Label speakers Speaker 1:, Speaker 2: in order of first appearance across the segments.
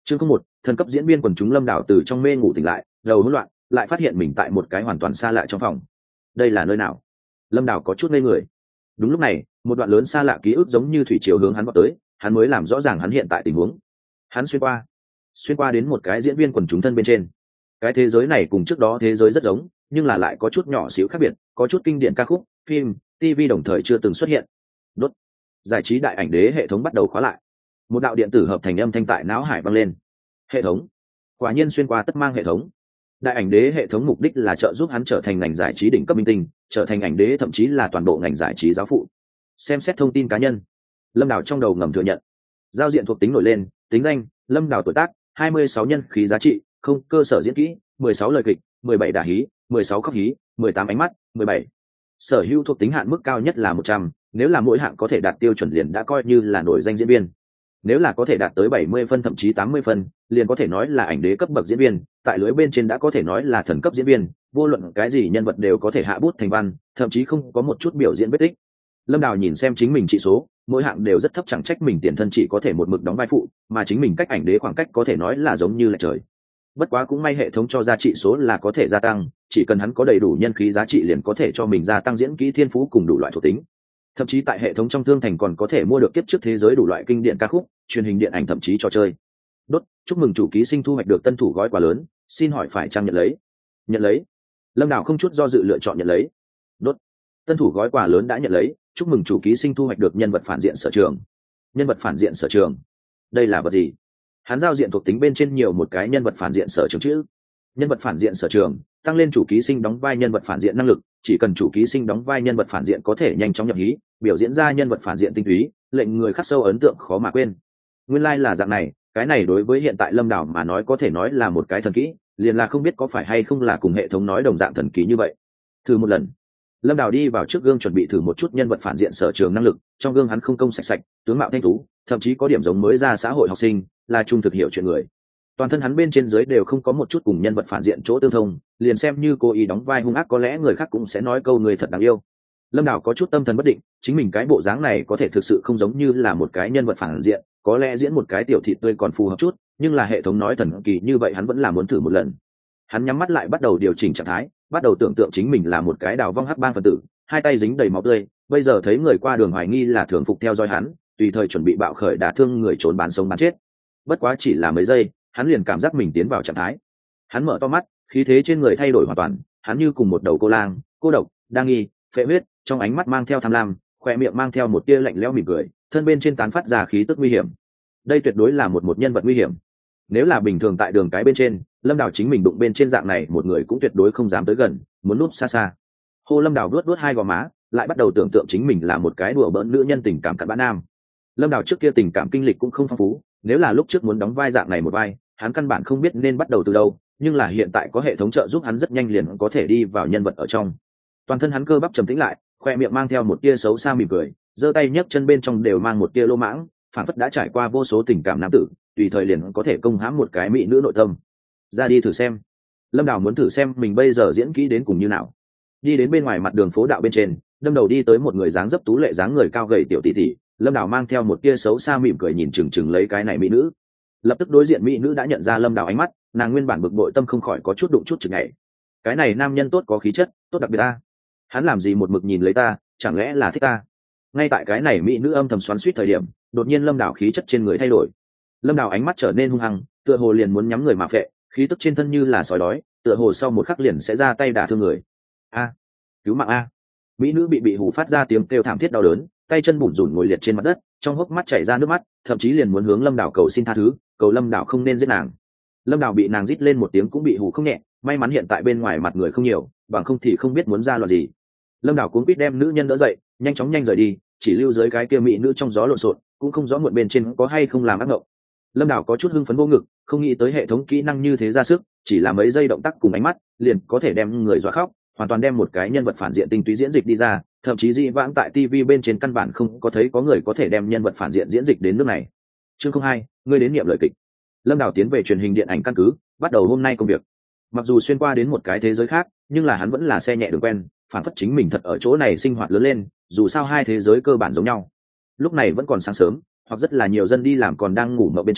Speaker 1: Chương 01, thần cấp diễn viên quần chúng Lâm Đảo từ trong mê ngủ tỉnh lại, đầu hỗn loạn, lại phát hiện mình tại một cái hoàn toàn xa lạ trong phòng. Đây là nơi nào? Lâm Đảo có chút ngây người. Đúng lúc này, một đoạn lớn xa lạ ký ức giống như thủy triều hướng hắn vọt tới, hắn mới làm rõ ràng hắn hiện tại tình huống. Hắn xuyên qua đến một cái diễn viên quần chúng thân bên trên. Cái thế giới này cùng trước đó thế giới rất giống, nhưng là lại có chút nhỏ xíu khác biệt, có chút kinh điển ca khúc, phim, TV đồng thời chưa từng xuất hiện. Đốt. Giải trí đại ảnh đế hệ thống bắt đầu khóa lại. Một đạo điện tử hợp thành âm thanh tại não hải vang lên. Hệ thống. Quả nhiên xuyên qua tất mang hệ thống. Đại ảnh đế hệ thống mục đích là trợ giúp hắn trở thành ngành giải trí đỉnh cấp minh tinh, trở thành ảnh đế thậm chí là toàn bộ ngành giải trí giáo phụ. Xem xét thông tin cá nhân. Lâm Đảo trong đầu ngầm thừa nhận. Giao diện thuộc tính nổi lên, tính danh: Lâm Đảo, tuổi tác 26, nhân khí giá trị không, cơ sở diễn kỹ 16, lời kịch 17, đả hí 16, khóc hí 18, ánh mắt 17. Sở hữu thuộc tính hạn mức cao nhất là 100, nếu là mỗi hạng có thể đạt tiêu chuẩn liền đã coi như là nổi danh diễn viên. Nếu là có thể đạt tới 70 phân thậm chí 80 phân, liền có thể nói là ảnh đế cấp bậc diễn viên, tại lưới bên trên đã có thể nói là thần cấp diễn viên, vô luận cái gì nhân vật đều có thể hạ bút thành văn, thậm chí không có một chút biểu diễn vết tích. Lâm Đào nhìn xem chính mình trị số, mỗi hạng đều rất thấp, chẳng trách mình tiền thân chỉ có thể một mực đóng vai phụ, mà chính mình cách ảnh đế khoảng cách có thể nói là giống như là trời. Bất quá cũng may hệ thống cho ra trị số là có thể gia tăng, chỉ cần hắn có đầy đủ nhân khí giá trị liền có thể cho mình gia tăng diễn kỹ, thiên phú cùng đủ loại thuộc tính. Thậm chí tại hệ thống trong thương thành còn có thể mua được kiếp trước thế giới đủ loại kinh điển ca khúc, truyền hình điện ảnh, thậm chí trò chơi. Đốt. Chúc mừng chủ ký sinh thu hoạch được tân thủ gói quà lớn, xin hỏi phải chăng nhận lấy? Nhận lấy. Lâm Đào không chút do dự lựa chọn nhận lấy. Đốt. Tân thủ gói quà lớn đã nhận lấy, chúc mừng chủ ký sinh thu hoạch được nhân vật phản diện sở trường. Nhân vật phản diện sở trường. Đây là vật gì? Hắn giao diện thuộc tính bên trên nhiều một cái nhân vật phản diện sở trường chữ. Nhân vật phản diện sở trường, tăng lên chủ ký sinh đóng vai nhân vật phản diện năng lực, chỉ cần chủ ký sinh đóng vai nhân vật phản diện có thể nhanh chóng nhập hí, biểu diễn ra nhân vật phản diện tinh túy, lệnh người khắc sâu ấn tượng khó mà quên. Nguyên lai là dạng này, cái này đối với hiện tại Lâm Đảo mà nói có thể nói là một cái thần kỹ, liền là không biết có phải hay không là cùng hệ thống nói đồng dạng thần kỹ như vậy. Thử một lần. Lâm Đảo đi vào trước gương chuẩn bị thử một chút nhân vật phản diện sở trường năng lực, trong gương hắn không công sạch sạch, tướng mạo thanh tú, thậm chí có điểm giống mới ra xã hội học sinh, là trung thực hiểu chuyện người. Toàn thân hắn bên trên dưới đều không có một chút cùng nhân vật phản diện chỗ tương thông, liền xem như cô ý đóng vai hung ác có lẽ người khác cũng sẽ nói câu người thật đáng yêu. Lâm Đảo có chút tâm thần bất định, chính mình cái bộ dáng này có thể thực sự không giống như là một cái nhân vật phản diện, có lẽ diễn một cái tiểu thị tươi còn phù hợp chút, nhưng là hệ thống nói thần kỳ như vậy hắn vẫn là muốn thử một lần. Hắn nhắm mắt lại bắt đầu điều chỉnh trạng thái, bắt đầu tưởng tượng chính mình là một cái đào vong hắc bang phần tử, hai tay dính đầy máu tươi, bây giờ thấy người qua đường hoài nghi là thường phục theo dõi hắn, tùy thời chuẩn bị bạo khởi đả thương người trốn bán sống bán chết. Bất quá chỉ là mấy giây, hắn liền cảm giác mình tiến vào trạng thái. Hắn mở to mắt, khí thế trên người thay đổi hoàn toàn, hắn như cùng một đầu cô lang, cô độc, đa nghi, phệ huyết, trong ánh mắt mang theo tham lam, khoe miệng mang theo một tia lạnh lẽo mỉm cười, thân bên trên tán phát ra khí tức nguy hiểm. Đây tuyệt đối là một nhân vật nguy hiểm. Nếu là bình thường tại đường cái bên trên, Lâm Đào chính mình đụng bên trên dạng này một người cũng tuyệt đối không dám tới gần, muốn núp xa xa. Hô, Lâm Đào vuốt hai gò má, lại bắt đầu tưởng tượng chính mình là một cái đùa bỡn nữ nhân tình cảm cặn bã nam. Lâm Đào trước kia tình cảm kinh lịch cũng không phong phú, nếu là lúc trước muốn đóng vai dạng này một vai, hắn căn bản không biết nên bắt đầu từ đâu, nhưng là hiện tại có hệ thống trợ giúp hắn rất nhanh liền có thể đi vào nhân vật ở trong. Toàn thân hắn cơ bắp trầm tĩnh lại, khoe miệng mang theo một tia xấu xa mỉm cười, giơ tay nhấc chân bên trong đều mang một tia lô mãng, phản phất đã trải qua vô số tình cảm nam tử, tùy thời liền có thể công hãm một cái mỹ nữ nội tâm. Ra đi thử xem. Lâm Đào muốn thử xem mình bây giờ diễn kỹ đến cùng như nào. Đi đến bên ngoài mặt đường phố đạo bên trên, đâm đầu đi tới một người dáng dấp tú lệ, dáng người cao gầy tiểu tỷ tỷ. Lâm Đào mang theo một tia xấu xa mỉm cười nhìn chừng chừng lấy cái này mỹ nữ. Lập tức đối diện mỹ nữ đã nhận ra Lâm Đào ánh mắt, nàng nguyên bản bực bội tâm không khỏi có chút đụng chút chừng ngày. Cái này nam nhân tốt có khí chất, tốt đặc biệt ta. Hắn làm gì một mực nhìn lấy ta, chẳng lẽ là thích ta? Ngay tại cái này mỹ nữ âm thầm xoắn xuýt thời điểm, đột nhiên Lâm Đào khí chất trên người thay đổi. Lâm Đào ánh mắt trở nên hung hăng, tựa hồ liền muốn nhắm người mà phệ, khí tức trên thân như là sói đói, tựa hồ sau một khắc liền sẽ ra tay đả thương người. A, cứu mạng a! Mỹ nữ bị hù phát ra tiếng kêu thảm thiết đau đớn, tay chân bủn rủn ngồi liệt trên mặt đất, trong hốc mắt chảy ra nước mắt, thậm chí liền muốn hướng Lâm Đào cầu xin tha thứ, cầu Lâm Đào không nên giết nàng. Lâm Đào bị nàng rít lên một tiếng cũng bị hù không nhẹ, may mắn hiện tại bên ngoài mặt người không nhiều, bằng không thì không biết muốn ra loạn gì. Lâm Đào cuống quýt đem nữ nhân đỡ dậy, nhanh rời đi, chỉ lưu dưới cái kia mỹ nữ trong gió lộn xộn, cũng không rõ muộn bên trên có hay không làm ác ngộng. Lâm Đào có chút hưng phấn vô ngực, không nghĩ tới hệ thống kỹ năng như thế ra sức, chỉ là mấy giây động tác cùng ánh mắt, liền có thể đem người dọa khóc, hoàn toàn đem một cái nhân vật phản diện tinh túy diễn dịch đi ra, thậm chí dị vãng tại TV bên trên căn bản không có thấy có người có thể đem nhân vật phản diện diễn dịch đến nước này. Chương 02, ngươi đến niệm lời kịch. Lâm Đào tiến về truyền hình điện ảnh căn cứ, bắt đầu hôm nay công việc. Mặc dù xuyên qua đến một cái thế giới khác, nhưng là hắn vẫn là xe nhẹ đường quen, phản phất chính mình thật ở chỗ này sinh hoạt lớn lên, dù sao hai thế giới cơ bản giống nhau. Lúc này vẫn còn sáng sớm, hoặc rất là nhiều dân đi làm còn đang ngủ mộng bên trong,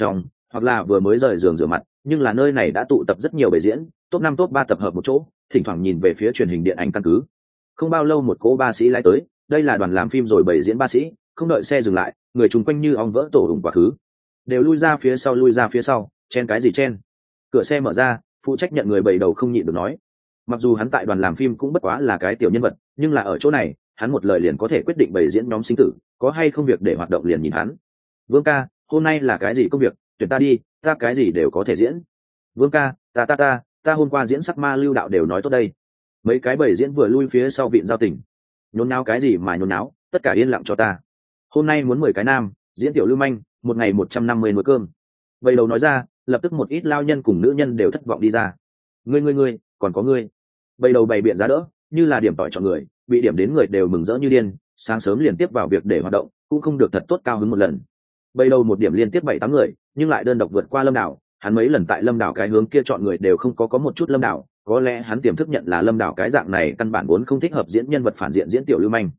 Speaker 1: hoặc là vừa mới rời giường rửa mặt, nhưng là nơi này đã tụ tập rất nhiều bầy diễn, top 5 top 3 tập hợp một chỗ, thỉnh thoảng nhìn về phía truyền hình điện ảnh căn cứ. Không bao lâu một cỗ ba sĩ lái tới, đây là đoàn làm phim rồi bầy diễn ba sĩ, không đợi xe dừng lại, người chung quanh như ong vỡ tổ đùng quá khứ, đều lui ra phía sau, chen cái gì chen. Cửa xe mở ra, phụ trách nhận người bầy đầu không nhịn được nói, mặc dù hắn tại đoàn làm phim cũng bất quá là cái tiểu nhân vật, nhưng là ở chỗ này hắn một lời liền có thể quyết định bầy diễn nhóm sinh tử, có hay không việc để hoạt động liền nhìn hắn. Vương ca, hôm nay là cái gì công việc, tuyển ta đi, ta cái gì đều có thể diễn. Vương ca, ta hôm qua diễn sắc ma Lưu Đạo đều nói tốt đây. Mấy cái bầy diễn vừa lui phía sau vịn giao tình. Nhốn náo cái gì mà nhốn náo, tất cả yên lặng cho ta. Hôm nay muốn 10 cái nam diễn tiểu lưu manh, một ngày 150 nồi cơm. Bầy đầu nói ra, lập tức một ít lao nhân cùng nữ nhân đều thất vọng đi ra. Ngươi, còn có ngươi. Bầy đầu bày biện giá đỡ, như là điểm tỏi chọn người, bị điểm đến người đều mừng rỡ như điên, sáng sớm liền tiếp vào việc để hoạt động, cũng không được thật tốt cao hứng một lần. Bầy đầu một điểm liên tiếp 7-8 người, nhưng lại đơn độc vượt qua Lâm Đảo, hắn mấy lần tại Lâm Đảo cái hướng kia chọn người đều không có một chút Lâm Đảo, có lẽ hắn tiềm thức nhận là Lâm Đảo cái dạng này căn bản vốn không thích hợp diễn nhân vật phản diện diễn tiểu lưu manh.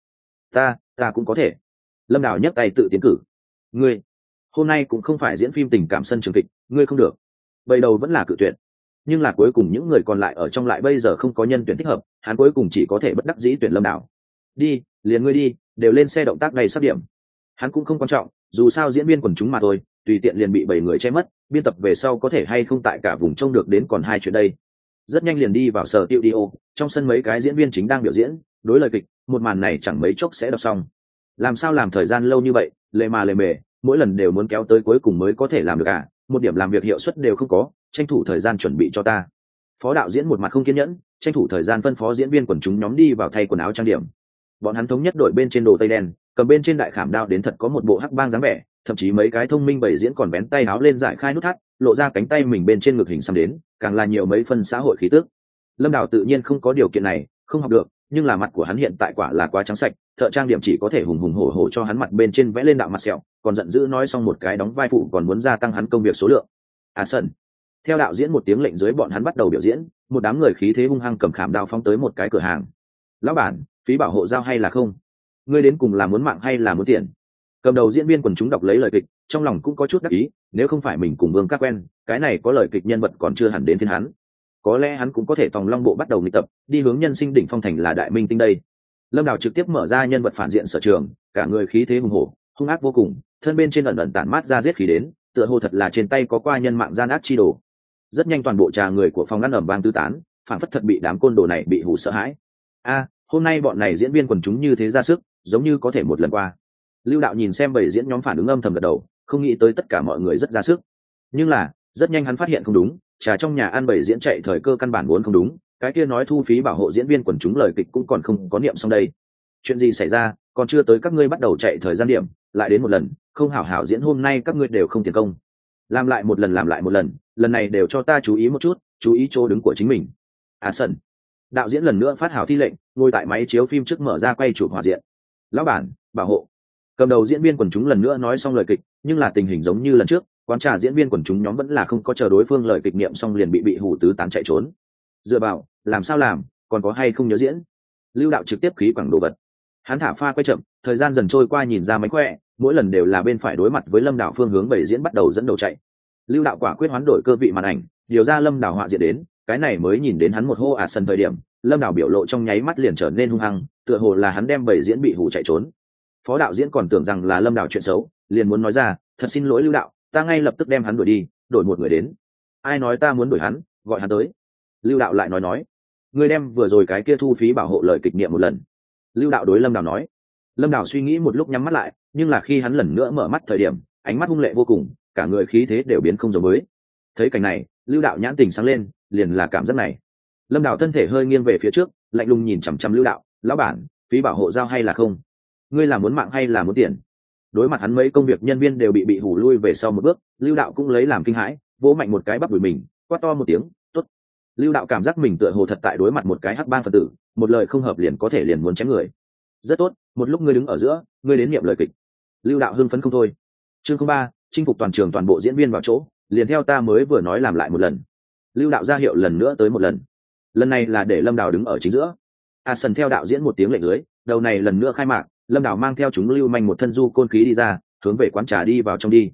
Speaker 1: Ta cũng có thể. Lâm Đảo nhấc tay tự tiến cử. Ngươi, hôm nay cũng không phải diễn phim tình cảm sân trường kịch, ngươi không được. Bầy đầu vẫn là cự tuyệt, nhưng là cuối cùng những người còn lại ở trong lại bây giờ không có nhân tuyển thích hợp, hắn cuối cùng chỉ có thể bất đắc dĩ tuyển Lâm Đảo. Đi, liền ngươi đi, đều lên xe động tác đầy sắp điểm. Hắn cũng không quan trọng, dù sao diễn viên quần chúng mà thôi, tùy tiện liền bị 7 người che mất, biên tập về sau có thể hay không tại cả vùng trông được đến còn hai chuyện đây. Rất nhanh liền đi vào sở tiệu đi ô, trong sân mấy cái diễn viên chính đang biểu diễn, đối lời kịch, một màn này chẳng mấy chốc sẽ đọc xong. Làm sao làm thời gian lâu như vậy, lề mề, mỗi lần đều muốn kéo tới cuối cùng mới có thể làm được à, một điểm làm việc hiệu suất đều không có, tranh thủ thời gian chuẩn bị cho ta. Phó đạo diễn một mặt không kiên nhẫn, tranh thủ thời gian phân phó diễn viên quần chúng nhóm đi vào thay quần áo trang điểm. Bọn hắn thống nhất đội bên trên đồ tây đen, cầm bên trên đại khảm đao đến thật có một bộ hắc bang dáng vẻ, thậm chí mấy cái thông minh bày diễn còn bén tay áo lên giải khai nút thắt, lộ ra cánh tay mình bên trên ngực hình xăm đến, càng là nhiều mấy phân xã hội khí tức. Lâm Đào tự nhiên không có điều kiện này, không học được, nhưng là mặt của hắn hiện tại quả là quá trắng sạch, thợ trang điểm chỉ có thể hùng hổ cho hắn mặt bên trên vẽ lên đạo mặt sẹo, còn giận dữ nói xong một cái đóng vai phụ còn muốn gia tăng hắn công việc số lượng. Sân. Theo đạo diễn một tiếng lệnh dưới bọn hắn bắt đầu biểu diễn, một đám người khí thế hung hăng cầm khảm đao phóng tới một cái cửa hàng. Lão bản, phí bảo hộ giao hay là không? Ngươi đến cùng là muốn mạng hay là muốn tiền? Cầm đầu diễn viên quần chúng đọc lấy lời kịch, trong lòng cũng có chút đắc ý, nếu không phải mình cùng Vương các quen, cái này có lời kịch nhân vật còn chưa hẳn đến phiên hắn. Có lẽ hắn cũng có thể tòng long bộ bắt đầu nghịch tập, đi hướng nhân sinh đỉnh phong thành là đại minh tinh đây. Lâm Đào trực tiếp mở ra nhân vật phản diện sở trường, cả người khí thế hùng hổ, hung ác vô cùng, thân bên trên ẩn ẩn tản mát ra giết khí đến, tựa hồ thật là trên tay có qua nhân mạng gian ác chi đồ. Rất nhanh toàn bộ trà người của phòng ngăn ẩm vang tứ tán, phản phất thật bị đám côn đồ này bị hù sợ hãi. Hôm nay bọn này diễn viên quần chúng như thế ra sức, giống như có thể một lần qua. Lưu Đạo nhìn xem bầy diễn nhóm phản ứng âm thầm gật đầu, không nghĩ tới tất cả mọi người rất ra sức. Nhưng là, rất nhanh hắn phát hiện không đúng, trà trong nhà ăn bầy diễn chạy thời cơ căn bản vốn không đúng, cái kia nói thu phí bảo hộ diễn viên quần chúng lời kịch cũng còn không có niệm xong đây. Chuyện gì xảy ra, còn chưa tới các ngươi bắt đầu chạy thời gian điểm, lại đến một lần, không hảo hảo diễn hôm nay các ngươi đều không tiền công. Làm lại một lần, lần này đều cho ta chú ý một chút, chú ý chỗ đứng của chính mình. Sân. Đạo diễn lần nữa phát hảo thi lệnh, ngồi tại máy chiếu phim trước mở ra quay chụp hòa diện. Lão bản, bảo hộ. Cầm đầu diễn viên quần chúng lần nữa nói xong lời kịch, nhưng là tình hình giống như lần trước, quán trà diễn viên quần chúng nhóm vẫn là không có chờ đối phương lời kịch niệm xong liền bị hù tứ tán chạy trốn. Dựa vào, làm sao làm, còn có hay không nhớ diễn? Lưu Đạo trực tiếp khí quẳng đồ vật. Hắn thả pha quay chậm, thời gian dần trôi qua nhìn ra mánh khỏe, mỗi lần đều là bên phải đối mặt với Lâm Đạo phương hướng bày diễn bắt đầu dẫn đầu chạy. Lưu Đạo quả quyết hoán đổi cơ vị màn ảnh, điều ra Lâm Đạo họa diện đến, cái này mới nhìn đến hắn một hô sân thời điểm, Lâm Đạo biểu lộ trong nháy mắt liền trở nên hung hăng, tựa hồ là hắn đem bày diễn bị hù chạy trốn. Phó đạo diễn còn tưởng rằng là Lâm Đạo chuyện xấu, liền muốn nói ra, thật xin lỗi Lưu Đạo, ta ngay lập tức đem hắn đuổi đi, đổi một người đến. Ai nói ta muốn đuổi hắn, gọi hắn tới. Lưu Đạo lại nói, ngươi đem vừa rồi cái kia thu phí bảo hộ lời kịch niệm một lần. Lưu Đạo đối Lâm Đạo nói. Lâm Đạo suy nghĩ một lúc nhắm mắt lại, nhưng là khi hắn lần nữa mở mắt thời điểm, ánh mắt hung lệ vô cùng, cả người khí thế đều biến không giống mới. Thấy cảnh này, Lưu Đạo nhãn tình sáng lên, liền là cảm giác này. Lâm Đạo thân thể hơi nghiêng về phía trước, lạnh lùng nhìn chằm chằm Lưu Đạo, lão bản, phí bảo hộ giao hay là không? Ngươi là muốn mạng hay là muốn tiền? Đối mặt hắn mấy công việc nhân viên đều bị hù lui về sau một bước, Lưu Đạo cũng lấy làm kinh hãi, vỗ mạnh một cái bắp đùi mình, quát to một tiếng, tốt. Lưu Đạo cảm giác mình tựa hồ thật tại đối mặt một cái hắc bang phần tử, một lời không hợp liền có thể liền muốn chém người. Rất tốt, một lúc ngươi đứng ở giữa, ngươi đến niệm lời kịch. Lưu Đạo hưng phấn không thôi. Chương 3, chinh phục toàn trường toàn bộ diễn viên vào chỗ, liền theo ta mới vừa nói làm lại một lần. Lưu Đạo ra hiệu lần nữa tới một lần. Lần này là để Lâm Đào đứng ở chính giữa. Sân theo đạo diễn một tiếng lệnh dưới, đầu này lần nữa khai mạc, Lâm Đào mang theo chúng lưu manh một thân du côn khí đi ra, hướng về quán trà đi vào trong đi.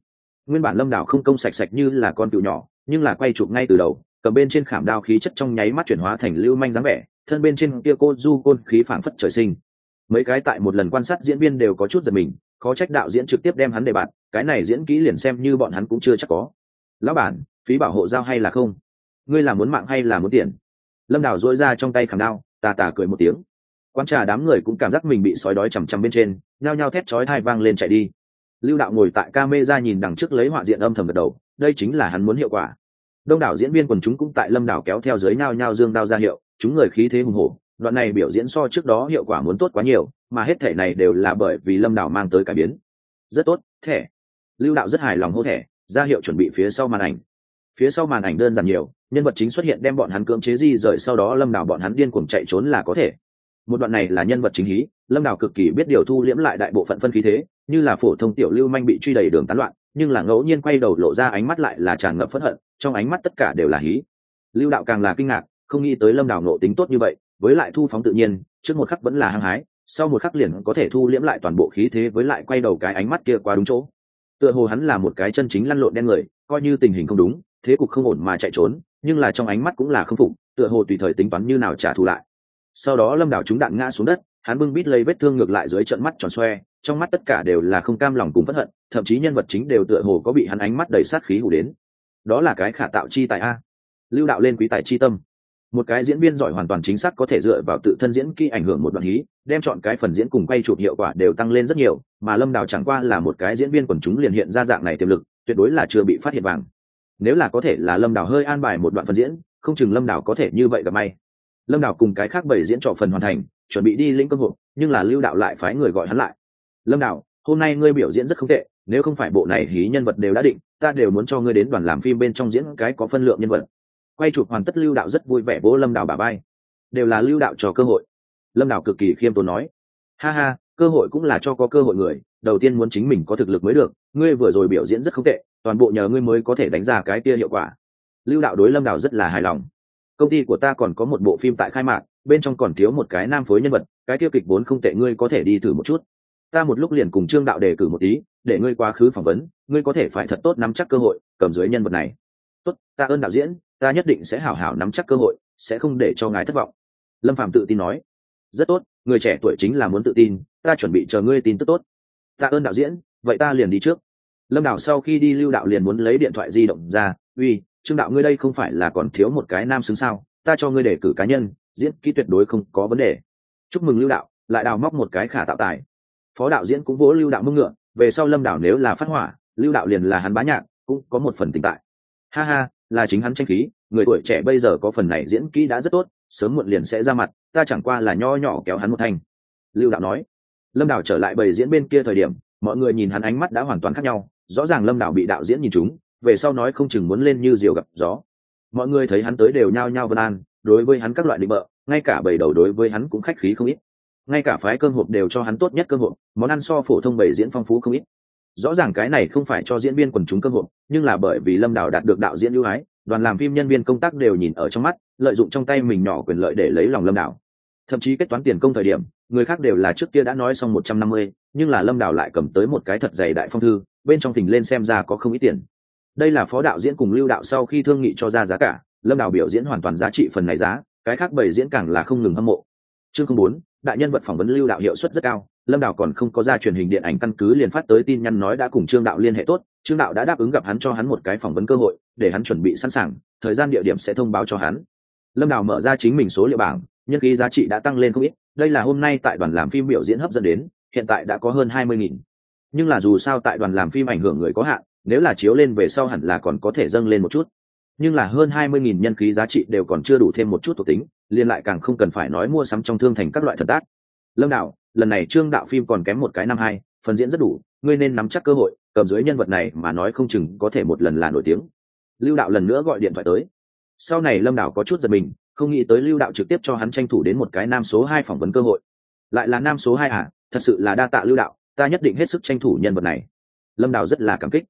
Speaker 1: Nguyên bản lâm đảo không công sạch sạch như là con cừu nhỏ, nhưng là quay chụp ngay từ đầu, cầm bên trên khảm đao khí chất trong nháy mắt chuyển hóa thành lưu manh dáng vẻ, thân bên trên kia cô du côn khí phảng phất trời sinh. Mấy cái tại một lần quan sát diễn viên đều có chút giật mình, khó trách đạo diễn trực tiếp đem hắn đề bạt, cái này diễn kỹ liền xem như bọn hắn cũng chưa chắc có. Lão bản, phí bảo hộ giao hay là không? Ngươi là muốn mạng hay là muốn tiền? Lâm đảo dỗi ra trong tay khảm đao, tà tà cười một tiếng. Quan trà đám người cũng cảm giác mình bị sói đói chằm chằm bên trên, nhao nhao thét chói tai vang lên chạy đi. Lưu đạo ngồi tại camera nhìn đằng trước lấy họa diện âm thầm gật đầu, đây chính là hắn muốn hiệu quả. Đông đảo diễn viên quần chúng cũng tại lâm đảo kéo theo dưới nhao nhao dương đao ra hiệu, chúng người khí thế hùng hổ. Đoạn này biểu diễn so trước đó hiệu quả muốn tốt quá nhiều, mà hết thể này đều là bởi vì lâm đảo mang tới cải biến. Rất tốt, thẻ. Lưu đạo rất hài lòng hô thẻ, ra hiệu chuẩn bị phía sau màn ảnh. Phía sau màn ảnh đơn giản nhiều, nhân vật chính xuất hiện đem bọn hắn cưỡng chế di rời, sau đó lâm đảo bọn hắn điên cuồng chạy trốn là có thể. Một đoạn này là nhân vật chính hí, lâm đảo cực kỳ biết điều thu liễm lại đại bộ phận phân khí thế, như là phổ thông tiểu lưu manh bị truy đầy đường tán loạn, nhưng là ngẫu nhiên quay đầu lộ ra ánh mắt lại là tràn ngập phẫn hận, trong ánh mắt tất cả đều là hí. Lưu đạo càng là kinh ngạc, không nghĩ tới lâm đảo nộ tính tốt như vậy, với lại thu phóng tự nhiên, trước một khắc vẫn là hăng hái, sau một khắc liền có thể thu liễm lại toàn bộ khí thế, với lại quay đầu cái ánh mắt kia quá đúng chỗ. Tựa hồ hắn là một cái chân chính lăn lộn đen người, coi như tình hình không đúng, thế cục không ổn mà chạy trốn, nhưng là trong ánh mắt cũng là không phục, tựa hồ tùy thời tính toán như nào trả thù lại. Sau đó lâm đảo trúng đạn ngã xuống đất, hắn bưng bít lấy vết thương ngược lại dưới trận mắt tròn xoe, trong mắt tất cả đều là không cam lòng cùng phẫn hận, thậm chí nhân vật chính đều tựa hồ có bị hắn ánh mắt đầy sát khí hù đến. Đó là cái khả tạo chi tài a. Lưu đạo lên quý tài chi tâm. Một cái diễn viên giỏi hoàn toàn chính xác có thể dựa vào tự thân diễn kỹ ảnh hưởng một đoạn hí, đem chọn cái phần diễn cùng quay chụp hiệu quả đều tăng lên rất nhiều, mà lâm đảo chẳng qua là một cái diễn viên quần chúng liền hiện ra dạng này tiềm lực, tuyệt đối là chưa bị phát hiện vàng. Nếu là có thể là lâm đảo hơi an bài một đoạn phần diễn, không chừng lâm đảo có thể như vậy gặp may. Lâm đảo cùng cái khác 7 diễn trò phần hoàn thành, chuẩn bị đi lĩnh cơm hộp, nhưng là lưu đạo lại phái người gọi hắn lại. Lâm đảo, hôm nay ngươi biểu diễn rất không tệ, nếu không phải bộ này hí nhân vật đều đã định, ta đều muốn cho ngươi đến đoàn làm phim bên trong diễn cái có phân lượng nhân vật. Quay chụp hoàn tất, lưu đạo rất vui vẻ vỗ lâm đảo bả vai. Đều là lưu đạo cho cơ hội. Lâm đảo cực kỳ khiêm tốn nói, ha ha, cơ hội cũng là cho có cơ hội người, đầu tiên muốn chính mình có thực lực mới được, ngươi vừa rồi biểu diễn rất không tệ, toàn bộ nhờ ngươi mới có thể đánh ra cái kia hiệu quả. Lưu đạo đối lâm đảo rất là hài lòng. Công ty của ta còn có một bộ phim tại khai mạc, bên trong còn thiếu một cái nam phối nhân vật, cái kia kịch vốn không tệ, ngươi có thể đi thử một chút. Ta một lúc liền cùng Trương đạo đề cử một tí, để ngươi quá khứ phỏng vấn, ngươi có thể phải thật tốt nắm chắc cơ hội cầm dưới nhân vật này. Tốt, ta ơn đạo diễn, ta nhất định sẽ hảo hảo nắm chắc cơ hội, sẽ không để cho ngài thất vọng. Lâm Phàm tự tin nói. Rất tốt, người trẻ tuổi chính là muốn tự tin, ta chuẩn bị chờ ngươi tin tức tốt. Ta ơn đạo diễn, vậy ta liền đi trước. Lâm Đảo sau khi đi, lưu đạo liền muốn lấy điện thoại di động ra, uy, Trương đạo, ngươi đây không phải là còn thiếu một cái nam xứng sao, ta cho ngươi đề cử cá nhân, diễn kỹ tuyệt đối không có vấn đề. Chúc mừng lưu đạo, lại đào móc một cái khả tạo tài. Phó đạo diễn cũng vỗ lưu đạo mông ngựa, về sau Lâm Đảo nếu là phát hỏa, lưu đạo liền là hắn bá nhạc, cũng có một phần tình tại. Ha ha, là chính hắn tranh khí, người tuổi trẻ bây giờ có phần này diễn kỹ đã rất tốt, sớm muộn liền sẽ ra mặt, ta chẳng qua là nho nhỏ kéo hắn một thành. Lưu đạo nói. Lâm Đảo trở lại bầy diễn bên kia thời điểm, mọi người nhìn hắn ánh mắt đã hoàn toàn khác nhau, rõ ràng Lâm Đảo bị đạo diễn nhìn trúng, về sau nói không chừng muốn lên như diều gặp gió. Mọi người thấy hắn tới đều nhao nhao vân an, đối với hắn các loại định bợ, ngay cả bầy đầu đối với hắn cũng khách khí không ít, ngay cả phái cơm hộp đều cho hắn tốt nhất cơm hộp, món ăn so phổ thông bầy diễn phong phú không ít. Rõ ràng cái này không phải cho diễn viên quần chúng cơm hộp, nhưng là bởi vì Lâm Đảo đạt được đạo diễn ưu ái, đoàn làm phim nhân viên công tác đều nhìn ở trong mắt, lợi dụng trong tay mình nhỏ quyền lợi để lấy lòng Lâm Đảo. Thậm chí kết toán tiền công thời điểm, người khác đều là trước kia đã nói xong 150, nhưng là Lâm Đảo lại cầm tới một cái thật dày đại phong thư, bên trong thình lên xem ra có không ít tiền. Đây là phó đạo diễn cùng lưu đạo sau khi thương nghị cho ra giá cả, Lâm Đảo biểu diễn hoàn toàn giá trị phần này giá, cái khác bầy diễn càng là không ngừng hâm mộ. Chương 04, đại nhân vật phỏng vấn lưu đạo hiệu suất rất cao, Lâm Đảo còn không có ra truyền hình điện ảnh căn cứ liền phát tới tin nhắn nói đã cùng Trương đạo liên hệ tốt, Trương đạo đã đáp ứng gặp hắn cho hắn một cái phỏng vấn cơ hội, để hắn chuẩn bị sẵn sàng, thời gian địa điểm sẽ thông báo cho hắn. Lâm Đảo mở ra chính mình số liệu bảng, nhân khí giá trị đã tăng lên không ít, đây là hôm nay tại đoàn làm phim biểu diễn hấp dẫn đến, hiện tại đã có hơn 20.000. Nhưng là dù sao tại đoàn làm phim ảnh hưởng người có hạn, nếu là chiếu lên về sau hẳn là còn có thể dâng lên một chút. Nhưng là hơn 20.000 nhân khí giá trị đều còn chưa đủ thêm một chút thuộc tính, liền lại càng không cần phải nói mua sắm trong thương thành các loại thần tác. Lâm Đảo, lần này Trương đạo phim còn kém một cái năm 2, phần diễn rất đủ, ngươi nên nắm chắc cơ hội, cầm dưới nhân vật này mà nói không chừng có thể một lần là nổi tiếng. Lưu đạo lần nữa gọi điện thoại tới. Sau này Lâm Đảo có chút giật mình, không nghĩ tới lưu đạo trực tiếp cho hắn tranh thủ đến một cái nam số 2 phỏng vấn cơ hội. Lại là nam số 2 à, thật sự là đa tạ lưu đạo, ta nhất định hết sức tranh thủ nhân vật này. Lâm Đảo rất là cảm kích.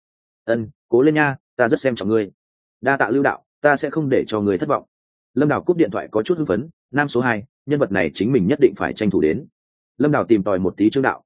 Speaker 1: Cố lên nha, ta rất xem trọng ngươi. Đa tạ lưu đạo, ta sẽ không để cho ngươi thất vọng. Lâm Đảo cúp điện thoại có chút hưng phấn, nam số 2, nhân vật này chính mình nhất định phải tranh thủ đến. Lâm Đảo tìm tòi một tí Trương đạo,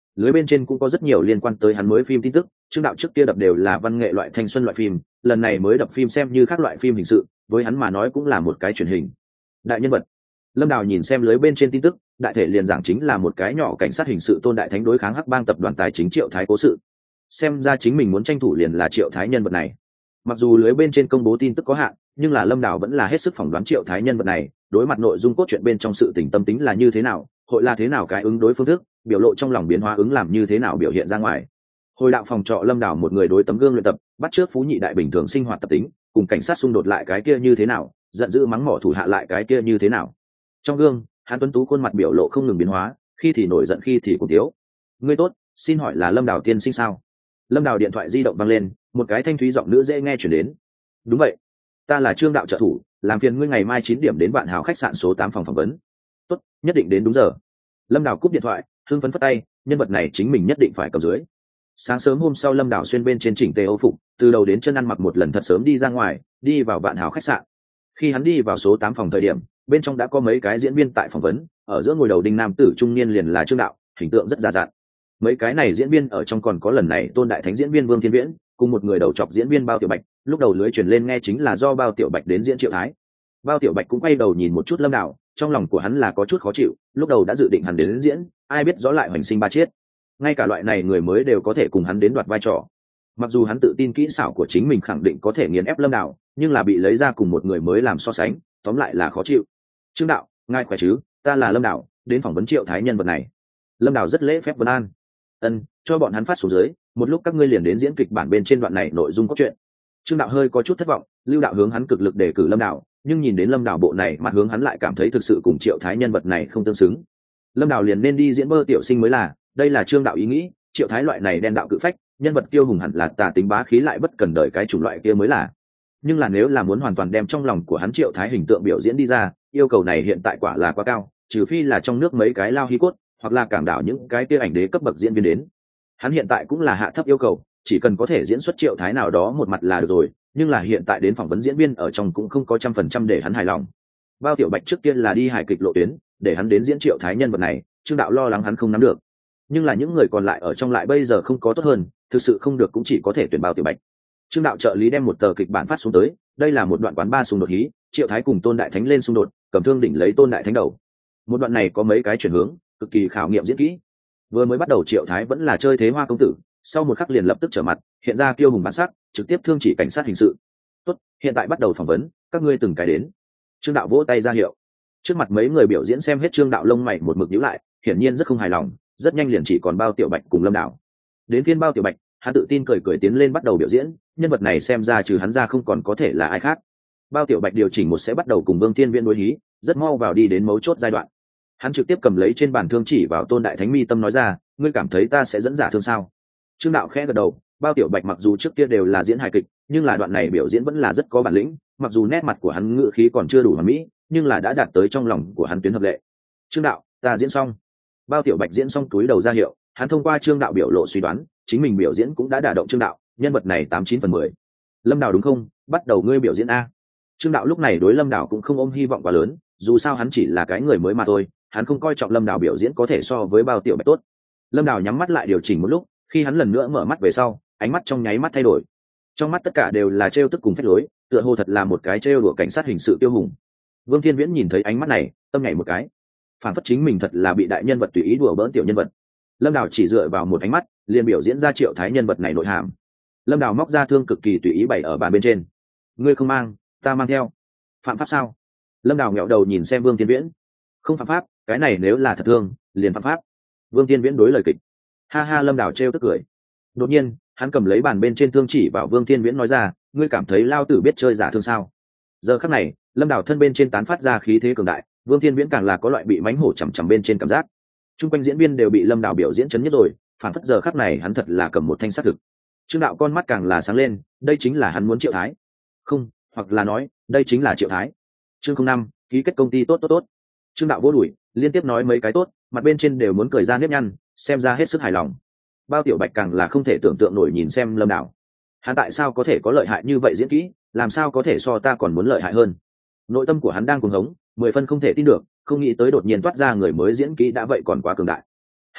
Speaker 1: Lưới bên trên cũng có rất nhiều liên quan tới hắn mới phim tin tức. Trương Đạo trước kia đập đều là văn nghệ loại thanh xuân loại phim, lần này mới đập phim xem như các loại phim hình sự, với hắn mà nói cũng là một cái truyền hình. Đại nhân vật. Lâm Đào nhìn xem lưới bên trên tin tức, đại thể liền giảng chính là một cái nhỏ cảnh sát hình sự Tôn Đại Thánh đối kháng Hắc Bang tập đoàn tài chính Triệu Thái cố sự. Xem ra chính mình muốn tranh thủ liền là Triệu Thái nhân vật này. Mặc dù lưới bên trên công bố tin tức có hạn, nhưng là Lâm Đào vẫn là hết sức phỏng đoán Triệu Thái nhân vật này, đối mặt nội dung cốt truyện bên trong sự tình tâm tính là như thế nào, hội là thế nào cái ứng đối phương thức, biểu lộ trong lòng biến hóa ứng làm như thế nào biểu hiện ra ngoài. Hồi đạo phòng trọ Lâm Đào một người đối tấm gương luyện tập, bắt trước Phú Nhị đại bình thường sinh hoạt tập tính, cùng cảnh sát xung đột lại cái kia như thế nào, giận dữ mắng mỏ thủ hạ lại cái kia như thế nào. Trong gương, Hàn Tuấn Tú khuôn mặt biểu lộ không ngừng biến hóa, khi thì nổi giận khi thì cuồng tiếu. Ngươi tốt, xin hỏi là Lâm Đào tiên sinh sao? Lâm Đào điện thoại di động vang lên, một cái thanh thúy giọng nữ dễ nghe chuyển đến. Đúng vậy, ta là Trương Đạo trợ thủ, làm phiền ngươi ngày mai 9 điểm đến Vạn Hào khách sạn số 8 phòng phỏng vấn. Tốt, nhất định đến đúng giờ. Lâm Đào cúp điện thoại, hưng phấn phất tay, nhân vật này chính mình nhất định phải cầm dưới. Sáng sớm hôm sau Lâm Đào xuyên bên trên chỉnh tề âu phục, từ đầu đến chân ăn mặc một lần thật sớm đi ra ngoài, đi vào Vạn Hào khách sạn. Khi hắn đi vào số 8 phòng thời điểm, bên trong đã có mấy cái diễn viên tại phỏng vấn, ở giữa ngồi đầu đinh nam tử trung niên liền là Trương Đạo, hình tượng rất già dặn. Mấy cái này diễn viên ở trong còn có lần này Tôn Đại Thánh diễn viên Vương Thiên Viễn, cùng một người đầu chọc diễn viên Bao Tiểu Bạch, lúc đầu lưới truyền lên nghe chính là do Bao Tiểu Bạch đến diễn Triệu Thái. Bao Tiểu Bạch cũng quay đầu nhìn một chút Lâm Đào, trong lòng của hắn là có chút khó chịu, lúc đầu đã dự định hắn đến diễn, ai biết rõ lại hoành sinh ba chết. Ngay cả loại này người mới đều có thể cùng hắn đến đoạt vai trò. Mặc dù hắn tự tin kỹ xảo của chính mình khẳng định có thể nghiền ép Lâm Đào, nhưng là bị lấy ra cùng một người mới làm so sánh, tóm lại là khó chịu. Trương Đạo, ngài khỏe chứ? Ta là Lâm Đào, đến phỏng vấn Triệu Thái nhân vật này. Lâm Đào rất lễ phép vấn an. Ân, cho bọn hắn phát xuống dưới, một lúc các ngươi liền đến diễn kịch bản bên trên đoạn này nội dung cốt truyện. Trương Đạo hơi có chút thất vọng, Lưu Đạo hướng hắn cực lực đề cử Lâm Đào, nhưng nhìn đến Lâm Đào bộ này mặt hướng hắn lại cảm thấy thực sự cùng Triệu Thái nhân vật này không tương xứng. Lâm Đào liền nên đi diễn Bơ tiểu sinh mới là, đây là Trương Đạo ý nghĩ, Triệu Thái loại này đen đạo cự phách, nhân vật kiêu hùng hẳn là tà tính bá khí lại bất cần đời cái chủng loại kia mới là. Nhưng là nếu là muốn hoàn toàn đem trong lòng của hắn Triệu Thái hình tượng biểu diễn đi ra, yêu cầu này hiện tại quả là quá cao, trừ phi là trong nước mấy cái lao hí cốt, hoặc là cảng đảo những cái kia ảnh đế cấp bậc diễn viên đến. Hắn hiện tại cũng là hạ thấp yêu cầu, chỉ cần có thể diễn xuất Triệu Thái nào đó một mặt là được rồi, nhưng là hiện tại đến phỏng vấn diễn viên ở trong cũng không có 100% để hắn hài lòng. Bao Tiểu Bạch trước tiên là đi hài kịch lộ tuyến, để hắn đến diễn Triệu Thái nhân vật này, Trương Đạo lo lắng hắn không nắm được. Nhưng là những người còn lại ở trong lại bây giờ không có tốt hơn, thực sự không được cũng chỉ có thể tuyển Bao Tiểu Bạch. Trương Đạo trợ lý đem một tờ kịch bản phát xuống tới, đây là một đoạn quán ba xung đột hí, Triệu Thái cùng Tôn Đại Thánh lên xung đột, cầm thương đỉnh lấy Tôn Đại Thánh đầu. Một đoạn này có mấy cái chuyển hướng, cực kỳ khảo nghiệm diễn kỹ. Vừa mới bắt đầu Triệu Thái vẫn là chơi thế hoa công tử, sau một khắc liền lập tức trở mặt, hiện ra kiêu hùng bản sắc, trực tiếp thương chỉ cảnh sát hình sự. Tốt, hiện tại bắt đầu phỏng vấn, các ngươi từng cái đến. Trương Đạo vỗ tay ra hiệu. Trước mặt mấy người biểu diễn xem hết Trương Đạo lông mày một mực nhíu lại, hiển nhiên rất không hài lòng, rất nhanh liền chỉ còn Bao Tiểu Bạch cùng Lâm Đào. Đến phiên Bao Tiểu Bạch, hắn tự tin cười cười tiến lên bắt đầu biểu diễn, nhân vật này xem ra trừ hắn ra không còn có thể là ai khác. Bao Tiểu Bạch điều chỉnh một sẽ bắt đầu cùng Vương Thiên Viễn đối hí, rất mau vào đi đến mấu chốt giai đoạn. Hắn trực tiếp cầm lấy trên bàn thương chỉ vào Tôn Đại Thánh mi tâm nói ra, ngươi cảm thấy ta sẽ dẫn giả thương sao? Trương Đạo khẽ gật đầu, Bao Tiểu Bạch mặc dù trước kia đều là diễn hài kịch, nhưng là đoạn này biểu diễn vẫn là rất có bản lĩnh, mặc dù nét mặt của hắn ngữ khí còn chưa đủ hoàn mỹ, nhưng là đã đạt tới trong lòng của hắn tuyến hợp lệ. Trương Đạo, ta diễn xong. Bao Tiểu Bạch diễn xong túi đầu ra hiệu, hắn thông qua Trương Đạo biểu lộ suy đoán, chính mình biểu diễn cũng đã đả động Trương Đạo, nhân vật này 89/10. Lâm Đào đúng không? Bắt đầu ngươi biểu diễn a. Trương Đạo lúc này đối Lâm Đào cũng không ôm hy vọng quá lớn, dù sao hắn chỉ là cái người mới mà thôi, hắn không coi trọng Lâm Đào biểu diễn có thể so với Bao Tiểu Bạch tốt. Lâm Đào nhắm mắt lại điều chỉnh một lúc, khi hắn lần nữa mở mắt về sau, ánh mắt trong nháy mắt thay đổi. Trong mắt tất cả đều là trêu tức cùng phách lối, tựa hồ thật là một cái trêu đùa cảnh sát hình sự tiêu hùng. Vương Thiên Viễn nhìn thấy ánh mắt này, tâm nhảy một cái. Phản phất chính mình thật là bị đại nhân vật tùy ý đùa bỡn tiểu nhân vật. Lâm Đào chỉ dựa vào một ánh mắt, liền biểu diễn ra Triệu Thái nhân vật này nội hàm. Lâm Đào móc ra thương cực kỳ tùy ý bày ở bàn bên trên. Ngươi không mang, ta mang theo. Phạm pháp sao? Lâm Đào nghẹo đầu nhìn xem Vương Thiên Viễn. Không phạm pháp, cái này nếu là thật thương, liền phạm pháp. Vương Thiên Viễn đối lời kịch. Ha ha, Lâm Đào trêu tức cười. Đột nhiên, hắn cầm lấy bàn bên trên thương chỉ vào Vương Thiên Viễn nói ra, ngươi cảm thấy lao tử biết chơi giả thương sao? Giờ khắc này, Lâm Đào thân bên trên tán phát ra khí thế cường đại, Vương Thiên Viễn càng là có loại bị mánh hổ chằm chằm bên trên cảm giác. Trung quanh diễn viên đều bị Lâm Đào biểu diễn chấn nhất rồi, phản phất giờ khắc này hắn thật là cầm một thanh sát thực. Trương Đạo con mắt càng là sáng lên, đây chính là hắn muốn Triệu Thái. Không, hoặc là nói, đây chính là Triệu Thái. Chương 05, ký kết công ty tốt tốt tốt. Trương Đạo vô đuổi, liên tiếp nói mấy cái tốt, mặt bên trên đều muốn cười ra nếp nhăn, xem ra hết sức hài lòng. Bao Tiểu Bạch càng là không thể tưởng tượng nổi nhìn xem Lâm Đào. Hắn tại sao có thể có lợi hại như vậy diễn kỹ, làm sao có thể so ta còn muốn lợi hại hơn? Nội tâm của hắn đang cuồng hống, 10 phân không thể tin được, không nghĩ tới đột nhiên toát ra người mới diễn kỹ đã vậy còn quá cường đại. Ha ha,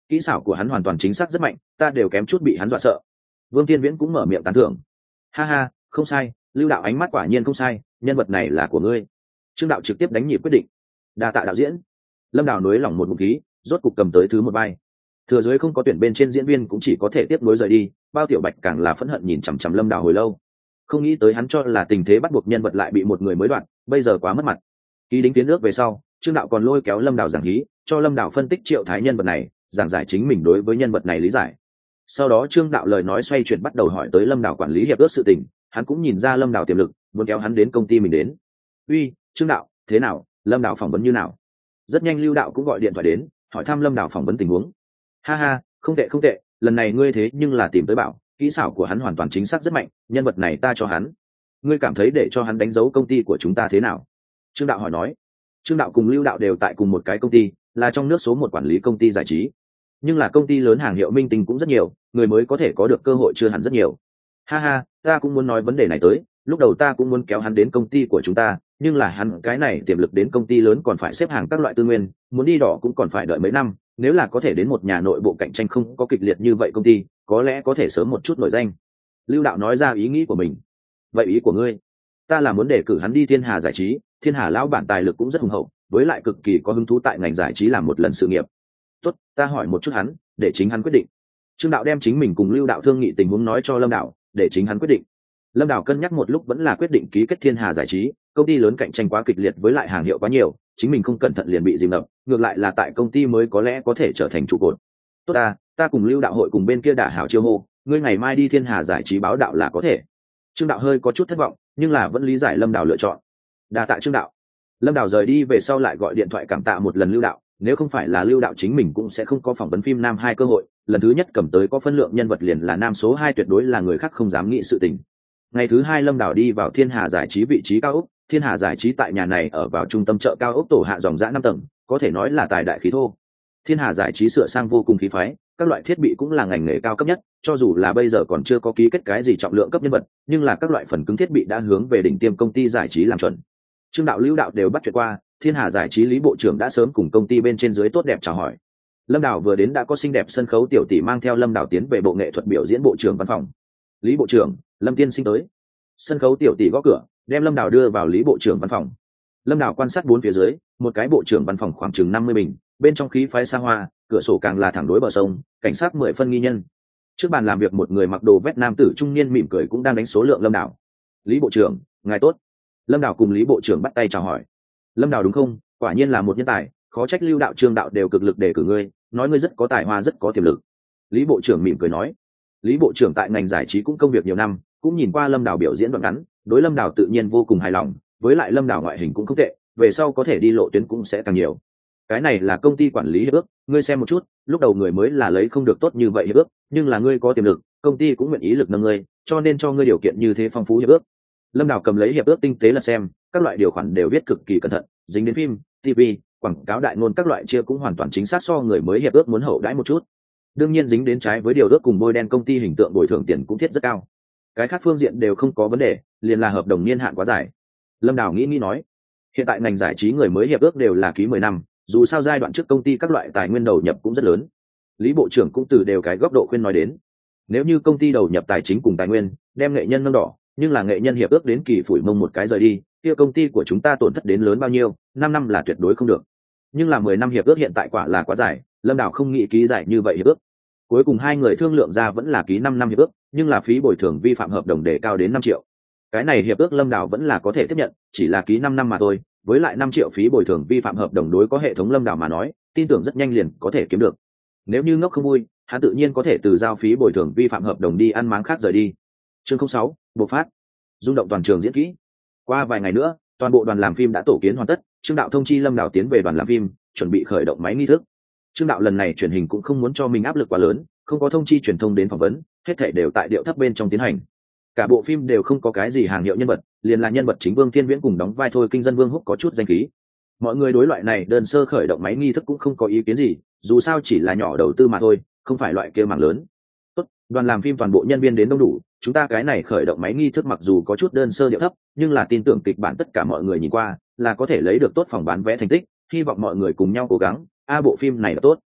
Speaker 1: kỹ xảo của hắn hoàn toàn chính xác rất mạnh, ta đều kém chút bị hắn dọa sợ. Vương Thiên Viễn cũng mở miệng tán thưởng. Ha ha, không sai, Lưu đạo ánh mắt quả nhiên không sai, nhân vật này là của ngươi. Trương đạo trực tiếp đánh nhịp quyết định. Đa tạ đạo diễn. Lâm Đào nối lỏng một ngụm khí, rốt cục cầm tới thứ một vai. Thừa dưới không có tuyển bên trên diễn viên cũng chỉ có thể tiếp nối rời đi, Bao Tiểu Bạch càng là phẫn hận nhìn chằm chằm Lâm Đào hồi lâu. Không nghĩ tới hắn cho là tình thế bắt buộc nhân vật lại bị một người mới đoạt, bây giờ quá mất mặt. Ký đính tiến nước về sau, Trương đạo còn lôi kéo Lâm Đào giảng hí, cho Lâm Đào phân tích Triệu Thái nhân vật này, giảng giải chính mình đối với nhân vật này lý giải. Sau đó Trương đạo lời nói xoay chuyển bắt đầu hỏi tới Lâm Đào quản lý hiệp ước sự tình, hắn cũng nhìn ra Lâm Đào tiềm lực, muốn kéo hắn đến công ty mình đến. Uy, Trương đạo, thế nào? Lâm Đào phỏng vấn như nào? Rất nhanh Lưu đạo cũng gọi điện thoại đến, hỏi thăm Lâm Đào phỏng vấn tình huống. Ha ha, không tệ không tệ, lần này ngươi thế nhưng là tìm tới bảo, kỹ xảo của hắn hoàn toàn chính xác rất mạnh, nhân vật này ta cho hắn. Ngươi cảm thấy để cho hắn đánh dấu công ty của chúng ta thế nào? Trương đạo hỏi nói. Trương đạo cùng Lưu đạo đều tại cùng một cái công ty, là trong nước số một quản lý công ty giải trí, nhưng là công ty lớn hàng hiệu minh tinh cũng rất nhiều, người mới có thể có được cơ hội chưa hẳn rất nhiều. Ha ha, ta cũng muốn nói vấn đề này tới, lúc đầu ta cũng muốn kéo hắn đến công ty của chúng ta, nhưng là hắn cái này tiềm lực đến công ty lớn còn phải xếp hàng các loại tư nguyên, muốn đi đỏ cũng còn phải đợi mấy năm, nếu là có thể đến một nhà nội bộ cạnh tranh không có kịch liệt như vậy công ty, có lẽ có thể sớm một chút nổi danh. Lưu đạo nói ra ý nghĩ của mình. Vậy ý của ngươi? Ta là muốn để cử hắn đi Thiên Hà giải trí, Thiên Hà lão bản tài lực cũng rất hùng hậu, với lại cực kỳ có hứng thú tại ngành giải trí làm một lần sự nghiệp. Tốt, ta hỏi một chút hắn, để chính hắn quyết định. Trương đạo đem chính mình cùng Lưu đạo thương nghị tình huống nói cho Lâm Đạo, để chính hắn quyết định. Lâm Đạo cân nhắc một lúc vẫn là quyết định ký kết Thiên Hà giải trí, công ty lớn cạnh tranh quá kịch liệt với lại hàng hiệu quá nhiều, chính mình không cẩn thận liền bị dìm ngập, ngược lại là tại công ty mới có lẽ có thể trở thành trụ cột. Tốt ta cùng Lưu đạo hội cùng bên kia đả hảo chiêu hô, ngươi ngày mai đi Thiên Hà giải trí báo đạo là có thể. Trương đạo hơi có chút thất vọng, nhưng là vẫn lý giải Lâm Đạo lựa chọn. Đa tạ Trương đạo. Lâm Đạo rời đi về sau lại gọi điện thoại cảm tạ một lần Lưu đạo, nếu không phải là Lưu đạo chính mình cũng sẽ không có phỏng vấn phim nam 2 cơ hội, lần thứ nhất cầm tới có phân lượng nhân vật liền là nam số 2 tuyệt đối là người khác không dám nghĩ sự tình. Ngày thứ 2 Lâm Đào đi vào Thiên Hà giải trí vị trí cao ốc, Thiên Hà giải trí tại nhà này ở vào trung tâm chợ cao ốc tổ hạ dòng dã 5 tầng, có thể nói là tài đại khí thô. Thiên Hà giải trí sửa sang vô cùng khí phái, các loại thiết bị cũng là ngành nghề cao cấp nhất, cho dù là bây giờ còn chưa có ký kết cái gì trọng lượng cấp nhân vật, nhưng là các loại phần cứng thiết bị đã hướng về đỉnh tiêm công ty giải trí làm chuẩn. Trương đạo Lưu đạo đều bắt chuyện qua, Thiên Hà giải trí Lý bộ trưởng đã sớm cùng công ty bên trên dưới tốt đẹp chào hỏi. Lâm Đào vừa đến đã có xinh đẹp sân khấu tiểu tỷ mang theo Lâm Đào tiến về bộ nghệ thuật biểu diễn bộ trưởng văn phòng. Lý bộ trưởng, Lâm tiên sinh tới. Sân khấu tiểu tỷ gõ cửa, đem Lâm Đào đưa vào Lý bộ trưởng văn phòng. Lâm Đào quan sát bốn phía dưới, một cái bộ trưởng văn phòng khoảng chừng 50 bình, bên trong khí phái xa hoa, cửa sổ càng là thẳng đối bờ sông, cảnh sát 10 phân nghi nhân. Trước bàn làm việc một người mặc đồ vest nam tử trung niên mỉm cười cũng đang đánh số lượng Lâm Đào. Lý bộ trưởng, ngài tốt. Lâm Đào cùng Lý bộ trưởng bắt tay chào hỏi. Lâm Đào đúng không, quả nhiên là một nhân tài, khó trách Lưu đạo Trương đạo đều cực lực để cử ngươi, nói ngươi rất có tài hoa rất có tiềm lực. Lý bộ trưởng mỉm cười nói. Lý bộ trưởng tại ngành giải trí cũng công việc nhiều năm, cũng nhìn qua Lâm Đào biểu diễn đoạn ngắn, đối Lâm Đào tự nhiên vô cùng hài lòng, với lại Lâm Đào ngoại hình cũng không tệ, về sau có thể đi lộ tuyến cũng sẽ càng nhiều. Cái này là công ty quản lý hiệp ước, ngươi xem một chút, lúc đầu người mới là lấy không được tốt như vậy hiệp ước, nhưng là ngươi có tiềm lực, công ty cũng nguyện ý lực nâng ngươi, cho nên cho ngươi điều kiện như thế phong phú hiệp ước. Lâm Đào cầm lấy hiệp ước tinh tế là xem, các loại điều khoản đều viết cực kỳ cẩn thận, dính đến phim, TV, quảng cáo đại ngôn các loại chia cũng hoàn toàn chính xác so người mới hiệp ước muốn hậu đãi một chút. Đương nhiên dính đến trái với điều ước cùng bôi đen công ty hình tượng bồi thường tiền cũng thiết rất cao. Cái khác phương diện đều không có vấn đề, liền là hợp đồng niên hạn quá dài. Lâm Đào nghĩ nói, hiện tại ngành giải trí người mới hiệp ước đều là ký 10 năm, dù sao giai đoạn trước công ty các loại tài nguyên đầu nhập cũng rất lớn. Lý bộ trưởng cũng từ đều cái góc độ khuyên nói đến, nếu như công ty đầu nhập tài chính cùng tài nguyên, đem nghệ nhân nâng đỏ, nhưng là nghệ nhân hiệp ước đến kỳ phủi mông một cái rời đi, kia công ty của chúng ta tổn thất đến lớn bao nhiêu, 5 năm là tuyệt đối không được. Nhưng là 10 năm hiệp ước hiện tại quả là quá dài, Lâm Đào không nghĩ ký dài như vậy hiệp ước. Cuối cùng hai người thương lượng ra vẫn là ký 5 năm hiệp ước, nhưng là phí bồi thường vi phạm hợp đồng đề cao đến 5 triệu. Cái này hiệp ước Lâm Đào vẫn là có thể tiếp nhận, chỉ là ký 5 năm mà thôi, với lại 5 triệu phí bồi thường vi phạm hợp đồng đối có hệ thống Lâm Đào mà nói, tin tưởng rất nhanh liền có thể kiếm được. Nếu như ngốc không vui, hắn tự nhiên có thể từ giao phí bồi thường vi phạm hợp đồng đi ăn máng khác rời đi. Chương 06, bộc phát. Rung động toàn trường diễn kỹ. Qua vài ngày nữa, toàn bộ đoàn làm phim đã tổ kiến hoàn tất, Trương đạo thông chi Lâm Đào tiến về đoàn làm phim, chuẩn bị khởi động máy nghi thức. Trương đạo lần này truyền hình cũng không muốn cho mình áp lực quá lớn, không có thông chi truyền thông đến phỏng vấn, hết thảy đều tại điệu thấp bên trong tiến hành. Cả bộ phim đều không có cái gì hàng hiệu nhân vật, liền là nhân vật chính Vương Thiên Viễn cùng đóng vai thôi kinh dân Vương Húc có chút danh khí. Mọi người đối loại này đơn sơ khởi động máy nghi thức cũng không có ý kiến gì, dù sao chỉ là nhỏ đầu tư mà thôi, không phải loại kia mảng lớn. Tốt, đoàn làm phim toàn bộ nhân viên đến đông đủ, chúng ta cái này khởi động máy nghi thức mặc dù có chút đơn sơ điệu thấp, nhưng là tin tưởng kịch bản tất cả mọi người nhìn qua, là có thể lấy được tốt phòng bán vé thành tích, hy vọng mọi người cùng nhau cố gắng, bộ phim này là tốt.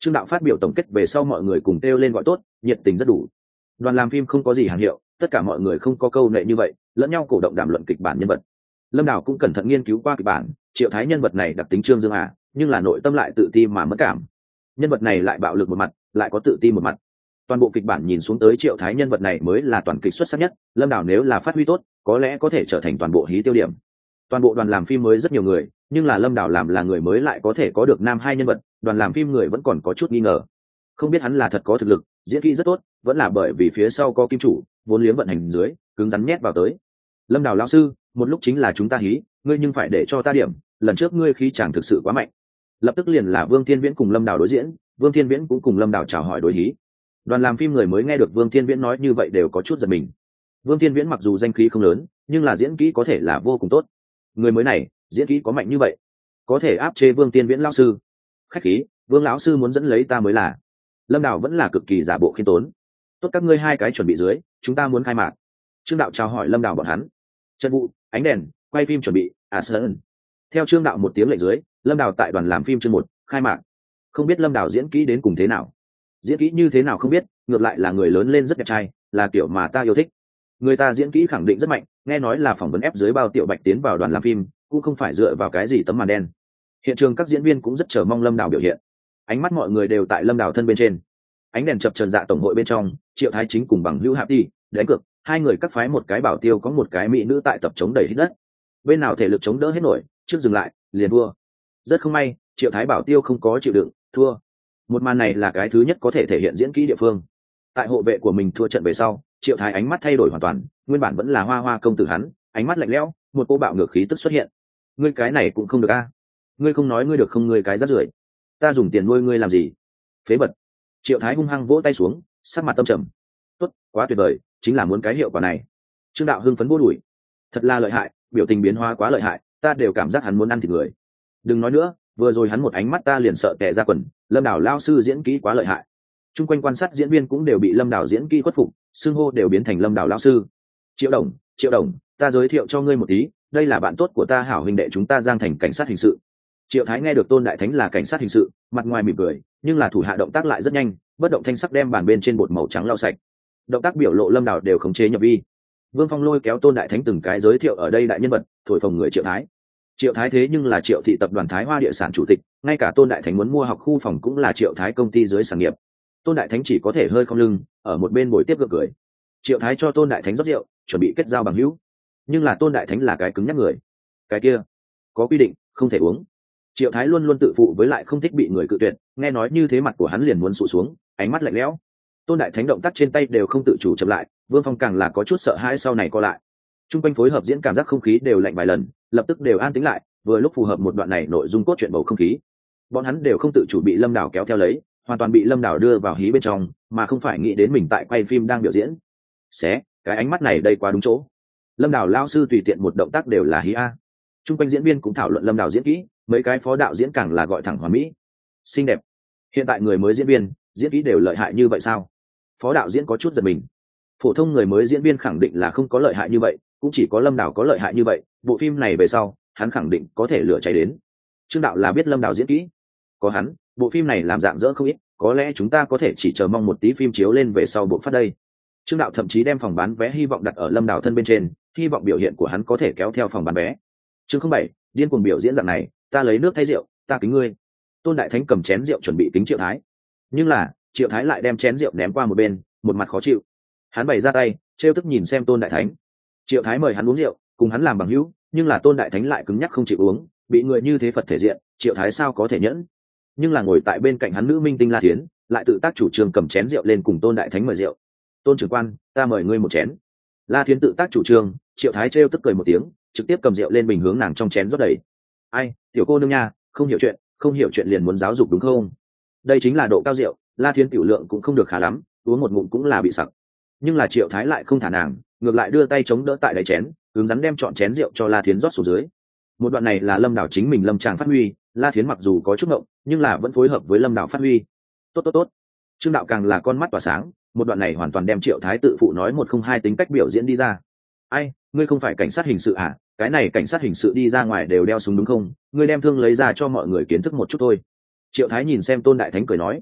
Speaker 1: Trương đạo phát biểu tổng kết về sau, mọi người cùng kêu lên gọi tốt, nhiệt tình rất đủ. Đoàn làm phim không có gì hàng hiệu, tất cả mọi người không có câu nệ như vậy, lẫn nhau cổ động đàm luận kịch bản nhân vật. Lâm Đào cũng cẩn thận nghiên cứu qua kịch bản, Triệu Thái nhân vật này đặc tính trương dương nhưng là nội tâm lại tự ti mà mất cảm. Nhân vật này lại bạo lực một mặt, lại có tự ti một mặt. Toàn bộ kịch bản nhìn xuống tới Triệu Thái nhân vật này mới là toàn kịch xuất sắc nhất. Lâm Đào nếu là phát huy tốt, có lẽ có thể trở thành toàn bộ hí tiêu điểm. Toàn bộ đoàn làm phim mới rất nhiều người, nhưng là Lâm Đào làm là người mới lại có thể có được nam hai nhân vật, đoàn làm phim người vẫn còn có chút nghi ngờ. Không biết hắn là thật có thực lực, diễn kỹ rất tốt, vẫn là bởi vì phía sau có kim chủ, vốn liếng vận hành dưới, cứng rắn nhét vào tới. Lâm Đào lão sư, một lúc chính là chúng ta hí, ngươi nhưng phải để cho ta điểm, lần trước ngươi khí chàng thực sự quá mạnh. Lập tức liền là Vương Thiên Viễn cùng Lâm Đào đối diễn, Vương Thiên Viễn cũng cùng Lâm Đào chào hỏi đối hí. Đoàn làm phim người mới nghe được Vương Thiên Viễn nói như vậy đều có chút giật mình. Vương Thiên Viễn mặc dù danh khí không lớn, nhưng là diễn kỹ có thể là vô cùng tốt. Người mới này, diễn kỹ có mạnh như vậy, có thể áp chế Vương Thiên Viễn lão sư. Khách khí, Vương lão sư muốn dẫn lấy ta mới là. Lâm Đào vẫn là cực kỳ giả bộ khiêm tốn. Tốt, các ngươi hai cái chuẩn bị dưới, chúng ta muốn khai mạc. Trương đạo chào hỏi Lâm Đào bọn hắn. Trận vụ, ánh đèn, quay phim chuẩn bị, sơn. Theo Trương đạo một tiếng lệnh dưới, Lâm Đào tại đoàn làm phim chương 1, khai mạc. Không biết Lâm Đào diễn kỹ đến cùng thế nào, diễn kỹ như thế nào không biết, ngược lại là người lớn lên rất đẹp trai, là kiểu mà ta yêu thích. Người ta diễn kỹ khẳng định rất mạnh, nghe nói là phỏng vấn ép dưới bao Tiểu Bạch tiến vào đoàn làm phim, cũng không phải dựa vào cái gì tấm màn đen. Hiện trường các diễn viên cũng rất chờ mong Lâm Đào biểu hiện. Ánh mắt mọi người đều tại Lâm Đào thân bên trên. Ánh đèn chập chờn dạ tổng hội bên trong, Triệu Thái Chính cùng Bằng Hữu Hạp đi đánh cược, hai người cắt phái một cái bảo tiêu có một cái mỹ nữ tại tập chống đẩy hít đất. Bên nào thể lực chống đỡ hết nổi, trước dừng lại, liền thua. Rất không may, Triệu Thái bảo tiêu không có chịu đựng, thua. Một màn này là cái thứ nhất có thể thể hiện diễn kỹ địa phương. Tại hộ vệ của mình thua trận về sau, Triệu Thái ánh mắt thay đổi hoàn toàn, nguyên bản vẫn là hoa hoa công tử hắn, ánh mắt lạnh lẽo, một cô bạo ngược khí tức xuất hiện. Ngươi cái này cũng không được a, ngươi không nói ngươi được không, ngươi cái rác rưởi, ta dùng tiền nuôi ngươi làm gì? Phế vật. Triệu Thái hung hăng vỗ tay xuống, sắc mặt tâm trầm. Tốt, quá tuyệt vời, chính là muốn cái hiệu quả này. Trương đạo hưng phấn vô đuổi. Thật là lợi hại, biểu tình biến hóa quá lợi hại, ta đều cảm giác hắn muốn ăn thịt người. Đừng nói nữa, vừa rồi hắn một ánh mắt ta liền sợ tè ra quần. Lâm Đào lao sư diễn kỹ quá lợi hại. Trung quanh quan sát diễn viên cũng đều bị Lâm Đào diễn kỹ khuất phục, xưng hô đều biến thành Lâm Đào lao sư. Triệu Đồng, ta giới thiệu cho ngươi một tí, đây là bạn tốt của ta hảo huynh đệ chúng ta Giang Thành cảnh sát hình sự. Triệu Thái nghe được Tôn Đại Thánh là cảnh sát hình sự, mặt ngoài mỉm cười, nhưng là thủ hạ động tác lại rất nhanh, bất động thanh sắc đem bàn bên trên bột màu trắng lau sạch. Động tác biểu lộ Lâm Đào đều khống chế nhập vi. Vương Phong lôi kéo Tôn Đại Thánh từng cái giới thiệu ở đây đại nhân vật, thổi phồng người Triệu Thái. Triệu Thái thế nhưng là Triệu thị tập đoàn Thái Hoa địa sản chủ tịch, ngay cả Tôn Đại Thánh muốn mua học khu phòng cũng là Triệu Thái công ty dưới sản nghiệp. Tôn Đại Thánh chỉ có thể hơi không lưng, ở một bên bồi tiếp gượng cười. Triệu Thái cho Tôn Đại Thánh rót rượu, chuẩn bị kết giao bằng hữu. Nhưng là Tôn Đại Thánh là cái cứng nhắc người. Cái kia, có quy định, không thể uống. Triệu Thái luôn luôn tự phụ với lại không thích bị người cự tuyệt, nghe nói như thế mặt của hắn liền muốn sụ xuống, ánh mắt lạnh lẽo. Tôn Đại Thánh động tác trên tay đều không tự chủ chậm lại, Vương Phong càng là có chút sợ hãi sau này co lại. Trung quanh phối hợp diễn cảm giác không khí đều lạnh vài lần, lập tức đều an tĩnh lại, vừa lúc phù hợp một đoạn này nội dung cốt truyện bầu không khí. Bọn hắn đều không tự chủ bị Lâm Đào kéo theo lấy, hoàn toàn bị Lâm Đào đưa vào hí bên trong, mà không phải nghĩ đến mình tại quay phim đang biểu diễn. Xé, cái ánh mắt này đây quá đúng chỗ. Lâm Đào lao sư tùy tiện một động tác đều là hí a. Trung quanh diễn viên cũng thảo luận Lâm Đào diễn kỹ, mấy cái phó đạo diễn càng là gọi thẳng hoàn mỹ, xinh đẹp. Hiện tại người mới diễn viên diễn kỹ đều lợi hại như vậy sao? Phó đạo diễn có chút giật mình. Phổ thông người mới diễn viên khẳng định là không có lợi hại như vậy, cũng chỉ có Lâm Đào có lợi hại như vậy. Bộ phim này về sau hắn khẳng định có thể lửa cháy đến. Trương đạo là biết Lâm Đào diễn kỹ, có hắn bộ phim này làm dạng dỡ không ít, có lẽ chúng ta có thể chỉ chờ mong một tí phim chiếu lên về sau bộ phát đây. Trương đạo thậm chí đem phòng bán vé hy vọng đặt ở Lâm Đào thân bên trên, hy vọng biểu hiện của hắn có thể kéo theo phòng bán vé. Chương 07, điên cuồng biểu diễn dạng này, ta lấy nước thay rượu, ta kính ngươi. Tôn Đại Thánh cầm chén rượu chuẩn bị kính Triệu Thái, nhưng là Triệu Thái lại đem chén rượu ném qua một bên, một mặt khó chịu. Hắn bày ra tay, trêu tức nhìn xem Tôn Đại Thánh. Triệu Thái mời hắn uống rượu, cùng hắn làm bằng hữu, nhưng là Tôn Đại Thánh lại cứng nhắc không chịu uống, bị người như thế Phật thể diện, Triệu Thái sao có thể nhẫn. Nhưng là ngồi tại bên cạnh hắn nữ minh tinh La Thiến, lại tự tác chủ trương cầm chén rượu lên cùng Tôn Đại Thánh mời rượu. Tôn trưởng quan, ta mời ngươi một chén. La Thiến tự tác chủ trương, Triệu Thái trêu tức cười một tiếng, trực tiếp cầm rượu lên bình hướng nàng trong chén rót đầy. Ai, tiểu cô nương nha, không hiểu chuyện liền muốn giáo dục đúng không? Đây chính là độ cao rượu, La Thiến tiểu lượng cũng không được khá lắm, uống một ngụm cũng là bị sặc. Nhưng là Triệu Thái lại không thả nàng, ngược lại đưa tay chống đỡ tại đáy chén, hướng rắn đem trọn chén rượu cho La Thiến rót xuống dưới. Một đoạn này là Lâm Đào chính mình lâm tràng phát huy, La Thiến mặc dù có chút ngộng, nhưng là vẫn phối hợp với Lâm Đào phát huy. Tốt. Trương đạo càng là con mắt tỏa sáng, một đoạn này hoàn toàn đem Triệu Thái tự phụ nói một không hai tính cách biểu diễn đi ra. Ai, ngươi không phải cảnh sát hình sự à? Cái này cảnh sát hình sự đi ra ngoài đều đeo súng đúng không? Ngươi đem thương lấy ra cho mọi người kiến thức một chút thôi. Triệu Thái nhìn xem Tôn Đại Thánh cười nói,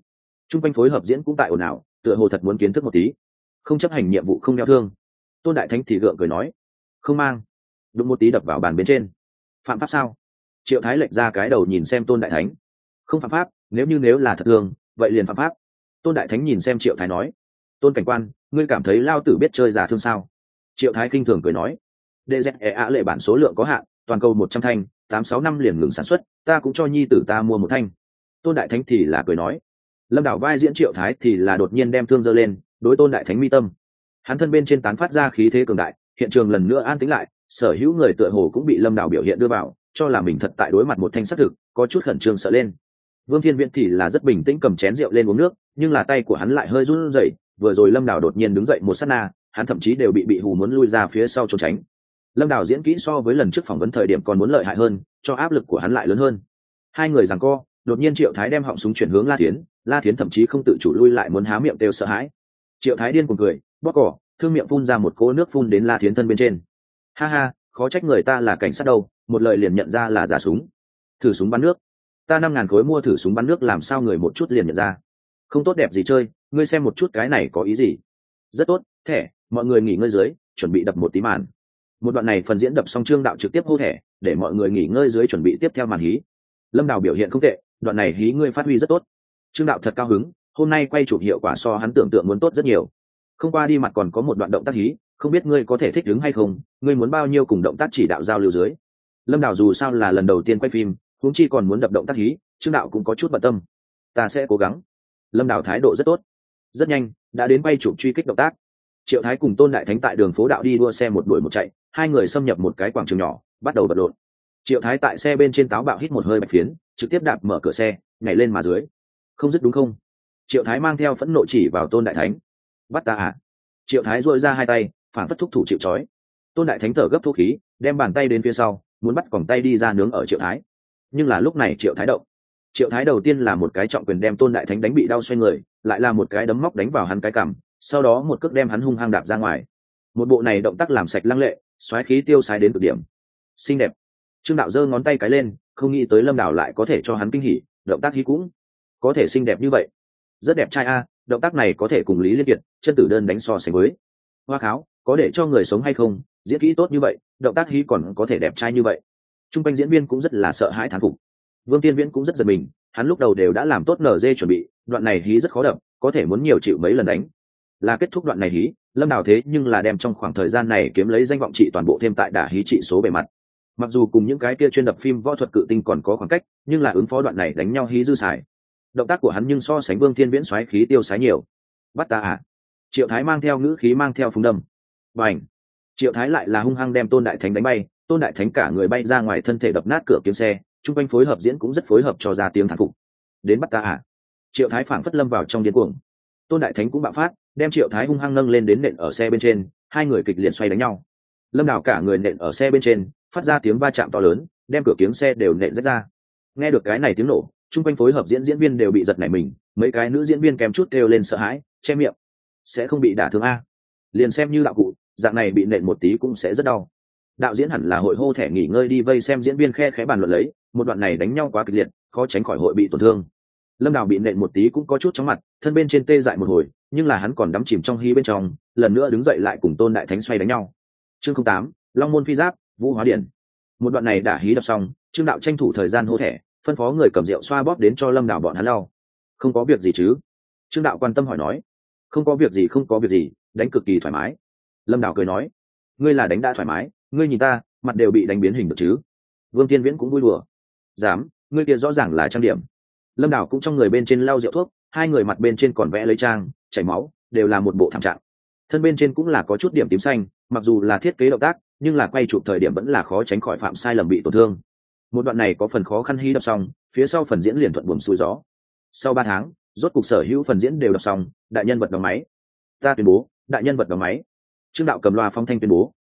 Speaker 1: Trung quanh phối hợp diễn cũng tại ồn ào, tựa hồ thật muốn kiến thức một tí. Không chấp hành nhiệm vụ không đeo thương. Tôn Đại Thánh thì gượng cười nói, không mang. Đụng một tí đập vào bàn bên trên. Phạm pháp sao? Triệu Thái lệch ra cái đầu nhìn xem Tôn Đại Thánh. Không phạm pháp, nếu là thật thương, vậy liền phạm pháp. Tôn Đại Thánh nhìn xem Triệu Thái nói, Tôn cảnh quan, ngươi cảm thấy lao tử biết chơi giả thương sao? Triệu Thái kinh thường cười nói, DZEA lệ bản số lượng có hạn, toàn cầu 100 thanh, 8-6 năm liền ngừng sản xuất, ta cũng cho nhi tử ta mua một thanh. Tôn Đại Thánh thì là cười nói. Lâm Đảo vai diễn Triệu Thái thì là đột nhiên đem thương giơ lên, đối Tôn Đại Thánh mi tâm. Hắn thân bên trên tán phát ra khí thế cường đại, hiện trường lần nữa an tĩnh lại, sở hữu người tựa hồ cũng bị Lâm Đảo biểu hiện đưa vào, cho là mình thật tại đối mặt một thanh sát thực, có chút khẩn trương sợ lên. Vương Thiên Viễn thì là rất bình tĩnh cầm chén rượu lên uống nước, nhưng là tay của hắn lại hơi run rẩy, vừa rồi Lâm Đảo đột nhiên đứng dậy một sát na, hắn thậm chí đều bị hù muốn lui ra phía sau trốn tránh. Lâm Đảo diễn kỹ so với lần trước phỏng vấn thời điểm còn muốn lợi hại hơn, cho áp lực của hắn lại lớn hơn. Hai người giằng co, đột nhiên Triệu Thái đem họng súng chuyển hướng La Thiến thậm chí không tự chủ lui lại muốn há miệng kêu sợ hãi. Triệu Thái điên cuồng cười, bóp cỏ, thương miệng phun ra một cỗ nước phun đến La Thiến thân bên trên. Ha ha, khó trách người ta là cảnh sát đâu, một lời liền nhận ra là giả súng. Thử súng bắn nước. Ta 5.000 khối mua thử súng bắn nước làm sao người một chút liền nhận ra. Không tốt đẹp gì chơi, ngươi xem một chút cái này có ý gì? Rất tốt, thẻ, mọi người nghỉ ngơi dưới, chuẩn bị đập một tí màn. Một đoạn này phần diễn đập xong Trương Đạo trực tiếp hô thẻ, để mọi người nghỉ ngơi dưới chuẩn bị tiếp theo màn hí. Lâm Đào biểu hiện không tệ, đoạn này hí ngươi phát huy rất tốt. Trương Đạo thật cao hứng, hôm nay quay chụp hiệu quả so hắn tưởng tượng muốn tốt rất nhiều. Không qua đi mặt còn có một đoạn động tác hí, không biết ngươi có thể thích ứng hay không, ngươi muốn bao nhiêu cùng động tác chỉ đạo giao lưu dưới. Lâm Đào dù sao là lần đầu tiên quay phim, huống chi còn muốn đập động tác hí, Trương Đạo cũng có chút bận tâm. Ta sẽ cố gắng. Lâm Đào thái độ rất tốt. Rất nhanh, đã đến quay chụp truy kích động tác. Triệu Thái cùng Tôn Đại Thánh tại đường phố đạo đi đua xe một đuổi một chạy, hai người xâm nhập một cái quảng trường nhỏ, bắt đầu vật lộn. Triệu Thái tại xe bên trên táo bạo hít một hơi bạch phiến, trực tiếp đạp mở cửa xe, nhảy lên mà dưới. Không dứt đúng không? Triệu Thái mang theo phẫn nộ chỉ vào Tôn Đại Thánh. Bắt ta à? Triệu Thái duỗi ra hai tay, phản phất thúc thủ chịu trói. Tôn Đại Thánh thở gấp thuốc khí, đem bàn tay đến phía sau, muốn bắt còng tay đi ra nướng ở Triệu Thái. Nhưng là lúc này Triệu Thái động. Triệu Thái đầu tiên là một cái trọng quyền đem Tôn Đại Thánh đánh bị đau xoay người, lại là một cái đấm móc đánh vào hắn cái cằm, sau đó một cước đem hắn hung hăng đạp ra ngoài. Một bộ này động tác làm sạch lăng lệ, xoáy khí tiêu sái đến cực điểm. Xinh đẹp. Trương Đạo giơ ngón tay cái lên, không nghĩ tới Lâm Đào lại có thể cho hắn kinh hỉ, động tác hí cũng có thể xinh đẹp như vậy. Rất đẹp trai a, động tác này có thể cùng Lý Liên Kiệt, chân tử đơn đánh so sánh với. Hoa kháo, có để cho người sống hay không, diễn kỹ tốt như vậy, động tác hí còn có thể đẹp trai như vậy. Trung quanh diễn viên cũng rất là sợ hãi thán phục. Vương Tiên Viễn cũng rất giật mình, hắn lúc đầu đều đã làm tốt NG chuẩn bị, đoạn này hí rất khó đập, có thể muốn nhiều chịu mấy lần đánh. Là kết thúc đoạn này hí, Lâm Đào thế nhưng là đem trong khoảng thời gian này kiếm lấy danh vọng trị toàn bộ thêm tại đả hí trị số bề mặt. Mặc dù cùng những cái kia chuyên đập phim võ thuật cự tinh còn có khoảng cách, nhưng là ứng phó đoạn này đánh nhau hí dư xài. Động tác của hắn nhưng so sánh Vương Thiên Viễn xoáy khí tiêu sái nhiều. Bắt ta à? Triệu Thái mang theo ngữ khí mang theo phúng đâm. Bành! Triệu Thái lại là hung hăng đem Tôn Đại Thánh đánh bay, Tôn Đại Thánh cả người bay ra ngoài thân thể đập nát cửa kính xe, chung quanh phối hợp diễn cũng rất phối hợp cho ra tiếng thán phục. Đến bắt ta à? Triệu Thái phảng phất lâm vào trong điên cuồng. Tôn Đại Thánh cũng bạo phát, đem Triệu Thái hung hăng nâng lên đến nện ở xe bên trên, hai người kịch liệt xoay đánh nhau. Lâm Đào cả người nện ở xe bên trên, phát ra tiếng va chạm to lớn, đem cửa kiếng xe đều nện rách ra. Nghe được cái này tiếng nổ, chung quanh phối hợp diễn viên đều bị giật nảy mình, mấy cái nữ diễn viên kèm chút kêu lên sợ hãi, che miệng. Sẽ không bị đả thương a? Liền xem như đạo cụ, dạng này bị nện một tí cũng sẽ rất đau. Đạo diễn hẳn là hội hô thẻ nghỉ ngơi đi vây xem diễn viên khe khẽ bàn luận lấy, một đoạn này đánh nhau quá kịch liệt, khó tránh khỏi hội bị tổn thương. Lâm Đào bị nện một tí cũng có chút chóng mặt, thân bên trên tê dại một hồi, nhưng là hắn còn đắm chìm trong hí bên trong, lần nữa đứng dậy lại cùng Tôn Đại Thánh xoay đánh nhau. Chương 08, Long Môn Phi Giáp, Vũ Hóa Điển. Một đoạn này đã hí đọc xong, Trương Đạo tranh thủ thời gian hô thẻ, phân phó người cầm rượu xoa bóp đến cho Lâm Đào bọn hắn lau. Không có việc gì chứ? Trương Đạo quan tâm hỏi nói. Không có việc gì, không có việc gì, đánh cực kỳ thoải mái. Lâm Đào cười nói. Ngươi là đánh đã thoải mái, ngươi nhìn ta, mặt đều bị đánh biến hình được chứ? Vương Tiên Viễn cũng vui đùa. Dám, ngươi kia rõ ràng là trang điểm. Lâm Đào cũng trong người bên trên lau rượu thuốc, hai người mặt bên trên còn vẽ lấy trang, chảy máu, đều là một bộ thảm trạng. Thân bên trên cũng là có chút điểm tím xanh, mặc dù là thiết kế động tác, nhưng là quay chụp thời điểm vẫn là khó tránh khỏi phạm sai lầm bị tổn thương. Một đoạn này có phần khó khăn hí đọc xong, phía sau phần diễn liền thuận buồm xuôi gió. Sau 3 tháng, rốt cục sở hữu phần diễn đều đọc xong, đại nhân vật đóng máy. Ta tuyên bố, đại nhân vật đóng máy. Trương Đạo cầm loa phong thanh tuyên bố.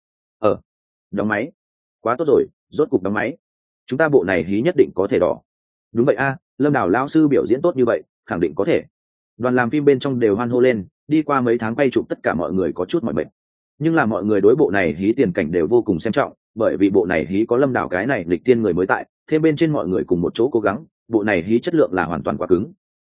Speaker 1: Đóng máy. Quá tốt rồi, rốt cục đóng máy. Chúng ta bộ này hí nhất định có thể đỏ. Đúng vậy a, Lâm Đào lão sư biểu diễn tốt như vậy, khẳng định có thể. Đoàn làm phim bên trong đều hoan hô lên, đi qua mấy tháng quay chụp tất cả mọi người có chút mỏi mệt. Nhưng là mọi người đối bộ này hí tiền cảnh đều vô cùng xem trọng, bởi vì bộ này hí có Lâm Đào cái này lịch tiên người mới tại, thêm bên trên mọi người cùng một chỗ cố gắng, bộ này hí chất lượng là hoàn toàn quá cứng.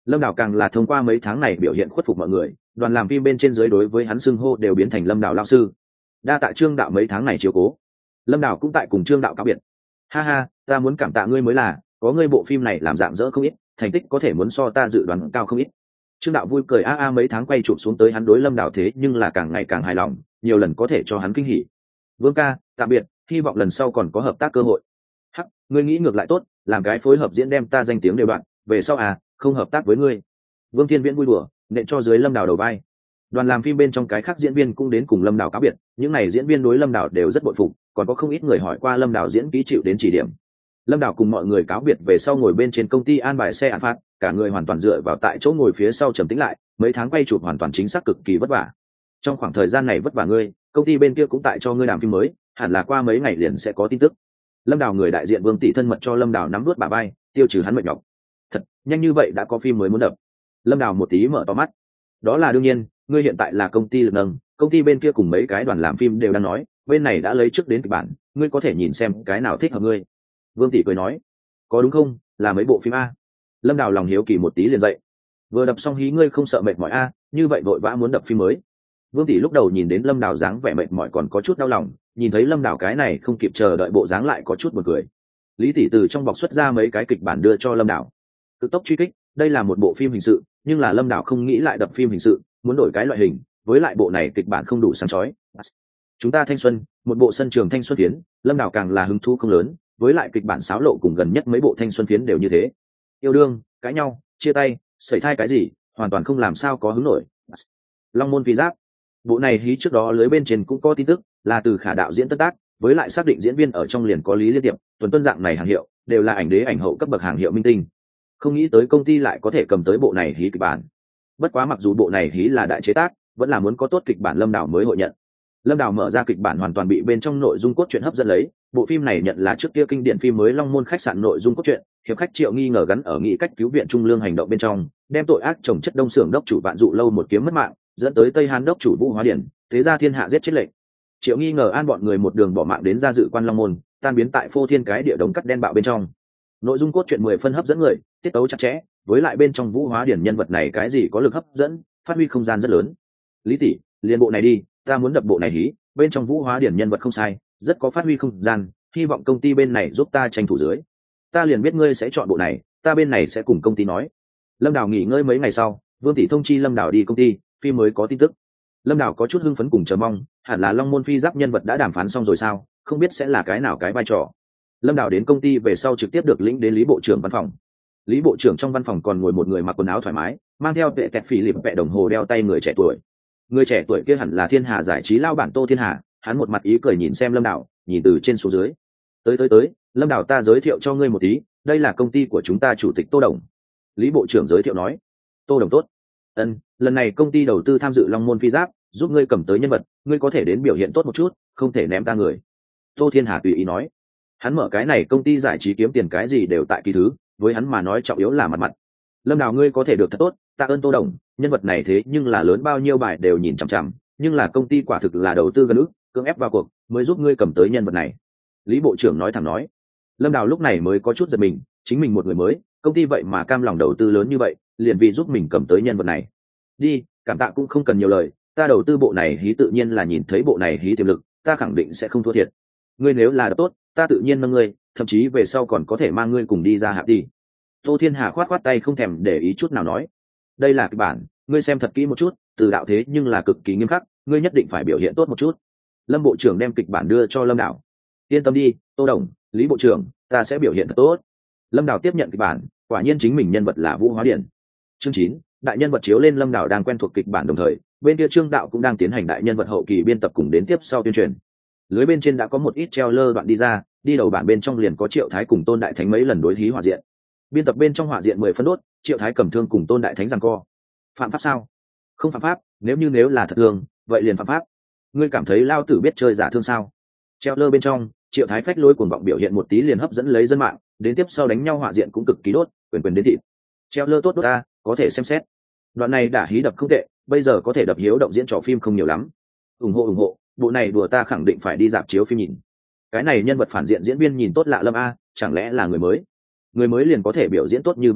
Speaker 1: Lâm Đào càng là thông qua mấy tháng này biểu hiện khuất phục mọi người, đoàn làm phim bên trên dưới đối với hắn xưng hô đều biến thành Lâm Đào lão sư. Đa tạ Trương đạo mấy tháng này chiếu cố. Lâm Đào cũng tại cùng Trương đạo cáo biệt. Ha ha, ta muốn cảm tạ ngươi mới là, có ngươi bộ phim này làm dạng dỡ không ít, thành tích có thể muốn so ta dự đoán cao không ít. Trương đạo vui cười mấy tháng quay chụp xuống tới hắn đối Lâm Đào thế nhưng là càng ngày càng hài lòng, nhiều lần có thể cho hắn kinh hỉ. Vương ca, tạm biệt, hy vọng lần sau còn có hợp tác cơ hội. Hắc, ngươi nghĩ ngược lại tốt, làm cái phối hợp diễn đem ta danh tiếng đều đoạn, về sau không hợp tác với ngươi. Vương Thiên Viễn vui đùa, nện cho dưới Lâm Đào đầu vai. Đoàn làm phim bên trong cái khác diễn viên cũng đến cùng Lâm Đào cáo biệt, những này diễn viên đối Lâm Đào đều rất bội phục, còn có không ít người hỏi qua Lâm Đào diễn kỹ chịu đến chỉ điểm. Lâm Đào cùng mọi người cáo biệt về sau ngồi bên trên công ty an bài xe án phát, cả người hoàn toàn dựa vào tại chỗ ngồi phía sau trầm tĩnh lại, mấy tháng quay chụp hoàn toàn chính xác cực kỳ vất vả. Trong khoảng thời gian này vất vả ngươi, công ty bên kia cũng tại cho ngươi làm phim mới, hẳn là qua mấy ngày liền sẽ có tin tức. Lâm Đào người đại diện Vương Tỷ thân mật cho Lâm Đào nắm nuốt bả vai, tiêu trừ hắn mệt nhọc. Thật, nhanh như vậy đã có phim mới muốn đập. Lâm Đào một tí mở to mắt. Đó là đương nhiên, ngươi hiện tại là công ty lực nâng, công ty bên kia cùng mấy cái đoàn làm phim đều đang nói, bên này đã lấy trước đến kịch bản, ngươi có thể nhìn xem cái nào thích hợp ngươi. Vương Tỷ cười nói, có đúng không, là mấy bộ phim a? Lâm Đào lòng hiếu kỳ một tí liền dậy. Vừa đập xong hí ngươi không sợ mệt mỏi a? Như vậy vội vã muốn đập phim mới. Vương Tỷ lúc đầu nhìn đến Lâm Đào dáng vẻ mệt mỏi còn có chút đau lòng, nhìn thấy Lâm Đào cái này không kịp chờ đợi bộ dáng lại có chút buồn cười. Lý Tỷ từ trong bọc xuất ra mấy cái kịch bản đưa cho Lâm Đào. Cực tốc truy kích, đây là một bộ phim hình sự, nhưng là Lâm Đào không nghĩ lại đập phim hình sự, muốn đổi cái loại hình, với lại bộ này kịch bản không đủ sáng chói. Chúng ta thanh xuân, một bộ sân trường thanh xuân phiến, Lâm Đào càng là hứng thú không lớn, với lại kịch bản xáo lộ cùng gần nhất mấy bộ thanh xuân phiến đều như thế. Yêu đương, cãi nhau, chia tay, sẩy thai cái gì, hoàn toàn không làm sao có hứng nổi. Long môn phi giáp, bộ này hí trước đó lưới bên trên cũng có tin tức, là từ Khả đạo diễn tân tác, với lại xác định diễn viên ở trong liền có Lý Liên Tiệp, Tuần Tuân dạng này hàng hiệu, đều là ảnh đế ảnh hậu cấp bậc hàng hiệu minh tinh. Không nghĩ tới công ty lại có thể cầm tới bộ này hí kịch bản. Bất quá mặc dù bộ này hí là đại chế tác, vẫn là muốn có tốt kịch bản Lâm Đào mới hội nhận. Lâm Đào mở ra kịch bản hoàn toàn bị bên trong nội dung cốt truyện hấp dẫn lấy, bộ phim này nhận là trước kia kinh điển phim mới Long Môn khách sạn nội dung cốt truyện, hiệp khách Triệu Nghi ngờ gắn ở nghị cách cứu viện trung lương hành động bên trong, đem tội ác chồng chất đông xưởng đốc chủ Vạn Dụ lâu một kiếm mất mạng, dẫn tới Tây Hán đốc chủ Vũ Hóa Điển, thế ra thiên hạ giết chết lệnh. Triệu Nghi ngờ an bọn người một đường bỏ mạng đến ra dự quan Long Môn, tan biến tại phô thiên cái địa đống cắt đen bạo bên trong. Nội dung cốt truyện 10 phân hấp dẫn người, tiết tấu chặt chẽ, với lại bên trong Vũ Hóa Điển nhân vật này cái gì có lực hấp dẫn, phát huy không gian rất lớn. Lý tỷ, liền bộ này đi, ta muốn đập bộ này hí, bên trong Vũ Hóa Điển nhân vật không sai, rất có phát huy không gian, hy vọng công ty bên này giúp ta tranh thủ dưới. Ta liền biết ngươi sẽ chọn bộ này, ta bên này sẽ cùng công ty nói. Lâm Đào nghỉ ngơi mấy ngày sau, Vương Tỷ thông chi Lâm Đào đi công ty, phim mới có tin tức. Lâm Đào có chút hưng phấn cùng chờ mong, hẳn là Long Môn phi giáp nhân vật đã đàm phán xong rồi sao, không biết sẽ là cái nào cái vai trò. Lâm Đào đến công ty về sau trực tiếp được lĩnh đến Lý bộ trưởng văn phòng. Lý bộ trưởng trong văn phòng còn ngồi một người mặc quần áo thoải mái, mang theo vệ kẹt phỉ lịp vẹ đồng hồ đeo tay người trẻ tuổi. Người trẻ tuổi kia hẳn là Thiên Hà giải trí lao bản Tô Thiên Hà, hắn một mặt ý cười nhìn xem Lâm Đào, nhìn từ trên xuống dưới. Tới, Lâm Đào ta giới thiệu cho ngươi một tí, đây là công ty của chúng ta chủ tịch Tô Đồng. Lý bộ trưởng giới thiệu nói. Tô Đồng tốt. Lần này công ty đầu tư tham dự Long Môn phi giáp, giúp ngươi cầm tới nhân vật, ngươi có thể đến biểu hiện tốt một chút, không thể ném ta người. Tô Thiên Hà tùy ý nói. Hắn mở cái này công ty giải trí kiếm tiền cái gì đều tại kỳ thứ, với hắn mà nói trọng yếu là mặt. Lâm Đào ngươi có thể được thật tốt, tạ ơn Tô Đồng, nhân vật này thế nhưng là lớn bao nhiêu bài đều nhìn chằm chằm, nhưng là công ty quả thực là đầu tư gần ức, cưỡng ép vào cuộc mới giúp ngươi cầm tới nhân vật này. Lý bộ trưởng nói thẳng nói. Lâm Đào lúc này mới có chút giật mình, chính mình một người mới, công ty vậy mà cam lòng đầu tư lớn như vậy, liền vì giúp mình cầm tới nhân vật này. Đi, cảm tạ cũng không cần nhiều lời, ta đầu tư bộ này hí tự nhiên là nhìn thấy bộ này hí tiềm lực, ta khẳng định sẽ không thua thiệt. Ngươi nếu là tốt, ta tự nhiên nâng ngươi, thậm chí về sau còn có thể mang ngươi cùng đi ra hạp đi. Tô Thiên Hà khoát tay không thèm để ý chút nào nói. Đây là kịch bản, ngươi xem thật kỹ một chút, từ đạo thế nhưng là cực kỳ nghiêm khắc, ngươi nhất định phải biểu hiện tốt một chút. Lâm bộ trưởng đem kịch bản đưa cho Lâm Đào. Yên tâm đi, Tô Đồng, Lý bộ trưởng, ta sẽ biểu hiện thật tốt. Lâm Đào tiếp nhận kịch bản, quả nhiên chính mình nhân vật là Vũ Hóa Điển. Chương 9, đại nhân vật chiếu lên. Lâm Đào đang quen thuộc kịch bản đồng thời, bên kia Trương đạo cũng đang tiến hành đại nhân vật hậu kỳ biên tập cùng đến tiếp sau tuyên truyền. Lưới bên trên đã có một ít trailer đoạn đi ra, đi đầu bản bên trong liền có Triệu Thái cùng Tôn Đại Thánh mấy lần đối hí hỏa diện. Biên tập bên trong hỏa diện 10 phân đốt, Triệu Thái cầm thương cùng Tôn Đại Thánh giằng co. Phạm pháp sao? Không phạm pháp, nếu là thật thương, vậy liền phạm pháp. Ngươi cảm thấy lao tử biết chơi giả thương sao? Trailer bên trong, Triệu Thái phách lối cuồng vọng biểu hiện một tí liền hấp dẫn lấy dân mạng, đến tiếp sau đánh nhau hỏa diện cũng cực kỳ đốt, quyền đến thịt. Trailer tốt đốt ta, có thể xem xét. Đoạn này đã hí đập không tệ, bây giờ có thể đập hiếu động diễn trò phim không nhiều lắm. Ủng hộ, bộ này đùa ta khẳng định phải đi rạp chiếu phim nhìn. Cái này nhân vật phản diện diễn viên nhìn tốt lạ lâm a, chẳng lẽ là người mới liền có thể biểu diễn tốt như vậy à?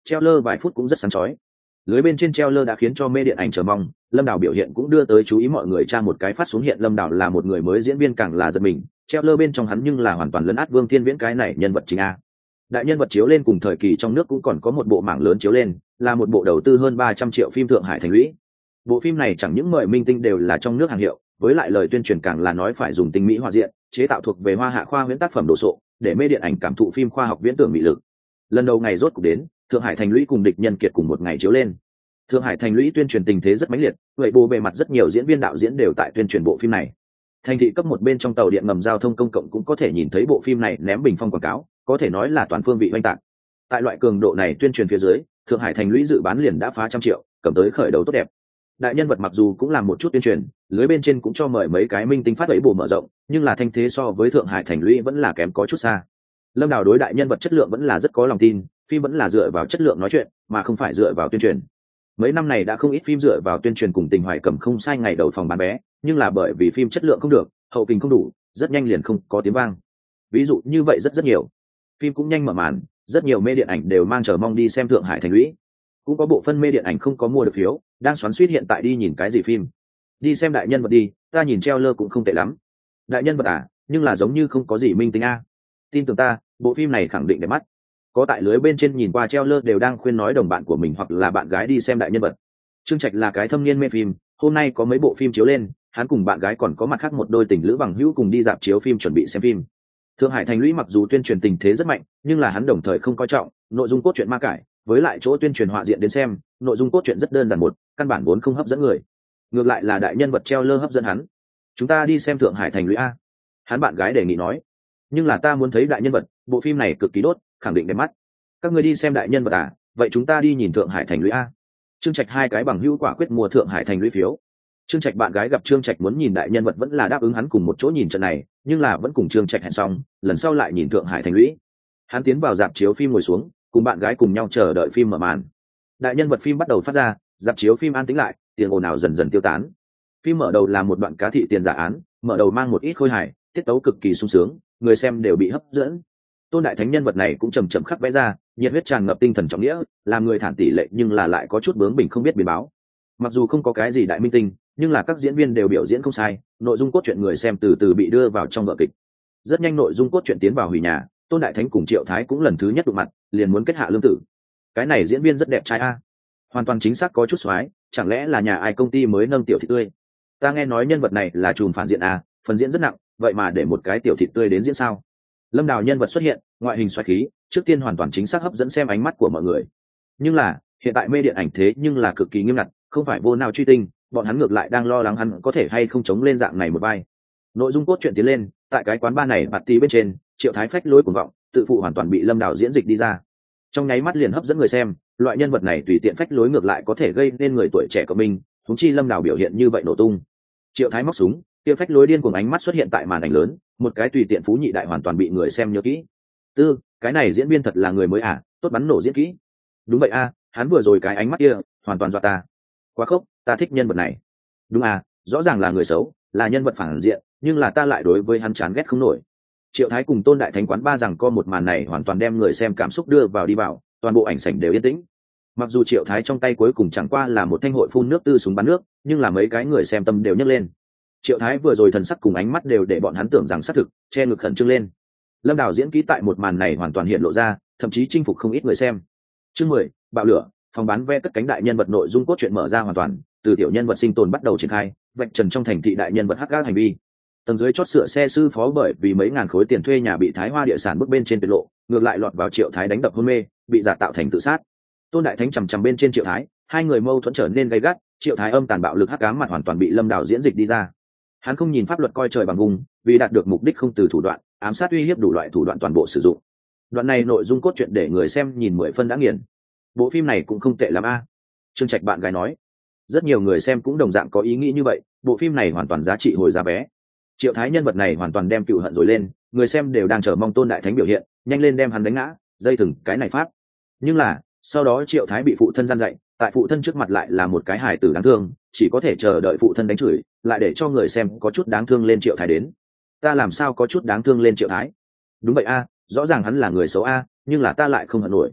Speaker 1: treo lơ vài phút cũng rất sáng chói. Lưới bên trên treo lơ đã khiến cho mê điện ảnh chờ mong, Lâm Đào biểu hiện cũng đưa tới chú ý mọi người, tra một cái phát xuống hiện Lâm Đào là một người mới diễn viên càng là giật mình, treo lơ bên trong hắn nhưng là hoàn toàn lấn át Vương Thiên Viễn cái này nhân vật chính a. Đại nhân vật chiếu lên cùng thời kỳ trong nước cũng còn có một bộ mảng lớn chiếu lên, là một bộ đầu tư hơn 300 triệu phim Thượng Hải Thành Lũy. Bộ phim này chẳng những mời minh tinh đều là trong nước hàng hiệu, với lại lời tuyên truyền càng là nói phải dùng tinh mỹ hòa diện, chế tạo thuộc về hoa hạ khoa huyễn tác phẩm đồ sộ, để mê điện ảnh cảm thụ phim khoa học viễn tưởng mỹ lực. Lần đầu ngày rốt cục đến, Thượng Hải Thành Lũy cùng Địch Nhân Kiệt cùng một ngày chiếu lên. Thượng Hải Thành Lũy tuyên truyền tình thế rất mãnh liệt, vậy bộ bề mặt rất nhiều diễn viên đạo diễn đều tại tuyên truyền bộ phim này. Thành thị cấp một bên trong tàu điện ngầm giao thông công cộng cũng có thể nhìn thấy bộ phim này ném bình phong quảng cáo, có thể nói là toàn phương vị oanh tạc. Tại loại cường độ này tuyên truyền phía dưới, Thượng Hải Thành Lũy dự bán liền đã phá 100 triệu, cầm tới khởi đầu tốt đẹp. Đại nhân vật mặc dù cũng làm một chút tuyên truyền, lưới bên trên cũng cho mời mấy cái minh tinh phát ấy bổ mở rộng, nhưng là thanh thế so với Thượng Hải Thành Lũy vẫn là kém có chút xa. Lâm Đào đối đại nhân vật chất lượng vẫn là rất có lòng tin, phim vẫn là dựa vào chất lượng nói chuyện, mà không phải dựa vào tuyên truyền. Mấy năm này đã không ít phim dựa vào tuyên truyền cùng tình hoài cầm không sai ngày đầu phòng bán vé, nhưng là bởi vì phim chất lượng không được, hậu kình không đủ, rất nhanh liền không có tiếng vang. Ví dụ như vậy rất nhiều. Phim cũng nhanh mở màn, rất nhiều mê điện ảnh đều mang chờ mong đi xem Thượng Hải Thành Lũy. Cũng có bộ phân mê điện ảnh không có mua được phiếu, đang xoắn xuýt hiện tại đi nhìn cái gì phim. Đi xem đại nhân vật đi, ta nhìn trailer cũng không tệ lắm. Đại nhân vật à, nhưng là giống như không có gì minh tính a. Tin tưởng ta, bộ phim này khẳng định đẹp mắt. Có tại lưới bên trên nhìn qua trailer đều đang khuyên nói đồng bạn của mình hoặc là bạn gái đi xem đại nhân vật. Trương Trạch là cái thâm niên mê phim, hôm nay có mấy bộ phim chiếu lên, hắn cùng bạn gái còn có mặt khác một đôi tình lữ bằng hữu cùng đi dạp chiếu phim chuẩn bị xem phim. Thượng Hải Thành Lũy mặc dù tuyên truyền tình thế rất mạnh, nhưng là hắn đồng thời không coi trọng nội dung cốt truyện ma cải, với lại chỗ tuyên truyền họa diện đến xem, nội dung cốt truyện rất đơn giản một, căn bản vốn không hấp dẫn người. Ngược lại là đại nhân vật treo lơ hấp dẫn hắn. Chúng ta đi xem Thượng Hải Thành Lũy a. Hắn bạn gái đề nghị nói. Nhưng là ta muốn thấy đại nhân vật, bộ phim này cực kỳ đốt, khẳng định đẹp mắt. Các người đi xem đại nhân vật à, vậy chúng ta đi nhìn Thượng Hải Thành Lũy a. Trương Trạch hai cái bằng hữu quả quyết mua Thượng Hải Thành Lũy phiếu. Trương Trạch bạn gái gặp Trương Trạch muốn nhìn đại nhân vật vẫn là đáp ứng hắn cùng một chỗ nhìn trận này, nhưng là vẫn cùng Trương Trạch hẹn xong, lần sau lại nhìn Thượng Hải Thành Lũy. Hắn tiến vào dạp chiếu phim ngồi xuống, cùng bạn gái cùng nhau chờ đợi phim mở màn. Đại nhân vật phim bắt đầu phát ra, dạp chiếu phim an tĩnh lại, tiếng ồn ào dần dần tiêu tán. Phim mở đầu là một đoạn cá thị tiền giả án, mở đầu mang một ít khôi hài, tiết tấu cực kỳ sung sướng, người xem đều bị hấp dẫn. Tôn Đại Thánh nhân vật này cũng chầm chậm khắc vẽ ra, nhiệt huyết tràn ngập tinh thần trọng nghĩa, làm người thản tỷ lệ nhưng là lại có chút bướng bỉnh không biết biến báo. Mặc dù không có cái gì đại minh tinh, nhưng là các diễn viên đều biểu diễn không sai, nội dung cốt truyện người xem từ từ bị đưa vào trong vở kịch. Rất nhanh nội dung cốt truyện tiến vào hủy nhà, Tôn Đại Thánh cùng Triệu Thái cũng lần thứ nhất đụng mặt, liền muốn kết hạ lương tử. Cái này diễn viên rất đẹp trai a, hoàn toàn chính xác có chút xoái, chẳng lẽ là nhà ai công ty mới nâng tiểu thị tươi? Ta nghe nói nhân vật này là trùm phản diện a, phần diễn rất nặng, vậy mà để một cái tiểu thị tươi đến diễn sao? Lâm Đào nhân vật xuất hiện, ngoại hình xoáy khí, trước tiên hoàn toàn chính xác hấp dẫn xem ánh mắt của mọi người. Nhưng là hiện tại mê điện ảnh thế nhưng là cực kỳ nghiêm ngặt, không phải vô nào truy tinh, bọn hắn ngược lại đang lo lắng hắn có thể hay không chống lên dạng này một vai. Nội dung cốt truyện tiến lên, tại cái quán bar này bạt tí bên trên, Triệu Thái phách lối cuồng vọng, tự phụ hoàn toàn bị Lâm Đào diễn dịch đi ra. Trong nháy mắt liền hấp dẫn người xem, loại nhân vật này tùy tiện phách lối ngược lại có thể gây nên người tuổi trẻ của mình, huống chi Lâm Đào biểu hiện như vậy nổ tung. Triệu Thái móc súng, kia phách lối điên cuồng ánh mắt xuất hiện tại màn ảnh lớn, một cái tùy tiện phú nhị đại hoàn toàn bị người xem nhớ kỹ. Cái này diễn viên thật là người mới à, tốt bắn nổ diễn kỹ. Đúng vậy a, hắn vừa rồi cái ánh mắt kia, hoàn toàn dọa ta. Quá khốc, ta thích nhân vật này. Đúng à, rõ ràng là người xấu, là nhân vật phản diện, nhưng là ta lại đối với hắn chán ghét không nổi. Triệu Thái cùng Tôn Đại Thánh quán ba rằng co một màn này hoàn toàn đem người xem cảm xúc đưa vào đi vào, toàn bộ ảnh sảnh đều yên tĩnh. Mặc dù Triệu Thái trong tay cuối cùng chẳng qua là một thanh hội phun nước tư súng bắn nước, nhưng là mấy cái người xem tâm đều nhấc lên. Triệu Thái vừa rồi thần sắc cùng ánh mắt đều để bọn hắn tưởng rằng xác thực, che ngực khẩn trương lên. Lâm Đào diễn kỹ tại một màn này hoàn toàn hiện lộ ra, thậm chí chinh phục không ít người xem. Chương 10, bạo lửa, phòng bán vé cất cánh đại nhân vật nội dung cốt truyện mở ra hoàn toàn, từ tiểu nhân vật sinh tồn bắt đầu triển khai, vạch trần trong thành thị đại nhân vật hắc ác hành vi. Tầng dưới chót sửa xe sư phó bởi vì mấy ngàn khối tiền thuê nhà bị Thái Hoa địa sản bước bên trên tiết lộ, ngược lại lọt vào Triệu Thái đánh đập hôn mê, bị giả tạo thành tự sát. Tôn Đại Thánh chằm chằm bên trên Triệu Thái, hai người mâu thuẫn trở nên gay gắt, Triệu Thái âm tàn bạo lực hắc ám mặt hoàn toàn bị Lâm Đào diễn dịch đi ra. Hắn không nhìn pháp luật coi trời bằng vùng, vì đạt được mục đích không từ thủ đoạn, ám sát uy hiếp đủ loại thủ đoạn toàn bộ sử dụng. Đoạn này nội dung cốt truyện để người xem nhìn 10 phân đã nghiền. Bộ phim này cũng không tệ lắm a. Trương Trạch bạn gái nói. Rất nhiều người xem cũng đồng dạng có ý nghĩ như vậy, bộ phim này hoàn toàn giá trị hồi giá vé. Triệu Thái nhân vật này hoàn toàn đem cựu hận rồi lên, người xem đều đang chờ mong Tôn Đại Thánh biểu hiện, nhanh lên đem hắn đánh ngã, dây thừng cái này phát. Nhưng là, sau đó Triệu Thái bị phụ thân gian dạy, tại phụ thân trước mặt lại là một cái hài tử đáng thương, chỉ có thể chờ đợi phụ thân đánh chửi, lại để cho người xem có chút đáng thương lên Triệu Thái đến. Ta làm sao có chút đáng thương lên Triệu Thái? Đúng vậy a, rõ ràng hắn là người xấu a, nhưng là ta lại không hận nổi.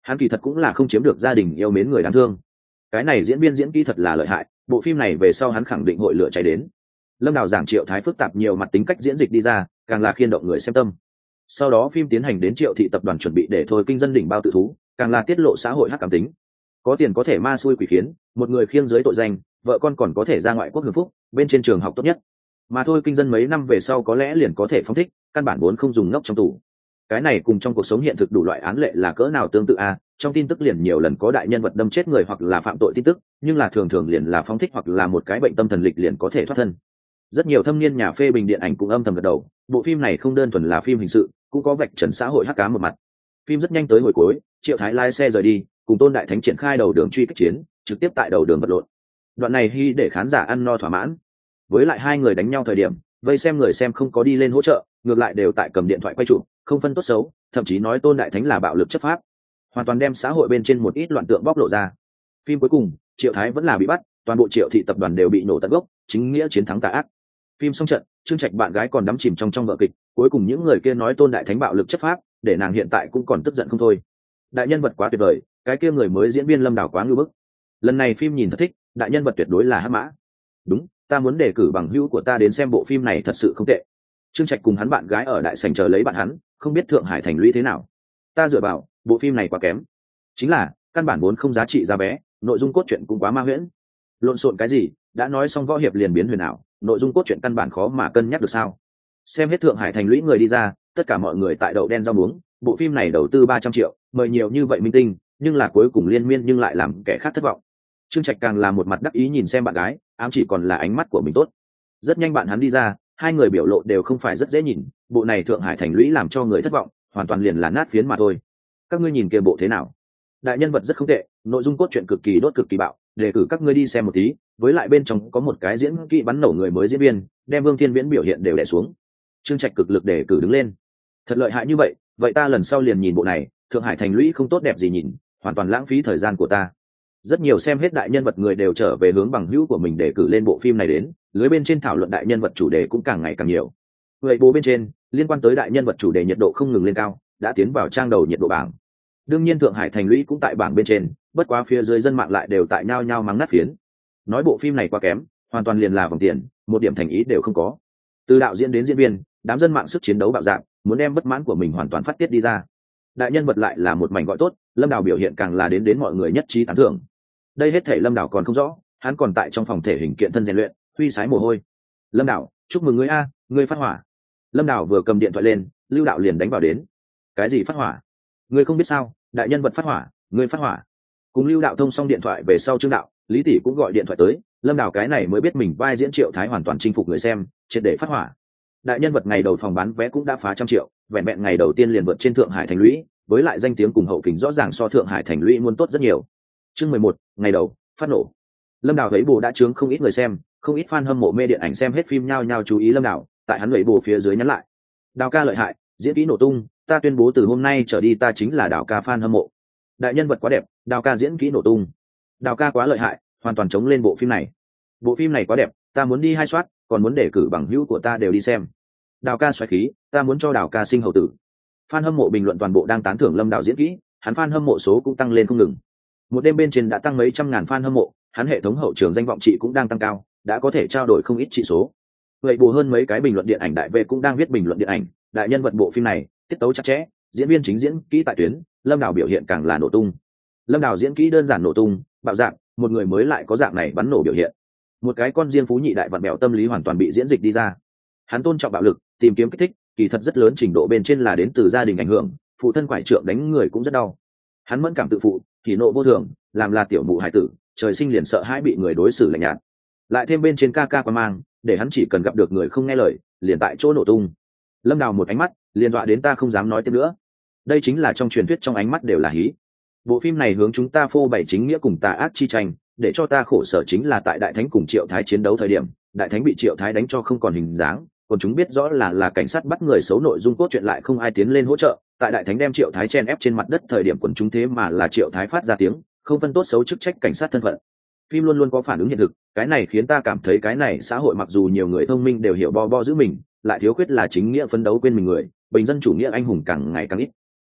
Speaker 1: hắn kỳ thật cũng là không chiếm được gia đình yêu mến người đáng thương. Cái này diễn viên diễn kỹ thật là lợi hại, bộ phim này về sau hắn khẳng định hội lửa cháy đến. Lâm Đào giảng Triệu Thái phức tạp nhiều mặt tính cách diễn dịch đi ra, càng là khiên động người xem tâm. Sau đó phim tiến hành đến Triệu thị tập đoàn chuẩn bị để thôi kinh dân đỉnh bao tự thú, càng là tiết lộ xã hội hắc ám tính. Có tiền có thể ma xui quỷ khiến, một người khiêng dưới tội danh, vợ con còn có thể ra ngoại quốc hưởng phúc, bên trên trường học tốt nhất. Mà thôi kinh dân mấy năm về sau có lẽ liền có thể phóng thích, căn bản vốn không dùng ngốc trong tù. Cái này cùng trong cuộc sống hiện thực đủ loại án lệ là cỡ nào tương tự a, trong tin tức liền nhiều lần có đại nhân vật đâm chết người hoặc là phạm tội tin tức, nhưng là thường thường liền là phóng thích hoặc là một cái bệnh tâm thần lịch liền có thể thoát thân. Rất nhiều thâm niên nhà phê bình điện ảnh cũng âm thầm gật đầu, bộ phim này không đơn thuần là phim hình sự, cũng có vạch trần xã hội hắc ám một mặt. Phim rất nhanh tới hồi cuối, Triệu Thái lái xe rời đi, cùng Tôn Đại Thánh triển khai đầu đường truy kích chiến, trực tiếp tại đầu đường vật lộn. Đoạn này hy để khán giả ăn no thỏa mãn. Với lại hai người đánh nhau thời điểm, vây xem người xem không có đi lên hỗ trợ, ngược lại đều tại cầm điện thoại quay chụp, không phân tốt xấu, thậm chí nói Tôn Đại Thánh là bạo lực chấp pháp, hoàn toàn đem xã hội bên trên một ít loạn tượng bóc lộ ra. Phim cuối cùng, Triệu Thái vẫn là bị bắt, toàn bộ Triệu thị tập đoàn đều bị nổ tận gốc, chính nghĩa chiến thắng tà ác. Phim xong trận, Trương Trạch bạn gái còn đắm chìm trong vở kịch, cuối cùng những người kia nói Tôn Đại Thánh bạo lực chấp pháp, để nàng hiện tại cũng còn tức giận không thôi. Đại nhân vật quá tuyệt vời, cái kia người mới diễn viên Lâm Đào quá ngưu bức. Lần này phim nhìn thật thích, đại nhân vật tuyệt đối là hắc mã. Đúng, ta muốn đề cử bằng hữu của ta đến xem bộ phim này thật sự không tệ. Trương Trạch cùng hắn bạn gái ở đại sảnh chờ lấy bạn hắn, không biết Thượng Hải thành lũy thế nào. Ta dựa vào, bộ phim này quá kém. Chính là, căn bản vốn không giá trị giá vé, nội dung cốt truyện cũng quá ma huyễn. Lộn xộn cái gì, đã nói xong võ hiệp liền biến huyền ảo, nội dung cốt truyện căn bản khó mà cân nhắc được sao? Xem hết Thượng Hải thành lũy người đi ra, tất cả mọi người tại đậu đen rau muống, bộ phim này đầu tư 300 triệu, mời nhiều như vậy minh tinh, nhưng là cuối cùng liên miên nhưng lại làm kẻ khác thất vọng. Trương Trạch càng là một mặt đắc ý nhìn xem bạn gái, ám chỉ còn là ánh mắt của mình tốt. Rất nhanh bạn hắn đi ra, hai người biểu lộ đều không phải rất dễ nhìn, bộ này Thượng Hải thành lũy làm cho người thất vọng, hoàn toàn liền là nát phiến mà thôi. Các ngươi nhìn kia bộ thế nào? Đại nhân vật rất không tệ, nội dung cốt truyện cực kỳ đốt cực kỳ bạo, đề cử các ngươi đi xem một tí, với lại bên trong có một cái diễn kỹ bắn nổ người mới diễn viên, đem Vương Thiên Viễn biểu hiện đều đè xuống. Trương Trạch cực lực đề cử đứng lên. Thật lợi hại như vậy, vậy ta lần sau liền nhìn bộ này, Thượng Hải thành lũy không tốt đẹp gì nhìn, hoàn toàn lãng phí thời gian của ta. Rất nhiều xem hết đại nhân vật người đều trở về hướng bằng hữu của mình để cử lên bộ phim này đến, lưới bên trên thảo luận đại nhân vật chủ đề cũng càng ngày càng nhiều. Vậy bố bên trên liên quan tới đại nhân vật chủ đề nhiệt độ không ngừng lên cao, đã tiến vào trang đầu nhiệt độ bảng. Đương nhiên Thượng Hải thành lũy cũng tại bảng bên trên, bất quá phía dưới dân mạng lại đều tại nhao nhao mắng nát phiến, nói bộ phim này quá kém, hoàn toàn liền là vòng tiền, một điểm thành ý đều không có. Từ đạo diễn đến diễn viên, đám dân mạng sức chiến đấu bạo dạn, muốn đem bất mãn của mình hoàn toàn phát tiết đi ra. Đại nhân vật lại là một mảnh gọi tốt, Lâm Đào biểu hiện càng là đến mọi người nhất trí tán thưởng. Đây hết thể Lâm Đào còn không rõ, hắn còn tại trong phòng thể hình kiện thân rèn luyện, huy sái mồ hôi. Lâm Đào, chúc mừng ngươi a, ngươi phát hỏa. Lâm Đào vừa cầm điện thoại lên, Lưu Đạo liền đánh vào đến. Cái gì phát hỏa? Ngươi không biết sao, đại nhân vật phát hỏa, ngươi phát hỏa. Cùng Lưu Đạo thông xong điện thoại về sau Trương Đạo, Lý Tỷ cũng gọi điện thoại tới, Lâm Đào cái này mới biết mình vai diễn Triệu Thái hoàn toàn chinh phục người xem, triệt để phát hỏa. Đại nhân vật ngày đầu phòng bán vé cũng đã phá 100 triệu, vẹn vẹn ngày đầu tiên liền vượt trên Thượng Hải thành lũy, với lại danh tiếng cùng hậu kính rõ ràng so Thượng Hải thành lũy muốn tốt rất nhiều. Chương 11, ngày đầu, phát nổ. Lâm Đào thấy bồ đã chướng không ít người xem, không ít fan hâm mộ mê điện ảnh xem hết phim nhao nhao chú ý Lâm Đào, tại hắn lấy bồ phía dưới nhắn lại. Đào ca lợi hại, diễn kỹ nổ tung, ta tuyên bố từ hôm nay trở đi ta chính là Đào ca fan hâm mộ. Đại nhân vật quá đẹp, Đào ca diễn kỹ nổ tung. Đào ca quá lợi hại, hoàn toàn chống lên bộ phim này. Bộ phim này quá đẹp, ta muốn đi 2 soát, còn muốn để cử bằng hữu của ta đều đi xem. Đào ca xoáy khí, ta muốn cho Đào ca sinh hậu tử. Fan hâm mộ bình luận toàn bộ đang tán thưởng Lâm Đào diễn kỹ, hắn fan hâm mộ số cũng tăng lên không ngừng. Một đêm bên trên đã tăng mấy trăm ngàn fan hâm mộ, hắn hệ thống hậu trường danh vọng trị cũng đang tăng cao, đã có thể trao đổi không ít trị số. Vậy bù hơn mấy cái bình luận điện ảnh đại vệ cũng đang viết bình luận điện ảnh, đại nhân vật bộ phim này, tiết tấu chặt chẽ, diễn viên chính diễn kỹ tại tuyến, Lâm Đào biểu hiện càng là nổ tung. Lâm Đào diễn kỹ đơn giản nổ tung, bạo dạng, một người mới lại có dạng này bắn nổ biểu hiện. Một cái con riêng phú nhị đại vặn bẹo tâm lý hoàn toàn bị diễn dịch đi ra. Hắn tôn trọng bạo lực, tìm kiếm kích thích, kỳ thật rất lớn trình độ bên trên là đến từ gia đình ảnh hưởng, phụ thân quải trượng đánh người cũng rất đau. Hắn mẫn cảm tự phụ, thì nộ vô thường, làm là tiểu mụ hải tử, trời sinh liền sợ hãi bị người đối xử lạnh nhạt. Lại thêm bên trên ca ca qua mang, để hắn chỉ cần gặp được người không nghe lời, liền tại chỗ nổ tung. Lâm Đào một ánh mắt, liền dọa đến ta không dám nói tiếp nữa. Đây chính là trong truyền thuyết trong ánh mắt đều là hí. Bộ phim này hướng chúng ta phô bày chính nghĩa cùng tà ác chi tranh, để cho ta khổ sở chính là tại Đại Thánh cùng Triệu Thái chiến đấu thời điểm, Đại Thánh bị Triệu Thái đánh cho không còn hình dáng, còn chúng biết rõ là cảnh sát bắt người xấu, nội dung cốt truyện lại không ai tiến lên hỗ trợ. Tại Đại Thánh đem Triệu Thái chen ép trên mặt đất thời điểm quần chúng thế mà là Triệu Thái phát ra tiếng, không phân tốt xấu chức trách cảnh sát thân phận. Phim luôn luôn có phản ứng hiện thực, cái này khiến ta cảm thấy cái này xã hội mặc dù nhiều người thông minh đều hiểu bo bo giữ mình, lại thiếu khuyết là chính nghĩa phấn đấu quên mình người, bình dân chủ nghĩa anh hùng càng ngày càng ít.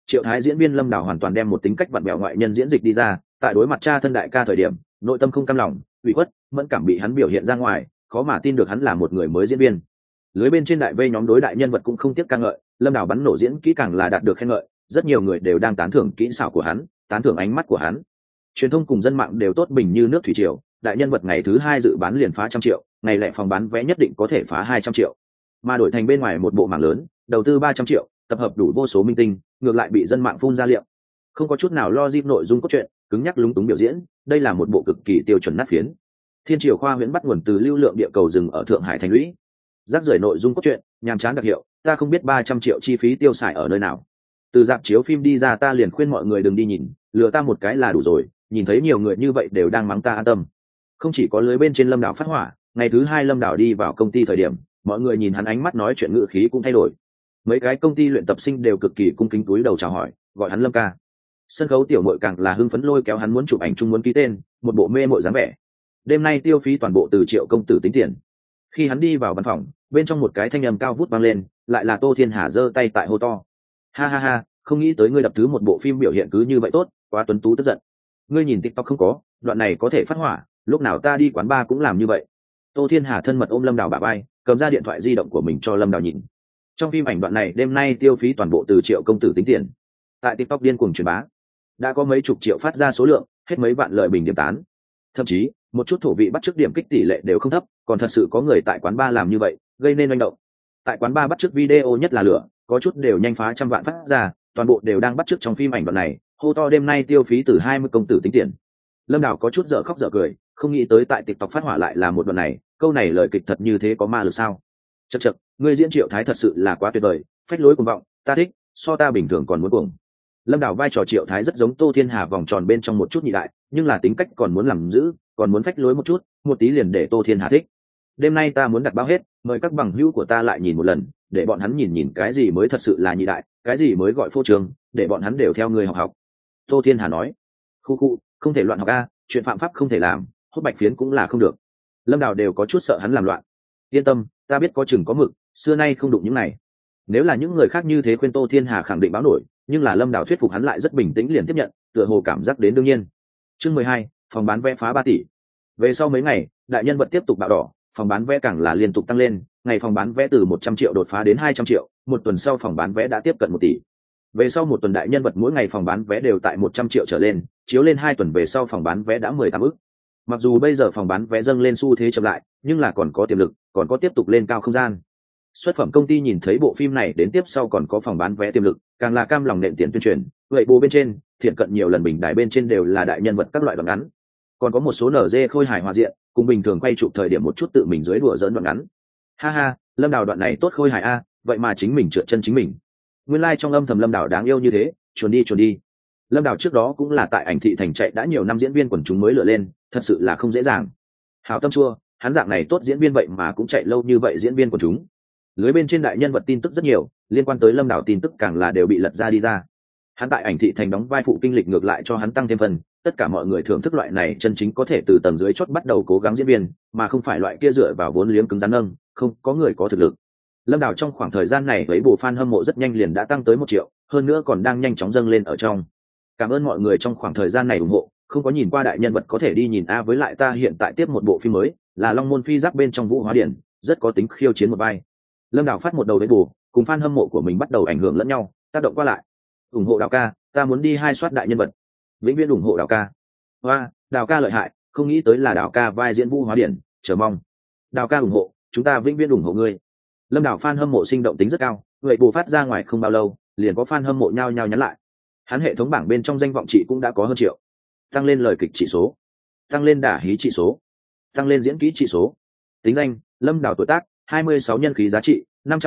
Speaker 1: Triệu Thái diễn viên Lâm Đào hoàn toàn đem một tính cách vặn vẹo ngoại nhân diễn dịch đi ra, tại đối mặt cha thân đại ca thời điểm, nội tâm không cam lòng, ủy khuất, mẫn cảm bị hắn biểu hiện ra ngoài, khó mà tin được hắn là một người mới diễn viên. Lưới bên trên đại vây nhóm đối đại nhân vật cũng không tiếc ca ngợi, Lâm Đào bắn nổ diễn kỹ càng là đạt được khen ngợi, rất nhiều người đều đang tán thưởng kỹ xảo của hắn, tán thưởng ánh mắt của hắn. Truyền thông cùng dân mạng đều tốt bình như nước thủy triều, đại nhân vật ngày thứ 2 dự bán liền phá 100 triệu, ngày lẻ phòng bán vé nhất định có thể phá 200 triệu. Mà đổi thành bên ngoài một bộ mảng lớn, đầu tư 300 triệu, tập hợp đủ vô số minh tinh, ngược lại bị dân mạng phun ra liệu. Không có chút nào lo dip nội dung cốt truyện, cứng nhắc lúng túng biểu diễn, đây là một bộ cực kỳ tiêu chuẩn nát phiến. Thiên Triều Khoa Huyễn bắt nguồn từ lưu lượng địa cầu rừng ở Thượng Hải thành lũy. Rác rưởi nội dung cốt truyện, nhàm chán đặc hiệu, ta không biết 300 triệu chi phí tiêu xài ở nơi nào. Từ dạp chiếu phim đi ra ta liền khuyên mọi người đừng đi nhìn, lừa ta một cái là đủ rồi, nhìn thấy nhiều người như vậy đều đang mắng ta an tâm. Không chỉ có lưới bên trên Lâm Đào phát hỏa, ngày thứ 2 Lâm Đào đi vào công ty thời điểm, mọi người nhìn hắn ánh mắt nói chuyện ngữ khí cũng thay đổi. Mấy cái công ty luyện tập sinh đều cực kỳ cung kính túi đầu chào hỏi, gọi hắn Lâm ca. Sân khấu tiểu muội càng là hưng phấn lôi kéo hắn muốn chụp ảnh chung muốn ký tên, một bộ mê mội dáng vẻ. Đêm nay tiêu phí toàn bộ từ Triệu công tử tính tiền. Khi hắn đi vào văn phòng, bên trong một cái thanh âm cao vút vang lên, lại là Tô Thiên Hà giơ tay tại hô to. Ha ha ha, không nghĩ tới ngươi đập thứ một bộ phim biểu hiện cứ như vậy tốt, quá tuấn tú tức giận. Ngươi nhìn TikTok không có, đoạn này có thể phát hỏa, lúc nào ta đi quán bar cũng làm như vậy. Tô Thiên Hà thân mật ôm Lâm Đào bả vai, cầm ra điện thoại di động của mình cho Lâm Đào nhìn. Trong phim ảnh đoạn này đêm nay tiêu phí toàn bộ từ Triệu công tử tính tiền. Tại TikTok điên cuồng truyền bá, đã có mấy chục triệu phát ra số lượng, hết mấy vạn lợi bình điểm tán. Thậm chí, một chút thổ vị bắt chước điểm kích tỷ lệ đều không thấp, còn thật sự có người tại quán bar làm như vậy, gây nên manh động. Tại quán bar bắt chước video nhất là lửa, có chút đều nhanh phá trăm vạn phát ra, toàn bộ đều đang bắt chước trong phim ảnh đoạn này, hô to đêm nay tiêu phí từ 20 công tử tính tiền. Lâm Đào có chút dở khóc dở cười, không nghĩ tới tại TikTok phát hỏa lại là một đoạn này, câu này lời kịch thật như thế có ma lực sao? Chậc chậc, ngươi diễn Triệu Thái thật sự là quá tuyệt vời, phách lối cuồng vọng, ta thích, so ta bình thường còn muốn cuồng. Lâm Đào vai trò Triệu Thái rất giống Tô Thiên Hà vòng tròn bên trong một chút nhị đại, nhưng là tính cách còn muốn làm giữ, còn muốn phách lối một chút, một tí liền để Tô Thiên Hà thích. Đêm nay ta muốn đặt bao hết, mời các bằng hữu của ta lại nhìn một lần, để bọn hắn nhìn nhìn cái gì mới thật sự là nhị đại, cái gì mới gọi phô trương, để bọn hắn đều theo người học học. Tô Thiên Hà nói, khu, không thể loạn học a, chuyện phạm pháp không thể làm, hốt bạch phiến cũng là không được. Lâm Đào đều có chút sợ hắn làm loạn. Yên tâm, ta biết có chừng có mực, xưa nay không đụng những này. Nếu là những người khác như thế khuyên Tô Thiên Hà khẳng định báo nổi, nhưng là Lâm Đào thuyết phục hắn lại rất bình tĩnh liền tiếp nhận, tựa hồ cảm giác đến đương nhiên. Chương 12, phòng bán vé phá 3 tỷ. Về sau mấy ngày, đại nhân vật tiếp tục bạo đỏ, phòng bán vé càng là liên tục tăng lên, ngày phòng bán vé từ 100 triệu đột phá đến 200 triệu, một tuần sau phòng bán vé đã tiếp cận 1 tỷ. Về sau một tuần đại nhân vật mỗi ngày phòng bán vé đều tại 100 triệu trở lên, chiếu lên 2 tuần về sau phòng bán vé đã 18 ức. Mặc dù bây giờ phòng bán vé dâng lên xu thế chậm lại, nhưng là còn có tiềm lực, còn có tiếp tục lên cao không gian. Xuất phẩm công ty nhìn thấy bộ phim này đến tiếp sau còn có phòng bán vé tiềm lực, càng là cam lòng nện tiền tuyên truyền, vậy bố bên trên, thiện cận nhiều lần bình đài bên trên đều là đại nhân vật các loại đoạn ngắn. Còn có một số NG khôi hài hòa diện, cùng bình thường quay chụp thời điểm một chút tự mình dưới đùa giỡn đoạn ngắn. Ha ha, Lâm Đào đoạn này tốt khôi hài a, vậy mà chính mình trượt chân chính mình. Nguyên lai trong âm thầm Lâm Đào đáng yêu như thế, chuồn đi. Lâm Đào trước đó cũng là tại ảnh thị thành chạy đã nhiều năm diễn viên quần chúng mới lựa lên, thật sự là không dễ dàng. Hào tâm chua, hắn dạng này tốt diễn viên vậy mà cũng chạy lâu như vậy diễn viên quần chúng. Lưới bên trên đại nhân vật tin tức rất nhiều, liên quan tới Lâm Đào tin tức càng là đều bị lật ra đi ra. Hắn tại ảnh thị thành đóng vai phụ kinh lịch ngược lại cho hắn tăng thêm phần, tất cả mọi người thưởng thức loại này chân chính có thể từ tầng dưới chót bắt đầu cố gắng diễn viên, mà không phải loại kia dựa vào vốn liếng cứng rắn nâng, không có người có thực lực. Lâm Đào trong khoảng thời gian này với bộ fan hâm mộ rất nhanh liền đã tăng tới 1 triệu, hơn nữa còn đang nhanh chóng dâng lên ở trong. Cảm ơn mọi người trong khoảng thời gian này ủng hộ, không có nhìn qua đại nhân vật có thể đi nhìn a, với lại ta hiện tại tiếp một bộ phim mới, là Long Môn Phi Giáp bên trong Vũ Hóa Điển, rất có tính khiêu chiến một vai. Lâm Đào phát một đầu với bù, cùng fan hâm mộ của mình bắt đầu ảnh hưởng lẫn nhau, tác động qua lại. Ủng hộ Đào ca, ta muốn đi 2 soát đại nhân vật. Vĩnh viễn ủng hộ Đào ca. Hoa, Đào ca lợi hại, không nghĩ tới là Đào ca vai diễn Vũ Hóa Điển, chờ mong. Đào ca ủng hộ, chúng ta vĩnh viễn ủng hộ ngươi. Lâm Đào fan hâm mộ sinh động tính rất cao, vậy bù phát ra ngoài không bao lâu, liền có fan hâm mộ nhao nhao nhắn lại. Hắn hệ thống bảng bên trong danh vọng trị cũng đã có hơn triệu. Tăng lên lời kịch trị số, tăng lên đả hí trị số, tăng lên diễn kỹ trị số. Tính danh: Lâm Đào, tuổi tác 26, nhân khí giá trị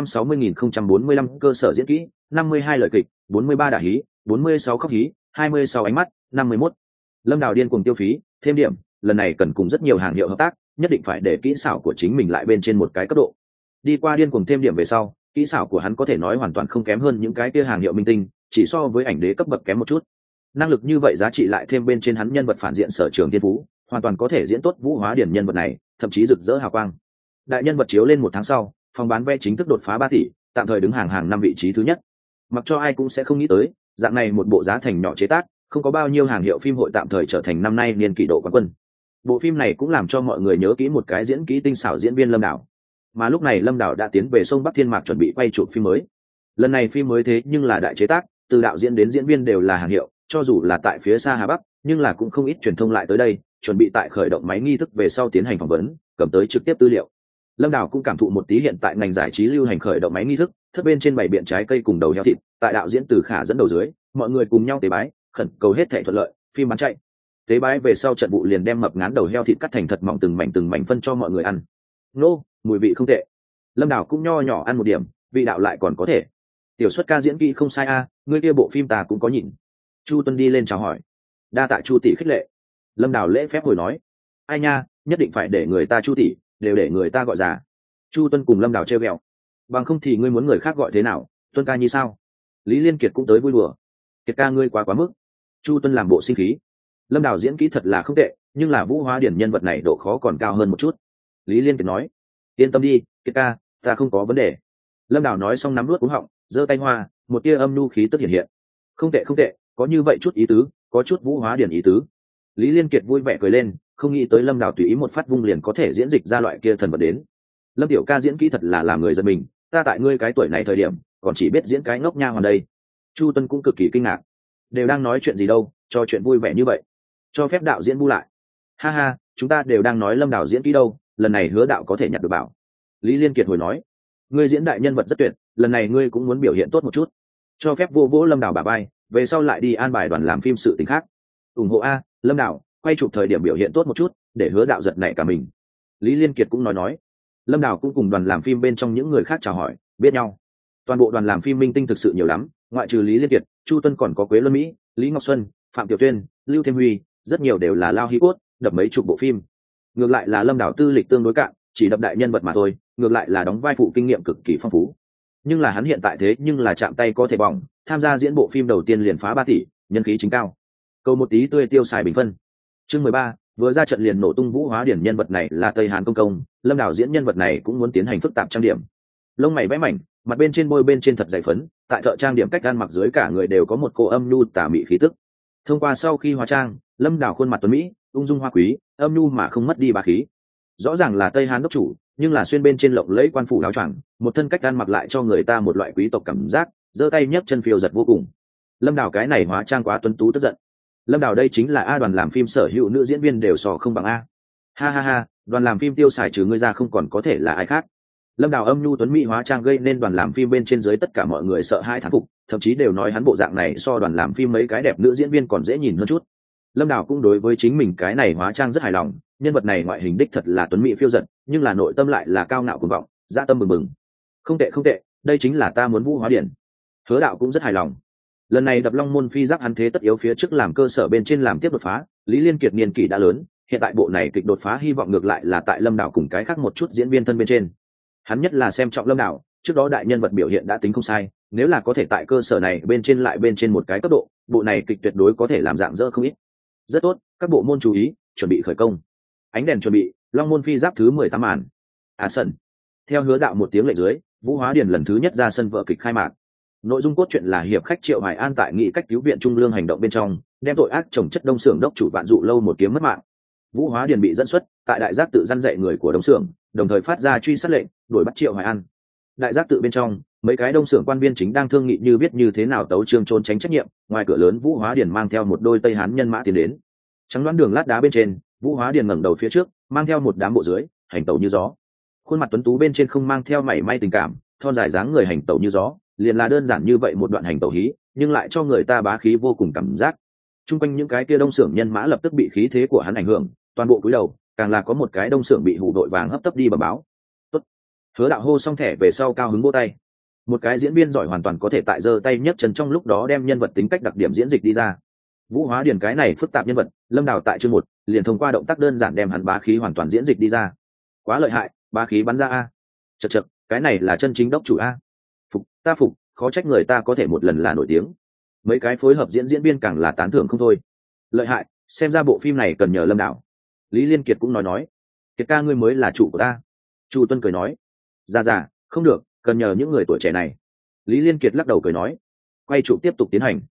Speaker 1: 560.045, cơ sở diễn kỹ 52 lời kịch, 43 đả hí, 46 khóc hí, 26 ánh mắt, 51. Lâm Đào điên cuồng tiêu phí, thêm điểm, lần này cần cùng rất nhiều hàng hiệu hợp tác, nhất định phải để kỹ xảo của chính mình lại bên trên một cái cấp độ. Đi qua điên cuồng thêm điểm về sau, kỹ xảo của hắn có thể nói hoàn toàn không kém hơn những cái kia hàng hiệu minh tinh, chỉ so với ảnh đế cấp bậc kém một chút. Năng lực như vậy giá trị lại thêm bên trên hắn nhân vật phản diện sở trường thiên phú, hoàn toàn có thể diễn tốt Vũ Hóa Điển nhân vật này, thậm chí rực rỡ hào quang. Đại nhân vật chiếu lên 1 tháng sau, phòng bán vé chính thức đột phá 3 tỷ, tạm thời đứng hàng 5 vị trí thứ nhất. Mặc cho ai cũng sẽ không nghĩ tới, dạng này một bộ giá thành nhỏ chế tác, không có bao nhiêu hàng hiệu phim hội tạm thời trở thành năm nay niên kỷ độ quán quân. Bộ phim này cũng làm cho mọi người nhớ kỹ một cái diễn kỹ tinh xảo diễn viên Lâm Đảo. Mà lúc này Lâm Đảo đã tiến về sông Bắc Thiên Mạc chuẩn bị quay chụp phim mới. Lần này phim mới thế nhưng là đại chế tác, từ đạo diễn đến diễn viên đều là hàng hiệu, cho dù là tại phía xa Hà Bắc, nhưng là cũng không ít truyền thông lại tới đây, chuẩn bị tại khởi động máy nghi thức về sau tiến hành phỏng vấn, cầm tới trực tiếp tư liệu. Lâm Đảo cũng cảm thụ một tí hiện tại ngành giải trí lưu hành khởi động máy nghi thức, thất bên trên bảy biện trái cây cùng đầu heo thịt, tại đạo diễn Từ Khả dẫn đầu dưới, mọi người cùng nhau tế bái, khẩn cầu hết thảy thuận lợi, phim bán chạy. Tế bái về sau trận vụ liền đem mập ngán đầu heo thịt cắt thành thật mỏng từng mảnh phân cho mọi người ăn. Nô, mùi vị không tệ. Lâm Đảo cũng nho nhỏ ăn một điểm, vị đạo lại còn có thể. Tiểu Xuất ca diễn kỹ không sai a, ngươi kia bộ phim ta cũng có nhìn. Chu Tuân đi lên chào hỏi. Đa tạ Chu tỷ khích lệ. Lâm Đảo lễ phép hồi nói, ai nha, nhất định phải để người ta Chu tỷ, đều để người ta gọi già. Chu Tuân cùng Lâm Đảo trêu ghẹo, bằng không thì ngươi muốn người khác gọi thế nào, Tuân ca như sao? Lý Liên Kiệt cũng tới vui đùa, Kiệt ca ngươi quá mức. Chu Tuân làm bộ sinh khí. Lâm Đảo diễn kỹ thật là không tệ, nhưng là Vũ Hóa Điển nhân vật này độ khó còn cao hơn một chút. Lý Liên Kiệt nói, yên tâm đi, Kiệt ca, ta không có vấn đề. Lâm Đảo nói xong nắm nuốt cúng họng, giơ tay hoa, một tia âm nhu khí tức hiện hiện. Không tệ, có như vậy chút ý tứ, có chút Vũ Hóa Điển ý tứ. Lý Liên Kiệt vui vẻ cười lên, không nghĩ tới Lâm Đảo tùy ý một phát vung liền có thể diễn dịch ra loại kia thần vật đến. Lâm tiểu ca diễn kỹ thật là làm người giật mình, ta tại ngươi cái tuổi này thời điểm còn chỉ biết diễn cái ngốc nha hoàn đây. Chu Tuân cũng cực kỳ kinh ngạc, đều đang nói chuyện gì đâu, cho chuyện vui vẻ như vậy. Cho phép đạo diễn bu lại. Ha ha, chúng ta đều đang nói Lâm Đảo diễn kỹ đâu, lần này hứa đạo có thể nhặt được bảo. Lý Liên Kiệt hồi nói, ngươi diễn đại nhân vật rất tuyệt, lần này ngươi cũng muốn biểu hiện tốt một chút. Cho phép vô vỗ Lâm Đảo bả vai, về sau lại đi an bài đoàn làm phim sự tình khác. Ủng hộ a, Lâm Đảo, quay chụp thời điểm biểu hiện tốt một chút, để hứa đạo giật nảy cả mình. Lý Liên Kiệt cũng nói. Lâm Đảo cũng cùng đoàn làm phim bên trong những người khác chào hỏi, biết nhau. Toàn bộ đoàn làm phim minh tinh thực sự nhiều lắm, ngoại trừ Lý Liên Kiệt, Chu Tuân còn có Quế Luân Mỹ, Lý Ngọc Xuân, Phạm Tiểu Tuyên, Lưu Thêm Huy, rất nhiều đều là lao hí cốt, đập mấy chục bộ phim. Ngược lại là Lâm Đảo tư lịch tương đối cạn, chỉ đập đại nhân vật mà thôi, ngược lại là đóng vai phụ kinh nghiệm cực kỳ phong phú. Nhưng là hắn hiện tại thế nhưng là chạm tay có thể bỏng, tham gia diễn bộ phim đầu tiên liền phá 3 tỷ, nhân khí chính cao. Câu một tí tươi tiêu xài bình phân. Chương 13, vừa ra trận liền nổ tung Vũ Hóa Điển nhân vật này là Tây Hàn công công, Lâm Đảo diễn nhân vật này cũng muốn tiến hành phức tạp trang điểm. Lông mày vẽ mảnh, mặt bên trên bôi bên trên thật dày phấn, tại thợ trang điểm cách ăn mặc dưới cả người đều có một cô âm nhu tà mị khí tức. Thông qua sau khi hóa trang, Lâm Đảo khuôn mặt tuấn mỹ, ung dung hoa quý, âm nhu mà không mất đi bá khí. Rõ ràng là Tây Hàn đốc chủ, nhưng là xuyên bên trên lộng lẫy quan phủ áo choàng, một thân cách ăn mặc lại cho người ta một loại quý tộc cảm giác, giơ tay nhấc chân phiêu giật vô cùng. Lâm Đảo cái này hóa trang quá tuấn tú tức giận. Lâm Đảo đây chính là A đoàn làm phim sở hữu nữ diễn viên đều sò không bằng A. Ha, đoàn làm phim tiêu xài trừ ngươi ra không còn có thể là ai khác. Lâm Đảo âm nhu tuấn mỹ hóa trang gây nên đoàn làm phim bên trên dưới tất cả mọi người sợ hãi thán phục, thậm chí đều nói hắn bộ dạng này so đoàn làm phim mấy cái đẹp nữ diễn viên còn dễ nhìn hơn chút. Lâm Đảo cũng đối với chính mình cái này hóa trang rất hài lòng, nhân vật này ngoại hình đích thật là tuấn mỹ phiêu dật, nhưng là nội tâm lại là cao ngạo cuồng vọng, dạ tâm bừng bừng. Không tệ, đây chính là ta muốn Vũ Hóa Điển. Hứa đạo cũng rất hài lòng. Lần này đập Long Môn Phi Giáp hắn thế tất yếu phía trước làm cơ sở bên trên làm tiếp đột phá, Lý Liên Kiệt niên kỷ đã lớn, hiện tại bộ này kịch đột phá hy vọng ngược lại là tại Lâm Đảo cùng cái khác một chút diễn viên thân bên trên. Hắn nhất là xem trọng Lâm Đảo, trước đó đại nhân vật biểu hiện đã tính không sai, nếu là có thể tại cơ sở này bên trên lại bên trên một cái cấp độ, bộ này kịch tuyệt đối có thể làm dạng dỡ không ít. Rất tốt, các bộ môn chú ý, chuẩn bị khởi công. Ánh đèn chuẩn bị, Long Môn Phi Giáp thứ 18 màn. Sân. Theo Hứa đạo một tiếng lệnh dưới, Vũ Hóa Điển lần thứ nhất ra sân vở kịch khai mạc. Nội dung cốt truyện là hiệp khách Triệu Hoài An tại nghị cách cứu viện Trung Lương hành động bên trong, đem tội ác trồng chất Đông Xưởng đốc chủ Vạn Dụ Lâu một kiếm mất mạng. Vũ Hóa Điển bị dẫn xuất, tại đại giác tự răn dạy người của Đông Xưởng, đồng thời phát ra truy sát lệnh, đuổi bắt Triệu Hoài An. Đại giác tự bên trong, mấy cái Đông Xưởng quan viên chính đang thương nghị như biết như thế nào tấu chương trốn tránh trách nhiệm, ngoài cửa lớn Vũ Hóa Điển mang theo một đôi Tây Hán nhân mã tiến đến. Trắng đoán đường lát đá bên trên, Vũ Hóa Điển ngẩng đầu phía trước, mang theo một đám bộ dưới, hành tẩu như gió. Khuôn mặt tuấn tú bên trên không mang theo mảy may tình cảm, thon dài dáng người hành tẩu như gió, liền là đơn giản như vậy một đoạn hành tẩu hí, nhưng lại cho người ta bá khí vô cùng cảm giác. Trung quanh những cái kia Đông Xưởng nhân mã lập tức bị khí thế của hắn ảnh hưởng, toàn bộ cúi đầu, càng là có một cái Đông Xưởng bị hù đội vàng hấp tấp đi bẩm báo. Tốt. Hứa đạo hô xong thẻ về sau cao hứng vỗ tay. Một cái diễn viên giỏi hoàn toàn có thể tại giơ tay nhấc chân trong lúc đó đem nhân vật tính cách đặc điểm diễn dịch đi ra. Vũ Hóa Điển cái này phức tạp nhân vật, Lâm Đảo tại chương 1, liền thông qua động tác đơn giản đem hắn bá khí hoàn toàn diễn dịch đi ra. Quá lợi hại, bá khí bắn ra a. Chậc, cái này là chân chính đốc chủ a. Phục, khó trách người ta có thể một lần là nổi tiếng. Mấy cái phối hợp diễn viên càng là tán thưởng không thôi. Lợi hại, xem ra bộ phim này cần nhờ Lâm Đảo. Lý Liên Kiệt cũng nói, Kiệt ca ngươi mới là chủ của ta. Chu Tuân cười nói, dạ, không được, cần nhờ những người tuổi trẻ này. Lý Liên Kiệt lắc đầu cười nói, quay trụ tiếp tục tiến hành.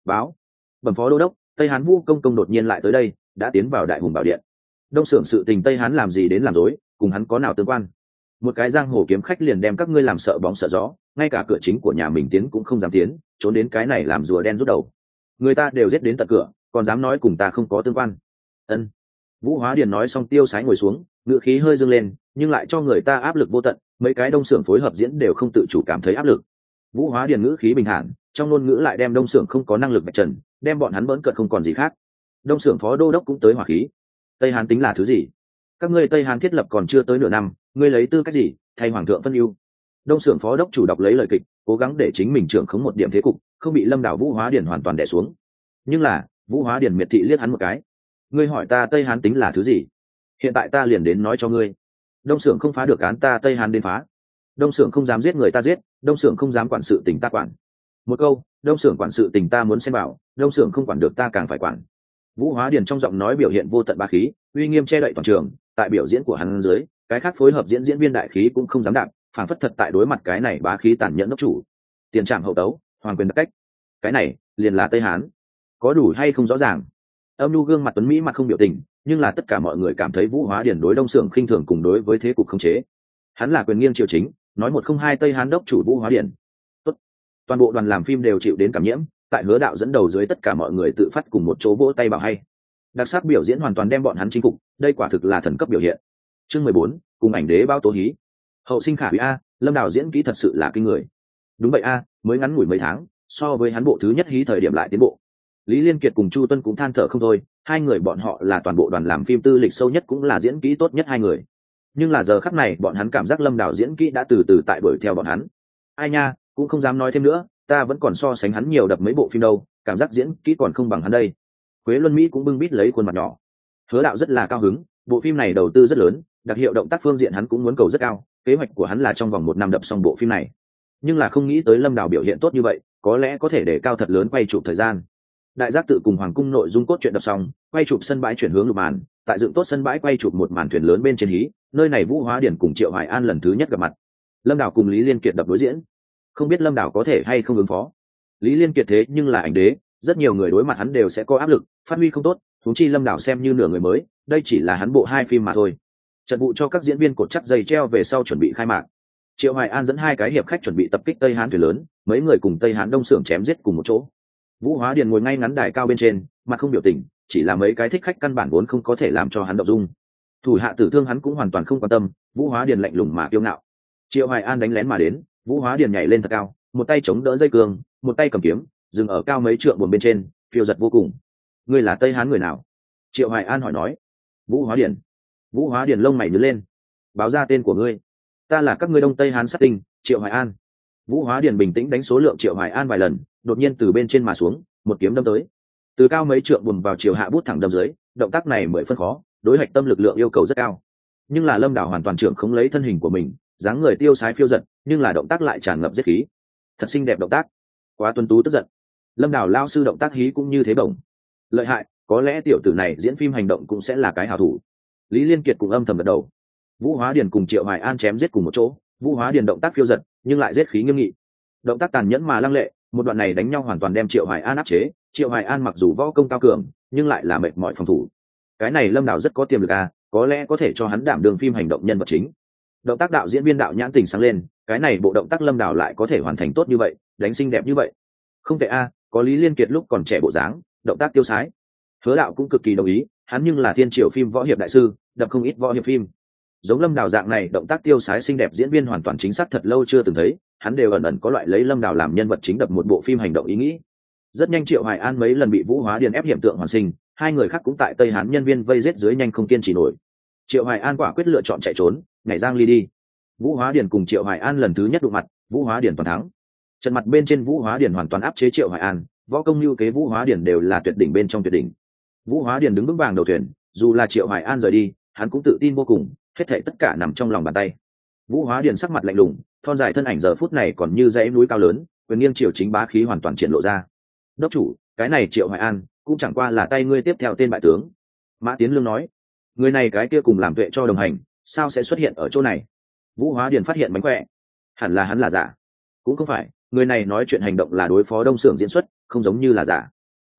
Speaker 1: báo bẩm phó đô đốc, Tây Hán Vũ công công đột nhiên lại tới đây, đã tiến vào đại hùng bảo điện. Đông xưởng sự tình Tây Hán làm gì đến làm rối, cùng hắn có nào tương quan? Một cái giang hồ kiếm khách liền đem các ngươi làm sợ bóng sợ gió, ngay cả cửa chính của nhà mình tiến cũng không dám tiến, trốn đến cái này làm rùa đen rút đầu. Người ta đều giết đến tận cửa, còn dám nói cùng ta không có tương quan? Ân. Vũ Hóa Điền nói xong tiêu sái ngồi xuống, ngữ khí hơi dâng lên, nhưng lại cho người ta áp lực vô tận. Mấy cái đông xưởng phối hợp diễn đều không tự chủ cảm thấy áp lực. Vũ Hóa Điền ngữ khí bình thản, trong ngôn ngữ lại đem đông xưởng không có năng lực vạch trần, đem bọn hắn bỡn cợt không còn gì khác. Đông xưởng phó đô đốc cũng tới hỏa khí. Tây Hán tính là thứ gì? Các ngươi Tây Hán thiết lập còn chưa tới nửa năm, ngươi lấy tư cách gì thay hoàng thượng phân ưu? Đông xưởng phó đốc chủ đọc lấy lời kịch, cố gắng để chính mình trưởng khống một điểm thế cục, không bị Lâm Đảo Vũ Hóa Điền hoàn toàn đè xuống. Nhưng là Vũ Hóa Điền miệt thị liếc hắn một cái. Ngươi hỏi ta Tây Hán tính là thứ gì? Hiện tại ta liền đến nói cho ngươi. Đông xưởng không phá được án ta Tây Hán đến phá. Đông xưởng không dám giết người ta giết, đông xưởng không dám quản sự tình ta quản. Một câu, đông xưởng quản sự tình ta muốn xem bảo, đông xưởng không quản được ta càng phải quản. Vũ Hóa Điền trong giọng nói biểu hiện vô tận bá khí, uy nghiêm che đậy toàn trường. Tại biểu diễn của hắn dưới, cái khác phối hợp diễn viên đại khí cũng không dám đạp, phản phất thật tại đối mặt cái này bá khí tàn nhẫn đốc chủ. Tiền trạm hậu tấu, hoàng quyền đặc cách, cái này liền là Tây Hán. Có đủ hay không rõ ràng? Âm nhu gương mặt tuấn mỹ mặt không biểu tình, nhưng là tất cả mọi người cảm thấy Vũ Hóa Điền đối đông xưởng khinh thường cùng đối với thế cục khống chế. Hắn là quyền nghiêng triều chính, nói một không hai Tây Hán đốc chủ Vũ Hóa Điền. Tốt. Toàn bộ đoàn làm phim đều chịu đến cảm nhiễm, tại Hứa Đạo dẫn đầu dưới tất cả mọi người tự phát cùng một chỗ vỗ tay bảo hay. Đặc sắc biểu diễn hoàn toàn đem bọn hắn chinh phục, đây quả thực là thần cấp biểu hiện. Chương 14, cùng ảnh đế bao tố hí. Hậu sinh khả hủy a, Lâm Đào diễn kỹ thật sự là kinh người. Đúng vậy a, mới ngắn ngủi mấy tháng, so với hắn bộ thứ nhất hí thời điểm lại tiến bộ. Lý Liên Kiệt cùng Chu Tuân cũng than thở không thôi, hai người bọn họ là toàn bộ đoàn làm phim tư lịch sâu nhất cũng là diễn kỹ tốt nhất hai người. Nhưng là giờ khắc này bọn hắn cảm giác Lâm Đào diễn kỹ đã từ từ tại đuổi theo bọn hắn. Ai nha, cũng không dám nói thêm nữa, ta vẫn còn so sánh hắn nhiều đập mấy bộ phim đâu, cảm giác diễn kỹ còn không bằng hắn đây. Quế Luân Mỹ cũng bưng bít lấy khuôn mặt nhỏ. Hứa Đạo rất là cao hứng, bộ phim này đầu tư rất lớn, đặc hiệu động tác phương diện hắn cũng muốn cầu rất cao, kế hoạch của hắn là trong vòng 1 năm đập xong bộ phim này. Nhưng là không nghĩ tới Lâm Đào biểu hiện tốt như vậy, có lẽ có thể để cao thật lớn quay chụp thời gian. Đại giác tự cùng hoàng cung nội dung cốt truyện đập xong, quay chụp sân bãi chuyển hướng lục màn, tại dựng tốt sân bãi quay chụp một màn thuyền lớn bên trên hí, nơi này Vũ Hóa Điển cùng Triệu Hoài An lần thứ nhất gặp mặt. Lâm Đào cùng Lý Liên Kiệt đập đối diễn, không biết Lâm Đào có thể hay không ứng phó. Lý Liên Kiệt thế nhưng là ảnh đế, rất nhiều người đối mặt hắn đều sẽ có áp lực, phát huy không tốt, huống chi Lâm Đào xem như nửa người mới, đây chỉ là hắn bộ 2 phim mà thôi. Trận vụ cho các diễn viên cột chắc dây treo về sau chuẩn bị khai mạc. Triệu Hoài An dẫn 2 cái hiệp khách chuẩn bị tập kích Tây Hán thuyền lớn, mấy người cùng Tây Hán đông xưởng chém giết cùng một chỗ. Vũ Hóa Điền ngồi ngay ngắn đài cao bên trên, mặt không biểu tình, chỉ là mấy cái thích khách căn bản vốn không có thể làm cho hắn động dung. Thủ hạ tử thương hắn cũng hoàn toàn không quan tâm, Vũ Hóa Điền lạnh lùng mà kiêu ngạo. Triệu Hoài An đánh lén mà đến, Vũ Hóa Điền nhảy lên thật cao, một tay chống đỡ dây cương, một tay cầm kiếm, dừng ở cao mấy trượng buồn bên trên, phiêu giật vô cùng. Ngươi là Tây Hán người nào? Triệu Hoài An hỏi nói. Vũ Hóa Điền. Vũ Hóa Điền lông mày nhướng lên. Báo ra tên của ngươi. Ta là các ngươi Đông Tây Hán sát tinh, Triệu Hoài An. Vũ Hóa Điền bình tĩnh đánh số lượng Triệu Hoài An vài lần, đột nhiên từ bên trên mà xuống, một kiếm đâm tới. Từ cao mấy trượng buồn vào chiều hạ bút thẳng đâm dưới, động tác này 10 phân khó, đối hạch tâm lực lượng yêu cầu rất cao. Nhưng là Lâm Đảo hoàn toàn trưởng không lấy thân hình của mình, dáng người tiêu sái phiêu giật, nhưng là động tác lại tràn ngập giết khí. Thật xinh đẹp động tác. Quá tuấn tú tức giận. Lâm Đảo lao sư động tác hí cũng như thế bổng. Lợi hại, có lẽ tiểu tử này diễn phim hành động cũng sẽ là cái hảo thủ. Lý Liên Kiệt cũng âm thầm gật đầu. Vũ Hóa Điền cùng Triệu Hoài An chém giết cùng một chỗ, Vũ Hóa Điền động tác phiêu giật, nhưng lại giết khí nghiêm nghị. Động tác tàn nhẫn mà lăng lệ, một đoạn này đánh nhau hoàn toàn đem Triệu Hoài An áp chế. Triệu Hoài An mặc dù võ công cao cường, nhưng lại là mệt mỏi phòng thủ. Cái này Lâm Đảo rất có tiềm lực à, có lẽ có thể cho hắn đảm đương phim hành động nhân vật chính. Động tác đạo diễn viên đạo nhãn tình sáng lên, cái này bộ động tác Lâm Đảo lại có thể hoàn thành tốt như vậy, đánh xinh đẹp như vậy. Không tệ a, có Lý Liên Kiệt lúc còn trẻ bộ dáng, động tác tiêu sái. Hứa Đạo cũng cực kỳ đồng ý, hắn nhưng là thiên triều phim võ hiệp đại sư, đập không ít võ hiệp phim. Giống Lâm Đảo dạng này động tác tiêu sái xinh đẹp diễn viên hoàn toàn chính xác thật lâu chưa từng thấy, hắn đều ẩn ẩn có loại lấy Lâm Đảo làm nhân vật chính đập một bộ phim hành động ý nghĩ. Rất nhanh Triệu Hoài An mấy lần bị Vũ Hóa Điền ép hiện tượng hoàn sinh, 2 người khác cũng tại Tây Hán nhân viên vây giết dưới nhanh không kiên trì nổi. Triệu Hoài An quả quyết lựa chọn chạy trốn, nhảy giang ly đi. Vũ Hóa Điền cùng Triệu Hoài An lần thứ nhất đụng mặt, Vũ Hóa Điền toàn thắng. Trận mặt bên trên Vũ Hóa Điền hoàn toàn áp chế Triệu Hoài An, võ công lưu kế Vũ Hóa Điền đều là tuyệt đỉnh bên trong tuyệt đỉnh. Vũ Hóa Điền đứng vững vàng đầu thuyền, dù là Triệu Hoài An rời đi, hắn cũng tự tin vô cùng, hết thảy tất cả nằm trong lòng bàn tay. Vũ Hóa Điền sắc mặt lạnh lùng, thon dài thân ảnh giờ phút này còn như dãy núi cao lớn, quyền nghiêng triều chính bá khí hoàn toàn triển lộ ra. Đốc chủ, cái này Triệu Hoài An cũng chẳng qua là tay ngươi tiếp theo tên bại tướng. Mã Tiến Lương nói, người này cái kia cùng làm tuệ cho đồng hành, sao sẽ xuất hiện ở chỗ này? Vũ Hóa Điền phát hiện mánh khỏe, hẳn là hắn là giả. Cũng không phải, người này nói chuyện hành động là đối phó đông xưởng diễn xuất, không giống như là giả.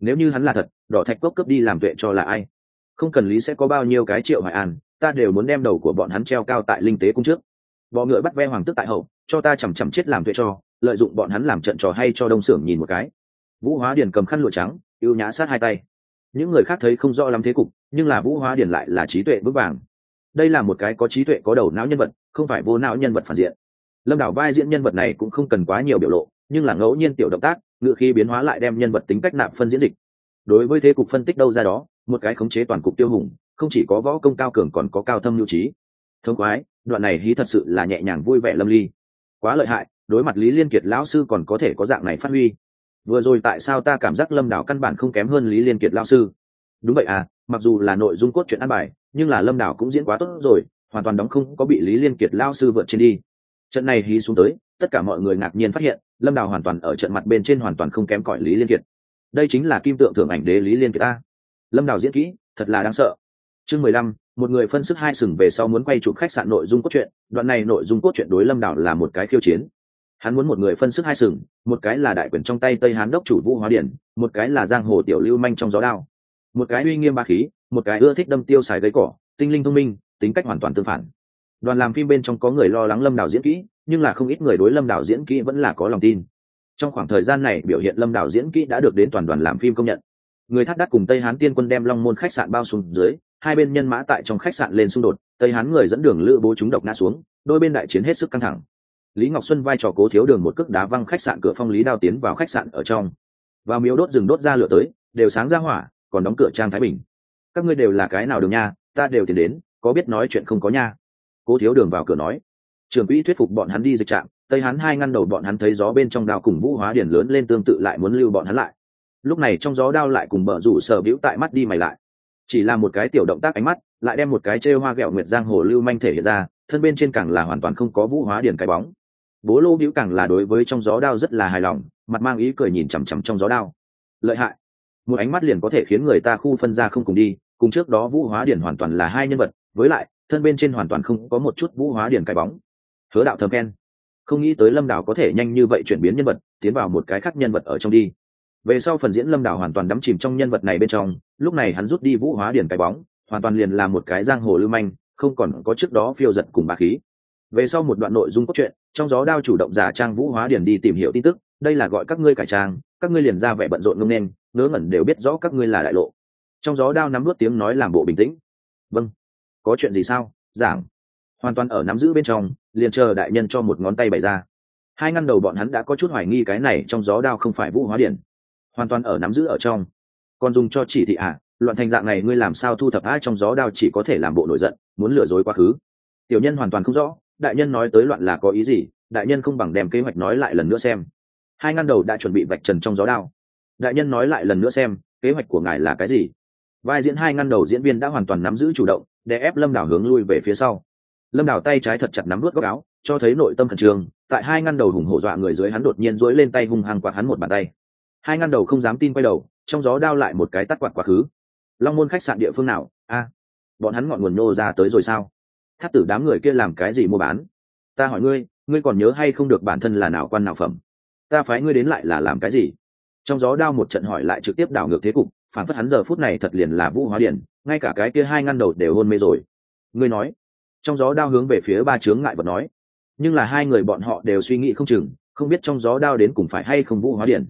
Speaker 1: nếu như hắn là thật, đỏ thạch cốc cướp đi làm tuệ cho là ai? Không cần lý sẽ có bao nhiêu cái Triệu Hoài An, ta đều muốn đem đầu của bọn hắn treo cao tại linh tế cung trước. Bọ ngựa bắt ve hoàng tước tại hậu, cho ta chằm chằm chết làm tuệ cho, lợi dụng bọn hắn làm trận trò hay cho Đông Sưởng nhìn một cái. Vũ Hóa Điền cầm khăn lụa trắng, ưu nhã sát hai tay. Những người khác thấy không rõ lắm thế cục, nhưng là Vũ Hóa Điền lại là trí tuệ vững vàng. Đây là một cái có trí tuệ có đầu não nhân vật, không phải vô não nhân vật phản diện. Lâm Đảo vai diễn nhân vật này cũng không cần quá nhiều biểu lộ, nhưng là ngẫu nhiên tiểu động tác, ngữ khí biến hóa lại đem nhân vật tính cách nạp phân diễn dịch. Đối với thế cục phân tích đâu ra đó, một cái khống chế toàn cục Tiêu Hùng, không chỉ có võ công cao cường còn có cao thâm nhu trí. Thông khoái, đoạn này hí thật sự là nhẹ nhàng vui vẻ lâm ly. Quá lợi hại, đối mặt Lý Liên Kiệt lão sư còn có thể có dạng này phát huy. Vừa rồi tại sao ta cảm giác Lâm Đảo căn bản không kém hơn Lý Liên Kiệt lão sư? Đúng vậy à, mặc dù là nội dung cốt truyện ăn bài, nhưng là Lâm Đảo cũng diễn quá tốt rồi, hoàn toàn đóng không có bị Lý Liên Kiệt lão sư vượt trên đi. Trận này hí xuống tới, tất cả mọi người ngạc nhiên phát hiện, Lâm Đảo hoàn toàn ở trận mặt bên trên hoàn toàn không kém cỏi Lý Liên Kiệt. Đây chính là kim tượng thưởng ảnh đế Lý Liên Kiệt a. Lâm Đảo diễn kỹ, thật là đáng sợ. Chương 15, một người phân sức hai sừng về sau muốn quay chụp khách sạn nội dung cốt truyện, đoạn này nội dung cốt truyện đối Lâm Đảo là một cái khiêu chiến. Hắn muốn một người phân sức hai sừng, một cái là đại quyền trong tay Tây Hán đốc chủ Vũ Hóa Điển, một cái là giang hồ tiểu lưu manh trong gió đao. Một cái uy nghiêm bá khí, một cái ưa thích đâm tiêu xài gây cỏ, tinh linh thông minh, tính cách hoàn toàn tương phản. Đoàn làm phim bên trong có người lo lắng Lâm Đảo diễn kỹ, nhưng là không ít người đối Lâm Đảo diễn kỹ vẫn là có lòng tin. Trong khoảng thời gian này biểu hiện Lâm Đảo diễn kỹ đã được đến toàn đoàn làm phim công nhận. Người Thát Đắt cùng Tây Hán tiên quân đem Long Môn khách sạn bao xuống dưới, hai bên nhân mã tại trong khách sạn lên xung đột, Tây Hán người dẫn đường lữ bố chúng độc ngã xuống, đôi bên đại chiến hết sức căng thẳng. Lý Ngọc Xuân vai trò Cố Thiếu Đường một cước đá văng khách sạn cửa phong Lý Đao tiến vào khách sạn ở trong. Vào miếu đốt rừng đốt ra lửa tới, đều sáng ra hỏa, còn đóng cửa trang thái bình. Các ngươi đều là cái nào đường nha, ta đều tiến đến, có biết nói chuyện không có nha. Cố Thiếu Đường vào cửa nói. Trưởng quỹ thuyết phục bọn hắn đi dịch trạm, Tây Hán hai ngăn đầu bọn hắn thấy gió bên trong đao cùng Vũ Hóa Điển lớn lên tương tự lại muốn lưu bọn hắn lại. Lúc này trong gió đao lại cùng bờ rủ sở bĩu tại mắt đi mày lại. Chỉ là một cái tiểu động tác ánh mắt, lại đem một cái trêu hoa ghẹo nguyệt giang hồ lưu manh thể hiện ra, thân bên trên càng là hoàn toàn không có Vũ Hóa Điển cái bóng. Bố Lô bĩu càng là đối với trong gió đao rất là hài lòng, mặt mang ý cười nhìn chằm chằm trong gió đao. Lợi hại, một ánh mắt liền có thể khiến người ta khu phân ra không cùng đi, cùng trước đó Vũ Hóa Điển hoàn toàn là hai nhân vật, với lại thân bên trên hoàn toàn không có một chút Vũ Hóa Điển cái bóng. Hứa Đạo thầm khen, không nghĩ tới Lâm Đảo có thể nhanh như vậy chuyển biến nhân vật, tiến vào một cái khác nhân vật ở trong đi. Về sau phần diễn Lâm Đảo hoàn toàn đắm chìm trong nhân vật này bên trong, lúc này hắn rút đi Vũ Hóa Điển cái bóng, hoàn toàn liền là một cái giang hồ lưu manh, không còn có trước đó phiêu giật cùng bá khí. Về sau một đoạn nội dung cốt truyện, trong gió đao chủ động giả trang Vũ Hóa Điển đi tìm hiểu tin tức, đây là gọi các ngươi cải trang, các ngươi liền ra vẻ bận rộn ngông nên, ngớ ngẩn đều biết rõ các ngươi là đại lộ. Trong gió đao nắm nuốt tiếng nói làm bộ bình tĩnh. Vâng, có chuyện gì sao? Giảng. Hoàn toàn ở nắm giữ bên trong, liền chờ đại nhân cho một ngón tay bày ra. Hai ngăn đầu bọn hắn đã có chút hoài nghi cái này trong gió đao không phải Vũ Hóa Điển, hoàn toàn ở nắm giữ ở trong. Còn dùng cho chỉ thị à? Loạn thành dạng này ngươi làm sao thu thập ai trong gió đao chỉ có thể làm bộ nổi giận, muốn lừa dối quá khứ. Tiểu nhân hoàn toàn không rõ, đại nhân nói tới loạn là có ý gì, đại nhân không bằng đem kế hoạch nói lại lần nữa xem. Hai ngăn đầu đã chuẩn bị vạch trần trong gió đao. Đại nhân nói lại lần nữa xem, kế hoạch của ngài là cái gì? Vai diễn hai ngăn đầu diễn viên đã hoàn toàn nắm giữ chủ động, để ép Lâm Đảo hướng lui về phía sau. Lâm Đảo tay trái thật chặt nắm nuốt góc áo, cho thấy nội tâm khẩn trương. Tại hai ngăn đầu hùng hổ dọa người dưới hắn đột nhiên duỗi lên tay hung hăng quạt hắn một bàn tay. Hai ngăn đầu không dám tin quay đầu, trong gió đao lại một cái tát quạt quá khứ. Long Môn khách sạn địa phương nào? A, bọn hắn ngọn nguồn nô ra tới rồi sao? Thát tử đám người kia làm cái gì mua bán? Ta hỏi ngươi, ngươi còn nhớ hay không được bản thân là nào quan nào phẩm? Ta phái ngươi đến lại là làm cái gì? Trong gió đao một trận hỏi lại trực tiếp đảo ngược thế cục, phản phất hắn giờ phút này thật liền là Vũ Hóa Điển, ngay cả cái kia hai ngăn đầu đều hôn mê rồi. Ngươi nói. Trong gió đao hướng về phía ba chướng ngại vật nói, nhưng là hai người bọn họ đều suy nghĩ không chừng, không biết trong gió đao đến cùng phải hay không Vũ Hóa Điển.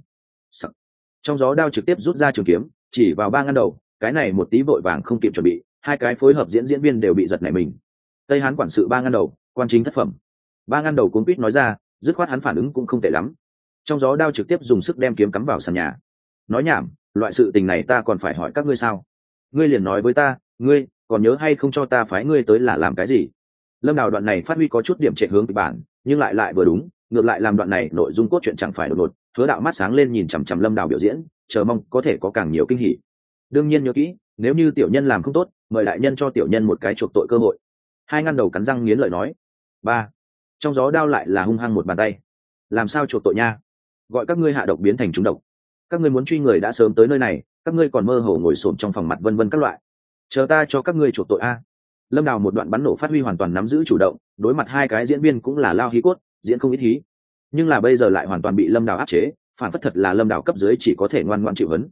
Speaker 1: Trong gió đao trực tiếp rút ra trường kiếm, chỉ vào ba ngăn đầu, cái này một tí vội vàng không kịp chuẩn bị, hai cái phối hợp diễn viên đều bị giật nảy mình. Tây Hán quản sự ba ngăn đầu, quan chính thất phẩm. Ba ngăn đầu cuống quýt nói ra, dứt khoát hắn phản ứng cũng không tệ lắm. Trong gió đao trực tiếp dùng sức đem kiếm cắm vào sàn nhà. Nói nhảm, loại sự tình này ta còn phải hỏi các ngươi sao? Ngươi liền nói với ta, ngươi còn nhớ hay không cho ta phái ngươi tới là làm cái gì? Lâm Đào đoạn này phát huy có chút điểm trệ hướng kịch bản, nhưng lại vừa đúng, ngược lại làm đoạn này nội dung cốt truyện chẳng phải đột ngột. Hứa Đạo mắt sáng lên nhìn chằm chằm Lâm Đào biểu diễn, chờ mong có thể có càng nhiều kinh hỉ. Đương nhiên nhớ kỹ, nếu như tiểu nhân làm không tốt, mời đại nhân cho tiểu nhân một cái chuộc tội cơ hội. Hai ngăn đầu cắn răng nghiến lợi nói. Ba. Trong gió đao lại là hung hăng một bàn tay. Làm sao chuộc tội nha? Gọi các ngươi hạ độc biến thành trúng độc. Các ngươi muốn truy người đã sớm tới nơi này, các ngươi còn mơ hồ ngồi xổm trong phòng mặt vân vân các loại. Chờ ta cho các ngươi chuộc tội a. Lâm Đào một đoạn bắn nổ phát huy hoàn toàn nắm giữ chủ động, đối mặt hai cái diễn viên cũng là lao hí cốt, diễn không ít hí. Nhưng là bây giờ lại hoàn toàn bị Lâm Đào áp chế, phản phất thật là Lâm Đào cấp dưới chỉ có thể ngoan ngoãn chịu hấn.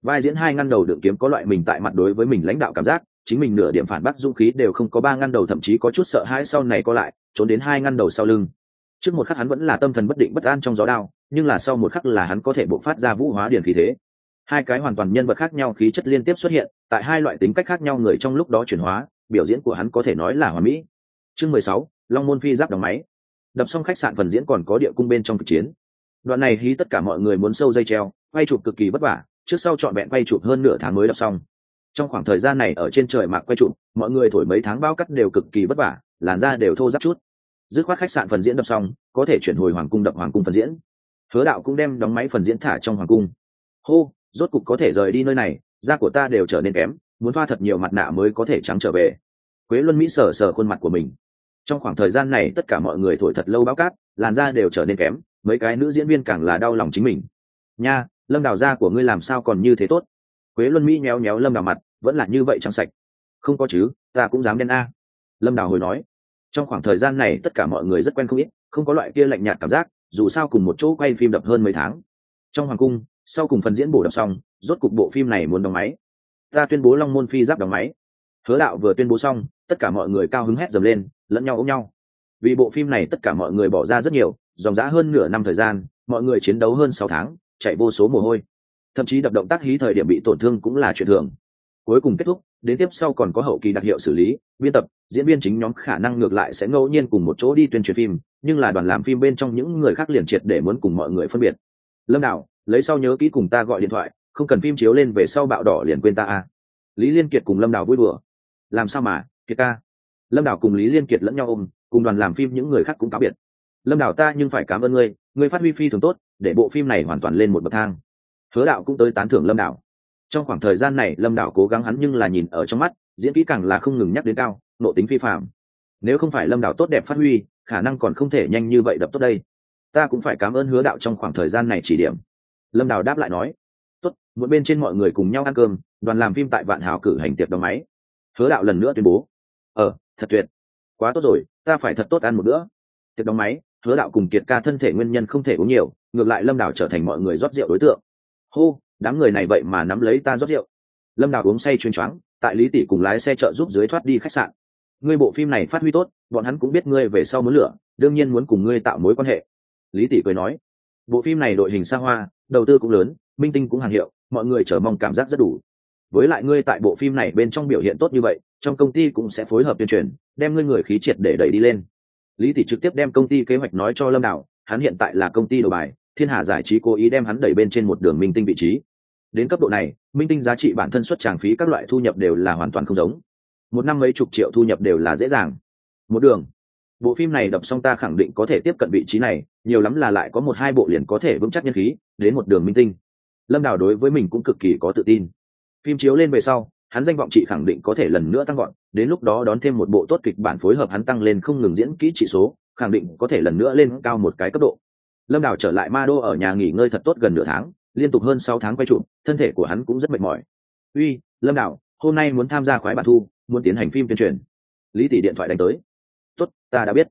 Speaker 1: vai diễn hai ngăn đầu đựng kiếm có loại mình tại mặt đối với mình lãnh đạo cảm giác, chính mình nửa điểm phản bác dũng khí đều không có, ba ngăn đầu thậm chí có chút sợ hãi sau này co lại trốn đến hai ngăn đầu sau lưng. Trước một khắc hắn vẫn là tâm thần bất định bất an trong gió đao, nhưng là sau một khắc là hắn có thể bộc phát ra vũ hóa điển khí thế. Hai cái hoàn toàn nhân vật khác nhau khí chất liên tiếp xuất hiện tại hai loại tính cách khác nhau người trong lúc đó chuyển hóa, biểu diễn của hắn có thể nói là hoàn mỹ. Chương 16, Long Môn Phi Giáp đóng máy. Đập xong khách sạn phần diễn còn có địa cung bên trong kịch chiến. Đoạn này hí tất cả mọi người muốn sâu dây treo, quay chụp cực kỳ vất vả, trước sau trọn vẹn quay chụp hơn nửa tháng mới đập xong. Trong khoảng thời gian này ở trên trời mạc quay chụp, mọi người thổi mấy tháng bao cắt đều cực kỳ vất vả, làn da đều thô ráp chút. Dứt khoát khách sạn phần diễn đập xong, có thể chuyển hồi hoàng cung đập hoàng cung phần diễn. Hứa Đạo cũng đem đóng máy phần diễn thả trong hoàng cung. Hô, rốt cục có thể rời đi nơi này, da của ta đều trở nên kém, muốn thoa thật nhiều mặt nạ mới có thể trắng trở về. Quế Luân Mỹ sờ sờ khuôn mặt của mình. Trong khoảng thời gian này tất cả mọi người thổi thật lâu báo cát, làn da đều trở nên kém, mấy cái nữ diễn viên càng là đau lòng chính mình. Nha, Lâm Đào, da của ngươi làm sao còn như thế tốt? Quế Luân Mỹ nhéo nhéo Lâm Đào mặt, vẫn là như vậy trắng sạch. Không có chứ, ta cũng dám đen a. Lâm Đào hồi nói. Trong khoảng thời gian này tất cả mọi người rất quen không ít, không có loại kia lạnh nhạt cảm giác, dù sao cùng một chỗ quay phim đập hơn mấy tháng. Trong hoàng cung, sau cùng phần diễn bổ đập xong, rốt cục bộ phim này muốn đóng máy. Ta tuyên bố Long Môn Phi Giáp đóng máy. Hứa Đạo vừa tuyên bố xong, tất cả mọi người cao hứng hét dầm lên, lẫn nhau ôm nhau. Vì bộ phim này tất cả mọi người bỏ ra rất nhiều, dòng dã hơn nửa năm thời gian, mọi người chiến đấu hơn 6 tháng, chạy vô số mồ hôi, thậm chí đập động tác hí thời điểm bị tổn thương cũng là chuyện thường. Cuối cùng kết thúc, đến tiếp sau còn có hậu kỳ đặc hiệu xử lý, biên tập, diễn viên chính nhóm khả năng ngược lại sẽ ngẫu nhiên cùng một chỗ đi tuyên truyền phim, nhưng là đoàn làm phim bên trong những người khác liền triệt để muốn cùng mọi người phân biệt. Lâm Đạo, lấy sau nhớ kỹ cùng ta gọi điện thoại, không cần phim chiếu lên về sau bạo đỏ liền quên ta a. Lý Liên Kiệt cùng Lâm Đào vui đùa. Làm sao mà, Kiệt ca. Lâm Đào cùng Lý Liên Kiệt lẫn nhau ôm, cùng đoàn làm phim những người khác cũng cáo biệt. Lâm Đào, ta nhưng phải cảm ơn ngươi, ngươi phát huy phi thường tốt, để bộ phim này hoàn toàn lên một bậc thang. Hứa Đạo cũng tới tán thưởng Lâm Đào. Trong khoảng thời gian này Lâm Đào cố gắng hắn nhưng là nhìn ở trong mắt, diễn kỹ càng là không ngừng nhắc đến cao, nộ tính phi phạm. Nếu không phải Lâm Đào tốt đẹp phát huy, khả năng còn không thể nhanh như vậy đập tốt đây. Ta cũng phải cảm ơn Hứa Đạo trong khoảng thời gian này chỉ điểm. Lâm Đào đáp lại nói. Tốt, một bên trên mọi người cùng nhau ăn cơm, đoàn làm phim tại Vạn Hào cử hành tiệc đóng máy. Hứa Đạo lần nữa tuyên bố. Thật tuyệt, quá tốt rồi, ta phải thật tốt ăn một bữa. Tiệc đóng máy, Hứa Đạo cùng Kiệt ca thân thể nguyên nhân không thể uống nhiều, ngược lại Lâm Đào trở thành mọi người rót rượu đối tượng. Hô, đám người này vậy mà nắm lấy ta rót rượu. Lâm Đào uống say chuyên choáng, tại Lý Tỷ cùng lái xe trợ giúp dưới thoát đi khách sạn. Ngươi bộ phim này phát huy tốt, bọn hắn cũng biết ngươi về sau muốn lửa, đương nhiên muốn cùng ngươi tạo mối quan hệ. Lý Tỷ cười nói. Bộ phim này đội hình xa hoa, đầu tư cũng lớn, minh tinh cũng hàng hiệu, mọi người chờ mong cảm giác rất đủ. Với lại ngươi tại bộ phim này bên trong biểu hiện tốt như vậy, trong công ty cũng sẽ phối hợp tuyên truyền, đem ngươi người khí triệt để đẩy đi lên. Lý Tỷ trực tiếp đem công ty kế hoạch nói cho Lâm Đào, hắn hiện tại là công ty đầu bài, Thiên Hà Giải trí cố ý đem hắn đẩy bên trên một đường minh tinh vị trí. Đến cấp độ này, minh tinh giá trị bản thân xuất tràng phí các loại thu nhập đều là hoàn toàn không giống. Một năm mấy chục triệu thu nhập đều là dễ dàng. Một đường, bộ phim này đập xong ta khẳng định có thể tiếp cận vị trí này, nhiều lắm là lại có 1-2 bộ liền có thể vững chắc nhân khí, đến một đường minh tinh. Lâm Đào đối với mình cũng cực kỳ có tự tin. Phim chiếu lên về sau, hắn danh vọng trị khẳng định có thể lần nữa tăng gọn, đến lúc đó đón thêm một bộ tốt kịch bản phối hợp hắn tăng lên không ngừng diễn kỹ trị số, khẳng định có thể lần nữa lên cao một cái cấp độ. Lâm Đào trở lại Ma Đô ở nhà nghỉ ngơi thật tốt gần nửa tháng, liên tục hơn 6 tháng quay chụp, thân thể của hắn cũng rất mệt mỏi. Uy, Lâm Đào, hôm nay muốn tham gia khoái bản thu, muốn tiến hành phim tuyên truyền. Lý Tỷ điện thoại đánh tới. Tốt, ta đã biết.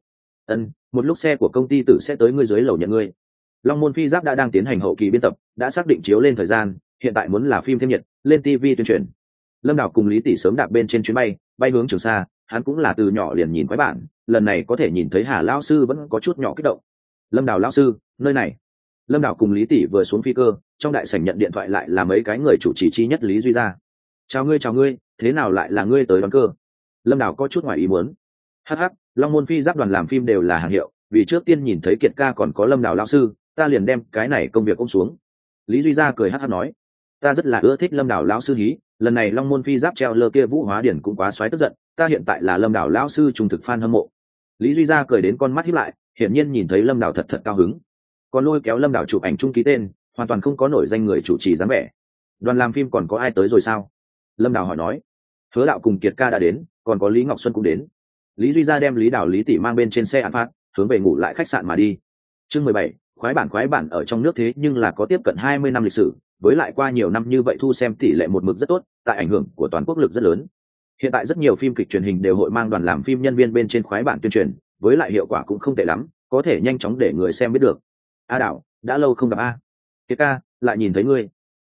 Speaker 1: Một lúc xe của công ty tử sẽ tới ngươi dưới lầu nhận ngươi. Long Môn Phi Giáp đã đang tiến hành hậu kỳ biên tập, đã xác định chiếu lên thời gian, hiện tại muốn là phim thêm nhiệt, lên TV tuyên truyền. Lâm Đào cùng Lý Tỷ sớm đạp bên trên chuyến bay, bay hướng Trường Sa, hắn cũng là từ nhỏ liền nhìn quái bản, lần này có thể nhìn thấy Hà lão sư vẫn có chút nhỏ kích động. Lâm Đào lão sư, nơi này. Lâm Đào cùng Lý Tỷ vừa xuống phi cơ, trong đại sảnh nhận điện thoại lại là mấy cái người chủ trì chi nhất Lý Duy Gia. Chào ngươi, thế nào lại là ngươi tới đón cơ? Lâm Đào có chút ngoài ý muốn. Hắc, Long Môn Phi Giáp đoàn làm phim đều là hàng hiệu, vì trước tiên nhìn thấy Kiệt ca còn có Lâm Đào lão sư, ta liền đem cái này công việc ôm xuống. Lý Duy Gia cười hắc nói, ta rất là ưa thích Lâm Đào lão sư hí, lần này Long Môn Phi Giáp treo lơ kia Vũ Hóa Điển cũng quá xoáy tức giận, ta hiện tại là Lâm Đào lão sư trung thực fan hâm mộ. Lý Duy Gia cười đến con mắt híp lại, hiển nhiên nhìn thấy Lâm Đào thật cao hứng. Còn lôi kéo Lâm Đào chụp ảnh chung ký tên, hoàn toàn không có nổi danh người chủ trì dáng vẻ. Đoàn làm phim còn có ai tới rồi sao? Lâm Đào hỏi nói. Hứa Đạo cùng Kiệt ca đã đến, còn có Lý Ngọc Xuân cũng đến. Lý Duy Gia đem Lý Đào Lý Tỷ mang bên trên xe Alphard, hướng về ngủ lại khách sạn mà đi. Chương 17, khoái bản ở trong nước thế nhưng là có tiếp cận 20 năm lịch sử, với lại qua nhiều năm như vậy thu xem tỷ lệ một mực rất tốt, tại ảnh hưởng của toàn quốc lực rất lớn. Hiện tại rất nhiều phim kịch truyền hình đều hội mang đoàn làm phim nhân viên bên trên khoái bản tuyên truyền, với lại hiệu quả cũng không tệ lắm, có thể nhanh chóng để người xem biết được. A Đạo, đã lâu không gặp a. Kiệt ca, lại nhìn thấy ngươi.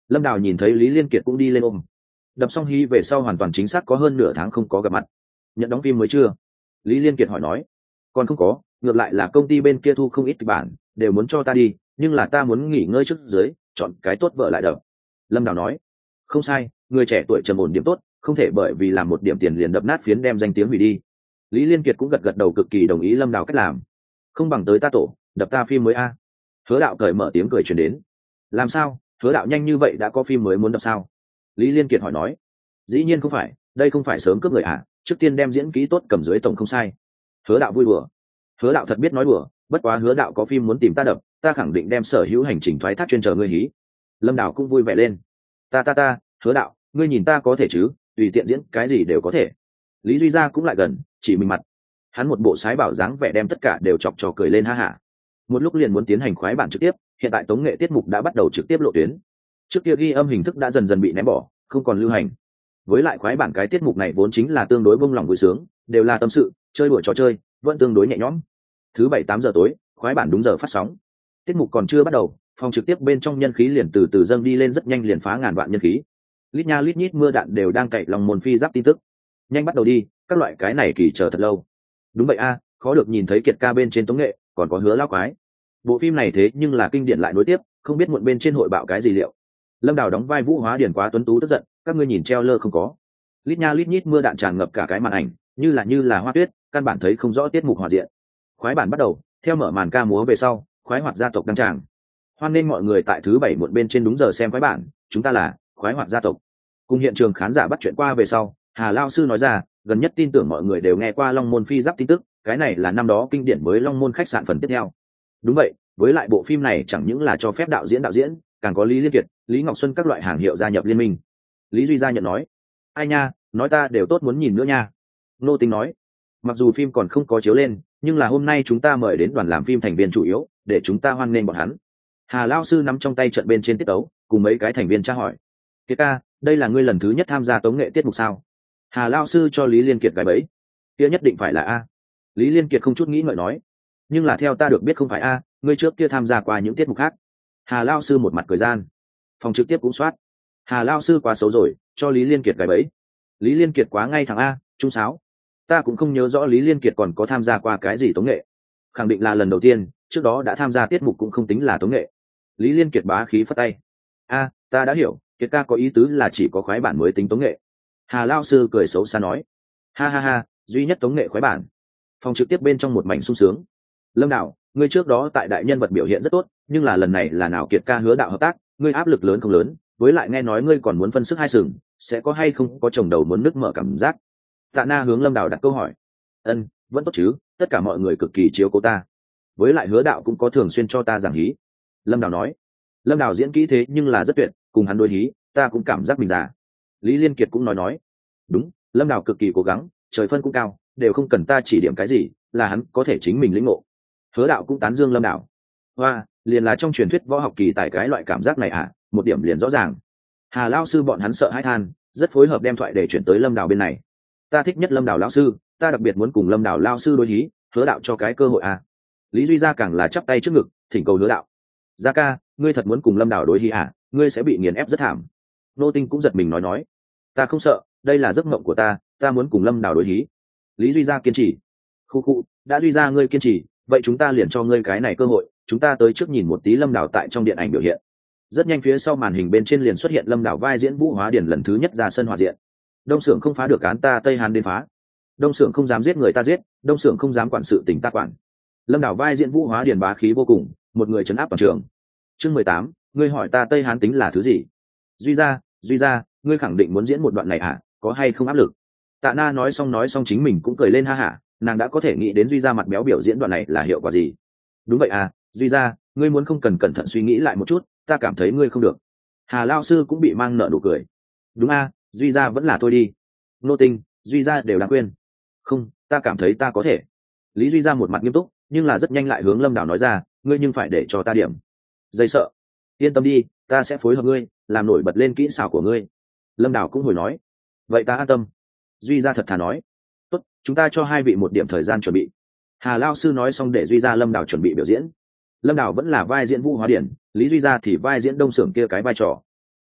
Speaker 1: Lâm Đào nhìn thấy Lý Liên Kiệt cũng đi lên ôm. Đập xong hí về sau hoàn toàn chính xác có hơn nửa tháng không có gặp mặt. Nhận đóng phim mới chưa? Lý Liên Kiệt hỏi nói. Còn không có, ngược lại là công ty bên kia thu không ít kịch bản, đều muốn cho ta đi, nhưng là ta muốn nghỉ ngơi trước dưới, chọn cái tốt vợ lại đập. Lâm Đào nói. Không sai, người trẻ tuổi trầm ổn điểm tốt, không thể bởi vì làm một điểm tiền liền đập nát phiến đem danh tiếng hủy đi. Lý Liên Kiệt cũng gật gật đầu cực kỳ đồng ý Lâm Đào cách làm. Không bằng tới ta tổ, đập ta phim mới a. Hứa Đạo cởi mở tiếng cười truyền đến. Làm sao? Hứa Đạo nhanh như vậy đã có phim mới muốn đập sao? Lý Liên Kiệt hỏi nói. Dĩ nhiên không phải, đây không phải sớm cướp người à, trước tiên đem diễn kỹ tốt cầm dưới tổng không sai. Hứa Đạo vui đùa. Hứa Đạo thật biết nói đùa, bất quá Hứa Đạo có phim muốn tìm ta đập, ta khẳng định đem sở hữu hành trình thoái thác chuyên chờ ngươi hí. Lâm Đào cũng vui vẻ lên. Ta, Hứa Đạo, ngươi nhìn ta có thể chứ, tùy tiện diễn cái gì đều có thể. Lý Duy Gia cũng lại gần, chỉ mình mặt. Hắn một bộ sái bảo dáng vẻ đem tất cả đều chọc trò cười lên ha hả. Một lúc liền muốn tiến hành khoái bản trực tiếp, hiện tại tống nghệ tiết mục đã bắt đầu trực tiếp lộ tuyến. Trước kia ghi âm hình thức đã dần dần bị ném bỏ, không còn lưu hành. Với lại khoái bản cái tiết mục này vốn chính là tương đối bông lòng vui sướng, đều là tâm sự, chơi đùa trò chơi, vẫn tương đối nhẹ nhõm. Thứ 7-8 giờ tối, khoái bản đúng giờ phát sóng. Tiết mục còn chưa bắt đầu, phòng trực tiếp bên trong nhân khí liền từ từ dâng đi lên, rất nhanh liền phá ngàn vạn nhân khí. Lít nha lít nhít mưa đạn đều đang cậy lòng môn phi giáp tin tức. Nhanh bắt đầu đi, các loại cái này kỳ chờ thật lâu. Đúng vậy a, khó được nhìn thấy Kiệt ca bên trên tống nghệ, còn có Hứa lão quái. Bộ phim này thế nhưng là kinh điển lại nối tiếp, không biết muộn bên trên hội bạo cái gì liệu. Lâm Đào đóng vai Vũ Hóa Điển quá tuấn tú tức giận, các ngươi nhìn treo lơ không có. Lít nha lít nhít mưa đạn tràn ngập cả cái màn ảnh, như là hoa tuyết, căn bản thấy không rõ tiết mục hòa diện. Khoái bản bắt đầu, theo mở màn ca múa về sau, khoái hoạt gia tộc đăng tràng. Hoan nghênh mọi người tại thứ 7 muộn bên trên đúng giờ xem khoái bản, chúng ta là khoái hoạt gia tộc. Cùng hiện trường khán giả bắt chuyện qua về sau, Hà Lao sư nói ra, gần nhất tin tưởng mọi người đều nghe qua Long Môn phi giáp tin tức, cái này là năm đó kinh điển mới Long Môn khách sạn phần tiếp theo. Đúng vậy, với lại bộ phim này chẳng những là cho phép đạo diễn, càng có Lý Liên Kiệt, Lý Ngọc Xuân các loại hàng hiệu gia nhập liên minh. Lý Duy Gia nhận nói. Ai nha, nói ta đều tốt muốn nhìn nữa nha. Nô Tính nói. Mặc dù phim còn không có chiếu lên, nhưng là hôm nay chúng ta mời đến đoàn làm phim thành viên chủ yếu, để chúng ta hoan nghênh bọn hắn. Hà Lao sư nắm trong tay trận bên trên tiết tấu, cùng mấy cái thành viên tra hỏi. Kiệt ca, đây là ngươi lần thứ nhất tham gia tống nghệ tiết mục sao? Hà Lao sư cho Lý Liên Kiệt cái bẫy. Kia nhất định phải là A. Lý Liên Kiệt không chút nghĩ ngợi nói. Nhưng là theo ta được biết không phải A, ngươi trước kia tham gia qua những tiết mục khác. Hà Lao sư một mặt cười gian. Phòng trực tiếp cũng soát. Hà Lao sư quá xấu rồi, cho Lý Liên Kiệt cái bẫy. Lý Liên Kiệt quá ngay thẳng A, trung sáo. Ta cũng không nhớ rõ Lý Liên Kiệt còn có tham gia qua cái gì tống nghệ. Khẳng định là lần đầu tiên, trước đó đã tham gia tiết mục cũng không tính là tống nghệ. Lý Liên Kiệt bá khí phất tay. A, ta đã hiểu, Kiệt ca có ý tứ là chỉ có khoái bản mới tính tống nghệ. Hà Lao sư cười xấu xa nói. Ha, duy nhất tống nghệ khoái bản. Phòng trực tiếp bên trong một mảnh sung sướng. Lâm Đạo, ngươi trước đó tại đại nhân vật biểu hiện rất tốt, nhưng là lần này là nào Kiệt ca hứa đạo hợp tác, ngươi áp lực lớn không lớn, với lại nghe nói ngươi còn muốn phân sức hai sừng, sẽ có hay không có chồng đầu muốn nứt mở cảm giác. Tạ Na hướng Lâm Đào đặt câu hỏi. Vẫn tốt chứ, tất cả mọi người cực kỳ chiếu cố ta, với lại hứa đạo cũng có thường xuyên cho ta giảng hí. Lâm Đào nói. Lâm Đào diễn kỹ thế nhưng là rất tuyệt, cùng hắn đối hí ta cũng cảm giác mình già. Lý Liên Kiệt cũng nói. Đúng, Lâm Đào cực kỳ cố gắng, trời phân cũng cao, đều không cần ta chỉ điểm cái gì, là hắn có thể chính mình lĩnh ngộ. Hứa đạo cũng tán dương Lâm Đào. Hoa, liền là trong truyền thuyết võ học kỳ tài cái loại cảm giác này à, một điểm liền rõ ràng. Hà Lao sư bọn hắn sợ hãi than, rất phối hợp đem thoại để chuyển tới Lâm Đào bên này. Ta thích nhất Lâm Đào Lao sư, ta đặc biệt muốn cùng Lâm Đào Lao sư đối hí, hứa đạo cho cái cơ hội à. Lý Duy Gia càng là chắp tay trước ngực, thỉnh cầu hứa đạo. Gia ca, ngươi thật muốn cùng Lâm Đào đối hí à, ngươi sẽ bị nghiền ép rất thảm. Nô Tinh cũng giật mình nói. Ta không sợ, đây là giấc mộng của ta muốn cùng Lâm Đào đối hí. Lý Duy Gia kiên trì. Khu, đã Duy Gia ngươi kiên trì, vậy chúng ta liền cho ngươi cái này cơ hội, chúng ta tới trước nhìn một tí Lâm Đào tại trong điện ảnh biểu hiện. Rất nhanh phía sau màn hình bên trên liền xuất hiện Lâm Đào vai diễn Vũ Hóa Điển lần thứ nhất ra sân hòa diện. Đông Sưởng không phá được án ta Tây Hàn đến phá. Đông Sưởng không dám giết người ta giết, Đông Sưởng không dám quản sự tình ta quản. Lâm Đào vai diễn Vũ Hóa Điển bá khí vô cùng, một người trấn áp toàn trường. Chương 18, ngươi hỏi ta Tây Hán tính là thứ gì? Duy Gia, ngươi khẳng định muốn diễn một đoạn này à, có hay không áp lực? Tạ Na nói xong chính mình cũng cười lên ha hả, nàng đã có thể nghĩ đến Duy Gia mặt béo biểu diễn đoạn này là hiệu quả gì. Đúng vậy à, Duy Gia, ngươi muốn không cần cẩn thận suy nghĩ lại một chút, ta cảm thấy ngươi không được. Hà Lao sư cũng bị mang nợ nụ cười. Đúng à, Duy Gia vẫn là thôi đi. Nô Tinh, Duy Gia đều đáng quên. Không, ta cảm thấy ta có thể. Lý Duy Gia một mặt nghiêm túc, nhưng là rất nhanh lại hướng Lâm Đào nói ra, ngươi nhưng phải để cho ta điểm. Dây sợ. Yên tâm đi, ta sẽ phối hợp ngươi, làm nổi bật lên kỹ xảo của ngươi. Lâm Đào cũng hồi nói. Vậy ta an tâm. Duy Gia thật thà nói. Tốt, chúng ta cho hai vị một điểm thời gian chuẩn bị. Hà Lao sư nói xong để Duy Gia Lâm Đào chuẩn bị biểu diễn. Lâm Đào vẫn là vai diễn Vũ Hóa Điển, Lý Duy Gia thì vai diễn Đông Sưởng kia cái vai trò.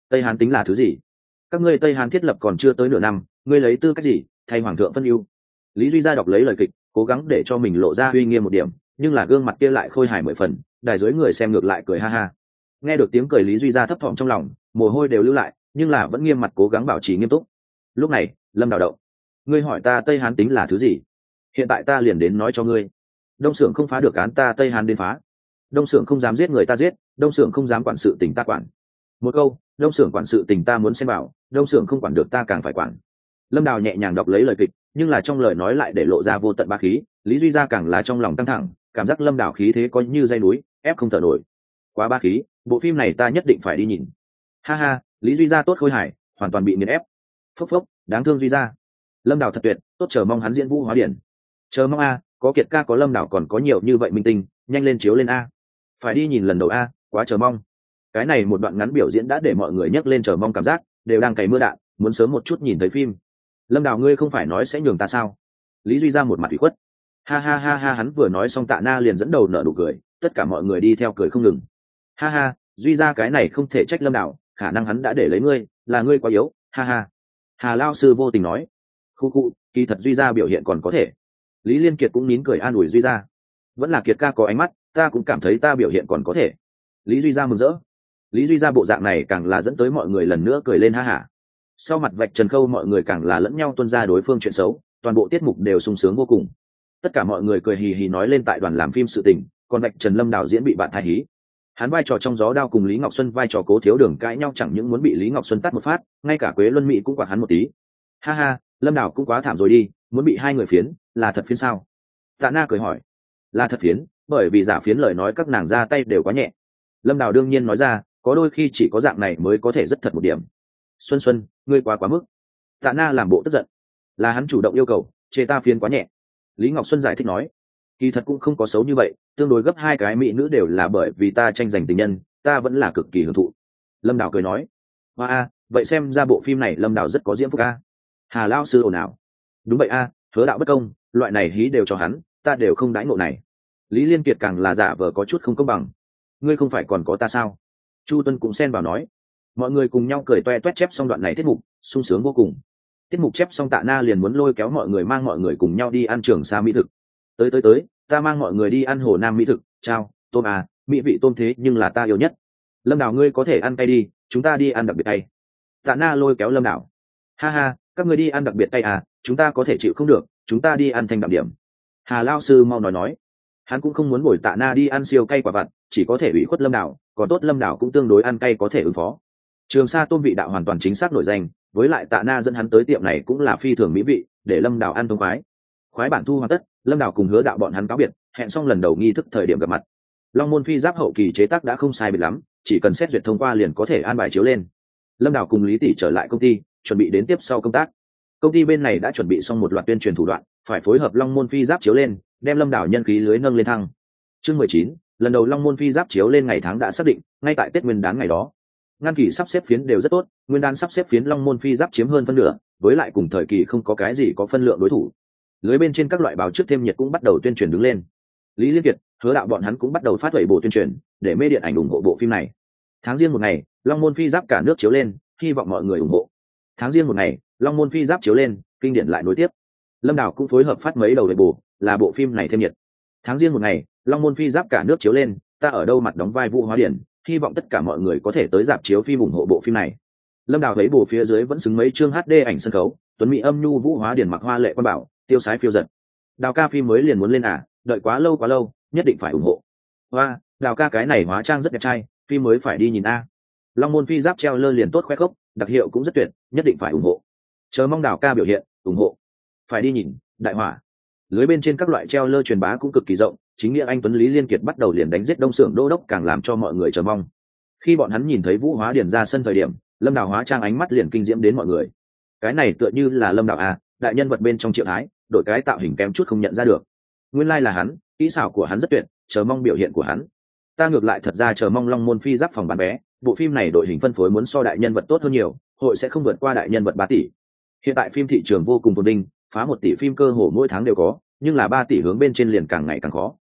Speaker 1: Tây Hán tính là thứ gì? Các ngươi Tây Hán thiết lập còn chưa tới nửa năm, ngươi lấy tư cách gì thay hoàng thượng phân ưu? Lý Duy Gia đọc lấy lời kịch, cố gắng để cho mình lộ ra uy nghiêm một điểm, nhưng là gương mặt kia lại khôi hài 10 phần, đài dưới người xem ngược lại cười ha ha. Nghe được tiếng cười, Lý Duy Gia thấp thỏm trong lòng, mồ hôi đều lưu lại, nhưng là vẫn nghiêm mặt cố gắng bảo trì nghiêm túc. Lúc này, Lâm Đào động. Ngươi hỏi ta Tây Hán tính là thứ gì? Hiện tại ta liền đến nói cho ngươi. Đông Xưởng không phá được án ta Tây Hán đến phá. Đông Xưởng không dám giết người ta giết, Đông Xưởng không dám quản sự tình ta quản. Một câu, Đông Xưởng quản sự tình ta muốn xem bảo, Đông Xưởng không quản được ta càng phải quản. Lâm Đào nhẹ nhàng đọc lấy lời kịch, nhưng là trong lời nói lại để lộ ra vô tận bá khí. Lý Duy Gia càng là trong lòng căng thẳng, cảm giác Lâm Đào khí thế có như dây núi, ép không thở nổi. Quá bá khí, bộ phim này ta nhất định phải đi nhìn. Ha ha, Lý Duy Gia tốt khôi hài, hoàn toàn bị nghiền ép. Phốc phốc, đáng thương Duy Gia. Lâm Đào thật tuyệt, tốt chờ mong hắn diễn Vũ Hóa Điển. Chờ mong a, có Kiệt ca có Lâm Đào còn có nhiều như vậy minh tinh, nhanh lên chiếu lên a. Phải đi nhìn lần đầu a, quá chờ mong. Cái này một đoạn ngắn biểu diễn đã để mọi người nhấc lên chờ mong cảm giác, đều đang cày mưa đạn, muốn sớm một chút nhìn thấy phim. Lâm Đào ngươi không phải nói sẽ nhường ta sao? Lý Duy Gia một mặt ủy khuất. Ha ha ha ha, hắn vừa nói xong Tạ Na liền dẫn đầu nở nụ cười, tất cả mọi người đi theo cười không ngừng. Ha ha, Duy Gia cái này không thể trách Lâm Đào, khả năng hắn đã để lấy ngươi, là ngươi quá yếu. Ha ha. Hà Lao sư vô tình nói. Khu khu, kỳ thật Duy Gia biểu hiện còn có thể. Lý Liên Kiệt cũng nín cười an ủi Duy Gia. Vẫn là Kiệt ca có ánh mắt, ta cũng cảm thấy ta biểu hiện còn có thể. Lý Duy Gia mừng rỡ. Lý Duy Gia bộ dạng này càng là dẫn tới mọi người lần nữa cười lên ha hả. Sau mặt vạch trần khâu mọi người càng là lẫn nhau tuân ra đối phương chuyện xấu, toàn bộ tiết mục đều sung sướng vô cùng. Tất cả mọi người cười hì hì nói lên tại đoàn làm phim sự tình, còn vạch trần Lâm Đào diễn bị bạn thai hí. Hắn vai trò trong gió đao cùng Lý Ngọc Xuân vai trò Cố Thiếu Đường cãi nhau chẳng những muốn bị Lý Ngọc Xuân tát một phát, ngay cả Quế Luân Mỹ cũng quạt hắn một tí. Ha ha, Lâm Đào cũng quá thảm rồi đi, muốn bị hai người phiến, là thật phiến sao? Tạ Na cười hỏi. Là thật phiến, bởi vì giả phiến lời nói các nàng ra tay đều quá nhẹ. Lâm Đào đương nhiên nói ra, có đôi khi chỉ có dạng này mới có thể rất thật một điểm. Xuân Xuân, ngươi quá mức. Tạ Na làm bộ tức giận. Là hắn chủ động yêu cầu, chê ta phiến quá nhẹ. Lý Ngọc Xuân giải thích nói, kỳ thật cũng không có xấu như vậy, tương đối gấp hai cái mỹ nữ đều là bởi vì ta tranh giành tình nhân, ta vẫn là cực kỳ hưởng thụ. Lâm Đào cười nói, hoa a, vậy xem ra bộ phim này Lâm Đào rất có diễm phúc a. Hà Lao sư ồn ào. Đúng vậy a, Hứa đạo bất công, loại này hí đều cho hắn, ta đều không đãi ngộ này. Lý Liên Kiệt càng là giả vờ có chút không công bằng. Ngươi không phải còn có ta sao? Chu Tuân cũng xen vào nói. Mọi người cùng nhau cười toe toét chép xong đoạn này tiết mục, sung sướng vô cùng. Tiết mục chép xong Tạ Na liền muốn lôi kéo mọi người mang mọi người cùng nhau đi ăn Trường Sa mỹ thực. Tới, ta mang mọi người đi ăn Hồ Nam mỹ thực, chào, tôm à, mỹ vị tôm thế nhưng là ta yêu nhất. Lâm Đào ngươi có thể ăn cay đi, chúng ta đi ăn đặc biệt cay. Tạ Na lôi kéo Lâm Đào. Ha ha, các ngươi đi ăn đặc biệt cay à, chúng ta có thể chịu không được, chúng ta đi ăn thanh đạm điểm. Hà Lao sư mau nói. Hắn cũng không muốn bồi Tạ Na đi ăn siêu cay quả vặt, chỉ có thể ủy khuất Lâm Đào, còn tốt Lâm Đào cũng tương đối ăn cay có thể ứng phó. Trường Sa tôm vị đạo hoàn toàn chính xác nổi danh, với lại Tạ Na dẫn hắn tới tiệm này cũng là phi thường mỹ vị, để Lâm Đào ăn thông khoái. Khoái bản thu hoàn tất, Lâm Đào cùng Hứa đạo bọn hắn cáo biệt, hẹn xong lần đầu nghi thức thời điểm gặp mặt. Long Môn Phi Giáp hậu kỳ chế tác đã không sai biệt lắm, chỉ cần xét duyệt thông qua liền có thể an bài chiếu lên. Lâm Đào cùng Lý Tỷ trở lại công ty, chuẩn bị đến tiếp sau công tác. Công ty bên này đã chuẩn bị xong một loạt tuyên truyền thủ đoạn, phải phối hợp Long Môn Phi Giáp chiếu lên, đem Lâm Đào nhân khí lưới nâng lên thăng. Chương 19, lần đầu Long Môn Phi Giáp chiếu lên ngày tháng đã xác định, ngay tại Tết Nguyên đán ngày đó. Ngăn kỳ sắp xếp phiến đều rất tốt, Nguyên đán sắp xếp phiến Long Môn Phi Giáp chiếm hơn phân nửa, với lại cùng thời kỳ không có cái gì có phân lượng đối thủ. Lưới bên trên các loại báo trước thêm nhiệt cũng bắt đầu tuyên truyền đứng lên. Lý Liên Kiệt, Hứa đạo bọn hắn cũng bắt đầu phát huệ bộ tuyên truyền, để mê điện ảnh ủng hộ bộ phim này. Tháng riêng một ngày, Long Môn Phi Giáp cả nước chiếu lên, hy vọng mọi người ủng hộ. Tháng riêng một ngày, Long Môn Phi Giáp chiếu lên, kinh điển lại nối tiếp. Lâm Đào cũng phối hợp phát mấy đầu huệ bộ, là bộ phim này thêm nhiệt. Tháng riêng một ngày, Long Môn Phi Giáp cả nước chiếu lên, ta ở đâu mặt đóng vai Vũ Hóa Điển, hy vọng tất cả mọi người có thể tới rạp chiếu phim ủng hộ bộ phim này. Lâm Đào thấy bộ phía dưới vẫn xứng mấy chương HD ảnh sân khấu, tuấn mỹ âm nhu Vũ Hóa Điển mặc hoa lệ quan bảo, tiêu sái phiêu giật. Đào ca phim mới liền muốn lên à, đợi quá lâu, nhất định phải ủng hộ. Hoa, Đào ca cái này hóa trang rất đẹp trai, phim mới phải đi nhìn a. Long Môn Phi Giáp treo lơ liền tốt khoe khốc, đặc hiệu cũng rất tuyệt, nhất định phải ủng hộ. Chờ mong Đào ca biểu hiện, ủng hộ. Phải đi nhìn, đại hỏa. Lưới bên trên các loại treo lơ truyền bá cũng cực kỳ rộng, chính nghĩa anh tuấn Lý Liên Kiệt bắt đầu liền đánh giết Đông Xưởng Đô đốc càng làm cho mọi người chờ mong. Khi bọn hắn nhìn thấy Vũ Hóa Điển ra sân thời điểm, Lâm Đào hóa trang ánh mắt liền kinh diễm đến mọi người. Cái này tựa như là Lâm Đào à, đại nhân vật bên trong Triệu Thái, đổi cái tạo hình kém chút không nhận ra được. Nguyên lai là hắn, kỹ xảo của hắn rất tuyệt, chờ mong biểu hiện của hắn. Ta ngược lại thật ra chờ mong Long Môn Phi Giáp phòng bán vé, bộ phim này đội hình phân phối muốn so đại nhân vật tốt hơn nhiều, hội sẽ không vượt qua đại nhân vật 3 tỷ. Hiện tại phim thị trường vô cùng ổn định, phá 1 tỷ phim cơ hồ mỗi tháng đều có, nhưng là 3 tỷ hướng bên trên liền càng ngày càng khó.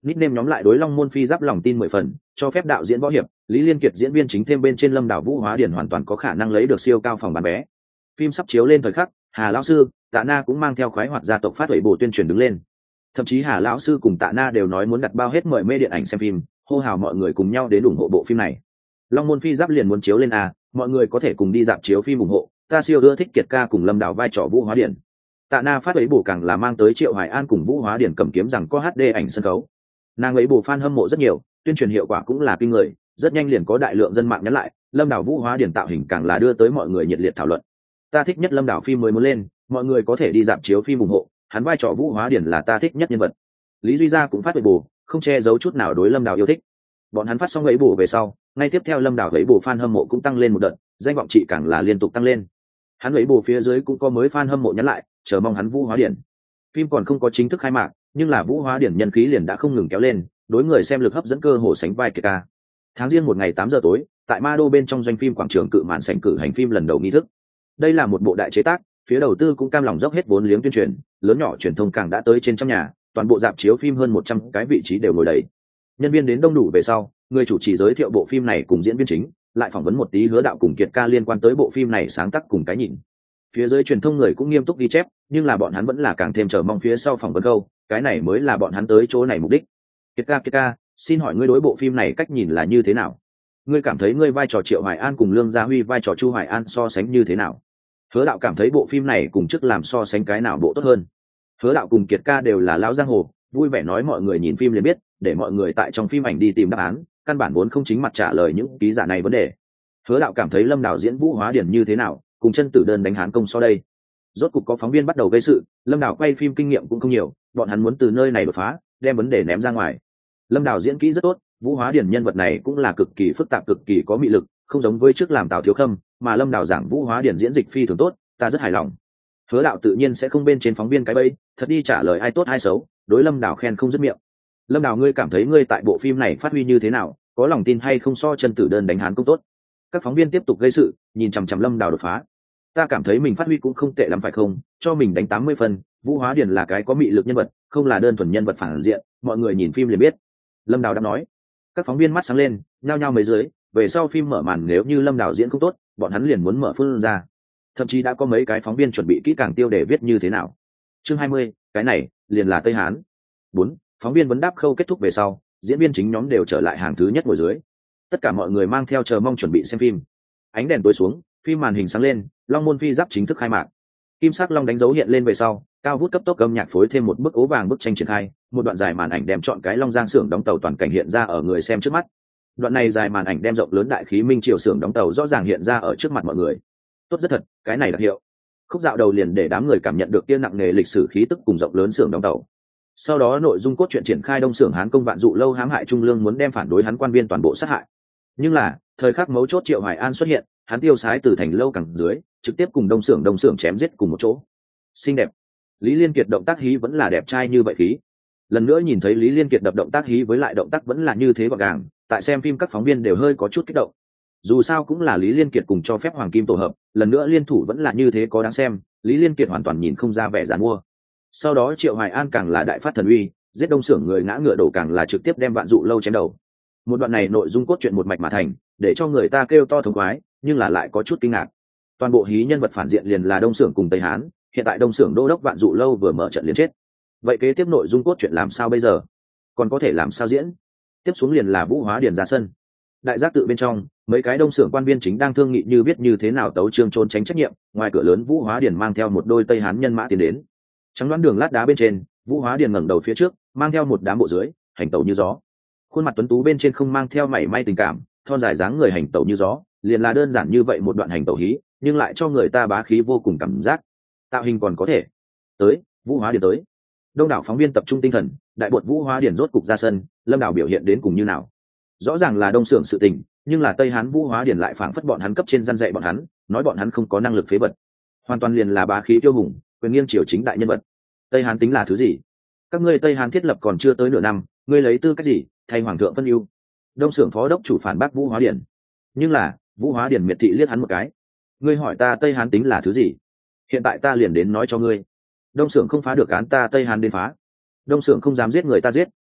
Speaker 1: nickname nhóm lại đối Long Môn Phi Giáp lòng tin 10 phần, cho phép đạo diễn võ hiệp Lý Liên Kiệt diễn viên chính thêm bên trên Lâm Đảo Vũ Hóa Điển hoàn toàn có khả năng lấy được siêu cao phòng bán vé. Phim sắp chiếu lên thời khắc, Hà lão sư, Tạ Na cũng mang theo khoái hoạt gia tộc phát huệ bổ tuyên truyền đứng lên. Thậm chí Hà lão sư cùng Tạ Na đều nói muốn đặt bao hết mời mê điện ảnh xem phim, hô hào mọi người cùng nhau đến ủng hộ bộ phim này. Long Môn Phi Giáp liền muốn chiếu lên mọi người có thể cùng đi dạp chiếu phim ủng hộ. Ta siêu ưa thích Kiệt ca cùng Lâm Đảo vai trò Vũ Hóa Điển. Tạ Na phát ấy bổ càng là mang tới Triệu Hoài An cùng Vũ Hóa Điển cầm kiếm rằng có HD ảnh sân khấu. Nàng ấy bổ fan hâm mộ rất nhiều, tuyên truyền hiệu quả cũng là kinh người, rất nhanh liền có đại lượng dân mạng nhắn lại, Lâm Đảo Vũ Hóa Điển tạo hình càng là đưa tới mọi người nhiệt liệt thảo luận. Ta thích nhất Lâm Đảo phim mới muốn lên, mọi người có thể đi dạp chiếu phim ủng hộ, hắn vai trò Vũ Hóa Điển là ta thích nhất nhân vật. Lý Duy Gia cũng phát ấy bổ, không che giấu chút nào đối Lâm Đảo yêu thích. Bọn hắn phát xong ấy bổ về sau, ngay tiếp theo Lâm Đảo ấy bổ fan hâm mộ cũng tăng lên một đợt, danh vọng trị càng là liên tục tăng lên. Hắn ấy bổ phía dưới cũng có mới fan hâm mộ nhắn lại, chờ mong hắn Vũ Hóa Điển. Phim còn không có chính thức khai mạc, nhưng là Vũ Hóa Điển nhân khí liền đã không ngừng kéo lên, đối người xem lực hấp dẫn cơ hồ sánh vai Kiệt ca. Tháng riêng một ngày 8 giờ tối, tại Ma Đô bên trong doanh phim quảng trường cự màn sảnh cử hành phim lần đầu nghi thức. Đây là một bộ đại chế tác, phía đầu tư cũng cam lòng dốc hết vốn liếng tuyên truyền, lớn nhỏ truyền thông càng đã tới trên trăm nhà, toàn bộ dạp chiếu phim hơn 100 cái vị trí đều ngồi đầy. Nhân viên đến đông đủ về sau, người chủ trì giới thiệu bộ phim này cùng diễn viên chính, lại phỏng vấn một tí Hứa Đạo cùng Kiệt ca liên quan tới bộ phim này sáng tác cùng cái nhìn. Phía dưới truyền thông người cũng nghiêm túc ghi chép, nhưng là bọn hắn vẫn là càng thêm chờ mong phía sau phỏng vấn câu, cái này mới là bọn hắn tới chỗ này mục đích. Kiệt ca, xin hỏi ngươi đối bộ phim này cách nhìn là như thế nào? Ngươi cảm thấy ngươi vai trò Triệu Hoài An cùng Lương Gia Huy vai trò Chu Hoài An so sánh như thế nào? Hứa Đạo cảm thấy bộ phim này cùng trước làm so sánh cái nào bộ tốt hơn? Hứa Đạo cùng Kiệt ca đều là lão giang hồ, vui vẻ nói mọi người nhìn phim liền biết, để mọi người tại trong phim ảnh đi tìm đáp án, căn bản vốn không chính mặt trả lời những ký giả này vấn đề. Hứa Đạo cảm thấy Lâm Đảo diễn Vũ Hóa Điển như thế nào, cùng Chân Tử Đơn đánh Hán công so đây. Rốt cục có phóng viên bắt đầu gây sự, Lâm Đảo quay phim kinh nghiệm cũng không nhiều, bọn hắn muốn từ nơi này đột phá, đem vấn đề ném ra ngoài. Lâm Đảo diễn kỹ rất tốt, Vũ Hóa Điển nhân vật này cũng là cực kỳ phức tạp, cực kỳ có mị lực, không giống với trước làm Tào Thiếu Khâm, mà Lâm Đảo giảng Vũ Hóa Điển diễn dịch phi thường tốt, ta rất hài lòng. Hứa Đạo tự nhiên sẽ không bên trên phóng viên cái bẫy, thật đi trả lời ai tốt ai xấu, đối Lâm Đảo khen không dứt miệng. Lâm Đảo ngươi cảm thấy ngươi tại bộ phim này phát huy như thế nào, có lòng tin hay không so Chân Tử Đơn đánh Hán công tốt? Các phóng viên tiếp tục gây sự, nhìn chằm chằm Lâm Đảo đột phá. Ta cảm thấy mình phát huy cũng không tệ lắm phải không, cho mình đánh 80 phân, Vũ Hóa Điển là cái có mị lực nhân vật, không là đơn thuần nhân vật phản diện, mọi người nhìn phim liền biết. Lâm Đảo đã nói. Các phóng viên mắt sáng lên, nhao nhao mấy dưới, về sau phim mở màn nếu như Lâm Đảo diễn không tốt, bọn hắn liền muốn mở phun ra. Thậm chí đã có mấy cái phóng viên chuẩn bị kỹ càng tiêu đề viết như thế nào. Chương 20, cái này liền là Tây Hán. 4, phóng viên vấn đáp khâu kết thúc về sau, diễn viên chính nhóm đều trở lại hàng thứ nhất ngồi dưới. Tất cả mọi người mang theo chờ mong chuẩn bị xem phim. Ánh đèn tối xuống, phim màn hình sáng lên, Long Môn Phi Giáp chính thức khai mạc. Kim sắc long đánh dấu hiện lên về sau, cao vút cấp tốc âm nhạc phối thêm một bức ố vàng bức tranh triển khai, một đoạn dài màn ảnh đem chọn cái Long Giang xưởng đóng tàu toàn cảnh hiện ra ở người xem trước mắt. Đoạn này dài màn ảnh đem rộng lớn đại khí minh triều xưởng đóng tàu rõ ràng hiện ra ở trước mặt mọi người. Tốt rất thật, cái này đặc hiệu. Khúc dạo đầu liền để đám người cảm nhận được kia nặng nề lịch sử khí tức cùng rộng lớn xưởng đóng tàu. Sau đó nội dung cốt truyện triển khai Đông xưởng Hán công Vạn Dụ Lâu hãm hại Trung Lương muốn đem phản đối hắn quan viên toàn bộ sát hại. Nhưng là, thời khắc mấu chốt Triệu Hoài An xuất hiện, hắn tiêu sái từ thành lâu cẳng dưới, trực tiếp cùng Đông xưởng chém giết cùng một chỗ. Xinh đẹp. Lý Liên Kiệt động tác hí vẫn là đẹp trai như vậy khí. Lần nữa nhìn thấy Lý Liên Kiệt đập động tác hí với lại động tác vẫn là như thế gọn gàng, tại xem phim các phóng viên đều hơi có chút kích động. Dù sao cũng là Lý Liên Kiệt cùng cho phép Hoàng Kim tổ hợp, lần nữa liên thủ vẫn là như thế có đáng xem, Lý Liên Kiệt hoàn toàn nhìn không ra vẻ giàn mua. Sau đó Triệu Hoài An càng là đại phát thần uy, giết Đông xưởng người ngã ngựa đổ càng là trực tiếp đem Vạn Dụ Lâu chém đầu. Một đoạn này nội dung cốt truyện một mạch mà thành, để cho người ta kêu to thống khoái, nhưng là lại có chút kinh ngạc. Toàn bộ hí nhân vật phản diện liền là Đông xưởng cùng Tây Hán, hiện tại Đông xưởng đô đốc Vạn Dụ Lâu vừa mở trận liền chết. Vậy kế tiếp nội dung cốt truyện làm sao bây giờ? Còn có thể làm sao diễn? Tiếp xuống liền là Vũ Hóa Điển ra sân. Đại giác tự bên trong, mấy cái Đông xưởng quan viên chính đang thương nghị như biết như thế nào tấu chương trốn tránh trách nhiệm, ngoài cửa lớn Vũ Hóa Điển mang theo một đôi Tây Hán nhân mã tiến đến. Trắng đoán đường lát đá bên trên, Vũ Hóa Điển ngẩng đầu phía trước, mang theo một đám bộ dưới, hành tẩu như gió. Khuôn mặt tuấn tú bên trên không mang theo mảy may tình cảm, thon dài dáng người hành tẩu như gió, liền là đơn giản như vậy một đoạn hành tẩu hí, nhưng lại cho người ta bá khí vô cùng cảm giác. Tạo hình còn có thể. Tới, Vũ Hóa Điển tới. Đông đảo phóng viên tập trung tinh thần, đại bột Vũ Hóa Điển rốt cục ra sân, Lâm Đảo biểu hiện đến cùng như nào. Rõ ràng là Đông xưởng sự tình, nhưng là Tây Hán Vũ Hóa Điển lại phảng phất bọn hắn cấp trên gian dạy bọn hắn, nói bọn hắn không có năng lực phế vật. Hoàn toàn liền là bá khí tiêu hùng, quyền nghiêng triều chính đại nhân vật. Tây Hán tính là thứ gì? Các ngươi Tây Hán thiết lập còn chưa tới nửa năm, ngươi lấy tư cách gì thay hoàng thượng phân ưu? Đông xưởng phó đốc chủ phản bác Vũ Hóa Điển. Nhưng là, Vũ Hóa Điển miệt thị liếc hắn một cái. Ngươi hỏi ta Tây Hán tính là thứ gì? Hiện tại ta liền đến nói cho ngươi. Đông xưởng không phá được án ta Tây Hán đến phá. Đông xưởng không dám giết người ta giết,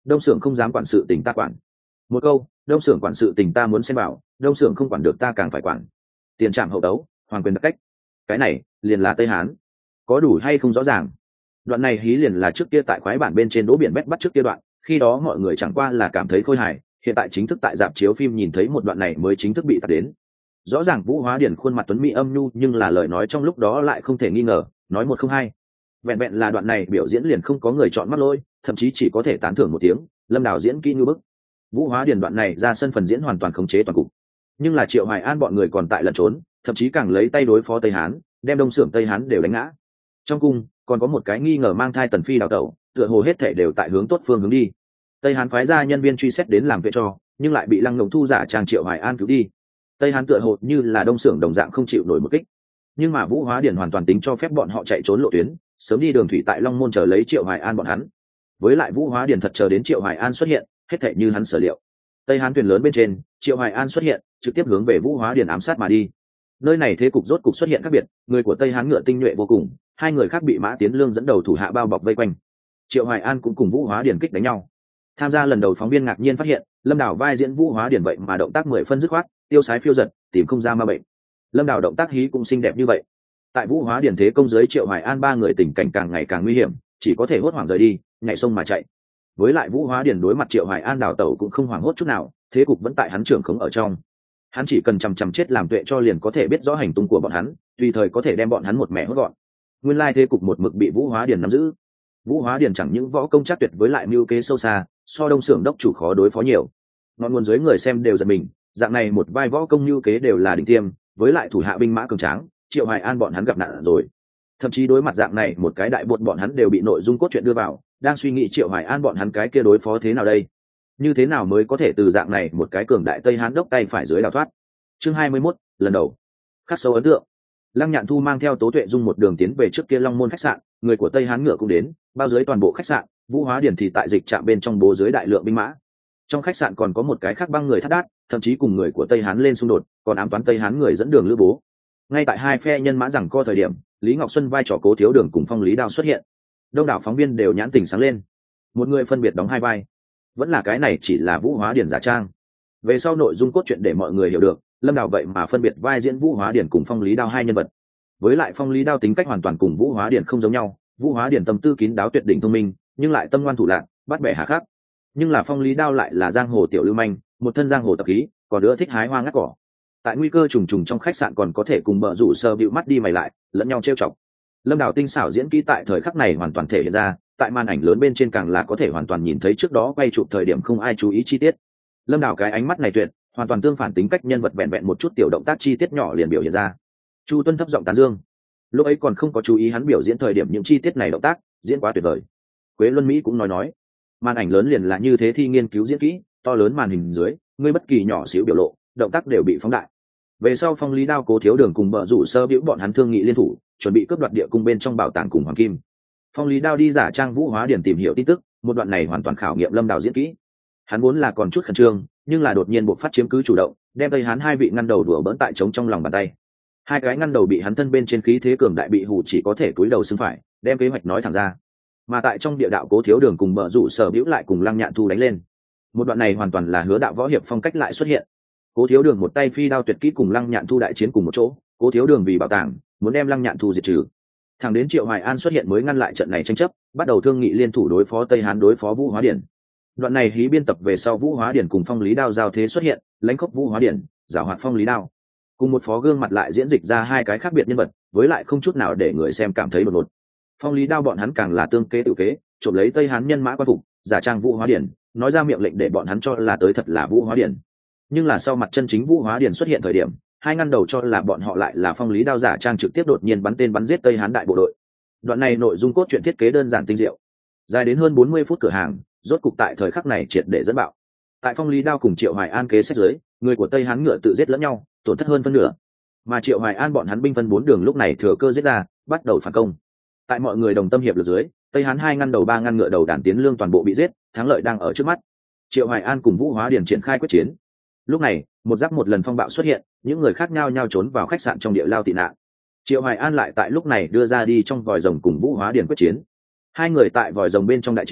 Speaker 1: đông xưởng không dám quản sự tình ta quản. Một câu, đông xưởng quản sự tình ta muốn xem vào, đông xưởng không quản được ta càng phải quản. Tiền trạm hậu đấu, hoàng quyền đặc cách. Cái này liền là Tây Hán. Có đủ hay không rõ ràng. Đoạn này hí liền là trước kia tại khoái bản bên trên đỗ biển bét bắt trước kia đoạn, khi đó mọi người chẳng qua là cảm thấy khôi hài, hiện tại chính thức tại rạp chiếu phim nhìn thấy một đoạn này mới chính thức bị tạt đến. Rõ ràng Vũ Hóa Điển khuôn mặt tuấn mỹ âm nhu, nhưng là lời nói trong lúc đó lại không thể nghi ngờ, nói một không hai. Vẹn vẹn là đoạn này biểu diễn liền không có người chọn mắt lôi, thậm chí chỉ có thể tán thưởng một tiếng, Lâm Đào diễn kỹ như bức. Vũ Hóa Điển đoạn này ra sân phần diễn hoàn toàn khống chế toàn cục, nhưng là Triệu Hoài An bọn người còn tại lẩn trốn, thậm chí càng lấy tay đối phó Tây Hán, đem đông xưởng Tây Hán đều đánh ngã. Trong cung còn có một cái nghi ngờ mang thai tần phi đào tẩu, tựa hồ hết thể đều tại hướng tốt phương hướng đi. Tây Hán phái ra nhân viên truy xét đến làm việc cho, nhưng lại bị Lăng Ngộng Thu giả trang Triệu Hoài An cứu đi. Tây Hán tựa hồ như là đông xưởng đồng dạng không chịu nổi một kích, nhưng mà Vũ Hóa Điển hoàn toàn tính cho phép bọn họ chạy trốn lộ tuyến, sớm đi đường thủy tại Long Môn chờ lấy Triệu Hoài An bọn hắn. Với lại Vũ Hóa Điển thật chờ đến Triệu Hoài An xuất hiện, hết thảy như hắn sở liệu. Tây Hán thuyền lớn bên trên, Triệu Hoài An xuất hiện, trực tiếp hướng về Vũ Hóa Điển ám sát mà đi. Nơi này thế cục rốt cục xuất hiện khác biệt, người của Tây Hán ngựa tinh nhuệ vô cùng, hai người khác bị Mã Tiến Lương dẫn đầu thủ hạ bao bọc vây quanh. Triệu Hoài An cũng cùng Vũ Hóa Điển kích đánh nhau. Tham gia lần đầu phóng viên ngạc nhiên phát hiện, Lâm Đào vai diễn Vũ Hóa Điển vậy mà động tác 10 phân dứt khoát, tiêu sái phiêu giật, tìm không ra ma bệnh. Lâm Đào động tác hí cũng xinh đẹp như vậy. Tại Vũ Hóa Điển thế công dưới, Triệu Hoài An ba người tình cảnh càng ngày càng nguy hiểm, chỉ có thể hốt hoảng rời đi, nhảy sông mà chạy. Với lại Vũ Hóa Điển đối mặt Triệu Hoài An đào tẩu cũng không hoảng hốt chút nào, thế cục vẫn tại hắn trưởng khống ở trong. Hắn chỉ cần chằm chằm chết làm tuệ cho liền có thể biết rõ hành tung của bọn hắn, tùy thời có thể đem bọn hắn một mẻ hốt gọn. Nguyên lai thế cục một mực bị Vũ Hóa Điển nắm giữ. Vũ Hóa Điển chẳng những võ công chắc tuyệt, với lại mưu kế sâu xa, so đông xưởng đốc chủ khó đối phó nhiều. Ngọn nguồn dưới người xem đều giật mình, dạng này một vai võ công mưu kế đều là đỉnh tiêm, với lại thủ hạ binh mã cường tráng, Triệu Hoài An bọn hắn gặp nạn rồi. Thậm chí đối mặt dạng này một cái đại bột, bọn hắn đều bị nội dung cốt truyện đưa vào, đang suy nghĩ Triệu Hoài An bọn hắn cái kia đối phó thế nào đây, như thế nào mới có thể từ dạng này một cái cường đại Tây Hán đốc tay phải dưới đào thoát. Chương 21, lần đầu khắc sâu ấn tượng. Lăng Nhạn Thu mang theo Tố Tuệ Dung một đường tiến về trước kia Long Môn khách sạn, người của Tây Hán ngựa cũng đến, bao dưới toàn bộ khách sạn. Vũ Hóa Điển thì tại dịch trạm bên trong bố dưới đại lượng binh mã. Trong khách sạn còn có một cái khác băng người thắt đát, thậm chí cùng người của Tây Hán lên xung đột, còn ám toán Tây Hán người dẫn đường Lữ Bố. Ngay tại hai phe nhân mã rằng co thời điểm, Lý Ngọc Xuân vai trò Cố Thiếu Đường cùng Phong Lý Đao xuất hiện. Đông đảo phóng viên đều nhãn tình sáng lên, một người phân biệt đóng hai vai. Vẫn là cái này chỉ là Vũ Hóa Điển giả trang. Về sau nội dung cốt truyện để mọi người hiểu được, Lâm Đào vậy mà phân biệt vai diễn Vũ Hóa Điển cùng Phong Lý Đao hai nhân vật. Với lại Phong Lý Đao tính cách hoàn toàn cùng Vũ Hóa Điển không giống nhau, Vũ Hóa Điển tâm tư kín đáo tuyệt đỉnh thông minh, nhưng lại tâm ngoan thủ lạn, bắt bẻ hà khắc. Nhưng là Phong Lý Đao lại là giang hồ tiểu lưu manh, một thân giang hồ tập khí, còn nữa thích hái hoa ngắt cỏ. Tại nguy cơ trùng trùng trong khách sạn còn có thể cùng bợ rủ sơ bịu mắt đi mày lại, lẫn nhau trêu chọc. Lâm Đào tinh xảo diễn kỹ tại thời khắc này hoàn toàn thể hiện ra, tại màn ảnh lớn bên trên càng là có thể hoàn toàn nhìn thấy trước đó quay chụp thời điểm không ai chú ý chi tiết. Lâm Đào cái ánh mắt này tuyệt, hoàn toàn tương phản tính cách nhân vật, vẹn vẹn một chút tiểu động tác chi tiết nhỏ liền biểu hiện ra. Chu Tuân thấp giọng tán dương, lúc ấy còn không có chú ý hắn biểu diễn thời điểm những chi tiết này động tác diễn quá tuyệt vời. Quế Luân Mỹ cũng nói màn ảnh lớn liền là như thế thi nghiên cứu diễn kỹ, to lớn màn hình dưới ngươi bất kỳ nhỏ xíu biểu lộ động tác đều bị phóng đại. Về sau Phong Lý Đao Cố Thiếu Đường cùng bợ rủ sơ bĩu bọn hắn thương nghị liên thủ, chuẩn bị cướp đoạt địa cung bên trong bảo tàng cùng hoàng kim. Phong Lý Đao đi giả trang Vũ Hóa Điển tìm hiểu tin tức, một đoạn này hoàn toàn khảo nghiệm Lâm Đào diễn kỹ. Hắn vốn là còn chút khẩn trương, nhưng là đột nhiên buộc phát chiếm cứ chủ động, đem Tây Hán hai vị ngăn đầu đùa bỡn tại trống trong lòng bàn tay. Hai cái ngăn đầu bị hắn thân bên trên khí thế cường đại bị hù, chỉ có thể cúi đầu xưng phải, đem kế hoạch nói thẳng ra. Mà tại trong địa đạo Cố Thiếu Đường cùng bợ rủ sở bĩu lại cùng Lăng Nhạn Thu đánh lên. Một đoạn này hoàn toàn là Hứa đạo võ hiệp phong cách lại xuất hiện. Cố Thiếu Đường một tay phi đao tuyệt kỹ cùng Lăng Nhạn Thu đại chiến cùng một chỗ, Cố Thiếu Đường vì bảo tàng muốn đem Lăng Nhạn Thu diệt trừ. Thẳng đến Triệu Hoài An xuất hiện mới ngăn lại trận này tranh chấp, bắt đầu thương nghị liên thủ đối phó Tây Hán, đối phó Vũ Hóa Điển. Đoạn này hí biên tập về sau, Vũ Hóa Điển cùng Phong Lý Đao giao thế xuất hiện, lãnh khốc Vũ Hóa Điển, giảo hoạt Phong Lý Đao, cùng một phó gương mặt lại diễn dịch ra hai cái khác biệt nhân vật, với lại không chút nào để người xem cảm thấy đột ngột. Phong Lý Đao bọn hắn càng là tương kế tự kế, trộm lấy Tây Hán nhân mã quan phục, giả trang Vũ Hóa Điển, nói ra miệng lệnh để bọn hắn cho là tới thật là Vũ Hóa Điển. Nhưng là sau mặt chân chính Vũ Hóa Điển xuất hiện thời điểm, hai ngăn đầu cho là bọn họ lại là Phong Lý Đao giả trang trực tiếp đột nhiên bắn tên bắn giết Tây Hán đại bộ đội. Đoạn này nội dung cốt truyện thiết kế đơn giản tinh diệu, dài đến hơn 40 phút cửa hàng, rốt cục tại thời khắc này triệt để dẫn bạo. Tại Phong Lý Đao cùng Triệu Hoài An kế sách dưới, người của Tây Hán ngựa tự giết lẫn nhau, tổn thất hơn phân nửa. Mà Triệu Hoài An bọn hắn binh phân 4 đường lúc này thừa cơ giết ra, bắt đầu phản công. Tại mọi người đồng tâm hiệp lực dưới, Tây Hán hai ngăn đầu ba ngăn ngựa đầu đàn tiến lương toàn bộ bị giết, thắng lợi đang ở trước mắt. Triệu Hoài An cùng Vũ Hóa Điển triển khai quyết chiến. Lúc này, một giáp một lần phong bạo xuất hiện, những người khác nhau nhau trốn vào khách sạn trong địa lao tị nạn. Triệu Hoài An lại tại lúc này đưa ra đi trong vòi rồng cùng Vũ Hóa Điển quyết chiến. Hai người tại vòi rồng bên trong đại chiến,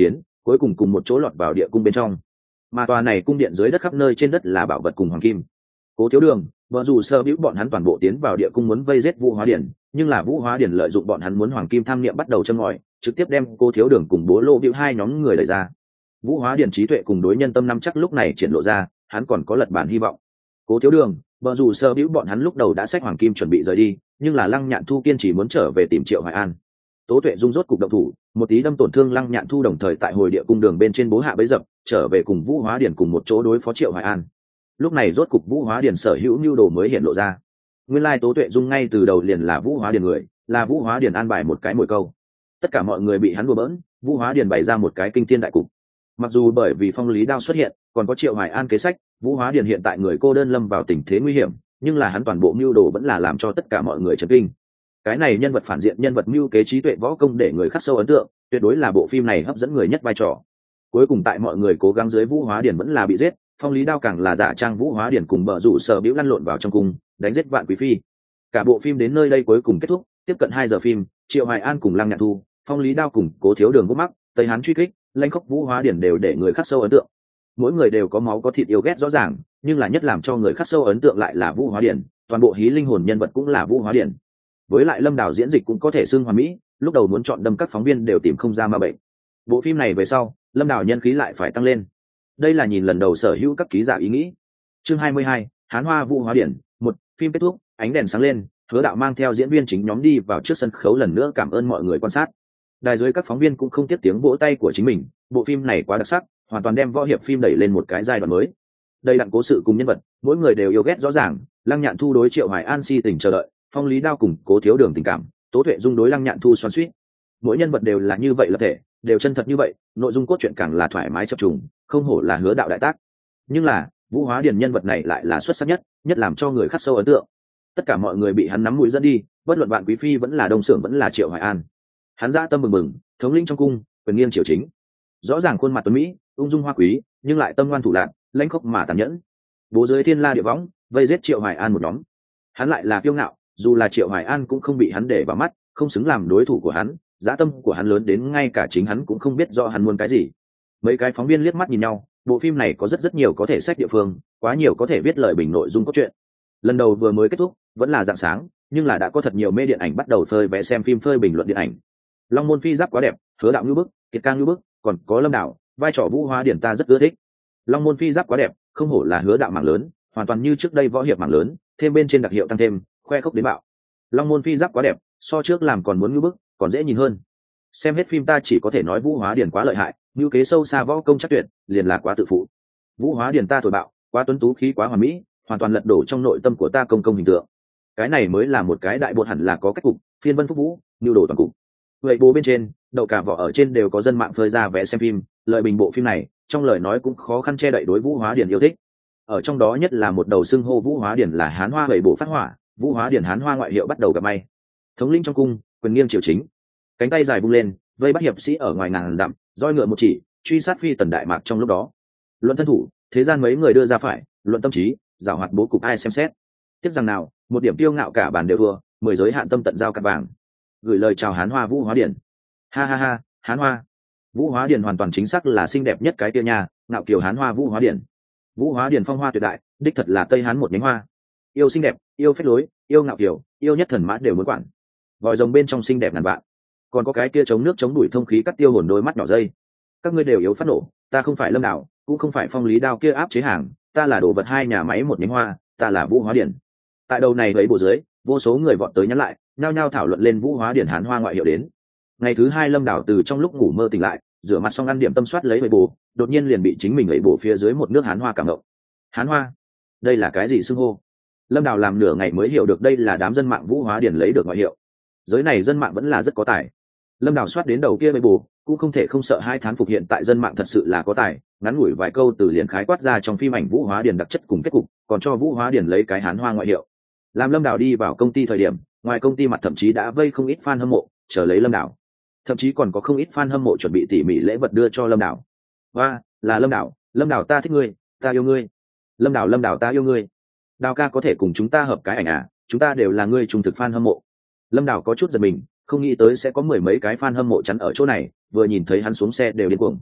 Speaker 1: cuối cùng cùng một chỗ lọt vào địa cung bên trong. Mà tòa này cung điện dưới đất khắp nơi trên đất là bảo vật cùng hoàng kim. Cố Thiếu Đường, vợ dù sơ bĩu bọn hắn toàn bộ tiến vào địa cung muốn vây giết Vũ Hóa Điển, nhưng là Vũ Hóa Điển lợi dụng bọn hắn muốn hoàng kim tham niệm bắt đầu châm ngòi, trực tiếp đem Cố Thiếu Đường cùng Bố Lô bĩu hai nhóm người đẩy ra. Vũ Hóa Điển trí tuệ cùng đối nhân tâm năm chắc lúc này triển lộ ra, hắn còn có lật bản hy vọng. Cố Thiếu Đường, vợ dù sơ bĩu bọn hắn lúc đầu đã xách hoàng kim chuẩn bị rời đi, nhưng là Lăng Nhạn Thu kiên trì muốn trở về tìm Triệu Hoài An. Tố Tuệ Dung rốt cục động thủ, một tí đâm tổn thương Lăng Nhạn Thu, đồng thời tại hồi địa cung đường bên trên bố hạ bấy dập, trở về cùng Vũ Hóa Điển cùng một chỗ đối phó Triệu Hoài An. Lúc này rốt cục Vũ Hóa Điển sở hữu nhu đồ mới hiện lộ ra. Nguyên lai Tố Tuệ Dung ngay từ đầu liền là Vũ Hóa Điển người, là Vũ Hóa Điển an bài một cái mồi câu. Tất cả mọi người bị hắn đùa bỡn, Vũ Hóa Điển bày ra một cái kinh thiên đại cục. Mặc dù bởi vì phong lý đao xuất hiện, còn có Triệu Hoài An kế sách, Vũ Hóa Điển hiện tại người cô đơn lâm vào tình thế nguy hiểm, nhưng là hắn toàn bộ mưu đồ vẫn là làm cho tất cả mọi người chấn kinh. Cái này nhân vật phản diện, nhân vật mưu kế trí tuệ võ công để người khắc sâu ấn tượng, tuyệt đối là bộ phim này hấp dẫn người nhất vai trò. Cuối cùng tại mọi người cố gắng dưới, Vũ Hóa Điển vẫn là bị giết, phong lý đao càng là giả trang Vũ Hóa Điển cùng bờ rủ sở bĩu lăn lộn vào trong cung, đánh giết Vạn Quý Phi. Cả bộ phim đến nơi đây cuối cùng kết thúc, tiếp cận 2 giờ phim, Triệu Hoài An cùng Lăng Nhạn Thu, phong lý đao cùng Cố Thiếu Đường gốc mắc, Tây Hán truy kích, lãnh khốc Vũ Hóa Điển đều để người khắc sâu ấn tượng. Mỗi người đều có máu có thịt yêu ghét rõ ràng, nhưng là nhất làm cho người khắc sâu ấn tượng lại là Vũ Hóa Điển, toàn bộ hí linh hồn nhân vật cũng là Vũ Hóa Điển. Với lại Lâm Đào diễn dịch cũng có thể xưng hoàn mỹ, lúc đầu muốn chọn đâm các phóng viên đều tìm không ra ma bệnh. Bộ phim này về sau, Lâm Đào nhân khí lại phải tăng lên. Đây là nhìn lần đầu sở hữu các ký giả ý nghĩ. Chương 22, Hán Hoa Vũ Hóa Điển. Một, phim kết thúc, ánh đèn sáng lên, Hứa Đạo mang theo diễn viên chính nhóm đi vào trước sân khấu, lần nữa cảm ơn mọi người quan sát. Đài dưới các phóng viên cũng không tiếc tiếng vỗ tay của chính mình, bộ phim này quá đặc sắc, hoàn toàn đem võ hiệp phim đẩy lên một cái giai đoạn mới. Đây đặn cố sự cùng nhân vật, mỗi người đều yêu ghét rõ ràng, Lăng Nhạn Thu đối Triệu Hoài An si tình chờ đợi, phong lý đao cùng Cố Thiếu Đường tình cảm, Tố Tuệ Dung đối Lăng Nhạn Thu xoắn xuýt. Mỗi nhân vật đều là như vậy lập thể, đều chân thật như vậy, nội dung cốt truyện càng là thoải mái chập trùng, không hổ là Hứa Đạo đại tác. Nhưng là Vũ Hóa Điển nhân vật này lại là xuất sắc nhất, nhất làm cho người khắc sâu ấn tượng. Tất cả mọi người bị hắn nắm mũi dẫn đi, bất luận Vạn Quý Phi vẫn là Đông Xưởng vẫn là Triệu Hoài An. Hắn dã tâm bừng bừng, thống lĩnh trong cung, quyền nghiêng triều chính. Rõ ràng khuôn mặt tuấn mỹ, ung dung hoa quý, nhưng lại tâm ngoan thủ lạn, lãnh khốc mà tàn nhẫn. Bố dưới thiên la địa võng, vây giết Triệu Hoài An một nhóm. Hắn lại là kiêu ngạo, dù là Triệu Hoài An cũng không bị hắn để vào mắt, không xứng làm đối thủ của hắn. Dã tâm của hắn lớn đến ngay cả chính hắn cũng không biết rõ hắn muốn cái gì. Mấy cái phóng viên liếc mắt nhìn nhau, bộ phim này có rất nhiều có thể sách địa phương, quá nhiều có thể viết lời bình nội dung cốt truyện. Lần đầu vừa mới kết thúc, vẫn là rạng sáng, nhưng là đã có thật nhiều mê điện ảnh bắt đầu phơi vé xem phim, phơi bình luận điện ảnh. Long Môn Phi giáp quá đẹp, Hứa Đạo như bức, Kiệt Cang như bức, còn có Lâm Đào, vai trò Vũ Hóa Điển ta rất ưa thích. Long Môn Phi giáp quá đẹp, không hổ là Hứa Đạo mảng lớn, hoàn toàn như trước đây võ hiệp mảng lớn, thêm bên trên đặc hiệu tăng thêm, khoe khốc đến bạo. Long Môn Phi giáp quá đẹp, so trước làm còn muốn như bức, còn dễ nhìn hơn. Xem hết phim ta chỉ có thể nói Vũ Hóa Điển quá lợi hại, như kế sâu xa võ công chắc tuyệt, liền là quá tự phụ. Vũ Hóa Điển ta thổi bạo, quá tuấn tú khí quá hoàn mỹ, hoàn toàn lật đổ trong nội tâm của ta công hình tượng. Cái này mới là một cái đại bột, hẳn là có cách cục, phiên vân phúc vũ, nhu đồ toàn cục. Vậy bố bên trên, đậu cả vỏ ở trên đều có dân mạng phơi ra vé xem phim, lợi bình bộ phim này, trong lời nói cũng khó khăn che đậy đối Vũ Hóa Điển yêu thích. Ở trong đó nhất là một đầu xưng hô Vũ Hóa Điển là Hán Hoa vậy bộ phát hỏa, Vũ Hóa Điển Hán Hoa ngoại hiệu bắt đầu gặp may. Thống lĩnh trong cung, quyền nghiêng triều chính. Cánh tay dài vung lên, vây bắt hiệp sĩ ở ngoài ngàn dặm, roi ngựa một chỉ, truy sát phi tần đại mạc trong lúc đó. Luận thân thủ, thế gian mấy người đưa ra phải, luận tâm trí, giảo hoạt bố cục ai xem xét. Tiếp rằng nào, một điểm tiêu ngạo cả bàn đều thua, 10 giới hạn tâm tận giao cắt vàng. Gửi lời chào Hán Hoa Vũ Hóa Điển. Ha ha ha, Hán Hoa. Vũ Hóa Điển hoàn toàn chính xác là xinh đẹp nhất cái kia nha, ngạo kiều Hán Hoa Vũ Hóa Điển. Vũ Hóa Điển phong hoa tuyệt đại, đích thật là Tây Hán một nhánh hoa. Yêu xinh đẹp, yêu phách lối, yêu ngạo kiều, yêu nhất thần mã đều muốn quản. Vòi rồng bên trong xinh đẹp ngàn vạn. Còn có cái kia chống nước chống đuổi thông khí cắt tiêu hồn đôi mắt nhỏ dây. Các ngươi đều yếu phát nổ, ta không phải Lâm Đào, cũng không phải phong lý đao kia áp chế hàng, ta là đồ vật hai nhà máy một nhánh hoa, ta là Vũ Hóa Điển. Tại đầu này lấy bộ dưới, vô số người vọt tới nhắn lại, nhao nhao thảo luận lên Vũ Hóa Điển Hán Hoa ngoại hiệu đến. Ngày thứ hai Lâm Đào từ trong lúc ngủ mơ tỉnh lại, rửa mặt xong ăn điểm tâm soát lấy bầy bồ, đột nhiên liền bị chính mình lấy bồ phía dưới một nước Hán Hoa cảm động. Hán Hoa, đây là cái gì xưng hô? Lâm Đào làm nửa ngày mới hiểu được đây là đám dân mạng Vũ Hóa Điển lấy được ngoại hiệu. Giới này dân mạng vẫn là rất có tài. Lâm Đào soát đến đầu kia bầy bồ, cũng không thể không sợ hai thán phục hiện tại dân mạng thật sự là có tài, ngắn ngủi vài câu từ liền khái quát ra trong phim ảnh Vũ Hóa Điển đặc chất cùng kết cục, còn cho Vũ Hóa Điển lấy cái Hán Hoa ngoại hiệu. Làm Lâm Đào đi vào công ty thời điểm, ngoài công ty mặt thậm chí đã vây không ít fan hâm mộ chờ lấy Lâm Đào, thậm chí còn có không ít fan hâm mộ chuẩn bị tỉ mỉ lễ vật đưa cho Lâm Đào. Và là Lâm Đào ta thích ngươi, ta yêu ngươi. Lâm Đào ta yêu ngươi. Đào ca có thể cùng chúng ta hợp cái ảnh à, chúng ta đều là ngươi trung thực fan hâm mộ. Lâm Đào có chút giật mình, không nghĩ tới sẽ có 10 mấy cái fan hâm mộ chắn ở chỗ này, vừa nhìn thấy hắn xuống xe đều điên cuồng.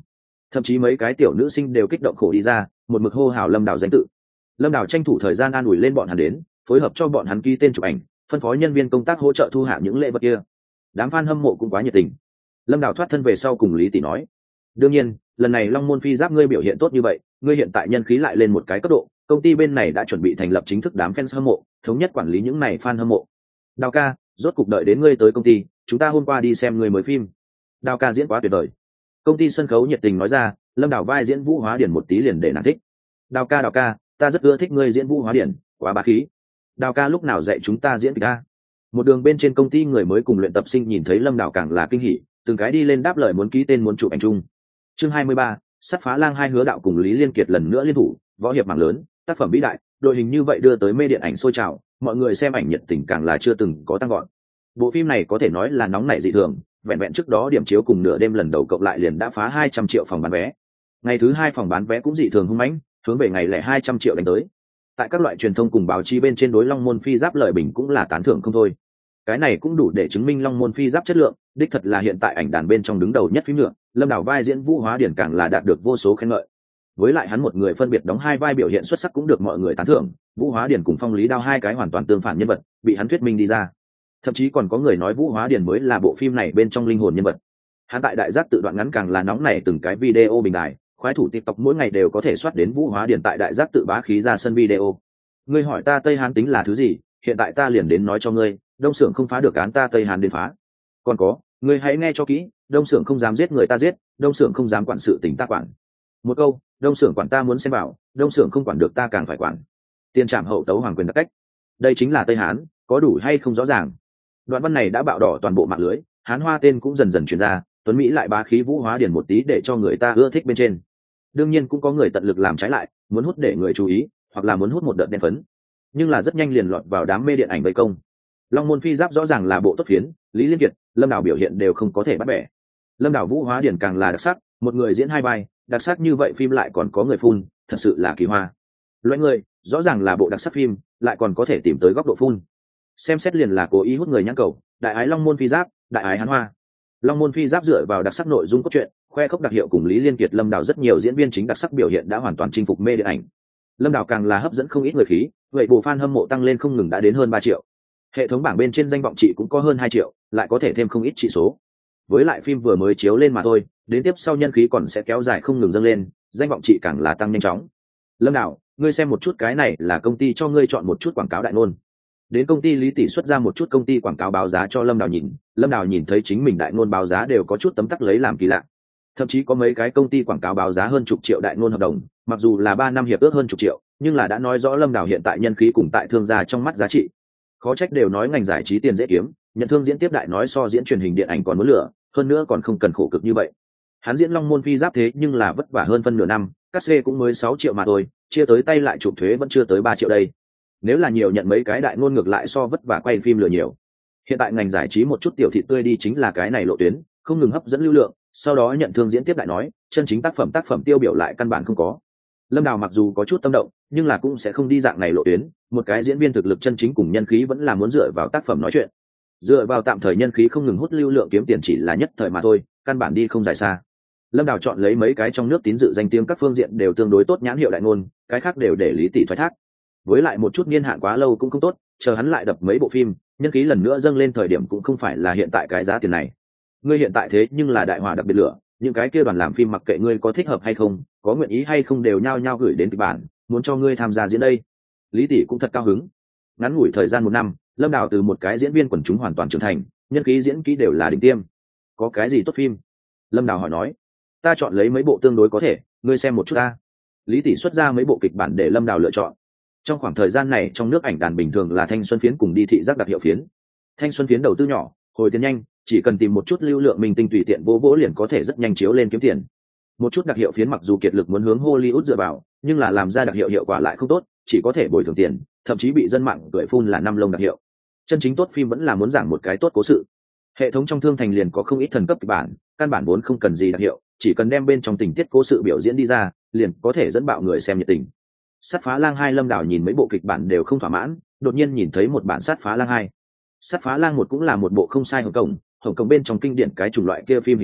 Speaker 1: thậm chí mấy cái tiểu nữ sinh đều kích động khổ đi ra, một mực hô hào Lâm Đào danh tự. Lâm Đào tranh thủ thời gian an ủi lên bọn hắn đến, phối hợp cho bọn hắn ký tên chụp ảnh, phân phối nhân viên công tác hỗ trợ thu hạ những lễ vật kia. Đám fan hâm mộ cũng quá nhiệt tình. Lâm Đào thoát thân về sau cùng Lý Tỷ nói, đương nhiên lần này Long Môn Phi Giáp ngươi biểu hiện tốt như vậy, ngươi hiện tại nhân khí lại lên một cái cấp độ, công ty bên này đã chuẩn bị thành lập chính thức đám fans hâm mộ, thống nhất quản lý những này fan hâm mộ. Đào ca, rốt cục đợi đến ngươi tới công ty, chúng ta hôm qua đi xem người mới phim. Đào ca diễn quá tuyệt vời. Công ty sân khấu nhiệt tình nói ra, Lâm Đào vai diễn Vũ Hóa Điển một tí liền để nàng thích. Đào ca, ta rất ưa thích ngươi diễn Vũ Hóa Điển, quá bá khí. Đào ca lúc nào dạy chúng ta diễn kịch a? Một đường bên trên công ty người mới cùng luyện tập sinh nhìn thấy Lâm Đào càng là kinh hỉ, từng cái đi lên đáp lời muốn ký tên muốn chụp ảnh chung. Chương 23, Sắt Phá Lang hai Hứa Đạo cùng Lý Liên Kiệt lần nữa liên thủ, võ hiệp mảng lớn, tác phẩm vĩ đại, đội hình như vậy đưa tới mê điện ảnh sôi trào, mọi người xem ảnh nhiệt tình càng là chưa từng có tăng gọn. Bộ phim này có thể nói là nóng nảy dị thường, vẹn vẹn trước đó điểm chiếu cùng nửa đêm lần đầu cộng lại liền đã phá 200 triệu phòng bán vé. Ngày thứ hai phòng bán vé cũng dị thường hung mãnh, hướng về ngày lẻ 200 triệu đánh tới. Tại các loại truyền thông cùng báo chí bên trên đối Long Môn Phi Giáp lời bình cũng là tán thưởng không thôi. Cái này cũng đủ để chứng minh Long Môn Phi Giáp chất lượng, đích thật là hiện tại ảnh đàn bên trong đứng đầu nhất phim nữa. Lâm Đào vai diễn Vũ Hóa Điển càng là đạt được vô số khen ngợi. Với lại hắn một người phân biệt đóng hai vai biểu hiện xuất sắc cũng được mọi người tán thưởng. Vũ Hóa Điển cùng Phong Lý Đao hai cái hoàn toàn tương phản nhân vật, bị hắn thuyết minh đi ra. Thậm chí còn có người nói Vũ Hóa Điển mới là bộ phim này bên trong linh hồn nhân vật. Hắn tại đại giác tự đoạn ngắn càng là nóng nảy từng cái video bình đài, khoái thủ TikTok mỗi ngày đều có thể soát đến Vũ Hóa Điển tại đại giác tự bá khí ra sân video. Ngươi hỏi ta Tây Hán tính là thứ gì, hiện tại ta liền đến nói cho ngươi, Đông Xưởng không phá được án ta Tây Hán đến phá. Còn có, ngươi hãy nghe cho kỹ, Đông Xưởng không dám giết người ta giết, Đông Xưởng không dám quản sự tình ta quản. Một câu, Đông Xưởng quản ta muốn xem bảo, Đông Xưởng không quản được ta càng phải quản. Tiền trảm hậu tấu hoàng quyền đặc cách. Đây chính là Tây Hán, có đủ hay không rõ ràng. Đoạn văn này đã bạo đỏ toàn bộ mạng lưới, Hán Hoa tên cũng dần dần truyền ra, Tuấn Mỹ lại bá khí Vũ Hóa Điển một tí để cho người ta ưa thích bên trên. Đương nhiên cũng có người tận lực làm trái lại, muốn hút để người chú ý, hoặc là muốn hút một đợt đen phấn, nhưng là rất nhanh liền lọt vào đám mê điện ảnh vây công. Long Môn Phi Giáp rõ ràng là bộ tốt phiến, Lý Liên Kiệt, Lâm Đào biểu hiện đều không có thể bắt bẻ. Lâm Đào Vũ Hóa Điển càng là đặc sắc, một người diễn hai vai, đặc sắc như vậy phim lại còn có người phun, thật sự là kỳ hoa. Loại người, rõ ràng là bộ đặc sắc phim, lại còn có thể tìm tới góc độ phun. Xem xét liền là cố ý hút người nhãn cầu, đại ái Long Môn Phi Giáp, đại ái Hán Hoa. Long Môn Phi Giáp dựa vào đặc sắc nội dung cốt truyện, khoe khốc đặc hiệu cùng Lý Liên Kiệt, Lâm Đào rất nhiều diễn viên chính đặc sắc biểu hiện đã hoàn toàn chinh phục mê điện ảnh. Lâm Đào càng là hấp dẫn không ít người khí, vậy bộ fan hâm mộ tăng lên không ngừng đã đến hơn 3 triệu. Hệ thống bảng bên trên danh vọng trị cũng có hơn 2 triệu, lại có thể thêm không ít trị số. Với lại phim vừa mới chiếu lên mà thôi, đến tiếp sau nhân khí còn sẽ kéo dài không ngừng dâng lên, danh vọng trị càng là tăng nhanh chóng. Lâm Đào, ngươi xem một chút cái này là công ty cho ngươi chọn một chút quảng cáo đại ngôn. Đến công ty Lý Tỷ xuất ra một chút công ty quảng cáo báo giá cho Lâm Đào nhìn, Lâm Đào nhìn thấy chính mình đại ngôn báo giá đều có chút tấm tắc lấy làm kỳ lạ. Thậm chí có mấy cái công ty quảng cáo báo giá hơn chục triệu đại ngôn hợp đồng, mặc dù là 3 năm hiệp ước hơn chục triệu, nhưng là đã nói rõ Lâm Đào hiện tại nhân khí cùng tại thương gia trong mắt giá trị. Khó trách đều nói ngành giải trí tiền dễ kiếm, nhận thương diễn tiếp đại nói so diễn truyền hình điện ảnh còn muốn lửa, hơn nữa còn không cần khổ cực như vậy. Hắn diễn Long Môn Phi Giáp thế nhưng là vất vả hơn phân nửa năm, cát xê cũng mới 6 triệu mà thôi, chia tới tay lại chụp thuế vẫn chưa tới 3 triệu đây. Nếu là nhiều nhận mấy cái đại ngôn ngược lại so vất vả quay phim lừa nhiều. Hiện tại ngành giải trí một chút tiểu thị tươi đi chính là cái này lộ tuyến, không ngừng hấp dẫn lưu lượng, sau đó nhận thương diễn tiếp đại nói, chân chính tác phẩm tiêu biểu lại căn bản không có. Lâm Đào mặc dù có chút tâm động, nhưng là cũng sẽ không đi dạng này lộ tuyến, một cái diễn viên thực lực chân chính cùng nhân khí vẫn là muốn dựa vào tác phẩm nói chuyện. Dựa vào tạm thời nhân khí không ngừng hút lưu lượng kiếm tiền chỉ là nhất thời mà thôi, căn bản đi không dài xa. Lâm Đào chọn lấy mấy cái trong nước tín dự danh tiếng các phương diện đều tương đối tốt nhãn hiệu đại ngôn, cái khác đều để Lý Tỷ thoái thác. Với lại một chút niên hạn quá lâu cũng không tốt, chờ hắn lại đập mấy bộ phim, nhân khí lần nữa dâng lên thời điểm cũng không phải là hiện tại cái giá tiền này. Ngươi hiện tại thế nhưng là đại hỏa đặc biệt lửa, những cái kia đoàn làm phim mặc kệ ngươi có thích hợp hay không, có nguyện ý hay không đều nhao nhao gửi đến kịch bản, muốn cho ngươi tham gia diễn đây. Lý Tỷ cũng thật cao hứng. Ngắn ngủi thời gian 1 năm, Lâm Đào từ một cái diễn viên quần chúng hoàn toàn trưởng thành, nhân khí diễn kỹ đều là đỉnh tiêm. Có cái gì tốt phim? Lâm Đào hỏi nói. Ta chọn lấy mấy bộ tương đối có thể, ngươi xem một chút ta. Lý Tỷ xuất ra mấy bộ kịch bản để Lâm Đào lựa chọn. Trong khoảng thời gian này trong nước ảnh đàn bình thường là thanh xuân phiến cùng đi thị giác đặc hiệu phiến. Thanh xuân phiến đầu tư nhỏ, hồi tiền nhanh, chỉ cần tìm một chút lưu lượng minh tinh tùy tiện vỗ liền có thể rất nhanh chiếu lên kiếm tiền. Một chút đặc hiệu phiến mặc dù kiệt lực muốn hướng Hollywood dựa vào, nhưng là làm ra đặc hiệu hiệu quả lại không tốt, chỉ có thể bồi thường tiền, thậm chí bị dân mạng cười phun là 5 lông đặc hiệu. Chân chính tốt phim vẫn là muốn giảng một cái tốt cố sự. Hệ thống trong thương thành liền có không ít thần cấp kịch bản, căn bản vốn không cần gì đặc hiệu, chỉ cần đem bên trong tình tiết cố sự biểu diễn đi ra, liền có thể dẫn bạo người xem nhiệt tình. Sắt Phá Lang 2 Lâm Đào nhìn mấy bộ kịch bản đều không thỏa mãn, đột nhiên nhìn thấy một bản Sắt Phá Lang 2. Sắt Phá Lang 1 cũng là một bộ không sai Hồng Kông bên trong kinh điển cái chủng loại kia phim hình sự,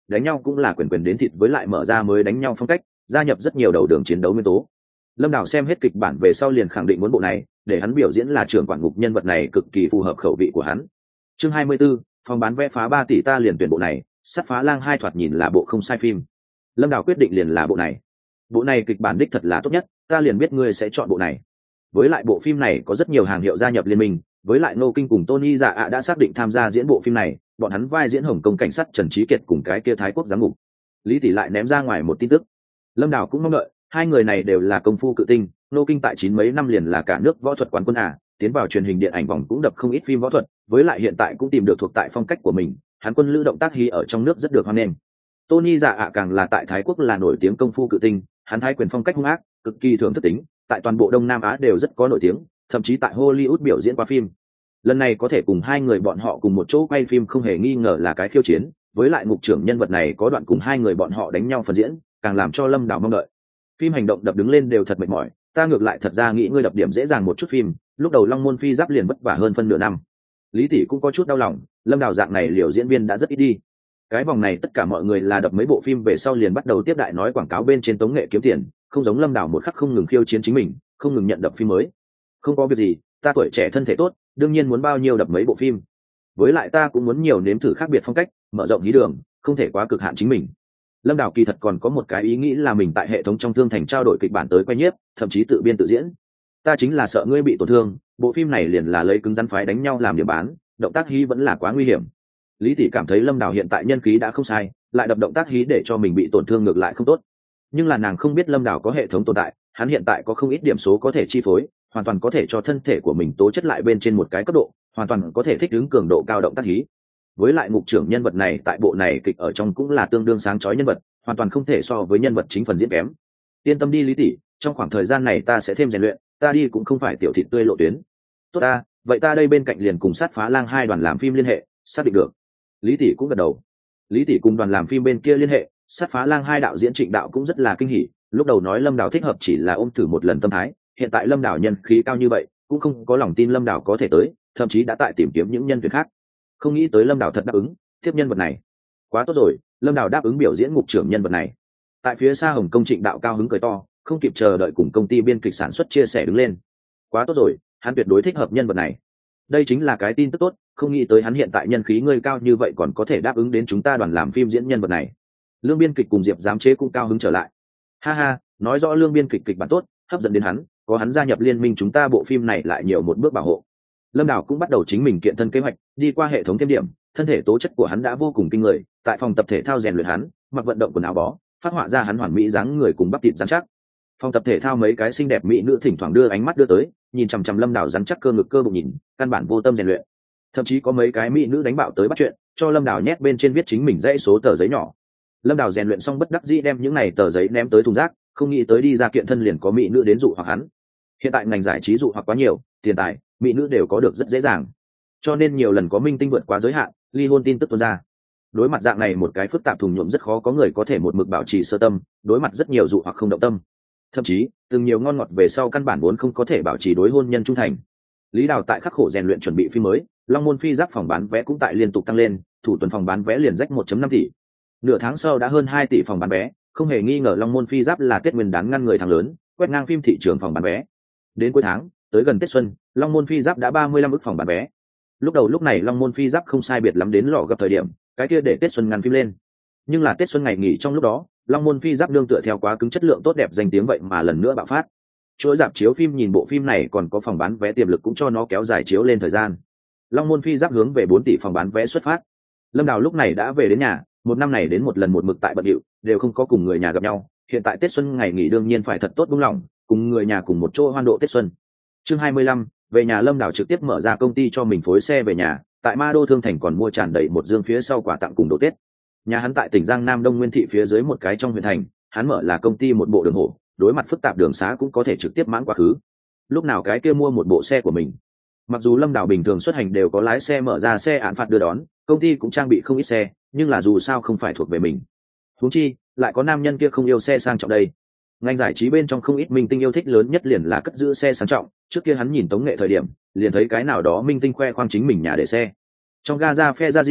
Speaker 1: đánh nhau cũng là quyền quyền đến thịt, với lại mở ra mới đánh nhau phong cách, gia nhập rất nhiều đầu đường chiến đấu nguyên tố. Lâm Đào xem hết kịch bản về sau liền khẳng định muốn bộ này, để hắn biểu diễn là trưởng quản ngục, nhân vật này cực kỳ phù hợp khẩu vị của hắn. Chương 24, phòng bán vé phá 3 tỷ, ta liền tuyển bộ này. Sắt Phá Lang 2 thoạt nhìn là bộ không sai phim. Lâm Đào quyết định liền là bộ này. Bộ này kịch bản đích thật là tốt nhất, ta liền biết ngươi sẽ chọn bộ này. Với lại bộ phim này có rất nhiều hàng hiệu gia nhập liên minh, với lại Ngô Kinh cùng Tony Dạ ạ đã xác định tham gia diễn bộ phim này, bọn hắn vai diễn Hồng Kông cảnh sát Trần Trí Kiệt cùng cái kia Thái Quốc giám ngục. Lý Tỷ lại ném ra ngoài một tin tức. Lâm Đào cũng mong đợi, hai người này đều là công phu cự tinh, Ngô Kinh tại 9 mấy năm liền là cả nước võ thuật quán quân tiến vào truyền hình điện ảnh vòng cũng đập không ít phim võ thuật, với lại hiện tại cũng tìm được thuộc tại phong cách của mình, hắn quân lữ động tác hí ở trong nước rất được hoan nghênh. Tony Dạ ạ càng là tại Thái Quốc là nổi tiếng công phu cự tinh, hắn thái quyền phong cách hung ác, cực kỳ thưởng thức tính, tại toàn bộ Đông Nam Á đều rất có nổi tiếng, thậm chí tại Hollywood biểu diễn qua phim. Lần này có thể cùng hai người bọn họ cùng một chỗ quay phim không hề nghi ngờ là cái khiêu chiến, với lại ngục trưởng nhân vật này có đoạn cùng hai người bọn họ đánh nhau phần diễn, càng làm cho Lâm Đào mong đợi. Phim hành động đập đứng lên đều thật mệt mỏi, ta ngược lại thật ra nghĩ ngươi đập điểm dễ dàng một chút phim, lúc đầu Long Môn Phi Giáp liền vất vả hơn phân nửa năm. Lý Tỷ cũng có chút đau lòng, Lâm Đào dạng này liều diễn viên đã rất ít đi. Cái vòng này tất cả mọi người là đập mấy bộ phim về sau liền bắt đầu tiếp đại nói quảng cáo bên trên tống nghệ kiếm tiền, không giống Lâm Đào một khắc không ngừng khiêu chiến chính mình, không ngừng nhận đập phim mới. Không có việc gì, ta tuổi trẻ thân thể tốt, đương nhiên muốn bao nhiêu đập mấy bộ phim. Với lại ta cũng muốn nhiều nếm thử khác biệt phong cách, mở rộng hí đường, không thể quá cực hạn chính mình. Lâm Đào kỳ thật còn có một cái ý nghĩ là mình tại hệ thống trong thương thành trao đổi kịch bản tới quay nhiếp, thậm chí tự biên tự diễn. Ta chính là sợ ngươi bị tổn thương, bộ phim này liền là lấy cứng rắn phái đánh nhau làm điểm bán, động tác hí vẫn là quá nguy hiểm. Lý Tỷ cảm thấy Lâm Đào hiện tại nhân khí đã không sai, lại đập động tác hí để cho mình bị tổn thương ngược lại không tốt. Nhưng là nàng không biết Lâm Đào có hệ thống tồn tại, hắn hiện tại có không ít điểm số có thể chi phối, hoàn toàn có thể cho thân thể của mình tố chất lại bên trên một cái cấp độ, hoàn toàn có thể thích ứng cường độ cao động tác hí. Với lại ngục trưởng nhân vật này tại bộ này kịch ở trong cũng là tương đương sáng chói nhân vật, hoàn toàn không thể so với nhân vật chính phần diễn kém. Yên tâm đi Lý Tỷ, trong khoảng thời gian này ta sẽ thêm rèn luyện, ta đi cũng không phải tiểu thịt tươi lộ tuyến. Tốt ta, vậy ta đây bên cạnh liền cùng Sát Phá Lang 2 đoàn làm phim liên hệ, xác định được. Lý Tỷ cũng gật đầu. Lý Tỷ cùng đoàn làm phim bên kia liên hệ, Sát Phá Lang 2 đạo diễn Trịnh Đạo cũng rất là kinh hỉ, lúc đầu nói Lâm Đào thích hợp chỉ là ôm thử một lần tâm thái, hiện tại Lâm Đào nhân khí cao như vậy, cũng không có lòng tin Lâm Đào có thể tới, thậm chí đã tại tìm kiếm những nhân tuyển khác. Không nghĩ tới Lâm Đào thật đáp ứng tiếp nhân vật này. Quá tốt rồi, Lâm Đào đáp ứng biểu diễn ngục trưởng nhân vật này. Tại phía xa Hồng Kông Trịnh Đạo cao hứng cười to, không kịp chờ đợi cùng công ty biên kịch sản xuất chia sẻ đứng lên. Quá tốt rồi, hắn tuyệt đối thích hợp nhân vật này. Đây chính là cái tin tức tốt, không nghĩ tới hắn hiện tại nhân khí ngươi cao như vậy còn có thể đáp ứng đến chúng ta đoàn làm phim diễn nhân vật này. Lương biên kịch cùng Diệp giám chế cũng cao hứng trở lại. Ha ha, nói rõ Lương biên kịch kịch bản tốt, hấp dẫn đến hắn, có hắn gia nhập liên minh chúng ta bộ phim này lại nhiều một bước bảo hộ. Lâm Đào cũng bắt đầu chính mình kiện thân kế hoạch, đi qua hệ thống thêm điểm, thân thể tố chất của hắn đã vô cùng kinh người, tại phòng tập thể thao rèn luyện hắn, mặc vận động quần áo bó, phát họa ra hắn hoàn mỹ dáng người cùng bắp thịt rắn chắc. Phòng tập thể thao mấy cái xinh đẹp mỹ nữ thỉnh thoảng đưa ánh mắt đưa tới, nhìn chằm chằm Lâm Đào rắn chắc cơ ngực cơ bụng nhìn, căn bản vô tâm rèn luyện. Thậm chí có mấy cái mỹ nữ đánh bạo tới bắt chuyện, cho Lâm Đào nhét bên trên viết chính mình dãy số tờ giấy nhỏ. Lâm Đào rèn luyện xong bất đắc dĩ đem những này tờ giấy ném tới thùng rác, không nghĩ tới đi ra kiện thân liền có mỹ nữ đến dụ hoặc hắn. Hiện tại ngành giải trí dụ hoặc quá nhiều, tiền tài, mỹ nữ đều có được rất dễ dàng, cho nên nhiều lần có minh tinh vượt quá giới hạn, ly hôn tin tức tuôn ra. Đối mặt dạng này một cái phức tạp thùng nhuộm rất khó có người có thể một mực bảo trì sơ tâm, đối mặt rất nhiều dụ hoặc không động tâm. Thậm chí từng nhiều ngon ngọt về sau căn bản vốn không có thể bảo trì đối hôn nhân trung thành. Lý Đào tại khắc khổ rèn luyện chuẩn bị phim mới, Long Môn Phi Giáp phòng bán vé cũng tại liên tục tăng lên, thủ tuần phòng bán vé liền rách 1.5 tỷ. Nửa tháng sau đã hơn 2 tỷ phòng bán vé, không hề nghi ngờ Long Môn Phi Giáp là Tết Nguyên đán ngăn người thằng lớn, quét ngang phim thị trường phòng bán vé. Đến cuối tháng, tới gần Tết xuân, Long Môn Phi Giáp đã 35 ức phòng bán vé. Lúc này Long Môn Phi Giáp không sai biệt lắm đến lò gặp thời điểm, cái kia để Tết xuân ngăn phim lên. Nhưng là Tết xuân ngày nghỉ trong lúc đó, Long Môn Phi Giáp nương tựa theo quá cứng chất lượng tốt đẹp danh tiếng vậy mà lần nữa bạo phát. Chuỗi rạp chiếu phim nhìn bộ phim này còn có phòng bán vé tiềm lực cũng cho nó kéo dài chiếu lên thời gian. Long Môn Phi Giáp hướng về 4 tỷ phòng bán vé xuất phát. Lâm Đào lúc này đã về đến nhà, một năm này đến một lần một mực tại bận rộn, đều không có cùng người nhà gặp nhau. Hiện tại Tết xuân ngày nghỉ đương nhiên phải thật tốt buông lỏng, cùng người nhà cùng một chỗ hoan độ Tết xuân. Chương 25, về nhà. Lâm Đào trực tiếp mở ra công ty cho mình phối xe về nhà, tại Ma Đô Thương Thành còn mua tràn đầy một dương phía sau quà tặng cùng đồ Tết. Nhà hắn tại tỉnh Giang Nam Đông Nguyên thị phía dưới một cái trong huyện thành, hắn mở là công ty một bộ đường hổ, đối mặt phức tạp đường xá cũng có thể trực tiếp mãn quá khứ. Lúc nào cái kia mua một bộ xe của mình. Mặc dù Lâm Đào bình thường xuất hành đều có lái xe mở ra xe án phạt đưa đón, công ty cũng trang bị không ít xe, nhưng là dù sao không phải thuộc về mình. Huống chi, lại có nam nhân kia không yêu xe sang trọng đây. Ngành giải trí bên trong không ít minh tinh yêu thích lớn nhất liền là cất giữ xe sang trọng, trước kia hắn nhìn tống nghệ thời điểm, liền thấy cái nào đó minh tinh khoe khoang chính mình nhà để xe. Trong Gaza Ferrari,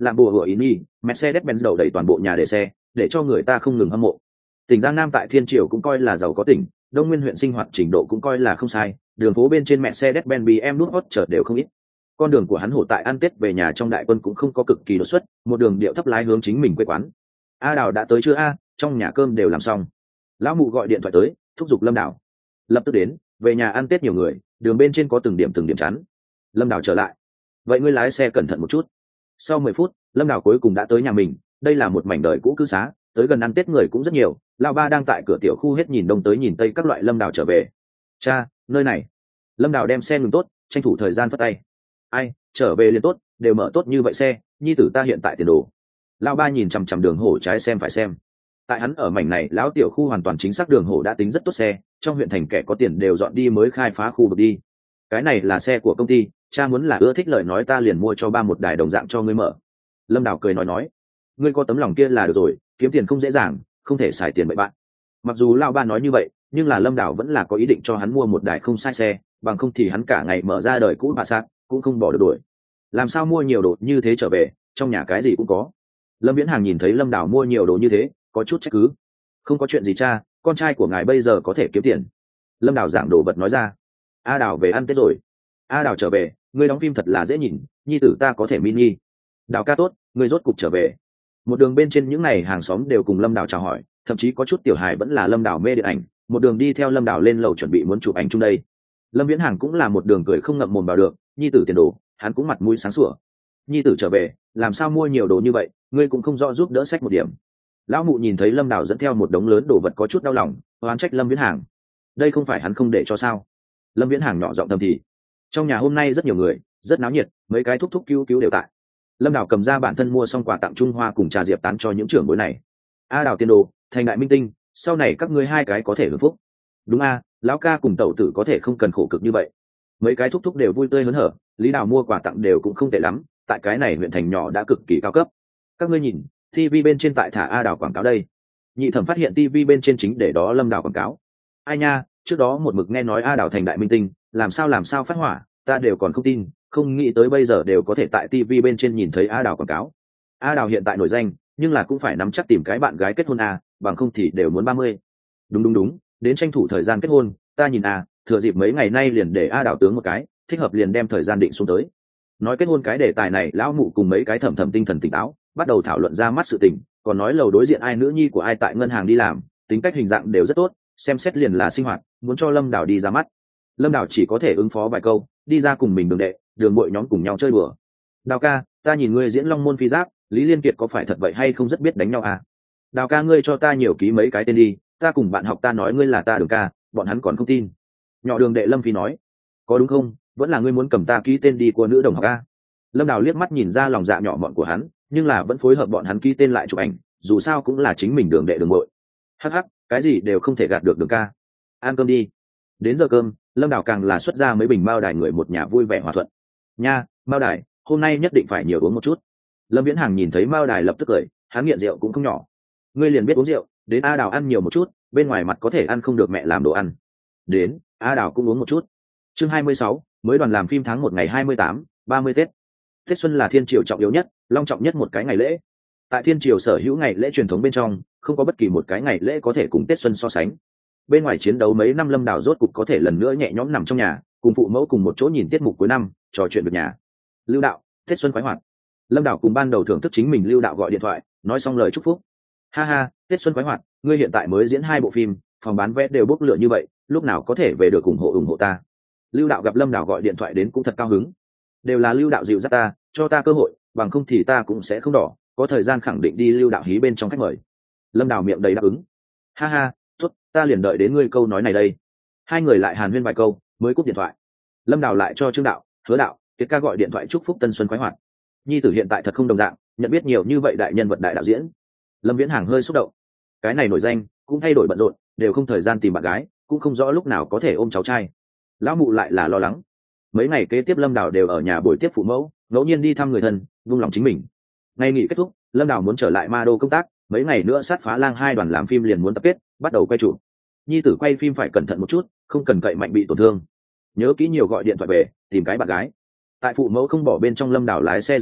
Speaker 1: Lamborghini, Mercedes-Benz đầu đầy toàn bộ nhà để xe, để cho người ta không ngừng hâm mộ. Tỉnh Giang Nam tại Thiên Triều cũng coi là giàu có tỉnh, Đông Nguyên huyện sinh hoạt trình độ cũng coi là không sai, đường phố bên trên Mercedes-Benz BMW nút hot chợt đều không ít. Con đường của hắn hổ tại ăn Tết về nhà trong đại quân cũng không có cực kỳ đột xuất, một đường điệu thấp lái hướng chính mình quê quán. A Đào đã tới chưa a? Trong nhà cơm đều làm xong. Lão mụ gọi điện thoại tới, thúc giục Lâm Đào. Lập tức đến, về nhà ăn Tết nhiều người, đường bên trên có từng điểm chắn. Lâm Đào trở lại. Vậy ngươi lái xe cẩn thận một chút. Sau 10 phút, Lâm Đào cuối cùng đã tới nhà mình, đây là một mảnh đời cũ cư xá, tới gần ăn Tết người cũng rất nhiều, lão ba đang tại cửa tiểu khu hết nhìn đông tới nhìn tây các loại. Lâm Đào trở về. Cha, nơi này. Lâm Đào đem xe ngừng tốt, tranh thủ thời gian phất tay. Ai, trở về liền tốt, đều mở tốt như vậy xe, nhi tử ta hiện tại tiền đồ. Lão ba nhìn chằm chằm đường hổ trái xem phải xem. Tại hắn ở mảnh này lão tiểu khu hoàn toàn chính xác đường hổ đã tính rất tốt xe, trong huyện thành kẻ có tiền đều dọn đi mới khai phá khu vực đi. Cái này là xe của công ty, cha muốn là ưa thích lời nói ta liền mua cho ba một đài đồng dạng cho ngươi mở. Lâm Đào cười nói, ngươi có tấm lòng kia là được rồi, kiếm tiền không dễ dàng, không thể xài tiền bậy bạn. Mặc dù lão ba nói như vậy, nhưng là Lâm Đào vẫn là có ý định cho hắn mua một đài không sai xe, bằng không thì hắn cả ngày mở ra đời cũ bà sát cũng không bỏ được đuổi. Làm sao mua nhiều đồ như thế trở về, trong nhà cái gì cũng có. Lâm Viễn Hàng nhìn thấy Lâm Đào mua nhiều đồ như thế, có chút trách cứ. Không có chuyện gì cha, con trai của ngài bây giờ có thể kiếm tiền. Lâm Đào giảng đồ vật nói ra. A Đào về ăn Tết rồi. A Đào trở về, ngươi đóng phim thật là dễ nhìn, nhi tử ta có thể mini. Đào ca tốt, ngươi rốt cục trở về. Một đường bên trên những ngày hàng xóm đều cùng Lâm Đào chào hỏi, thậm chí có chút tiểu hài vẫn là Lâm Đào mê điện ảnh, một đường đi theo Lâm Đào lên lầu chuẩn bị muốn chụp ảnh chung đây. Lâm Viễn Hàng cũng là một đường cười không ngậm mồm vào được, nhi tử tiền đồ, hắn cũng mặt mũi sáng sủa. Nhi tử trở về, làm sao mua nhiều đồ như vậy, ngươi cũng không rõ giúp đỡ xách một điểm. Lão mụ nhìn thấy Lâm Đào dẫn theo một đống lớn đồ vật có chút đau lòng, oán trách Lâm Viễn Hàng. Đây không phải hắn không để cho sao? Lâm Viễn Hàng nhỏ giọng thầm thì. Trong nhà hôm nay rất nhiều người, rất náo nhiệt, mấy cái thúc thúc cứu đều tại. Lâm Đào cầm ra bản thân mua xong quà tặng Trung Hoa cùng trà diệp tán cho những trưởng bối này. A Đào tiền đồ, thành đại minh tinh, sau này các ngươi hai cái có thể hưởng phúc. Đúng a, lão ca cùng tẩu tử có thể không cần khổ cực như vậy. Mấy cái thúc thúc đều vui tươi hớn hở, Lý Đào mua quà tặng đều cũng không tệ lắm, tại cái này huyện thành nhỏ đã cực kỳ cao cấp. Các ngươi nhìn, TV bên trên tại thả A Đào quảng cáo đây. Nhị thẩm phát hiện TV bên trên chính để đó Lâm Đào quảng cáo. Ai nha, trước đó một mực nghe nói A Đào thành đại minh tinh, làm sao phát hỏa, ta đều còn không tin, không nghĩ tới bây giờ đều có thể tại TV bên trên nhìn thấy A Đào quảng cáo. A Đào hiện tại nổi danh, nhưng là cũng phải nắm chắc tìm cái bạn gái kết hôn a, bằng không thì đều muốn 30. Đúng, đến tranh thủ thời gian kết hôn, ta nhìn thừa dịp mấy ngày nay liền để A Đào tướng một cái, thích hợp liền đem thời gian định xuống tới. Nói kết hôn cái đề tài này, lão mụ cùng mấy cái thẩm tinh thần tỉnh táo, bắt đầu thảo luận ra mắt sự tình, còn nói lầu đối diện ai nữ nhi của ai tại ngân hàng đi làm, tính cách hình dạng đều rất tốt, xem xét liền là sinh hoạt, muốn cho Lâm Đào đi ra mắt. Lâm Đào chỉ có thể ứng phó vài câu, đi ra cùng mình đường đệ, đường bội nhóm cùng nhau chơi bừa. Đào ca, ta nhìn ngươi diễn Long Môn Phi Giáp, Lý Liên Kiệt có phải thật vậy hay không rất biết đánh nhau à? Đào ca ngươi cho ta nhiều ký mấy cái tên đi, ta cùng bạn học ta nói ngươi là ta Đường ca, bọn hắn còn không tin. Nhỏ đường đệ Lâm Phi nói, có đúng không? Vẫn là ngươi muốn cầm ta ký tên đi của nữ đồng học a? Lâm Đào liếc mắt nhìn ra lòng dạ nhỏ mọn của hắn, nhưng là vẫn phối hợp bọn hắn ký tên lại chụp ảnh, dù sao cũng là chính mình đường đệ đường bội. Hắc, cái gì đều không thể gạt được Đường ca. Ăn cơm đi. Đến giờ cơm, Lâm Đào càng là xuất ra mấy bình mao đài, người một nhà vui vẻ hòa thuận. Nha, mao đài, hôm nay nhất định phải nhiều uống một chút. Lâm Viễn Hàng nhìn thấy mao đài lập tức cười, hắn nghiện rượu cũng không nhỏ. Ngươi liền biết uống rượu, đến A Đào ăn nhiều một chút, bên ngoài mặt có thể ăn không được mẹ làm đồ ăn. Đến, A Đào cũng uống một chút. Chương 26, mới đoàn làm phim tháng 1 ngày 28, 30 Tết. Tết xuân là thiên triều trọng yếu nhất, long trọng nhất một cái ngày lễ. Tại thiên triều sở hữu ngày lễ truyền thống bên trong, không có bất kỳ một cái ngày lễ có thể cùng Tết xuân so sánh. Bên ngoài chiến đấu mấy năm, Lâm Đào rốt cục có thể lần nữa nhẹ nhõm nằm trong nhà, cùng phụ mẫu cùng một chỗ nhìn tiết mục cuối năm, trò chuyện việc nhà. Lưu Đạo, Tết xuân khoái hoạt. Lâm Đào cùng ban đầu thưởng thức chính mình Lưu Đạo gọi điện thoại, nói xong lời chúc phúc. Ha ha, Tết xuân khoái hoạt, ngươi hiện tại mới diễn 2 bộ phim, phòng bán vé đều bốc lửa như vậy, lúc nào có thể về được ủng hộ ta. Lưu Đạo gặp Lâm Đào gọi điện thoại đến cũng thật cao hứng. Đều là Lưu Đạo dịu dắt ta, cho ta cơ hội, bằng không thì ta cũng sẽ không đỏ, có thời gian khẳng định đi Lưu Đạo hí bên trong khách mời. Lâm Đào miệng đầy đáp ứng. Ha ha, tốt, ta liền đợi đến ngươi câu nói này đây. Hai người lại hàn huyên vài câu, mới cúp điện thoại. Lâm Đào lại cho Trương Đạo, Hứa Đạo, Kiệt ca gọi điện thoại chúc phúc tân xuân khoái hoạt. Nhi tử hiện tại thật không đồng dạng, nhận biết nhiều như vậy đại nhân vật đại đạo diễn. Lâm Viễn Hàng hơi xúc động. Cái này nổi danh, cũng thay đổi bận rộn, đều không thời gian tìm bạn gái, cũng không rõ lúc nào có thể ôm cháu trai. Lão mụ lại là lo lắng. Mấy ngày kế tiếp Lâm Đào đều ở nhà buổi tiếp phụ mẫu, ngẫu nhiên đi thăm người thân, vung lòng chính mình. Ngày nghỉ kết thúc, Lâm Đào muốn trở lại Ma Đô công tác, mấy ngày nữa Sát Phá Lang 2 đoàn làm phim liền muốn tập kết, bắt đầu quay chụp. Nhi tử quay phim phải cẩn thận một chút, không cần cậy mạnh bị tổn thương. Nhớ kỹ nhiều gọi điện thoại về, tìm cái bạn gái. Tại phụ mẫu không bỏ bên trong, Lâm Đào lái xe rời đi,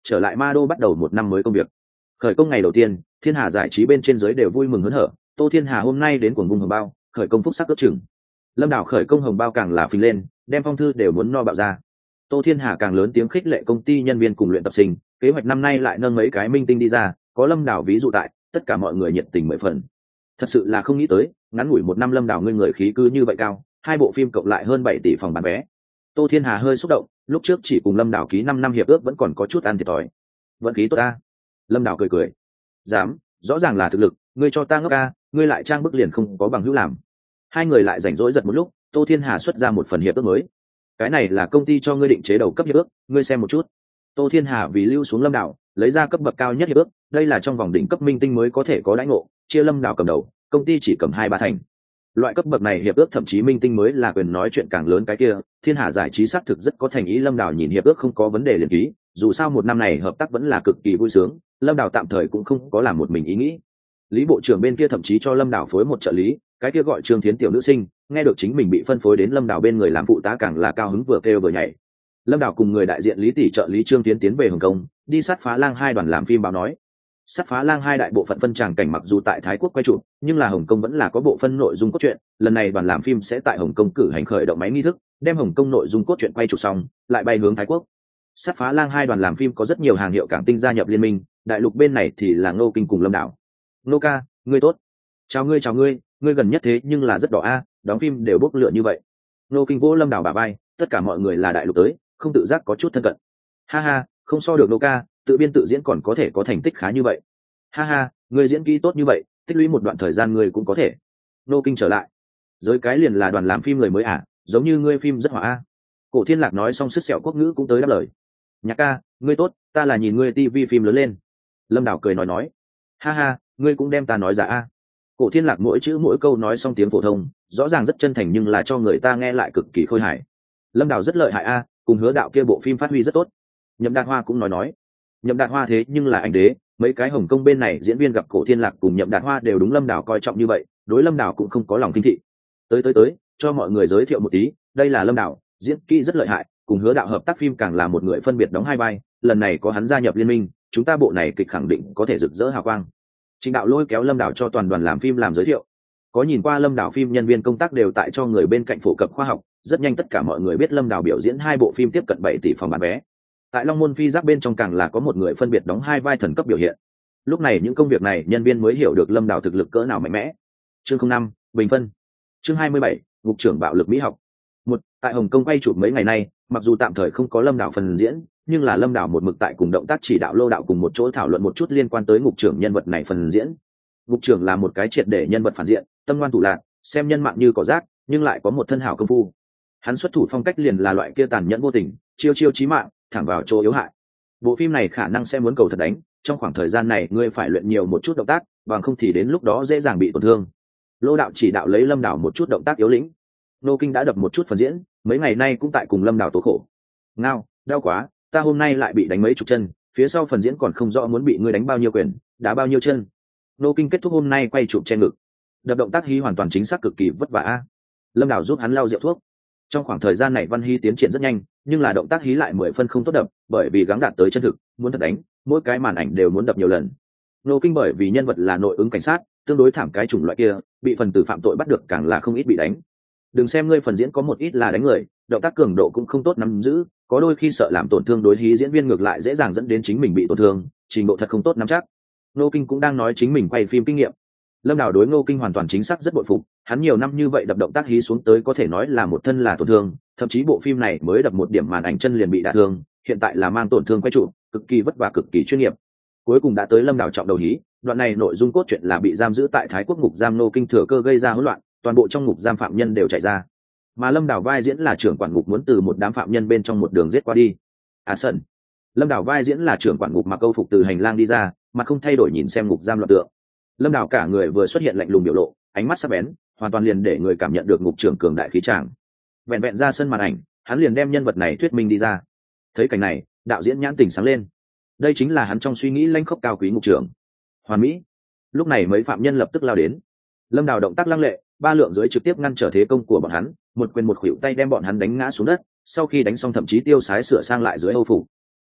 Speaker 1: trở lại ma đô bắt đầu một năm mới công việc. Khởi công ngày đầu tiên, Thiên Hà giải trí bên trên dưới đều vui mừng hớn hở. Tô Thiên Hà hôm nay đến cuồng vung hồng bao, khởi công phúc sắc ước chừng. Lâm Đảo khởi công hồng bao càng là phình lên, đem phong thư đều muốn no bạo ra. Tô Thiên Hà càng lớn tiếng khích lệ công ty nhân viên cùng luyện tập sinh, kế hoạch năm nay lại nâng mấy cái minh tinh đi ra, có Lâm Đảo ví dụ tại, tất cả mọi người nhiệt tình mười phần. Thật sự là không nghĩ tới, ngắn ngủi một năm Lâm Đảo người khí cứ như vậy cao, hai bộ phim cộng lại hơn 7 tỷ phòng bán vé. Tô Thiên Hà hơi xúc động, lúc trước chỉ cùng Lâm Đảo ký 5 năm hiệp ước vẫn còn có chút ăn thiệt thòi. Vận khí tốt ta. Lâm Đảo cười cười. Dám, rõ ràng là thực lực, ngươi cho ta ngốc ca, ngươi lại trang bức liền không có bằng hữu làm. Hai người lại rảnh rỗi giật một lúc, Tô Thiên Hà xuất ra một phần hiệp ước mới. Cái này là công ty cho ngươi định chế đầu cấp hiệp ước, ngươi xem một chút. Tô Thiên Hà vì lưu xuống Lâm Đảo, lấy ra cấp bậc cao nhất hiệp ước, đây là trong vòng đỉnh cấp minh tinh mới có thể có đãi ngộ, chia Lâm Đảo cầm đầu, công ty chỉ cầm 2-3 thành. Loại cấp bậc này hiệp ước thậm chí minh tinh mới là quyền nói chuyện càng lớn cái kia. Thiên Hà giải trí xác thực rất có thành ý, Lâm Đảo nhìn hiệp ước không có vấn đề liền ký, dù sao một năm này hợp tác vẫn là cực kỳ vui sướng, Lâm Đảo tạm thời cũng không có làm một mình ý nghĩ. Lý bộ trưởng bên kia thậm chí cho Lâm Đảo phối một trợ lý, cái kia gọi Trương Thiến tiểu nữ sinh, nghe được chính mình bị phân phối đến Lâm Đảo bên người làm phụ tá càng là cao hứng vừa kêu vừa nhảy. Lâm Đảo cùng người đại diện Lý tỷ trợ lý Trương Thiến tiến về Hồng Kông, đi sát phá lang 2 đoàn làm phim báo nói. Sát phá lang 2 đại bộ phận phân tràng cảnh mặc dù tại Thái Quốc quay chụp, nhưng là Hồng Kông vẫn là có bộ phân nội dung cốt truyện, lần này đoàn làm phim sẽ tại Hồng Kông cử hành khởi động máy nghi thức, đem Hồng Kông nội dung cốt truyện quay chụp xong, lại bay hướng Thái Quốc. Sát phá lang 2 đoàn làm phim có rất nhiều hàng hiệu cảng tinh gia nhập liên minh, đại lục bên này thì là Ngô Kinh cùng Lâm Đảo. Ngô ca, ngươi tốt. Chào ngươi, ngươi gần nhất thế nhưng là rất đỏ a, đóng phim đều bốc lửa như vậy. Ngô Kinh vỗ Lâm Đảo bả vai, tất cả mọi người là đại lục tới, không tự giác có chút thân cận. Ha ha, không so được Ngô ca, tự biên tự diễn còn có thể có thành tích khá như vậy. Ha ha, ngươi diễn kỹ tốt như vậy, tích lũy một đoạn thời gian ngươi cũng có thể. Ngô Kinh trở lại. Giới cái liền là đoàn làm phim người mới à, giống như ngươi phim rất hỏa a. Cổ Thiên Lạc nói xong sức sẹo quốc ngữ cũng tới đáp lời. Nhạc ca, ngươi tốt, ta là nhìn ngươi tivi phim lớn lên. Lâm Đảo cười nói. Ha ha, ngươi cũng đem ta nói giả a. Cổ Thiên Lạc mỗi chữ mỗi câu nói xong tiếng phổ thông, rõ ràng rất chân thành nhưng là cho người ta nghe lại cực kỳ khôi hài. Lâm Đảo rất lợi hại a, cùng Hứa Đạo kia bộ phim phát huy rất tốt. Nhậm Đạt Hoa cũng nói. Nhậm Đạt Hoa thế nhưng là anh đế, mấy cái Hồng Kông bên này diễn viên gặp Cổ Thiên Lạc cùng Nhậm Đạt Hoa đều đúng Lâm Đảo coi trọng như vậy, đối Lâm Đảo cũng không có lòng kinh thị. Tới, cho mọi người giới thiệu một tí, đây là Lâm Đảo, diễn kỹ rất lợi hại, cùng Hứa Đạo hợp tác phim càng là một người phân biệt đóng 2 vai, lần này có hắn gia nhập liên minh, chúng ta bộ này kịch khẳng định có thể rực rỡ hào quang. Trịnh Đạo lôi kéo Lâm Đảo cho toàn đoàn làm phim làm giới thiệu. Có nhìn qua Lâm Đảo phim nhân viên công tác đều tại cho người bên cạnh phổ cập khoa học, rất nhanh tất cả mọi người biết Lâm Đảo biểu diễn 2 bộ phim tiếp cận 7 tỷ phòng bán vé. Tại Long Môn Phi Giáp bên trong càng là có một người phân biệt đóng 2 vai thần cấp biểu hiện. Lúc này những công việc này nhân viên mới hiểu được Lâm Đảo thực lực cỡ nào mạnh mẽ. Chương 05, bình phân. Chương 27, ngục trưởng bạo lực mỹ học. Tại Hồng Kông quay chụp mấy ngày nay, mặc dù tạm thời không có Lâm Đảo phần diễn, nhưng là Lâm Đảo một mực tại cùng động tác chỉ đạo Lô Đạo cùng một chỗ thảo luận một chút liên quan tới ngục trưởng nhân vật này phần diễn. Ngục trưởng là một cái triệt để nhân vật phản diện, tâm ngoan thủ lạn, xem nhân mạng như cỏ rác, nhưng lại có một thân hảo công phu. Hắn xuất thủ phong cách liền là loại kia tàn nhẫn vô tình, chiêu chiêu chí mạng, thẳng vào chỗ yếu hại. Bộ phim này khả năng sẽ muốn cầu thật đánh, trong khoảng thời gian này ngươi phải luyện nhiều một chút động tác, bằng không thì đến lúc đó dễ dàng bị tổn thương. Lô Đạo chỉ đạo lấy Lâm Đảo một chút động tác yếu lĩnh. Ngô Kinh đã đập một chút phần diễn, mấy ngày nay cũng tại cùng Lâm Đảo tố khổ. Ngao, đau quá, ta hôm nay lại bị đánh mấy chục chân, phía sau phần diễn còn không rõ muốn bị ngươi đánh bao nhiêu quyền, đá bao nhiêu chân. Ngô Kinh kết thúc hôm nay quay chụp che ngực, đập động tác hí hoàn toàn chính xác cực kỳ vất vả. Lâm Đảo giúp hắn lau rượu thuốc. Trong khoảng thời gian này Văn Hy tiến triển rất nhanh, nhưng là động tác hí lại 10 phân không tốt đập, bởi vì gắng đạt tới chân thực, muốn thật đánh, mỗi cái màn ảnh đều muốn đập nhiều lần. Ngô Kinh bởi vì nhân vật là nội ứng cảnh sát, tương đối thảm cái chủng loại kia, bị phần tử phạm tội bắt được càng là không ít bị đánh. Đừng xem ngươi phần diễn có một ít là đánh người, động tác cường độ cũng không tốt nắm giữ, có đôi khi sợ làm tổn thương đối hí diễn viên ngược lại dễ dàng dẫn đến chính mình bị tổn thương, trình độ thật không tốt nắm chắc. Ngô Kinh cũng đang nói chính mình quay phim kinh nghiệm. Lâm Đảo đối Ngô Kinh hoàn toàn chính xác rất bội phục, hắn nhiều năm như vậy đập động tác hí xuống tới có thể nói là một thân là tổn thương, thậm chí bộ phim này mới đập một điểm màn ảnh chân liền bị đả thương, hiện tại là mang tổn thương quay trụ, cực kỳ vất vả cực kỳ chuyên nghiệp. Cuối cùng đã tới Lâm Đảo trọng đầu hí, đoạn này nội dung cốt truyện là bị giam giữ tại Thái Quốc ngục giam Ngô Kinh thừa cơ gây ra hỗn loạn, toàn bộ trong ngục giam phạm nhân đều chạy ra. Mà Lâm Đảo vai diễn là trưởng quản ngục muốn từ một đám phạm nhân bên trong một đường giết qua đi. Sân. Lâm Đảo vai diễn là trưởng quản ngục mặc câu phục từ hành lang đi ra, mà không thay đổi nhìn xem ngục giam loạn tượng. Lâm Đảo cả người vừa xuất hiện lạnh lùng biểu lộ, ánh mắt sắc bén, hoàn toàn liền để người cảm nhận được ngục trưởng cường đại khí tràng. Vẹn vẹn ra sân màn ảnh, hắn liền đem nhân vật này thuyết minh đi ra. Thấy cảnh này, đạo diễn nhãn tỉnh sáng lên. Đây chính là hắn trong suy nghĩ lanh khốc cao quý ngục trưởng. Hoàn mỹ. Lúc này mấy phạm nhân lập tức lao đến. Lâm Đảo động tác lăng lệ, 3 lượng dưới trực tiếp ngăn trở thế công của bọn hắn, một quyền một khuỷu tay đem bọn hắn đánh ngã xuống đất, sau khi đánh xong thậm chí tiêu sái sửa sang lại dưới âu phục.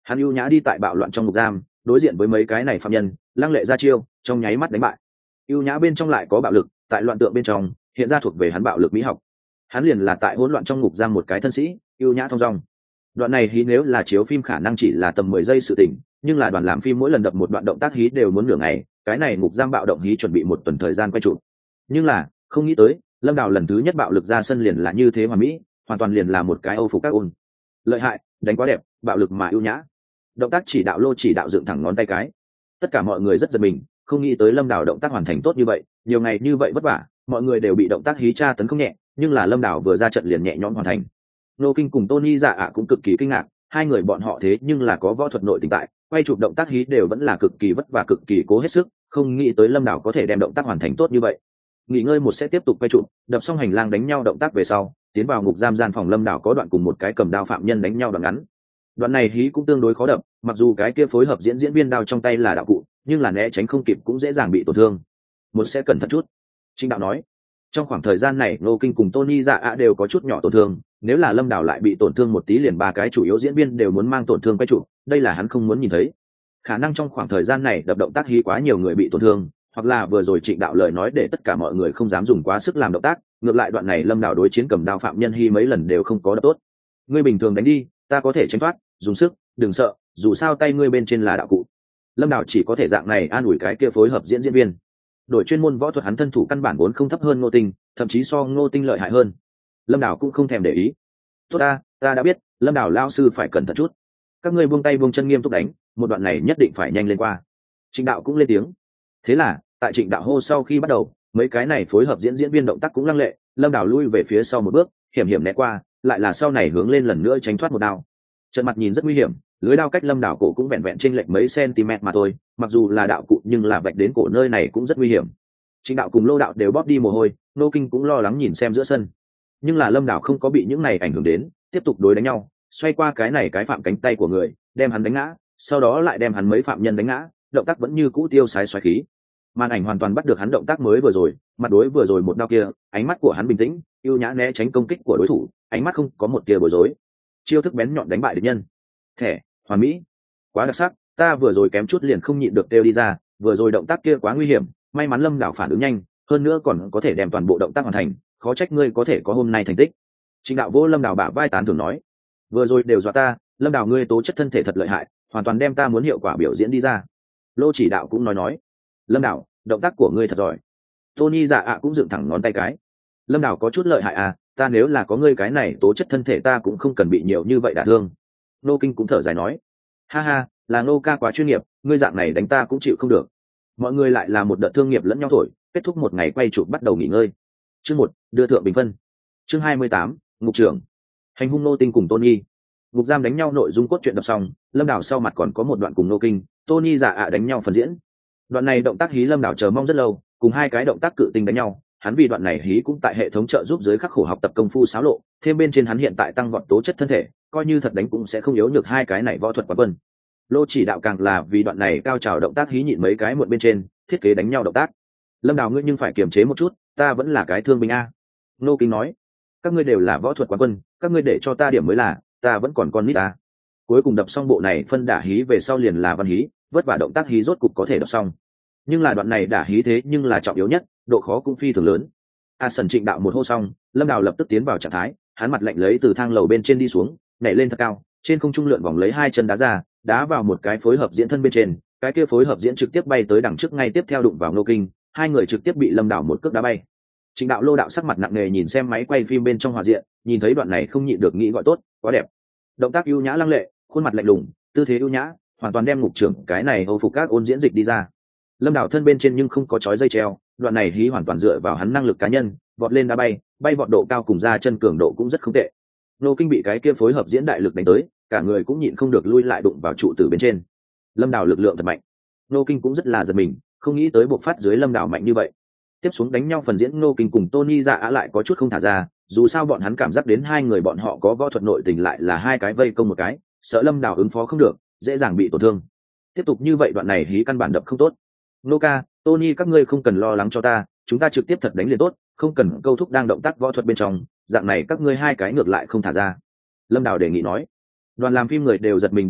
Speaker 1: Hắn ưu nhã đi tại bạo loạn trong ngục giam, đối diện với mấy cái này phạm nhân, lăng lệ ra chiêu, trong nháy mắt đánh bại. Ưu nhã bên trong lại có bạo lực, tại loạn tượng bên trong hiện ra thuộc về hắn bạo lực mỹ học. Hắn liền là tại hỗn loạn trong ngục giam một cái thân sĩ, ưu nhã thong dong. Đoạn này hí nếu là chiếu phim khả năng chỉ là tầm 10 giây sự tình, nhưng là đoàn làm phim mỗi lần đập một đoạn động tác hí đều muốn nửa ngày, cái này ngục giam bạo động hí chuẩn bị một tuần thời gian quay chụp. Nhưng là không nghĩ tới, Lâm Đào lần thứ nhất bạo lực ra sân liền là như thế hoàn mỹ, hoàn toàn liền là một cái Âu phục các ôn. Lợi hại, đánh quá đẹp, bạo lực mà ưu nhã. Động tác chỉ đạo Lô chỉ đạo dựng thẳng ngón tay cái. Tất cả mọi người rất giật mình, không nghĩ tới Lâm Đào động tác hoàn thành tốt như vậy, nhiều ngày như vậy vất vả, mọi người đều bị động tác hí tra tấn không nhẹ, nhưng là Lâm Đào vừa ra trận liền nhẹ nhõm hoàn thành. Nô Kinh cùng Tony Dạ ạ cũng cực kỳ kinh ngạc, hai người bọn họ thế nhưng là có võ thuật nội tình tại, quay chụp động tác hí đều vẫn là cực kỳ vất vả cực kỳ cố hết sức, không nghĩ tới Lâm Đào có thể đem động tác hoàn thành tốt như vậy. Nghỉ ngơi một sẽ tiếp tục quay chụp, đập xong hành lang đánh nhau động tác về sau, tiến vào ngục giam gian phòng Lâm Đào có đoạn cùng một cái cầm đao phạm nhân đánh nhau đoạn ngắn. Đoạn này hí cũng tương đối khó đập, mặc dù cái kia phối hợp diễn viên đao trong tay là đạo cụ, nhưng là né tránh không kịp cũng dễ dàng bị tổn thương. Một sẽ cẩn thận chút. Trinh đạo nói, trong khoảng thời gian này Ngô Kinh cùng Tony Dạ ạ đều có chút nhỏ tổn thương, nếu là Lâm Đào lại bị tổn thương một tí liền ba cái chủ yếu diễn viên đều muốn mang tổn thương quay chụp, đây là hắn không muốn nhìn thấy. Khả năng trong khoảng thời gian này đập động tác hí quá nhiều người bị tổn thương, hoặc là vừa rồi Trịnh đạo lời nói để tất cả mọi người không dám dùng quá sức làm động tác, ngược lại đoạn này Lâm Đào đối chiến cầm đao phạm nhân hí mấy lần đều không có đập tốt. Ngươi bình thường đánh đi, ta có thể tránh thoát, dùng sức, đừng sợ, dù sao tay ngươi bên trên là đạo cụ. Lâm Đào chỉ có thể dạng này an ủi cái kia phối hợp diễn viên. Đổi chuyên môn võ thuật hắn thân thủ căn bản vốn không thấp hơn Ngô Tinh, thậm chí so Ngô Tinh lợi hại hơn. Lâm Đào cũng không thèm để ý. Tốt ta đã biết, Lâm Đào lao sư phải cẩn thận chút. Các ngươi buông tay buông chân nghiêm túc đánh, một đoạn này nhất định phải nhanh lên qua. Trịnh đạo cũng lên tiếng. Thế là tại Trịnh đạo hô sau khi bắt đầu, mấy cái này phối hợp diễn viên động tác cũng lăng lệ, Lâm Đào lui về phía sau một bước, hiểm hiểm né qua, lại là sau này hướng lên lần nữa tránh thoát một đao. Trận mặt nhìn rất nguy hiểm, lưới đao cách Lâm Đào cổ cũng vẹn vẹn chênh lệch mấy cm mà thôi, mặc dù là đạo cụ nhưng là vạch đến cổ nơi này cũng rất nguy hiểm. Trịnh đạo cùng Lô đạo đều bóp đi mồ hôi, Nô Kinh cũng lo lắng nhìn xem giữa sân. Nhưng là Lâm Đào không có bị những này ảnh hưởng đến, tiếp tục đối đánh nhau, xoay qua cái này cái phạm cánh tay của người, đem hắn đánh ngã, sau đó lại đem hắn mấy phạm nhân đánh ngã, động tác vẫn như cũ tiêu sái xoáy khí. Màn ảnh hoàn toàn bắt được hắn động tác mới vừa rồi, mặt đối vừa rồi một đao kia, ánh mắt của hắn bình tĩnh, ưu nhã né tránh công kích của đối thủ, ánh mắt không có một tia bối rối. Chiêu thức bén nhọn đánh bại địch nhân. Thẻ, hoàn mỹ, quá đặc sắc, ta vừa rồi kém chút liền không nhịn được kêu đi ra, vừa rồi động tác kia quá nguy hiểm, may mắn Lâm Đào phản ứng nhanh, hơn nữa còn có thể đem toàn bộ động tác hoàn thành, khó trách ngươi có thể có hôm nay thành tích. Trịnh đạo vô Lâm Đào bả vai tán thưởng nói, vừa rồi đều dọa ta, Lâm Đào ngươi tố chất thân thể thật lợi hại, hoàn toàn đem ta muốn hiệu quả biểu diễn đi ra. Lô chỉ đạo cũng nói, Lâm Đào, động tác của ngươi thật giỏi. Tony Dạ ạ cũng dựng thẳng ngón tay cái. Lâm Đào có chút lợi hại à, ta nếu là có ngươi cái này tố chất thân thể ta cũng không cần bị nhiều như vậy đả thương. Nô Kinh cũng thở dài nói, ha ha, là Nô ca quá chuyên nghiệp, ngươi dạng này đánh ta cũng chịu không được. Mọi người lại là một đợt thương nghiệp lẫn nhau thổi, kết thúc một ngày quay chụp bắt đầu nghỉ ngơi. Chương 1, đưa thượng bình phân. Chương 28, ngục trưởng. Hành hung Nô Tinh cùng Tony. Ngục giam đánh nhau nội dung cốt truyện đọc xong, Lâm Đào sau mặt còn có một đoạn cùng Nô Kinh, Tony Dạ ạ đánh nhau phần diễn. Đoạn này động tác hí Lâm Đào chờ mong rất lâu, cùng hai cái động tác cự tinh đánh nhau, hắn vì đoạn này hí cũng tại hệ thống trợ giúp dưới khắc khổ học tập công phu xáo lộ, thêm bên trên hắn hiện tại tăng vọt tố chất thân thể, coi như thật đánh cũng sẽ không yếu nhược hai cái này võ thuật quán quân. Lô chỉ đạo càng là vì đoạn này cao trào động tác hí nhịn mấy cái muộn bên trên, thiết kế đánh nhau động tác. Lâm Đào ngươi nhưng phải kiềm chế một chút, ta vẫn là cái thương binh a. Nô Kính nói, các ngươi đều là võ thuật quán quân, các ngươi để cho ta điểm mới là, ta vẫn còn con nít a. Cuối cùng đập xong bộ này phân đả hí về sau liền là văn hí, vất vả động tác hí rốt cục có thể đọc xong. Nhưng là đoạn này đả hí thế nhưng là trọng yếu nhất, độ khó cũng phi thường lớn. Sần Trịnh đạo một hô xong, Lâm Đào lập tức tiến vào trạng thái, hắn mặt lạnh lấy từ thang lầu bên trên đi xuống, nhảy lên thật cao, trên không trung lượn vòng lấy hai chân đá ra, đá vào một cái phối hợp diễn thân bên trên, cái kia phối hợp diễn trực tiếp bay tới đằng trước ngay tiếp theo đụng vào Ngô Kinh, hai người trực tiếp bị Lâm Đào một cước đá bay. Trịnh đạo Lô đạo sắc mặt nặng nề nhìn xem máy quay phim bên trong hòa diện, nhìn thấy đoạn này không nhịn được nghĩ gọi tốt, quá đẹp. Động tác ưu nhã lăng lệ, khuôn mặt lạnh lùng, tư thế ưu nhã, hoàn toàn đem ngục trưởng cái này Âu phục các ôn diễn dịch đi ra. Lâm Đào thân bên trên nhưng không có chói dây treo, đoạn này hí hoàn toàn dựa vào hắn năng lực cá nhân, vọt lên đá bay, bay vọt độ cao cùng ra chân cường độ cũng rất không tệ. Nô Kinh bị cái kia phối hợp diễn đại lực đánh tới, cả người cũng nhịn không được lui lại đụng vào trụ tử bên trên. Lâm Đào lực lượng thật mạnh. Nô Kinh cũng rất là giật mình, không nghĩ tới buộc phát dưới Lâm Đào mạnh như vậy. Tiếp xuống đánh nhau phần diễn Nô Kinh cùng Tony Dạ lại có chút không thả ra, dù sao bọn hắn cảm giác đến hai người bọn họ có võ thuật nội tình lại là hai cái vây công một cái, sợ Lâm Đào ứng phó không được, dễ dàng bị tổn thương. Tiếp tục như vậy đoạn này hí căn bản đập không tốt. Nô ca, Tony các ngươi không cần lo lắng cho ta, chúng ta trực tiếp thật đánh liền tốt, không cần câu thúc đang động tác võ thuật bên trong, dạng này các ngươi hai cái ngược lại không thả ra. Lâm Đào đề nghị nói. Đoàn làm phim người đều giật mình đứng lên,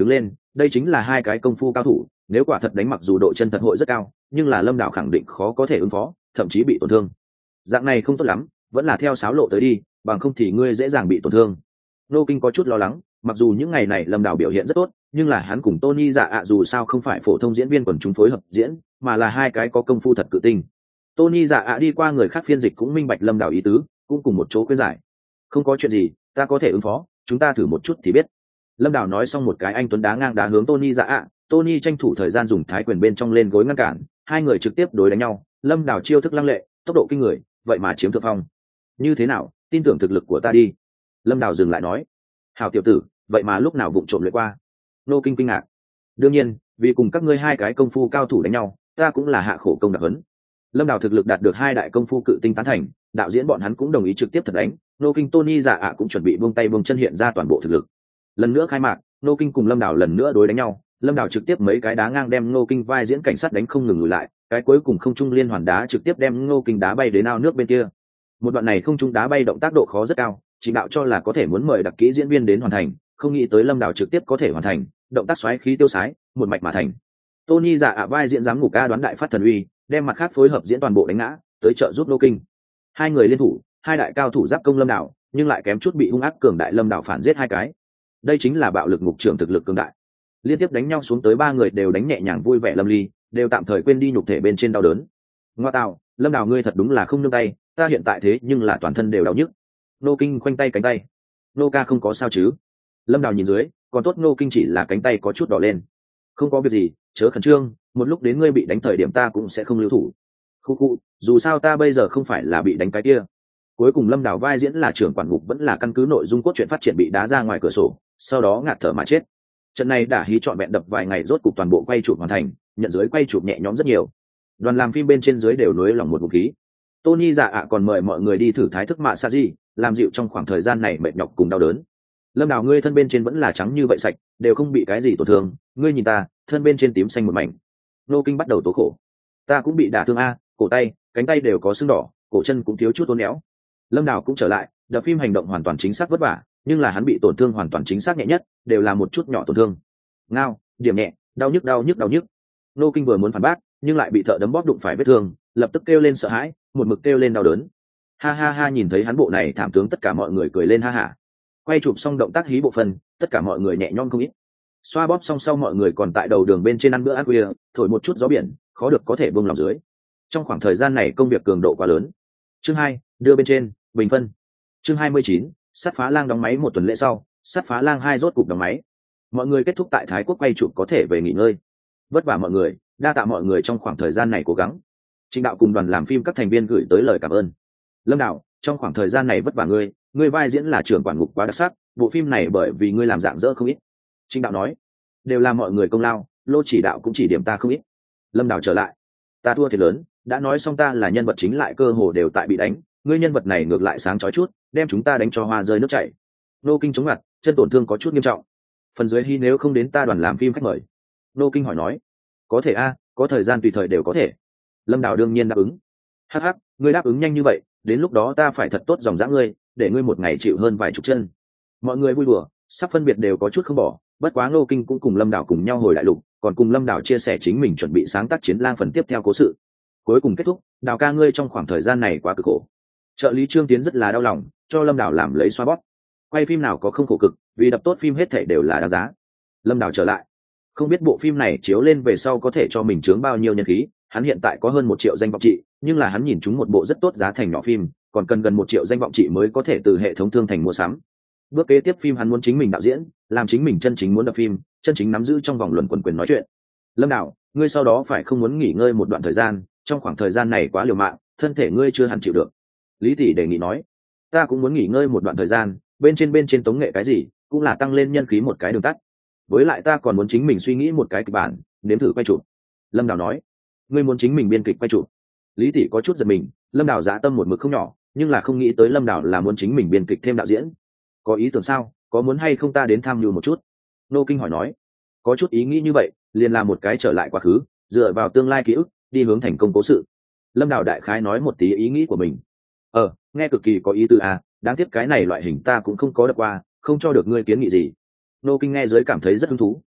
Speaker 1: đây chính là hai cái công phu cao thủ, nếu quả thật đánh mặc dù độ chân thật hội rất cao, nhưng là Lâm Đảo khẳng định khó có thể ứng phó, thậm chí bị tổn thương. Dạng này không tốt lắm, vẫn là theo sáo lộ tới đi, bằng không thì ngươi dễ dàng bị tổn thương. Nô Kinh có chút lo lắng, mặc dù những ngày này Lâm Đảo biểu hiện rất tốt, nhưng là hắn cùng Tony Dạ ạ dù sao không phải phổ thông diễn viên quần chúng phối hợp diễn, mà là hai cái có công phu thật cự tinh. Tony Dạ ạ đi qua người khác phiên dịch cũng minh bạch Lâm Đảo ý tứ, cũng cùng một chỗ khuyên giải. Không có chuyện gì, ta có thể ứng phó, chúng ta thử một chút thì biết. Lâm Đảo nói xong một cái anh tuấn đá ngang đá hướng Tony Dạ ạ, Tony tranh thủ thời gian dùng thái quyền bên trong lên gối ngăn cản, hai người trực tiếp đối đánh nhau. Lâm Đảo chiêu thức lăng lệ, tốc độ kinh người, vậy mà chiếm thượng phong. Như thế nào, tin tưởng thực lực của ta đi. Lâm Đảo dừng lại nói. Hảo tiểu tử, vậy mà lúc nào vụng trộm luyện qua. Nô Kinh kinh ngạc. Đương nhiên, vì cùng các ngươi hai cái công phu cao thủ đánh nhau, ta cũng là hạ khổ công đặc huấn. Lâm Đảo thực lực đạt được hai đại công phu cự tinh tán thành, đạo diễn bọn hắn cũng đồng ý trực tiếp thật đánh. Nô Kinh Tony Dạ ạ cũng chuẩn bị buông tay buông chân hiện ra toàn bộ thực lực. Lần nữa khai mạc, Nô Kinh cùng Lâm Đảo lần nữa đối đánh nhau. Lâm Đảo trực tiếp mấy cái đá ngang đem Nô Kinh vai diễn cảnh sát đánh không ngừng lùi lại, cái cuối cùng không trung liên hoàn đá trực tiếp đem Nô Kinh đá bay đến ao nước bên kia. Một đoạn này không trung đá bay động tác độ khó rất cao, Trịnh đạo cho là có thể muốn mời đặc kỹ diễn viên đến hoàn thành, không nghĩ tới Lâm Đảo trực tiếp có thể hoàn thành, động tác xoáy khí tiêu sái, một mạch mà thành. Tony Dạ ạ vai diễn giám ngục ca đoán đại phát thần uy, đem mặt khác phối hợp diễn toàn bộ đánh ngã, tới trợ giúp Nô Kinh. Hai người liên thủ, hai đại cao thủ giáp công Lâm Đảo, nhưng lại kém chút bị hung ác cường đại Lâm Đảo phản giết hai cái. Đây chính là bạo lực ngục trưởng thực lực cường đại. Liên tiếp đánh nhau xuống tới ba người đều đánh nhẹ nhàng vui vẻ lâm ly, đều tạm thời quên đi nhục thể bên trên đau đớn. Ngoa tạo, Lâm Đảo ngươi thật đúng là không nương tay, ta hiện tại thế nhưng là toàn thân đều đau nhức. Nô Kinh khoanh tay cánh tay. Nô ca không có sao chứ? Lâm Đảo nhìn dưới, còn tốt Nô Kinh chỉ là cánh tay có chút đỏ lên. Không có việc gì, chớ khẩn trương, một lúc đến ngươi bị đánh thời điểm ta cũng sẽ không lưu thủ. Khu khu, dù sao ta bây giờ không phải là bị đánh cái kia. Cuối cùng Lâm Đảo vai diễn là trưởng quản ngục vẫn là căn cứ nội dung cốt truyện phát triển bị đá ra ngoài cửa sổ, sau đó ngạt thở mà chết. Trận này đã hí trọn vẹn đập vài ngày rốt cục toàn bộ quay chụp hoàn thành, nhận dưới quay chụp nhẹ nhõm rất nhiều. Đoàn làm phim bên trên dưới đều nuối lòng một vũ khí. Tony Dạ ạ còn mời mọi người đi thử thái thức massage, làm dịu trong khoảng thời gian này mệt nhọc cùng đau đớn. Lâm Đảo ngươi thân bên trên vẫn là trắng như vậy sạch, đều không bị cái gì tổn thương, ngươi nhìn ta, thân bên trên tím xanh một mảnh. Nô Kinh bắt đầu tố khổ. Ta cũng bị đả thương a, cổ tay, cánh tay đều có sưng đỏ, cổ chân cũng thiếu chút uốn éo. Lâm Đảo cũng trở lại, đập phim hành động hoàn toàn chính xác vất vả, nhưng là hắn bị tổn thương hoàn toàn chính xác nhẹ nhất, đều là một chút nhỏ tổn thương. Ngao, điểm nhẹ, đau nhức đau nhức đau nhức. Nô Kinh vừa muốn phản bác, nhưng lại bị thợ đấm bóp đụng phải vết thương, lập tức kêu lên sợ hãi, một mực kêu lên đau đớn. Ha ha ha, nhìn thấy hắn bộ này thảm tướng tất cả mọi người cười lên ha hả. Quay chụp xong động tác hí bộ phần, tất cả mọi người nhẹ nhõm không ít. Xoa bóp xong sau mọi người còn tại đầu đường bên trên ăn bữa ăn khuya, thổi một chút gió biển, khó được có thể buông lòng dưới. Trong khoảng thời gian này công việc cường độ quá lớn. Chương 2, đưa bên trên, bình phân. Chương 29, Sát Phá Lang đóng máy một tuần lễ sau, Sát Phá Lang 2 rốt cục đóng máy. Mọi người kết thúc tại Thái Quốc quay chụp có thể về nghỉ ngơi. Vất vả mọi người, đa tạ mọi người trong khoảng thời gian này cố gắng. Trịnh đạo cùng đoàn làm phim các thành viên gửi tới lời cảm ơn. Lâm Đạo, trong khoảng thời gian này vất vả ngươi vai diễn là trưởng quản ngục quá đặc sắc, bộ phim này bởi vì ngươi làm dạng dỡ không ít. Trịnh đạo nói, đều là mọi người công lao, Lô chỉ đạo cũng chỉ điểm ta không ít. Lâm Đạo trở lại, ta thua thiệt lớn, đã nói xong ta là nhân vật chính lại cơ hồ đều tại bị đánh, ngươi nhân vật này ngược lại sáng chói chút, đem chúng ta đánh cho hoa rơi nước chảy. Nô Kinh chống mặt, chân tổn thương có chút nghiêm trọng. Phần dưới hy nếu không đến ta đoàn làm phim khách mời. Nô Kinh hỏi nói, có thể a, có thời gian tùy thời đều có thể. Lâm Đảo đương nhiên đáp ứng. Hắc hắc, ngươi đáp ứng nhanh như vậy, đến lúc đó ta phải thật tốt dòng dã ngươi, để ngươi một ngày chịu hơn vài chục chân. Mọi người vui đùa, sắp phân biệt đều có chút không bỏ, bất quá Nô Kinh cũng cùng Lâm Đảo cùng nhau hồi đại lục, còn cùng Lâm Đảo chia sẻ chính mình chuẩn bị sáng tác Chiến Lang phần tiếp theo cố sự. Cuối cùng kết thúc, Đào ca ngươi trong khoảng thời gian này quá cực khổ. Trợ lý Trương Tiến rất là đau lòng, cho Lâm Đảo làm lấy xoa bóp. Quay phim nào có không khổ cực, vì đập tốt phim hết thảy đều là đáng giá. Lâm Đảo trở lại, không biết bộ phim này chiếu lên về sau có thể cho mình chướng bao nhiêu nhân khí. Hắn hiện tại có hơn 1 triệu danh vọng trị, nhưng là hắn nhìn chúng một bộ rất tốt giá thành nhỏ phim, còn cần gần 1 triệu danh vọng trị mới có thể từ hệ thống thương thành mua sắm. Bước kế tiếp phim hắn muốn chính mình đạo diễn, làm chính mình chân chính muốn đập phim, chân chính nắm giữ trong vòng luận quần quyền nói chuyện. Lâm Đảo, ngươi sau đó phải không muốn nghỉ ngơi một đoạn thời gian, trong khoảng thời gian này quá liều mạng, thân thể ngươi chưa hẳn chịu được. Lý tỷ đề nghị nói, ta cũng muốn nghỉ ngơi một đoạn thời gian, bên trên tống nghệ cái gì cũng là tăng lên nhân khí một cái đường tắt, với lại ta còn muốn chính mình suy nghĩ một cái kịch bản nếm thử quay chụp. Lâm Đảo nói, ngươi muốn chính mình biên kịch quay chụp? Lý tỷ có chút giật mình, Lâm Đảo dạ tâm một mực không nhỏ, nhưng là không nghĩ tới Lâm Đảo là muốn chính mình biên kịch thêm đạo diễn. Có ý tưởng sao, có muốn hay không ta đến tham mưu một chút? Nô Kinh hỏi nói, có chút ý nghĩ như vậy, liền làm một cái trở lại quá khứ, dựa vào tương lai ký ức đi hướng thành công cố sự. Lâm Đảo đại khái nói một tí ý nghĩ của mình. Nghe cực kỳ có ý tứ à, đáng tiếc cái này loại hình ta cũng không có đập qua, không cho được ngươi kiến nghị gì. Nô Kinh nghe dưới cảm thấy rất hứng thú,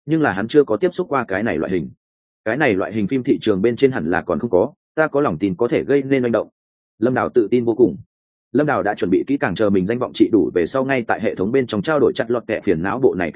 Speaker 1: nhưng là hắn chưa có tiếp xúc qua cái này loại hình phim thị trường bên trên hẳn là còn không có, ta có lòng tin có thể gây nên manh động. Lâm Đào tự tin vô cùng. Lâm Đào đã chuẩn bị kỹ càng chờ mình danh vọng trị đủ về sau ngay tại hệ thống bên trong trao đổi chặt lọt kẻ phiền não bộ này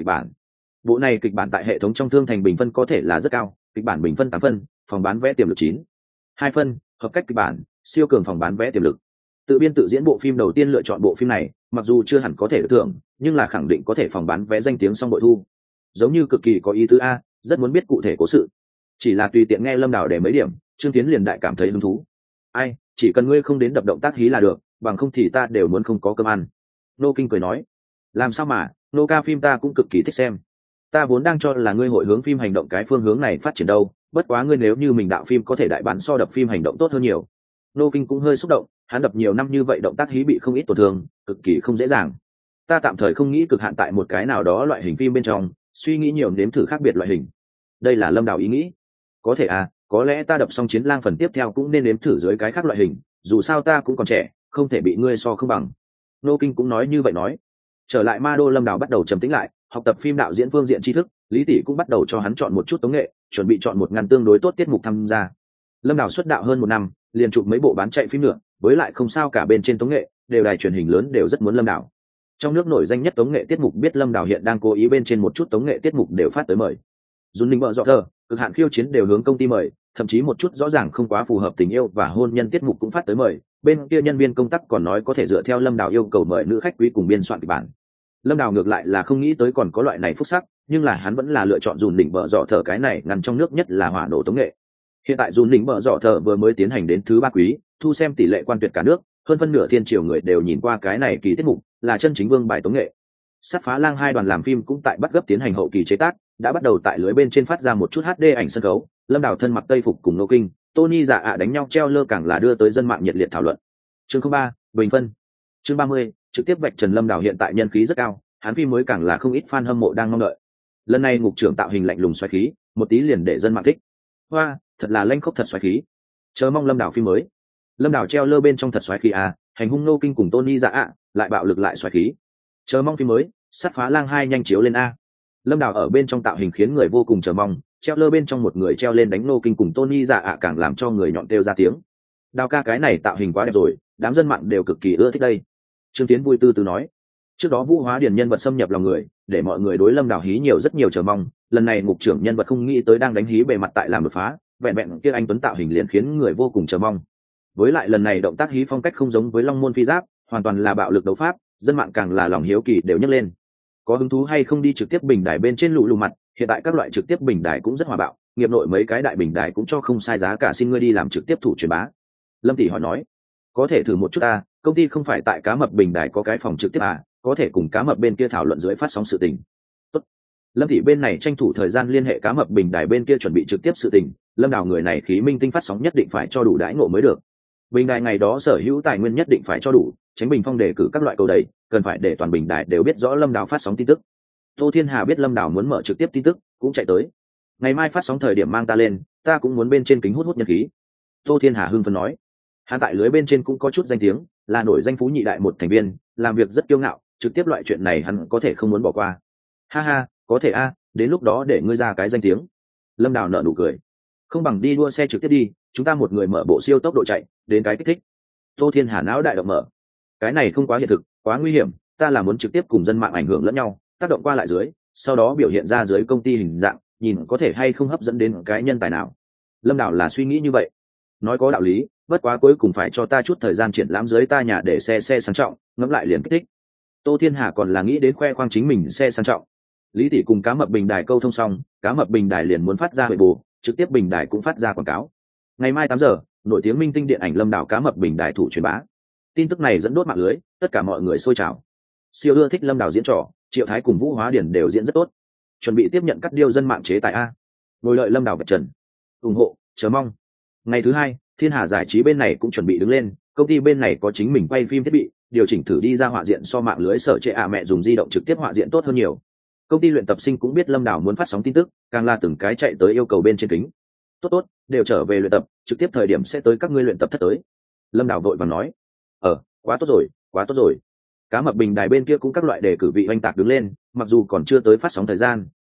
Speaker 1: kịch bản tại hệ thống trong thương thành bình phân có thể là rất cao, kịch bản bình phân 8 phân, phòng bán vé tiềm lực 9. 2 phân, hợp cách kịch bản, siêu cường phòng bán vé tiềm lực. Tự biên tự diễn bộ phim đầu tiên lựa chọn bộ phim này, mặc dù chưa hẳn có thể được thưởng, nhưng là khẳng định có thể phòng bán vé danh tiếng song bội thu. Giống như cực kỳ có ý tứ a, rất muốn biết cụ thể cố sự. Chỉ là tùy tiện nghe Lâm Đào để mấy điểm, Trương Tiến liền đại cảm thấy hứng thú. Ai, chỉ cần ngươi không đến đập động tác hí là được, bằng không thì ta đều muốn không có cơm ăn. Nô Kinh cười nói, làm sao mà, nô ca phim ta cũng cực kỳ thích xem. Ta vốn đang cho là ngươi hội hướng phim hành động cái phương hướng này phát triển đâu, bất quá ngươi nếu như mình đạo phim có thể đại bán so đập phim hành động tốt hơn nhiều. Nô Kinh cũng hơi xúc động, hắn đập nhiều năm như vậy động tác hí bị không ít tổn thương, cực kỳ không dễ dàng. Ta tạm thời không nghĩ cực hạn tại một cái nào đó loại hình phim bên trong, suy nghĩ nhiều nếm thử khác biệt loại hình. Đây là Lâm Đào ý nghĩ. Có thể à, có lẽ ta đập xong Chiến Lang phần tiếp theo cũng nên nếm thử dưới cái khác loại hình, dù sao ta cũng còn trẻ, không thể bị ngươi so không bằng. Nô Kinh cũng nói như vậy nói. Trở lại Ma Đô, Lâm Đào bắt đầu trầm tĩnh lại, học tập phim đạo diễn phương diện tri thức. Lý Tỷ cũng bắt đầu cho hắn chọn một chút tống nghệ, chuẩn bị chọn một ngăn tương đối tốt tiết mục tham gia. Lâm Đào xuất đạo hơn 1 năm, liền chụp mấy bộ bán chạy phim nữa, với lại không sao cả bên trên tống nghệ, đều đài truyền hình lớn đều rất muốn Lâm Đào. Trong nước nổi danh nhất tống nghệ tiết mục biết Lâm Đào hiện đang cố ý bên trên một chút tống nghệ tiết mục đều phát tới mời. Dùn Ninh Bợ Dọ Thơ, Cực hạn khiêu chiến đều hướng công ty mời, thậm chí một chút rõ ràng không quá phù hợp tình yêu và hôn nhân tiết mục cũng phát tới mời. Bên kia nhân viên công tác còn nói có thể dựa theo Lâm Đào yêu cầu mời nữ khách quý cùng biên soạn kịch bản. Lâm Đào ngược lại là không nghĩ tới còn có loại này phúc sắc, nhưng là hắn vẫn là lựa chọn Dùn Ninh Bợ Dọ Thơ cái này ngăn trong nước nhất là hỏa nổ tống nghệ. Hiện tại Dùn Ninh Bợ Dọ Thơ vừa mới tiến hành đến thứ 3 quý, thu xem tỷ lệ quan tuyệt cả nước, hơn phân nửa thiên triều người đều nhìn qua cái này kỳ tiết mục, là chân chính vương bài tống nghệ. Sát phá lang 2 đoàn làm phim cũng tại bắt gấp tiến hành hậu kỳ chế tác, đã bắt đầu tại lưới bên trên phát ra một chút HD ảnh sân khấu. Lâm Đào thân mặc tây phục cùng Nô Kinh, Tony Dạ ạ đánh nhau treo lơ càng là đưa tới dân mạng nhiệt liệt thảo luận. Chương 03, bình phân. Chương 30, trực tiếp vạch trần Lâm Đào hiện tại nhân khí rất cao, hắn phim mới càng là không ít fan hâm mộ đang mong đợi. Lần này ngục trưởng tạo hình lạnh lùng xoáy khí, một tí liền để dân mạng thích. Hoa, thật là lanh khốc thật xoáy khí. Chờ mong Lâm Đào phim mới. Lâm Đào treo lơ bên trong thật xoáy khí à, hành hung Nô Kinh cùng Tony Dạ ạ, lại bạo lực lại xoáy khí. Chờ mong phim mới, Sát phá lang 2 nhanh chiếu lên a. Lâm Đào ở bên trong tạo hình khiến người vô cùng chờ mong, treo lơ bên trong một người treo lên đánh Nô Kinh cùng Tony Dạ ạ càng làm cho người nhọn kêu ra tiếng. Đào ca cái này tạo hình quá đẹp rồi, đám dân mạng đều cực kỳ ưa thích đây. Trương Tiến vui từ từ nói. Trước đó Vũ Hóa Điền nhân vật xâm nhập lòng người, để mọi người đối Lâm Đào hí nhiều rất nhiều chờ mong, lần này ngục trưởng nhân vật không nghĩ tới đang đánh hí bề mặt tại làm đột phá, vẹn vẹn kia anh tuấn tạo hình liền khiến người vô cùng chờ mong. Với lại lần này động tác hí phong cách không giống với Long Môn Phi Giáp, hoàn toàn là bạo lực đấu pháp, dân mạng càng là lòng hiếu kỳ đều nhấc lên. Có hứng thú hay không đi trực tiếp bình đài bên trên lụ lù mặt, hiện tại các loại trực tiếp bình đài cũng rất hòa bạo, nghiệp nội mấy cái đại bình đài cũng cho không sai giá cả, xin ngươi đi làm trực tiếp thủ truyền bá. Lâm Tỷ hỏi nói, có thể thử một chút à, công ty không phải tại Cá Mập bình đài có cái phòng trực tiếp à, có thể cùng Cá Mập bên kia thảo luận dưới phát sóng sự tình. Tốt. Lâm Tỷ bên này tranh thủ thời gian liên hệ Cá Mập bình đài bên kia chuẩn bị trực tiếp sự tình, Lâm Đào người này khí minh tinh phát sóng nhất định phải cho đủ đãi ngộ mới được. Bình đài ngày đó sở hữu tài nguyên nhất định phải cho đủ, tránh bình phong đề cử các loại câu đầy, cần phải để toàn bình đài đều biết rõ Lâm Đào phát sóng tin tức. Tô Thiên Hà biết Lâm Đào muốn mở trực tiếp tin tức, cũng chạy tới. Ngày mai phát sóng thời điểm mang ta lên, ta cũng muốn bên trên kính hút nhân khí. Tô Thiên Hà hưng phấn nói. Hắn tại lưới bên trên cũng có chút danh tiếng, là nổi danh phú nhị đại một thành viên, làm việc rất kiêu ngạo, trực tiếp loại chuyện này hắn có thể không muốn bỏ qua. Ha ha, có thể a, đến lúc đó để ngươi ra cái danh tiếng. Lâm Đào nở nụ cười. Không bằng đi đua xe trực tiếp đi, chúng ta một người mở bộ siêu tốc độ chạy, đến cái kích thích. Tô Thiên Hà não đại động mở. Cái này không quá hiện thực, quá nguy hiểm, ta là muốn trực tiếp cùng dân mạng ảnh hưởng lẫn nhau, tác động qua lại dưới, sau đó biểu hiện ra dưới công ty hình dạng, nhìn có thể hay không hấp dẫn đến cái nhân tài nào. Lâm Đào là suy nghĩ như vậy. Nói có đạo lý, bất quá cuối cùng phải cho ta chút thời gian triển lãm dưới ta nhà để xe sang trọng, ngẫm lại liền kích thích. Tô Thiên Hà còn là nghĩ đến khoe khoang chính mình xe sang trọng. Lý Tỷ cùng Cá Mập bình đài câu thông xong, Cá Mập bình đài liền muốn phát ra huệ bù, trực tiếp bình đài cũng phát ra quảng cáo. Ngày mai 8 giờ, nổi tiếng minh tinh điện ảnh Lâm Đào Cá Mập bình đài thủ truyền bá. Tin tức này dẫn đốt mạng lưới, tất cả mọi người sôi trào. Siêu ưa thích Lâm Đào diễn trò, Triệu Thái cùng Vũ Hóa Điển đều diễn rất tốt. Chuẩn bị tiếp nhận cắt điêu dân mạng chế tài a. Ngồi lợi Lâm Đào vạch trần. Ủng hộ, chờ mong. Ngày thứ 2, Thiên Hà giải trí bên này cũng chuẩn bị đứng lên, công ty bên này có chính mình quay phim thiết bị, điều chỉnh thử đi ra họa diện so mạng lưới sở trệ mẹ dùng di động trực tiếp họa diện tốt hơn nhiều. Công ty luyện tập sinh cũng biết Lâm Đào muốn phát sóng tin tức, càng là từng cái chạy tới yêu cầu bên trên kính. Tốt, đều trở về luyện tập, trực tiếp thời điểm sẽ tới các ngươi luyện tập thất tới. Lâm Đào vội vàng nói. Quá tốt rồi. Cá Mập bình đài bên kia cũng các loại đề cử vị oanh tạc đứng lên, mặc dù còn chưa tới phát sóng thời gian,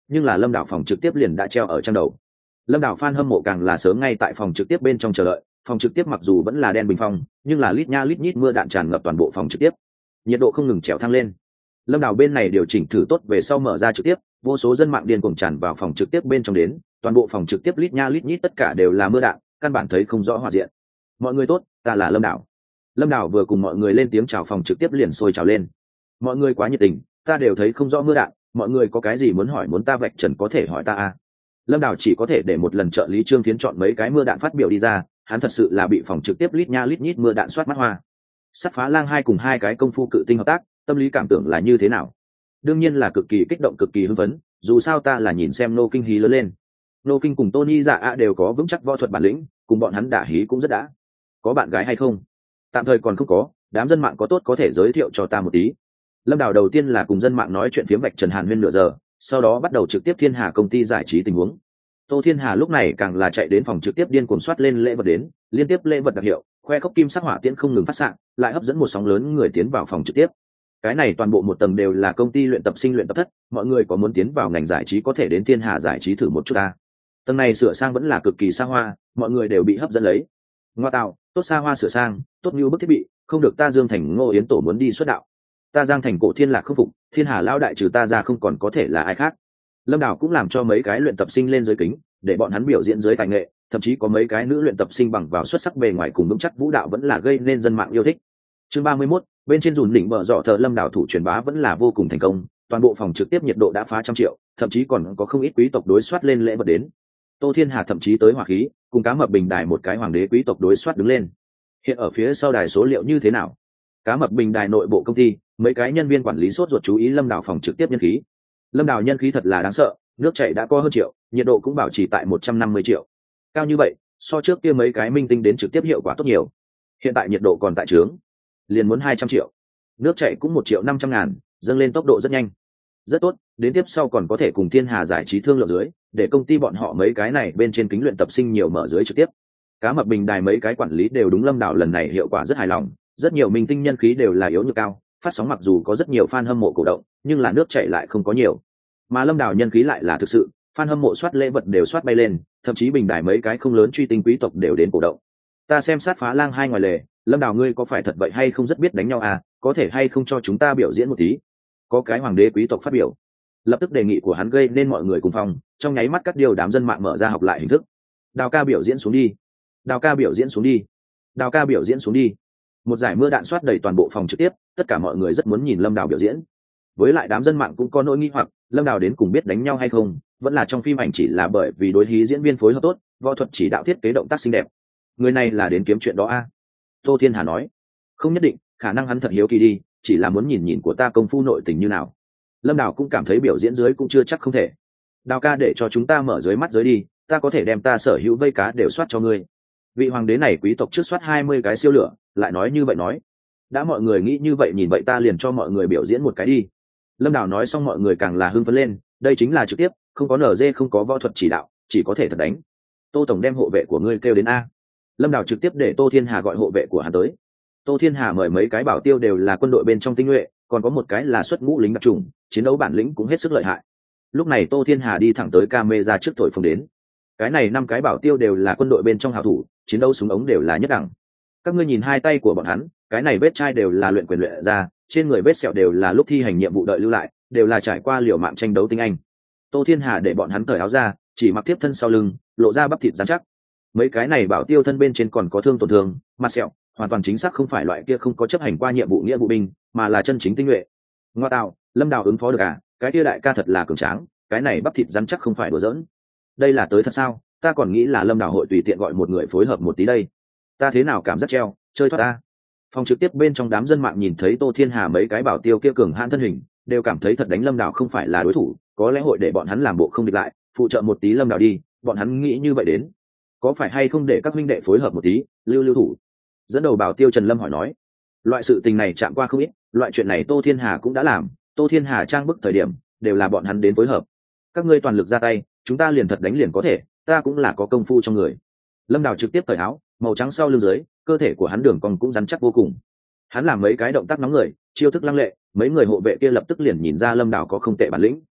Speaker 1: nhưng là lâm đảo phòng trực tiếp liền đã treo ở trang đầu. Lâm đảo fan hâm mộ càng là sớm ngay tại phòng trực tiếp bên trong chờ đợi. Phòng trực tiếp mặc dù vẫn là đen bình phong, nhưng là lít nha lít nhít mưa đạn tràn ngập toàn bộ phòng trực tiếp, nhiệt độ không ngừng trèo thăng lên. Lâm đảo bên này điều chỉnh thử tốt về sau mở ra trực tiếp, vô số dân mạng điên cuồng tràn vào phòng trực tiếp bên trong đến, toàn bộ phòng trực tiếp lít nha lít nhít tất cả đều là mưa đạn, căn bản thấy không rõ hòa diện. Mọi người tốt, ta là Lâm đảo. Lâm đảo vừa cùng mọi người lên tiếng chào, phòng trực tiếp liền sôi trào lên. Mọi người quá nhiệt tình, ta đều thấy không rõ mưa đạn, mọi người có cái gì muốn hỏi muốn ta vạch trần có thể hỏi ta à. Lâm đảo chỉ có thể để một lần trợ lý Trương Thiến chọn mấy cái mưa đạn phát biểu đi ra, hắn thật sự là bị phòng trực tiếp lít nha lít nhít mưa đạn soát mắt hoa. Sắt Phá Lang 2 cùng hai cái công phu cự tinh hợp tác, tâm lý cảm tưởng là như thế nào? Đương nhiên là cực kỳ kích động, cực kỳ hưng phấn, dù sao ta là nhìn xem Nô Kinh hí lớn lên. Nô Kinh cùng Tony Dạ ạ đều có vững chắc võ thuật bản lĩnh, cùng bọn hắn đả hí cũng rất đã. Có bạn gái hay không? Tạm thời còn không có, đám dân mạng có tốt có thể giới thiệu cho ta một tí. Lâm đảo đầu tiên là cùng dân mạng nói chuyện phiếm vạch Trần Hàn Huyên nửa giờ, sau đó bắt đầu trực tiếp Thiên Hà công ty giải trí tình huống. Tô Thiên Hà lúc này càng là chạy đến phòng trực tiếp điên cuồng soát lên lễ vật đến, liên tiếp lễ vật đặc hiệu, khoe khốc kim sắc hỏa tiễn không ngừng phát xạ, lại hấp dẫn một sóng lớn người tiến vào phòng trực tiếp. Cái này toàn bộ một tầng đều là công ty luyện tập sinh luyện tập thất, mọi người có muốn tiến vào ngành giải trí có thể đến Thiên Hà giải trí thử một chút ta. Tầng này sửa sang vẫn là cực kỳ xa hoa, mọi người đều bị hấp dẫn lấy. Ngoa tạo, tốt xa hoa sửa sang, tốt như bức thiết bị, không được ta Dương Thành Ngô Yến Tổ muốn đi xuất đạo. Ta Giang Thành Cổ Thiên Lạc không phục, Thiên Hà lão đại trừ ta ra không còn có thể là ai khác. Lâm đảo cũng làm cho mấy cái luyện tập sinh lên dưới kính, để bọn hắn biểu diễn dưới tài nghệ, thậm chí có mấy cái nữ luyện tập sinh bằng vào xuất sắc bề ngoài cùng vững chắc vũ đạo vẫn là gây nên dân mạng yêu thích. Chương 31, bên trên dùn đỉnh bờ dọ thờ Lâm đảo thủ truyền bá vẫn là vô cùng thành công, toàn bộ phòng trực tiếp nhiệt độ đã phá 100 triệu, thậm chí còn có không ít quý tộc đối soát lên lễ vật đến. Tô Thiên Hà thậm chí tới hỏa khí, cùng Cá Mập Bình Đài một cái hoàng đế quý tộc đối soát đứng lên. Hiện ở phía sau đài số liệu như thế nào? Cá Mập Bình Đài nội bộ công ty, mấy cái nhân viên quản lý sốt ruột chú ý Lâm đảo phòng trực tiếp nhân khí. Lâm đảo nhân khí thật là đáng sợ, nước chảy đã có hơn triệu, nhiệt độ cũng bảo trì tại 150 triệu. Cao như vậy, so trước kia mấy cái minh tinh đến trực tiếp hiệu quả tốt nhiều. Hiện tại nhiệt độ còn tại trướng, liền muốn 200 triệu. Nước chảy cũng 1.500.000, dâng lên tốc độ rất nhanh. Rất tốt, đến tiếp sau còn có thể cùng Thiên Hà giải trí thương lượng dưới, để công ty bọn họ mấy cái này bên trên kính luyện tập sinh nhiều mở dưới trực tiếp. Cá Mập Bình Đài mấy cái quản lý đều đúng Lâm đảo lần này hiệu quả rất hài lòng, rất nhiều minh tinh nhân khí đều là yếu như cao, phát sóng mặc dù có rất nhiều fan hâm mộ cổ động, nhưng là nước chảy lại không có nhiều. Mà Lâm đảo nhân khí lại là thực sự, fan hâm mộ soát lễ vật đều soát bay lên, thậm chí Bình Đài mấy cái không lớn truy tinh quý tộc đều đến cổ động. Ta xem Sát Phá Lang 2 ngoài lề, Lâm đảo ngươi có phải thật vậy hay không rất biết đánh nhau à, có thể hay không cho chúng ta biểu diễn một tí? Có cái hoàng đế quý tộc phát biểu, lập tức đề nghị của hắn gây nên mọi người cùng phòng, trong nháy mắt cắt điều đám dân mạng mở ra học lại hình thức. Đào ca biểu diễn xuống đi, đào ca biểu diễn xuống đi, đào ca biểu diễn xuống đi. Một giải mưa đạn soát đầy toàn bộ phòng trực tiếp, tất cả mọi người rất muốn nhìn Lâm đảo biểu diễn. Với lại đám dân mạng cũng có nỗi nghi hoặc, Lâm đảo đến cùng biết đánh nhau hay không, vẫn là trong phim ảnh chỉ là bởi vì đối hí diễn viên phối hợp tốt, võ thuật chỉ đạo thiết kế động tác xinh đẹp. Người này là đến kiếm chuyện đó a. Tô Thiên Hà nói, không nhất định, khả năng hắn thật hiếu kỳ đi, chỉ là muốn nhìn nhìn của ta công phu nội tình như nào. Lâm đảo cũng cảm thấy biểu diễn dưới cũng chưa chắc không thể. Đào ca để cho chúng ta mở dưới mắt dưới đi, ta có thể đem ta sở hữu vây cá đều soát cho ngươi. Vị hoàng đế này quý tộc trước soát 20 cái siêu lửa, lại nói như vậy nói. Đã mọi người nghĩ như vậy nhìn vậy ta liền cho mọi người biểu diễn một cái đi. Lâm đảo nói xong mọi người càng là hưng phấn lên, đây chính là trực tiếp, không có NG không có võ thuật chỉ đạo, chỉ có thể thật đánh. Tô tổng đem hộ vệ của ngươi kêu đến a. Lâm đảo trực tiếp để Tô Thiên Hà gọi hộ vệ của hắn tới. Tô Thiên Hà mời mấy cái bảo tiêu đều là quân đội bên trong tinh nhuệ, còn có một cái là xuất ngũ lính đặc trùng, chiến đấu bản lĩnh cũng hết sức lợi hại. Lúc này Tô Thiên Hà đi thẳng tới camera trước thổi phồng đến. Cái này 5 cái bảo tiêu đều là quân đội bên trong hảo thủ, chiến đấu súng ống đều là nhất đẳng. Các ngươi nhìn hai tay của bọn hắn, cái này vết chai đều là luyện quyền luyện ra, trên người vết sẹo đều là lúc thi hành nhiệm vụ đợi lưu lại, đều là trải qua liều mạng tranh đấu tinh anh. Tô Thiên Hà để bọn hắn cởi áo ra, chỉ mặc tiếp thân sau lưng, lộ ra bắp thịt rắn chắc. Mấy cái này bảo tiêu thân bên trên còn có thương tổn thương, mặt sẹo, hoàn toàn chính xác không phải loại kia không có chấp hành qua nhiệm vụ nghĩa vụ binh, mà là chân chính tinh nhuệ. Ngoa tạo, Lâm đảo ứng phó được à? Cái kia đại ca thật là cường tráng, cái này bắp thịt rắn chắc không phải đùa giỡn. Đây là tới thật sao? Ta còn nghĩ là Lâm đảo hội tùy tiện gọi một người phối hợp một tí đây. Ta thế nào cảm giác treo, chơi thoát ta. Phòng trực tiếp bên trong đám dân mạng nhìn thấy Tô Thiên Hà mấy cái bảo tiêu kia cường hãn thân hình, đều cảm thấy thật đánh Lâm đảo không phải là đối thủ, có lẽ hội để bọn hắn làm bộ không địch lại, phụ trợ một tí Lâm đảo đi, bọn hắn nghĩ như vậy đến. Có phải hay không để các huynh đệ phối hợp một tí, lưu thủ? Dẫn đầu bảo tiêu Trần Lâm hỏi nói. Loại sự tình này chạm qua không ít, loại chuyện này Tô Thiên Hà cũng đã làm, Tô Thiên Hà trang bức thời điểm, đều là bọn hắn đến phối hợp. Các ngươi toàn lực ra tay, chúng ta liền thật đánh liền có thể, ta cũng là có công phu trong người. Lâm đảo trực tiếp cởi áo, màu trắng sau lưng dưới, cơ thể của hắn đường cong cũng rắn chắc vô cùng. Hắn làm mấy cái động tác nóng người, chiêu thức lăng lệ, mấy người hộ vệ kia lập tức liền nhìn ra Lâm đảo có không tệ bản lĩnh.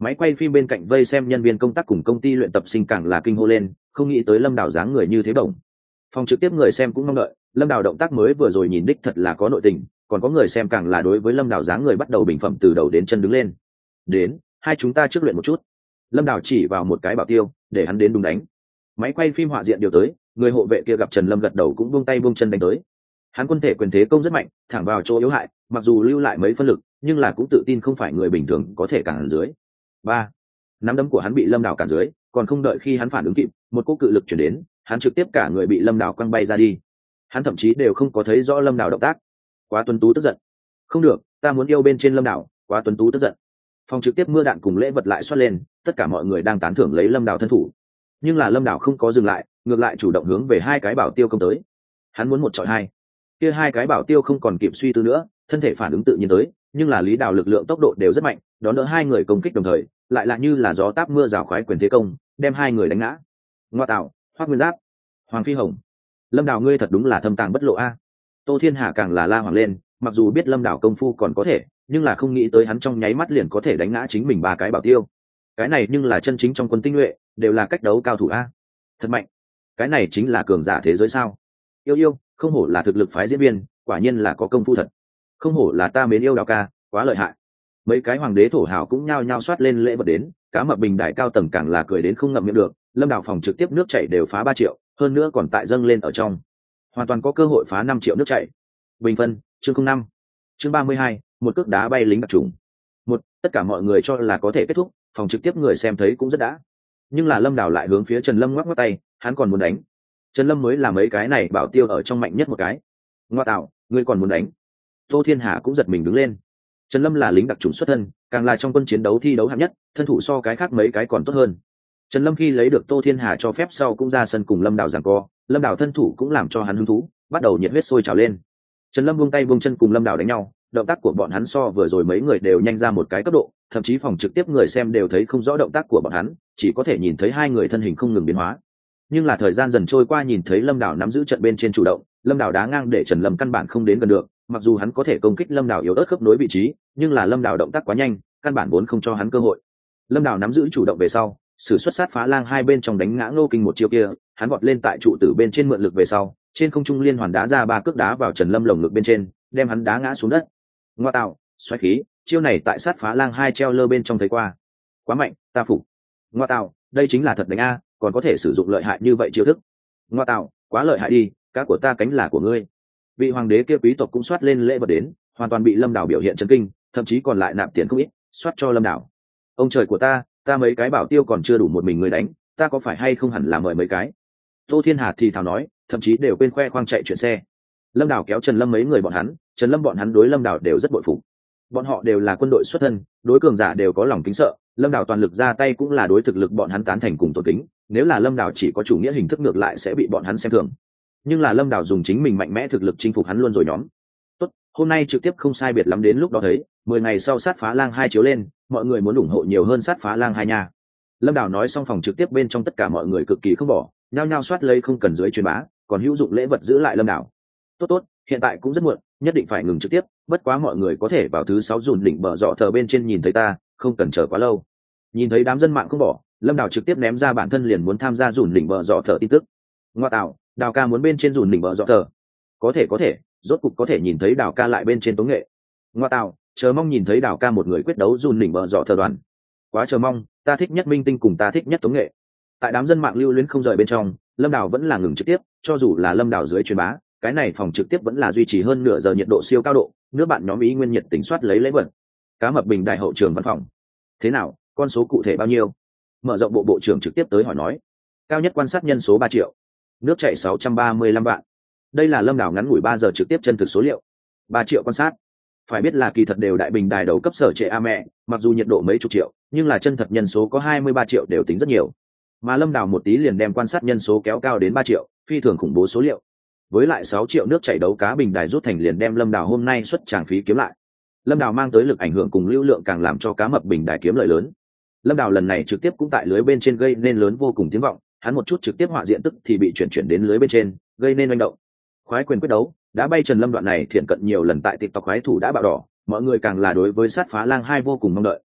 Speaker 1: Máy quay phim bên cạnh vây xem nhân viên công tác cùng công ty luyện tập sinh càng là kinh hô lên, không nghĩ tới Lâm Đào dáng người như thế bổng. Phòng trực tiếp người xem cũng mong đợi, Lâm Đào động tác mới vừa rồi nhìn đích thật là có nội tình, còn có người xem càng là đối với Lâm Đào dáng người bắt đầu bình phẩm từ đầu đến chân đứng lên. Đến, hai chúng ta trước luyện một chút. Lâm Đào chỉ vào một cái bảo tiêu, để hắn đến đúng đánh. Máy quay phim họa diện điều tới, người hộ vệ kia gặp Trần Lâm gật đầu cũng buông tay buông chân đánh tới. Hắn quân thể quyền thế công rất mạnh, thẳng vào chỗ yếu hại, mặc dù lưu lại mấy phân lực, nhưng là cũng tự tin không phải người bình thường có thể cản dưới. Ba, nắm đấm của hắn bị Lâm Đào cản dưới, còn không đợi khi hắn phản ứng kịp, một cỗ cự lực chuyển đến, hắn trực tiếp cả người bị Lâm Đào quăng bay ra đi. Hắn thậm chí đều không có thấy rõ Lâm Đào động tác. Quá tuấn tú tức giận. Không được, ta muốn yêu bên trên Lâm Đào, quá tuấn tú tức giận. Phòng trực tiếp mưa đạn cùng lễ vật lại xoát lên, tất cả mọi người đang tán thưởng lấy Lâm Đào thân thủ. Nhưng là Lâm Đào không có dừng lại, ngược lại chủ động hướng về hai cái bảo tiêu công tới. Hắn muốn một chọi hai. Kia hai cái bảo tiêu không còn kịp suy tư nữa, thân thể phản ứng tự nhiên tới, nhưng là Lý Đào lực lượng tốc độ đều rất mạnh, đón đỡ hai người công kích đồng thời, lại là như là gió táp mưa rào khoái quyền thế công, đem hai người đánh ngã. Ngoa tạo, Hoắc Nguyên Giáp, Hoàng Phi Hồng, Lâm Đào ngươi thật đúng là thâm tàng bất lộ a. Tô Thiên Hà càng là la hoàng lên, mặc dù biết Lâm Đào công phu còn có thể, nhưng là không nghĩ tới hắn trong nháy mắt liền có thể đánh ngã chính mình ba cái bảo tiêu. Cái này nhưng là chân chính trong quân tinh nhuệ, đều là cách đấu cao thủ a. Thật mạnh. Cái này chính là cường giả thế giới sao? Yêu yêu, không hổ là thực lực phái diễn viên, quả nhiên là có công phu thật. Không hổ là ta mến yêu Đào ca, quá lợi hại. Mấy cái hoàng đế thổ hào cũng nhao nhao soát lên lễ vật đến, cá mập bình đại cao tầng càng là cười đến không ngậm miệng được. Lâm Đào phòng trực tiếp nước chảy đều phá 3 triệu, hơn nữa còn tại dâng lên ở trong, hoàn toàn có cơ hội phá 5 triệu nước chảy. Bình phân, chương 05, chương 32, một cước đá bay lính đặc trùng. Tất cả mọi người cho là có thể kết thúc, phòng trực tiếp người xem thấy cũng rất đã. Nhưng là Lâm Đào lại hướng phía Trần Lâm ngoắc ngoắc tay, hắn còn muốn đánh. Trần Lâm mới là mấy cái này bảo tiêu ở trong mạnh nhất một cái. Ngoa tạo, ngươi còn muốn đánh? Tô Thiên Hà cũng giật mình đứng lên. Trần Lâm là lính đặc trùng xuất thân, càng là trong quân chiến đấu thi đấu hạng nhất, thân thủ so cái khác mấy cái còn tốt hơn. Trần Lâm khi lấy được Tô Thiên Hà cho phép sau cũng ra sân cùng Lâm Đào giằng co, Lâm Đào thân thủ cũng làm cho hắn hứng thú, bắt đầu nhiệt huyết sôi trào lên. Trần Lâm buông tay buông chân cùng Lâm Đào đánh nhau, động tác của bọn hắn so vừa rồi mấy người đều nhanh ra một cái cấp độ, thậm chí phòng trực tiếp người xem đều thấy không rõ động tác của bọn hắn, chỉ có thể nhìn thấy hai người thân hình không ngừng biến hóa. Nhưng là thời gian dần trôi qua nhìn thấy Lâm Đào nắm giữ trận bên trên chủ động, Lâm Đào đá ngang để Trần Lâm căn bản không đến gần được, mặc dù hắn có thể công kích Lâm Đào yếu ớt khớp nối vị trí, nhưng là Lâm Đào động tác quá nhanh, căn bản vốn không cho hắn cơ hội. Lâm Đào nắm giữ chủ động về sau, sử xuất sát phá lang hai bên trong đánh ngã Ngô Kinh một chiêu kia, hắn vọt lên tại trụ tử bên trên mượn lực về sau, trên không trung liên hoàn đá ra 3 cước đá vào Trần Lâm lồng ngực bên trên, đem hắn đá ngã xuống đất. Ngoa tạo, xoáy khí, chiêu này tại sát phá lang hai treo lơ bên trong thấy qua. Quá mạnh, ta phục. Ngoa tạo, đây chính là thật đánh a, còn có thể sử dụng lợi hại như vậy chiêu thức. Ngoa tạo, quá lợi hại đi, cá của ta cánh là của ngươi. Vị hoàng đế kia quý tộc cũng soát lên lễ vật đến, hoàn toàn bị Lâm Đào biểu hiện chấn kinh, thậm chí còn lại nạp tiền không ít, soát cho Lâm Đào. Ông trời của ta mấy cái bảo tiêu còn chưa đủ một mình người đánh, ta có phải hay không hẳn là mời mấy cái. Tô Thiên Hà thì thào nói, thậm chí đều quên khoe khoang chạy chuyện xe. Lâm Đào kéo Trần Lâm mấy người bọn hắn, Trần Lâm bọn hắn đối Lâm Đào đều rất bội phục. Bọn họ đều là quân đội xuất thân, đối cường giả đều có lòng kính sợ, Lâm Đào toàn lực ra tay cũng là đối thực lực bọn hắn tán thành cùng tôn kính, nếu là Lâm Đào chỉ có chủ nghĩa hình thức ngược lại sẽ bị bọn hắn xem thường. Nhưng là Lâm Đào dùng chính mình mạnh mẽ thực lực chinh phục hắn luôn rồi nhóm. Tốt, hôm nay trực tiếp không sai biệt lắm đến lúc đó thấy, 10 ngày sau sát phá lang 2 chiếu lên, mọi người muốn ủng hộ nhiều hơn sát phá lang 2 nha. Lâm Đào nói xong phòng trực tiếp bên trong tất cả mọi người cực kỳ không bỏ, nhao nhao soát lấy không cần dưới truyền bá, còn hữu dụng lễ vật giữ lại Lâm Đào. Tốt, hiện tại cũng rất muộn, nhất định phải ngừng trực tiếp, bất quá mọi người có thể vào thứ 6 dùn đỉnh bờ dọ thờ bên trên nhìn thấy ta, không cần chờ quá lâu. Nhìn thấy đám dân mạng không bỏ, Lâm Đào trực tiếp ném ra bản thân liền muốn tham gia dùn đỉnh bờ dọ thờ tin tức. Ngoa tạo, Đào ca muốn bên trên dùn đỉnh bờ dọ thờ. Có thể, rốt cục có thể nhìn thấy Đào ca lại bên trên tống nghệ. Ngoa tạo, chờ mong nhìn thấy Đào ca một người quyết đấu dùn đỉnh bờ dọ thờ đoàn. Quá chờ mong, ta thích nhất minh tinh cùng ta thích nhất tống nghệ. Tại đám dân mạng lưu luyến không rời bên trong, Lâm Đào vẫn là ngừng trực tiếp, cho dù là Lâm Đào dưới truyền bá, cái này phòng trực tiếp vẫn là duy trì hơn nửa giờ nhiệt độ siêu cao độ, nước bạn nhóm ý nguyên nhiệt tính soát lấy lễ vật. Cá mập bình đại hậu trường văn phòng. Thế nào, con số cụ thể bao nhiêu? Mở rộng bộ trưởng trực tiếp tới hỏi nói. Cao nhất quan sát nhân số 3 triệu. Nước chảy 635 vạn. Đây là Lâm Đào ngắn ngủi 3 giờ trực tiếp chân thực số liệu. 3 triệu quan sát. Phải biết là kỳ thật đều đại bình đài đầu cấp sở trệ a mẹ, mặc dù nhiệt độ mấy chục triệu, nhưng là chân thật nhân số có 23 triệu đều tính rất nhiều. Mà Lâm Đào một tí liền đem quan sát nhân số kéo cao đến 3 triệu, phi thường khủng bố số liệu. Với lại 6 triệu nước chảy đấu cá bình đài rút thành liền đem Lâm Đào hôm nay xuất tràng phí kiếm lại. Lâm Đào mang tới lực ảnh hưởng cùng lưu lượng càng làm cho cá mập bình đài kiếm lợi lớn. Lâm Đào lần này trực tiếp cũng tại lưới bên trên gây nên lớn vô cùng tiếng vọng, hắn một chút trực tiếp họa diện tức thì bị chuyển đến lưới bên trên, gây nên manh động. Khoái quyền quyết đấu, đã bay Trần Lâm đoạn này thiện cận nhiều lần tại TikTok khoái thủ đã bạo đỏ, mọi người càng là đối với sát phá lang 2 vô cùng mong đợi.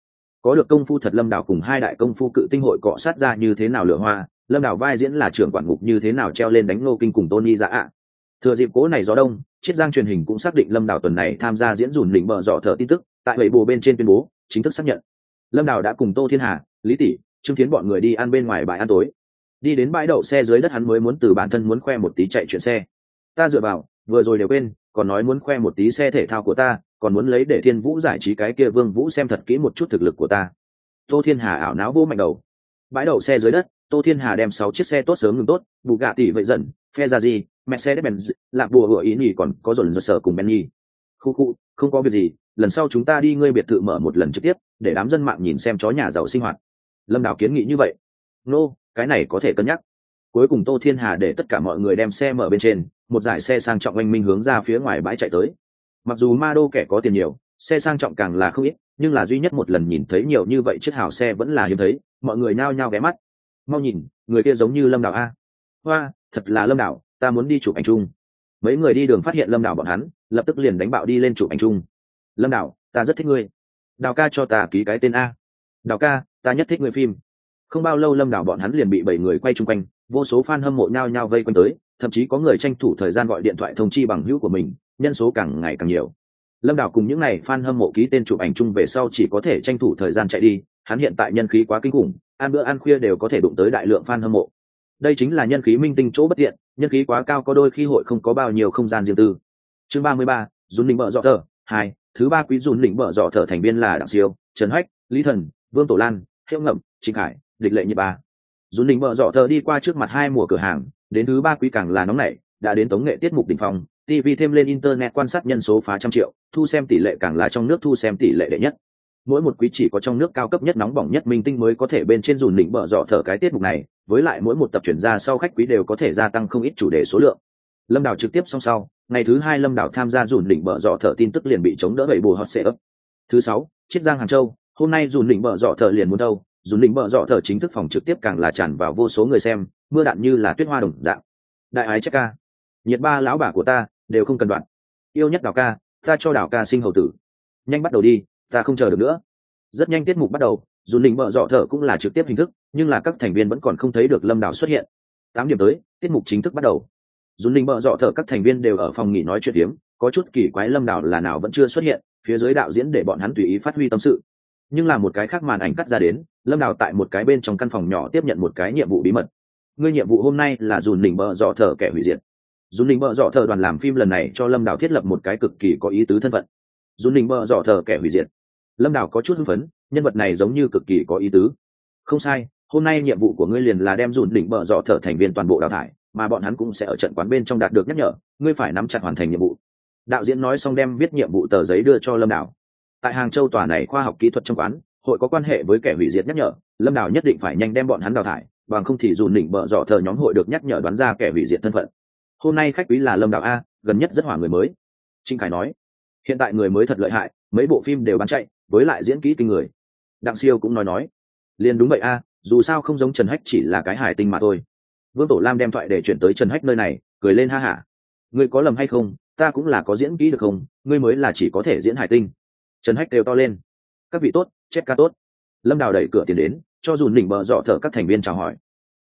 Speaker 1: có được công phu thật lâm đảo cùng hai đại công phu cự tinh hội cọ sát ra như thế nào lửa hoa, lâm đảo vai diễn là trưởng quản ngục như thế nào treo lên đánh Ngô Kinh cùng Tony Dạ ạ. Thừa dịp cố này gió đông, Chiết Giang truyền hình cũng xác định lâm đảo tuần này tham gia diễn dùn lĩnh bờ dọ thở tin tức, tại bảy bù bên trên tuyên bố chính thức xác nhận lâm đảo đã cùng Tô Thiên Hà, Lý Tỷ, Trương Thiến bọn người đi ăn bên ngoài bãi ăn tối. Đi đến bãi đậu xe dưới đất hắn mới muốn từ bản thân muốn khoe một tí chạy chuyện xe. Ta dựa vào, vừa rồi đều quên, còn nói muốn khoe một tí xe thể thao của ta, còn muốn lấy để Thiên Vũ giải trí cái kia Vương Vũ xem thật kỹ một chút thực lực của ta. Tô Thiên Hà ảo não vô mạnh đầu. Bãi đậu xe dưới đất, Tô Thiên Hà đem 6 chiếc xe tốt sớm ngừng tốt, Bugatti vậy dần, Ferrari, Mercedes-Benz, lạc bùa hựa ý nhỉ còn có dồn dơ sở cùng Benny. Khu, không có việc gì, lần sau chúng ta đi ngươi biệt thự mở một lần trực tiếp, để đám dân mạng nhìn xem chó nhà giàu sinh hoạt. Lâm Đào kiến nghị như vậy. Nô, cái này có thể cân nhắc. Cuối cùng Tô Thiên Hà để tất cả mọi người đem xe mở bên trên, một dải xe sang trọng oanh minh hướng ra phía ngoài bãi chạy tới. Mặc dù ma đô kẻ có tiền nhiều, xe sang trọng càng là không ít, nhưng là duy nhất một lần nhìn thấy nhiều như vậy chiếc hào xe vẫn là hiếm thấy, mọi người nhao nhao ghé mắt. Mau nhìn, người kia giống như Lâm Đào a. Hoa, thật là Lâm Đào, ta muốn đi chụp ảnh chung. Mấy người đi đường phát hiện Lâm Đào bọn hắn, lập tức liền đánh bạo đi lên chụp ảnh chung. Lâm Đào, ta rất thích ngươi. Đào ca cho ta ký cái tên a. Đào ca, ta nhất thích ngươi phim. Không bao lâu Lâm Đào bọn hắn liền bị 7 người quay chung quanh, vô số fan hâm mộ nhao nhao vây quanh tới, thậm chí có người tranh thủ thời gian gọi điện thoại thông chi bằng hữu của mình, nhân số càng ngày càng nhiều. Lâm Đào cùng những này fan hâm mộ ký tên chụp ảnh chung về sau chỉ có thể tranh thủ thời gian chạy đi, hắn hiện tại nhân khí quá kinh khủng, ăn bữa ăn khuya đều có thể đụng tới đại lượng fan hâm mộ. Đây chính là nhân khí minh tinh chỗ bất tiện, nhân khí quá cao có đôi khi hội không có bao nhiêu không gian riêng tư. Chương 33, Dùn Lĩnh Bợ Dọ Thở 2, thứ ba quý Dùn Lĩnh Bợ Dọ Thở thành viên là Đặng Siêu, Trần Hách, Lý Thần, Vương Tổ Lan, Hiệu Ngậm, Trịnh Hải, Địch Lệ Nhiệt Ba. Dùn Lĩnh Bợ Dọ Thở đi qua trước mặt 2 mùa cửa hàng, đến thứ ba quý càng là nóng nảy, đã đến tống nghệ tiết mục đỉnh phong, TV thêm lên internet quan sát nhân số phá trăm triệu, thu xem tỷ lệ càng là trong nước thu xem tỷ lệ đệ nhất. Mỗi một quý chỉ có trong nước cao cấp nhất nóng bỏng nhất minh tinh mới có thể bên trên Dùn Lĩnh Bợ Dọ Thở cái tiết mục này, với lại mỗi một tập chuyển ra sau khách quý đều có thể gia tăng không ít chủ đề số lượng. Lâm Đào trực tiếp xong sau, ngày thứ 2 Lâm Đào tham gia Dùn Lĩnh Bợ Dọ Thở tin tức liền bị chống đỡ vậy bù hot sẽ ấp. Thứ 6, Chiết Giang Hàng Châu, hôm nay Dùn Lĩnh Bợ Dọ Thở liền muốn đâu, Dùn Lĩnh Bợ Dọ Thở chính thức phòng trực tiếp càng là tràn vào vô số người xem, mưa đạn như là tuyết hoa đồng dạng. Đại ái chắc ca, Nhiệt Ba lão bà của ta đều không cần đoạn. Yêu nhất Đào ca, ta cho Đào ca sinh hầu tử. Nhanh bắt đầu đi, ta không chờ được nữa. Rất nhanh tiết mục bắt đầu, Dùn Lĩnh Bợ Dọ Thở cũng là trực tiếp hình thức, nhưng là các thành viên vẫn còn không thấy được Lâm Đào xuất hiện. 8 điểm tới, tiết mục chính thức bắt đầu. Dùn Lĩnh Bợ Dọ Thở các thành viên đều ở phòng nghỉ nói chuyện phiếm, có chút kỳ quái Lâm Đào là nào vẫn chưa xuất hiện, phía dưới đạo diễn để bọn hắn tùy ý phát huy tâm sự. Nhưng là một cái khác màn ảnh cắt ra đến, Lâm Đào tại một cái bên trong căn phòng nhỏ tiếp nhận một cái nhiệm vụ bí mật. Ngươi nhiệm vụ hôm nay là Dùn Lĩnh Bợ Dọ Thở kẻ hủy diệt. Dùn Lĩnh Bợ Dọ Thở đoàn làm phim lần này cho Lâm Đào thiết lập một cái cực kỳ có ý tứ thân phận. Dùn Lĩnh Bợ Dọ Thở kẻ hủy diệt. Lâm Đào có chút hưng phấn, nhân vật này giống như cực kỳ có ý tứ. Không sai, hôm nay nhiệm vụ của ngươi liền là đem Dùn Lĩnh Bợ Dọ Thở thành viên toàn bộ đào thải, mà bọn hắn cũng sẽ ở trận quán bên trong đạt được nhắc nhở, ngươi phải nắm chặt hoàn thành nhiệm vụ. Đạo diễn nói xong đem viết nhiệm vụ tờ giấy đưa cho Lâm Đào. Tại Hàng Châu tòa này khoa học kỹ thuật trong quán, hội có quan hệ với kẻ hủy diệt nhắc nhở, Lâm Đào nhất định phải nhanh đem bọn hắn đào thải, bằng không thì Dùn Lĩnh Bợ Dọ Thở nhóm hội được nhắc nhở đoán ra kẻ hủy diệt thân phận. Hôm nay khách quý là Lâm Đào a, gần nhất rất hỏa người mới. Trinh Khải nói, hiện tại người mới thật lợi hại, mấy bộ phim đều bán chạy, với lại diễn kỹ kinh người. Đặng Siêu cũng nói, liền đúng vậy a, dù sao không giống Trần Hách chỉ là cái hài tinh mà thôi. Vương Tổ Lam đem thoại để chuyển tới Trần Hách nơi này, cười lên ha hả. Ngươi có lầm hay không, ta cũng là có diễn kỹ được không, ngươi mới là chỉ có thể diễn hài tinh. Trần Hách đều to lên. Các vị tốt, chép ca tốt. Lâm Đào đẩy cửa tiến đến, cho Dùn Lĩnh Bợ Dọ Thở các thành viên chào hỏi.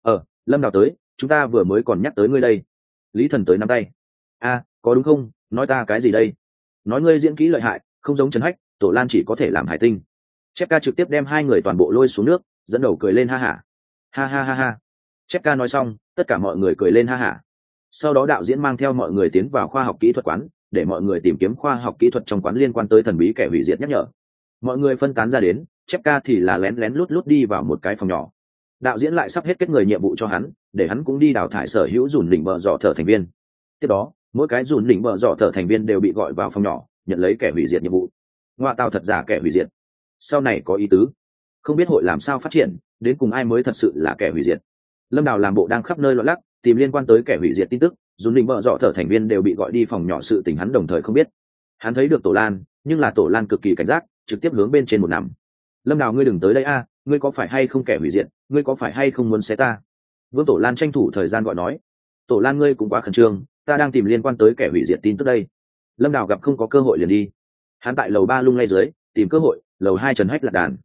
Speaker 1: Lâm Đào tới, chúng ta vừa mới còn nhắc tới ngươi đây. Lý Thần tới nắm tay. A, có đúng không, nói ta cái gì đây? Nói ngươi diễn kỹ lợi hại, không giống Trần Hách, Tổ Lan chỉ có thể làm hài tinh. Chép ca trực tiếp đem 2 người toàn bộ lôi xuống nước, dẫn đầu cười lên ha hả. Ha ha ha ha. Chép ca nói xong, tất cả mọi người cười lên ha hả. Sau đó đạo diễn mang theo mọi người tiến vào khoa học kỹ thuật quán, để mọi người tìm kiếm khoa học kỹ thuật trong quán liên quan tới thần bí kẻ hủy diệt nhắc nhở. Mọi người phân tán ra đến, Chép ca thì là lén lén lút lút đi vào một cái phòng nhỏ. Đạo diễn lại sắp hết kết người nhiệm vụ cho hắn, để hắn cũng đi đào thải sở hữu Dùn Lĩnh Bợ Dọ Thở thành viên. Tiếp đó, mỗi cái Dùn Lĩnh Bợ Dọ Thở thành viên đều bị gọi vào phòng nhỏ, nhận lấy kẻ hủy diệt nhiệm vụ. Ngoại tao thật giả kẻ hủy diệt. Sau này có ý tứ, không biết hội làm sao phát triển, đến cùng ai mới thật sự là kẻ hủy diệt. Lâm Đào làm bộ đang khắp nơi loạn lắc, tìm liên quan tới kẻ hủy diệt tin tức, Dùn Lĩnh Bợ Dọ Thở thành viên đều bị gọi đi phòng nhỏ sự tình hắn đồng thời không biết. Hắn thấy được Tổ Lan, nhưng là Tổ Lan cực kỳ cảnh giác, trực tiếp hướng bên trên một nằm. Lâm Đào ngươi đừng tới đây a, ngươi có phải hay không kẻ hủy diệt, ngươi có phải hay không muốn xé ta? Vương Tổ Lan tranh thủ thời gian gọi nói. Tổ Lan ngươi cũng quá khẩn trương, ta đang tìm liên quan tới kẻ hủy diệt tin tức đây. Lâm Đào gặp không có cơ hội liền đi. Hắn tại lầu 3 lung lay dưới, tìm cơ hội, lầu 2 Trần Hách lật đàn.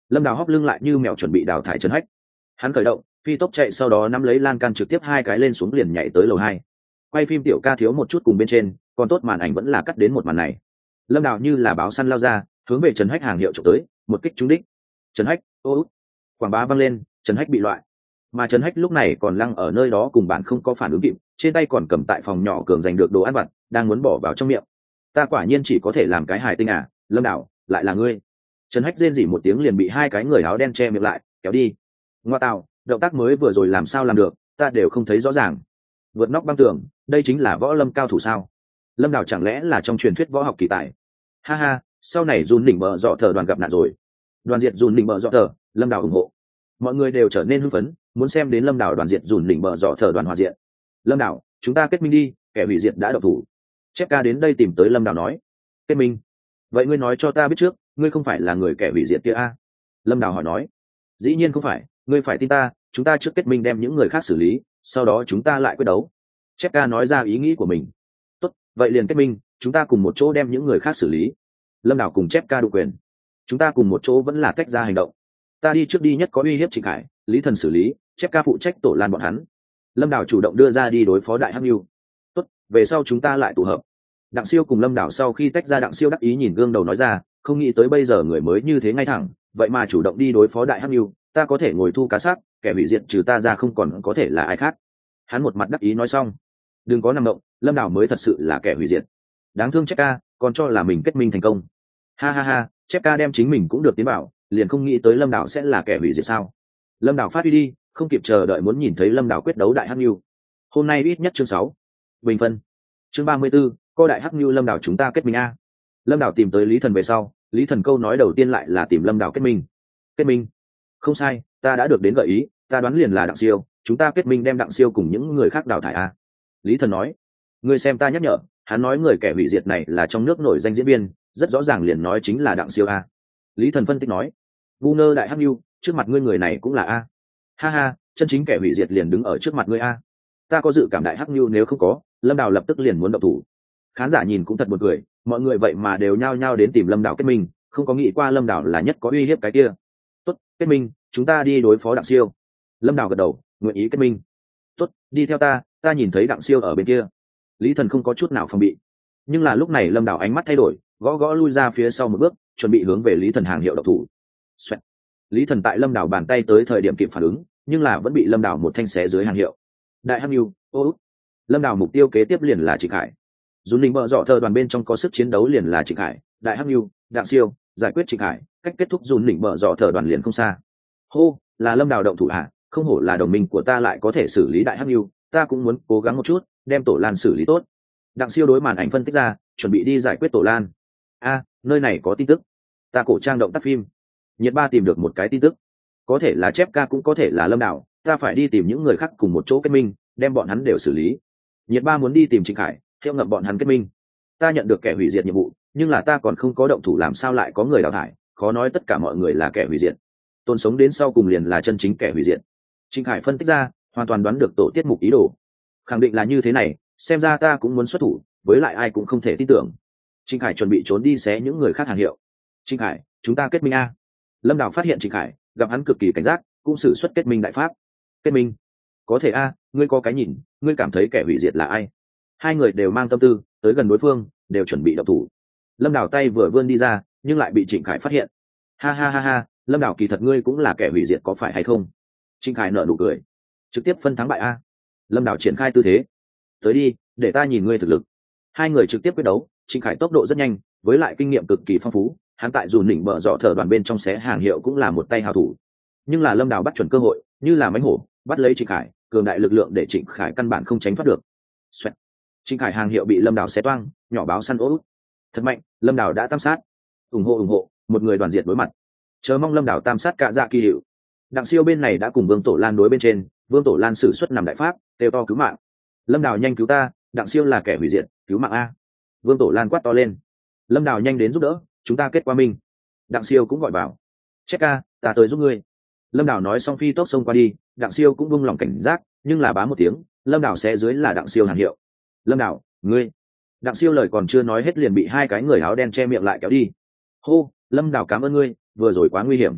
Speaker 1: Lâm đào hóc lưng lại như mèo chuẩn bị đào thải Trần Hách. Hắn khởi động phi tốc chạy, sau đó nắm lấy lan can trực tiếp 2 cái lên xuống liền nhảy tới lầu 2. Quay phim tiểu ca thiếu một chút cùng bên trên, còn tốt màn ảnh vẫn là cắt đến một màn này. Lâm đào như là báo săn lao ra, hướng về Trần Hách hàng hiệu chụp tới, một kích trúng đích. Trần Hách, ô, quảng bá văng lên, Trần Hách bị loại. Mà Trần Hách lúc này còn lăng ở nơi đó cùng bạn không có phản ứng kịp, trên tay còn cầm tại phòng nhỏ cường giành được đồ ăn vặt, đang muốn bỏ vào trong miệng. Ta quả nhiên chỉ có thể làm cái hài tinh à, Lâm đào, lại là ngươi. Trần Hách rên rỉ một tiếng liền bị 2 cái người áo đen che miệng lại, kéo đi. Ngoa tạo, động tác mới vừa rồi làm sao làm được, ta đều không thấy rõ ràng. Vượt nóc băng tường, đây chính là võ lâm cao thủ sao? Lâm đào chẳng lẽ là trong truyền thuyết võ học kỳ tài? Ha ha, sau này dùn đỉnh bờ dọ thờ đoàn gặp nạn rồi. Đoàn diệt dùn đỉnh bờ dọ thờ, Lâm đào ủng hộ. Mọi người đều trở nên hưng phấn, muốn xem đến Lâm đào đoàn diệt dùn đỉnh bờ dọ thờ đoàn hòa diện. Lâm đào, chúng ta kết minh đi, kẻ hủy diệt đã độc thủ. Chép ca đến đây tìm tới Lâm đào nói. Kết minh? Vậy ngươi nói cho ta biết trước, ngươi không phải là người kẻ hủy diệt kia a? Lâm đào hỏi nói. Dĩ nhiên không phải, ngươi phải tin ta, chúng ta trước kết minh đem những người khác xử lý, sau đó chúng ta lại quyết đấu. Chép ca nói ra ý nghĩ của mình. Tốt, vậy liền kết minh, chúng ta cùng một chỗ đem những người khác xử lý. Lâm đào cùng Chép ca đủ quyền. Chúng ta cùng một chỗ vẫn là tách ra hành động. Ta đi trước đi nhất có uy hiếp Trịnh Khải, Lý Thần xử lý, Chép ca phụ trách tổ lan bọn hắn. Lâm đào chủ động đưa ra đi đối phó đại hắc nhu. Tốt, về sau chúng ta lại tụ hợp. Đặng Siêu cùng Lâm đào sau khi tách ra, Đặng Siêu đắc ý nhìn gương đầu nói ra, không nghĩ tới bây giờ người mới như thế ngay thẳng, vậy mà chủ động đi đối phó đại hắc nhu, ta có thể ngồi thu cá sát, kẻ hủy diệt trừ ta ra không còn có thể là ai khác. Hắn một mặt đắc ý nói xong. Đừng có nằm động, Lâm đào mới thật sự là kẻ hủy diệt. Đáng thương Chép ca, còn cho là mình kết minh thành công. Ha ha ha, Chép ca đem chính mình cũng được tiến bảo, liền không nghĩ tới Lâm đào sẽ là kẻ hủy diệt sao? Lâm đào phát huy đi, không kịp chờ đợi muốn nhìn thấy Lâm đào quyết đấu đại hắc nhu. Hôm nay ít nhất chương 6. Bình phân. Chương 34, co đại hắc nhu Lâm đào chúng ta kết minh a. Lâm đào tìm tới Lý Thần về sau, Lý Thần câu nói đầu tiên lại là tìm Lâm đào kết minh. Kết minh? Không sai, ta đã được đến gợi ý, ta đoán liền là Đặng Siêu, chúng ta kết minh đem Đặng Siêu cùng những người khác đào thải a. Lý Thần nói. Ngươi xem ta nhắc nhở, hắn nói người kẻ hủy diệt này là trong nước nổi danh diễn viên, rất rõ ràng liền nói chính là Đặng Siêu a. Lý Thần phân tích nói. Ngu ngơ đại hắc nhu, trước mặt ngươi người này cũng là a. Ha ha, chân chính kẻ hủy diệt liền đứng ở trước mặt ngươi a. Ta có dự cảm đại hắc nhu nếu không có, Lâm đào lập tức liền muốn động thủ. Khán giả nhìn cũng thật buồn cười, mọi người vậy mà đều nhao nhao đến tìm Lâm đào kết minh, không có nghĩ qua Lâm đào là nhất có uy hiếp cái kia. Tốt, kết minh, chúng ta đi đối phó Đặng Siêu. Lâm đào gật đầu, nguyện ý kết minh. Tốt, đi theo ta, ta nhìn thấy Đặng Siêu ở bên kia. Lý Thần không có chút nào phòng bị, nhưng là lúc này Lâm đào ánh mắt thay đổi, gõ gõ lui ra phía sau một bước, chuẩn bị hướng về Lý Thần hàng hiệu độc thủ. Xoẹt. Lý Thần tại Lâm đào bàn tay tới thời điểm kịp phản ứng, nhưng là vẫn bị Lâm đào một thanh xé dưới hàng hiệu. Đại hắc nhu, ô. Lâm đào mục tiêu kế tiếp liền là Trịnh Khải. Dùn đình bợ dọ thờ đoàn bên trong có sức chiến đấu liền là Trịnh Khải, đại hắc nhu, Đặng Siêu, giải quyết Trịnh Khải, cách kết thúc dùn đình bợ dọ thờ đoàn liền không xa. Hô, là Lâm đào động thủ hạ, không hổ là đồng minh của ta lại có thể xử lý đại hắc nhu, ta cũng muốn cố gắng một chút, đem Tổ Lan xử lý tốt. Đặng Siêu đối màn ảnh phân tích ra, chuẩn bị đi giải quyết Tổ Lan. A, nơi này có tin tức. Ta cổ trang động tác phim. Nhiệt Ba tìm được một cái tin tức, có thể là Chép ca cũng có thể là Lâm đào, ta phải đi tìm những người khác cùng một chỗ kết minh, đem bọn hắn đều xử lý. Nhiệt Ba muốn đi tìm Trịnh Khải, theo ngậm bọn hắn kết minh. Ta nhận được kẻ hủy diệt nhiệm vụ, nhưng là ta còn không có động thủ làm sao lại có người đào thải, khó nói tất cả mọi người là kẻ hủy diệt. Tôn sống đến sau cùng liền là chân chính kẻ hủy diệt. Trịnh Khải phân tích ra, hoàn toàn đoán được tổ tiết mục ý đồ. Khẳng định là như thế này, xem ra ta cũng muốn xuất thủ, với lại ai cũng không thể tin tưởng. Trịnh Khải chuẩn bị trốn đi xé những người khác hàng hiệu. Trịnh Khải, chúng ta kết minh a. Lâm đào phát hiện Trịnh Khải, gặp hắn cực kỳ cảnh giác, cũng sử xuất kết minh đại pháp. Kết minh? Có thể a, ngươi có cái nhìn, ngươi cảm thấy kẻ hủy diệt là ai? Hai người đều mang tâm tư, tới gần đối phương, đều chuẩn bị động thủ. Lâm đào tay vừa vươn đi ra, nhưng lại bị Trịnh Khải phát hiện. Ha ha ha ha, Lâm đào kỳ thật ngươi cũng là kẻ hủy diệt có phải hay không? Trịnh Khải nở nụ cười, trực tiếp phân thắng bại a. Lâm đào triển khai tư thế. Tới đi, để ta nhìn ngươi thực lực. Hai người trực tiếp quyết đấu, Trịnh Khải tốc độ rất nhanh, với lại kinh nghiệm cực kỳ phong phú, hắn tại dùn đỉnh bợ dọ thờ đoàn bên trong xé hàng hiệu cũng là một tay hào thủ. Nhưng là Lâm đào bắt chuẩn cơ hội, như là mãnh hổ, bắt lấy Trịnh Khải, cường đại lực lượng để Trịnh Khải căn bản không tránh thoát được. Xoẹt. Trịnh Khải hàng hiệu bị Lâm đào xé toang, nhỏ báo săn ố. Thật mạnh, Lâm đào đã tam sát. Ủng hộ, một người đoàn diệt đối mặt. Chờ mong Lâm đào tam sát cả dạ kỳ hiệu. Đặng Siêu bên này đã cùng Vương Tổ Lan đối bên trên, Vương Tổ Lan sử xuất nằm đại pháp, kêu to cứu mạng. Lâm đào nhanh cứu ta, Đặng Siêu là kẻ hủy diệt, cứu mạng a. Vương Tổ Lan quát to lên. Lâm đào nhanh đến giúp đỡ, chúng ta kết qua minh. Đặng Siêu cũng gọi vào. Chết ca, ta tới giúp ngươi. Lâm đào nói xong phi tốc xông qua đi, Đặng Siêu cũng buông lòng cảnh giác, nhưng là bá một tiếng, Lâm đào sẽ dưới là Đặng Siêu hàng hiệu. Lâm đào, ngươi. Đặng Siêu lời còn chưa nói hết liền bị hai cái người áo đen che miệng lại kéo đi. Hô, Lâm đào cảm ơn ngươi, vừa rồi quá nguy hiểm.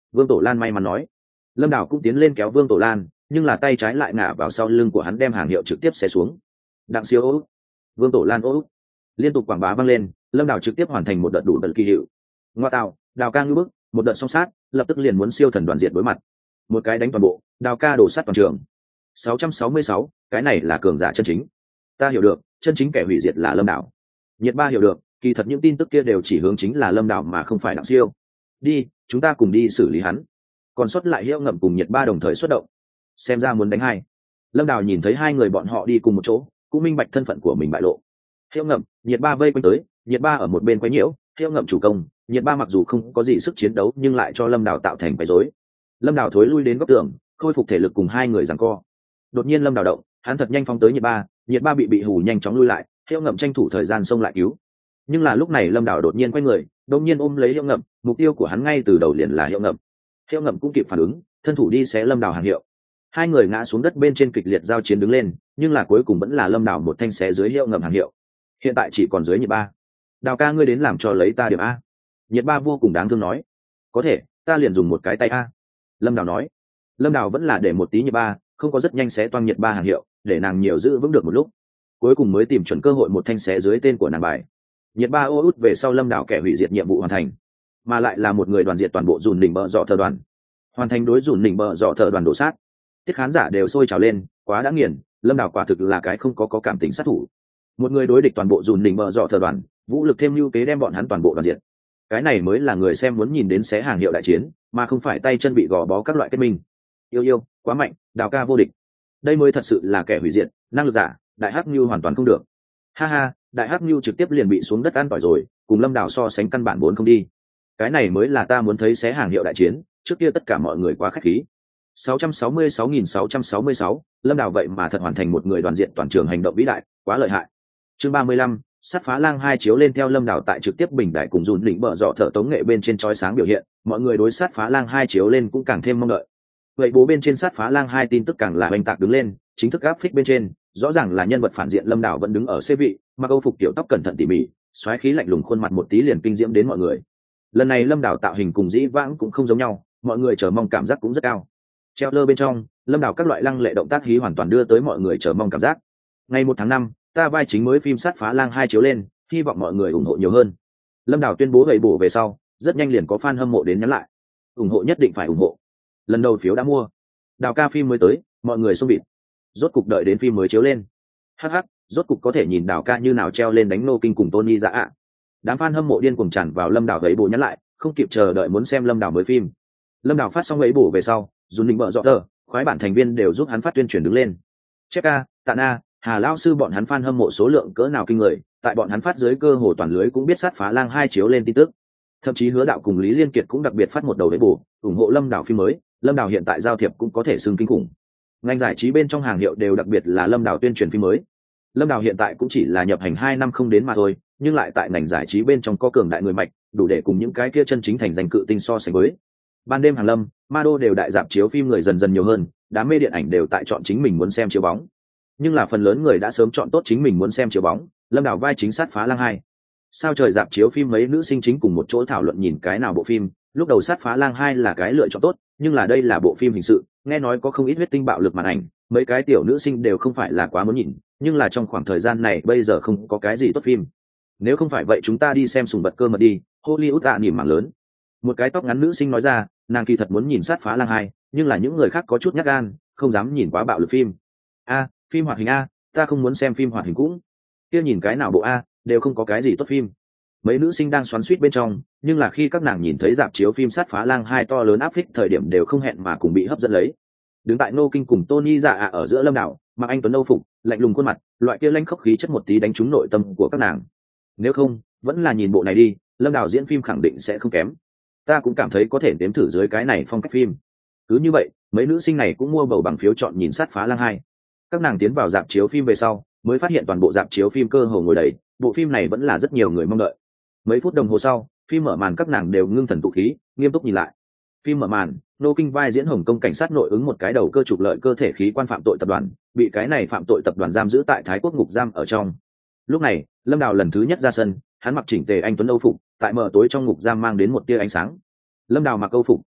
Speaker 1: Vương Tổ Lan may mắn nói. Lâm Đào cũng tiến lên kéo Vương Tổ Lan, nhưng là tay trái lại ngả vào sau lưng của hắn đem hàng hiệu trực tiếp xé xuống. Đặng siêu ô, Vương Tổ Lan ô, liên tục quảng bá vang lên. Lâm Đào trực tiếp hoàn thành một đợt đủ đợt kỳ hiệu. Ngoa tạo, Đào ca ngư bức, một đợt song sát, lập tức liền muốn siêu thần đoàn diệt đối mặt. Một cái đánh toàn bộ, Đào ca đổ sát toàn trường. 666, cái này là cường giả chân chính. Ta hiểu được, chân chính kẻ hủy diệt là Lâm Đào. Nhiệt Ba hiểu được, kỳ thật những tin tức kia đều chỉ hướng chính là Lâm Đào mà không phải Đặng siêu. Đi, chúng ta cùng đi xử lý hắn. Còn sót lại Hiệu Ngậm cùng Nhiệt Ba đồng thời xuất động. Xem ra muốn đánh hai. Lâm Đào nhìn thấy hai người bọn họ đi cùng một chỗ, cũng minh bạch thân phận của mình bại lộ. Hiệu Ngậm, Nhiệt Ba vây quanh tới, Nhiệt Ba ở một bên quấy nhiễu, Hiệu Ngậm chủ công, Nhiệt Ba mặc dù không có gì sức chiến đấu nhưng lại cho Lâm Đào tạo thành quấy rối. Lâm Đào thối lui đến góc tường, khôi phục thể lực cùng hai người giằng co. Đột nhiên Lâm Đào động, hắn thật nhanh phóng tới Nhiệt Ba bị hù nhanh chóng lui lại, Hiệu Ngậm tranh thủ thời gian xông lại cứu. Nhưng là lúc này Lâm Đào đột nhiên quay người, đột nhiên ôm lấy Hiệu Ngậm, mục tiêu của hắn ngay từ đầu liền là Hiệu Ngậm. Hiệu Ngậm cũng kịp phản ứng, thân thủ đi xé Lâm Đào hàng hiệu. Hai người ngã xuống đất bên trên kịch liệt giao chiến đứng lên, nhưng là cuối cùng vẫn là Lâm Đào một thanh xé dưới Hiệu Ngậm hàng hiệu. Hiện tại chỉ còn dưới Nhiệt Ba. Đào ca ngươi đến làm cho lấy ta điểm a. Nhiệt Ba vô cùng đáng thương nói. Có thể, ta liền dùng một cái tay a. Lâm Đào nói. Lâm Đào vẫn là để một tí Nhiệt Ba, không có rất nhanh xé toang Nhiệt Ba hàng hiệu, để nàng nhiều giữ vững được một lúc. Cuối cùng mới tìm chuẩn cơ hội một thanh xé dưới tên của nàng bài. Nhiệt Ba ô út về sau Lâm Đào kẻ hủy diệt nhiệm vụ hoàn thành, mà lại là một người đoàn diệt toàn bộ dùn đỉnh bờ dọ thờ đoàn, hoàn thành đối dùn đỉnh bờ dọ thờ đoàn đổ sát. Tiết khán giả đều sôi trào lên, quá đã nghiền, Lâm Đào quả thực là cái không có cảm tình sát thủ. Một người đối địch toàn bộ dùn đỉnh bờ dọ thờ đoàn, vũ lực thêm lưu kế đem bọn hắn toàn bộ đoàn diệt. Cái này mới là người xem muốn nhìn đến xé hàng hiệu đại chiến, mà không phải tay chân bị gò bó các loại kết minh. Yêu, quá mạnh, Đào ca vô địch. Đây mới thật sự là kẻ hủy diệt, năng lực giả, đại hắc như hoàn toàn không được. Ha ha, đại hắc như trực tiếp liền bị xuống đất ăn tỏi rồi, cùng Lâm Đào so sánh căn bản vốn không đi. Cái này mới là ta muốn thấy xé hàng hiệu đại chiến, trước kia tất cả mọi người quá khách khí. 666.666, Lâm Đào vậy mà thật hoàn thành một người đoàn diện toàn trường hành động vĩ đại, quá lợi hại. Chương 35, sát phá lang 2 chiếu lên theo Lâm Đào tại trực tiếp bình đại cùng dùn lĩnh bờ dọ thợ tống nghệ bên trên chói sáng biểu hiện, mọi người đối sát phá lang 2 chiếu lên cũng càng thêm mong đợi. Vậy bố bên trên sát phá lang 2 tin tức càng là hoành tạc đứng lên, chính thức áp phích bên trên, rõ ràng là nhân vật phản diện Lâm Đào vẫn đứng ở xê vị, mặc âu phục tiểu tóc cẩn thận tỉ mỉ, xoáy khí lạnh lùng khuôn mặt một tí liền kinh diễm đến mọi người. Lần này Lâm Đào tạo hình cùng dĩ vãng cũng không giống nhau, mọi người chờ mong cảm giác cũng rất cao. Treo lơ bên trong, Lâm Đào các loại lăng lệ động tác hí hoàn toàn đưa tới mọi người chờ mong cảm giác. Ngày 1 tháng 5, ta vai chính mới phim sát phá lang 2 chiếu lên, hy vọng mọi người ủng hộ nhiều hơn. Lâm Đào tuyên bố gầy bổ về sau, rất nhanh liền có fan hâm mộ đến nhắn lại. Ủng hộ nhất định phải ủng hộ. Lần đầu phiếu đã mua. Đào ca phim mới tới, mọi người xung bịt. Rốt cục đợi đến phim mới chiếu lên. Hắc, rốt cục có thể nhìn Đào ca như nào treo lên đánh nô kinh cùng Tony Dạ ạ. Đám fan hâm mộ điên cuồng tràn vào Lâm Đào gầy bổ nhắn lại, không kịp chờ đợi muốn xem Lâm Đào mới phim. Lâm Đào phát xong gầy bổ về sau, dùn định bợ rõ tờ, khoái bản thành viên đều giúp hắn phát tuyên truyền đứng lên. Cheka, Tạ Na, Hà lão sư bọn hắn fan hâm mộ số lượng cỡ nào kinh người, tại bọn hắn phát dưới cơ hồ toàn lưới cũng biết sát phá lang 2 chiếu lên tin tức. Thậm chí Hứa Đạo cùng Lý Liên Kiệt cũng đặc biệt phát một đầu gầy bổ, ủng hộ Lâm Đào phim mới. Lâm Đào hiện tại giao thiệp cũng có thể xưng kinh khủng. Ngành giải trí bên trong hàng hiệu đều đặc biệt là Lâm Đào tuyên truyền phim mới. Lâm Đào hiện tại cũng chỉ là nhập hành 2 năm không đến mà thôi, nhưng lại tại ngành giải trí bên trong có cường đại người mạch, đủ để cùng những cái kia chân chính thành danh cự tinh so sánh với. Ban đêm hàng lâm, ma đô đều đại dạp chiếu phim người dần dần nhiều hơn, đám mê điện ảnh đều tại chọn chính mình muốn xem chiếu bóng. Nhưng là phần lớn người đã sớm chọn tốt chính mình muốn xem chiếu bóng, Lâm Đào vai chính sát phá lang 2. Sao trời dạp chiếu phim mấy nữ sinh chính cùng một chỗ thảo luận nhìn cái nào bộ phim, lúc đầu sát phá lang 2 là cái lựa chọn tốt, nhưng là đây là bộ phim hình sự, nghe nói có không ít huyết tinh bạo lực màn ảnh, mấy cái tiểu nữ sinh đều không phải là quá muốn nhìn, nhưng là trong khoảng thời gian này bây giờ không có cái gì tốt phim. Nếu không phải vậy chúng ta đi xem Sùng Bật Cơ Mật đi, Hollywood ạ niềm mảng lớn. Một cái tóc ngắn nữ sinh nói ra, nàng kỳ thật muốn nhìn sát phá lang 2, nhưng là những người khác có chút nhát gan, không dám nhìn quá bạo lực phim. Phim hoạt hình a, ta không muốn xem phim hoạt hình cũng. Kia nhìn cái nào bộ a, đều không có cái gì tốt phim. Mấy nữ sinh đang xoắn xuýt bên trong, nhưng là khi các nàng nhìn thấy rạp chiếu phim sát phá lang 2 to lớn áp phích thời điểm đều không hẹn mà cùng bị hấp dẫn lấy. Đứng tại nô kinh cùng Tony Dạ ạ ở giữa Lâm Đào, mặc anh tuấn âu phục, lạnh lùng khuôn mặt, loại kia lanh khốc khí chất một tí đánh trúng nội tâm của các nàng. Nếu không, vẫn là nhìn bộ này đi, Lâm Đào diễn phim khẳng định sẽ không kém. Ta cũng cảm thấy có thể đếm thử dưới cái này phong cách phim. Cứ như vậy, mấy nữ sinh này cũng mua bầu bằng phiếu chọn nhìn sát phá lang 2. Các nàng tiến vào rạp chiếu phim về sau, mới phát hiện toàn bộ rạp chiếu phim cơ hồ ngồi đầy, bộ phim này vẫn là rất nhiều người mong đợi. Mấy phút đồng hồ sau, phim mở màn các nàng đều ngưng thần tụ khí, nghiêm túc nhìn lại. Phim mở màn, nô kinh vai diễn Hồng Kông cảnh sát nội ứng một cái đầu cơ trục lợi cơ thể khí quan phạm tội tập đoàn, bị cái này phạm tội tập đoàn giam giữ tại Thái Quốc ngục giam ở trong. Lúc này, Lâm Đào lần thứ nhất ra sân, hắn mặc chỉnh tề anh tuấn âu phục, tại mở tối trong ngục giam mang đến một tia ánh sáng. Lâm Đào mặc âu phục,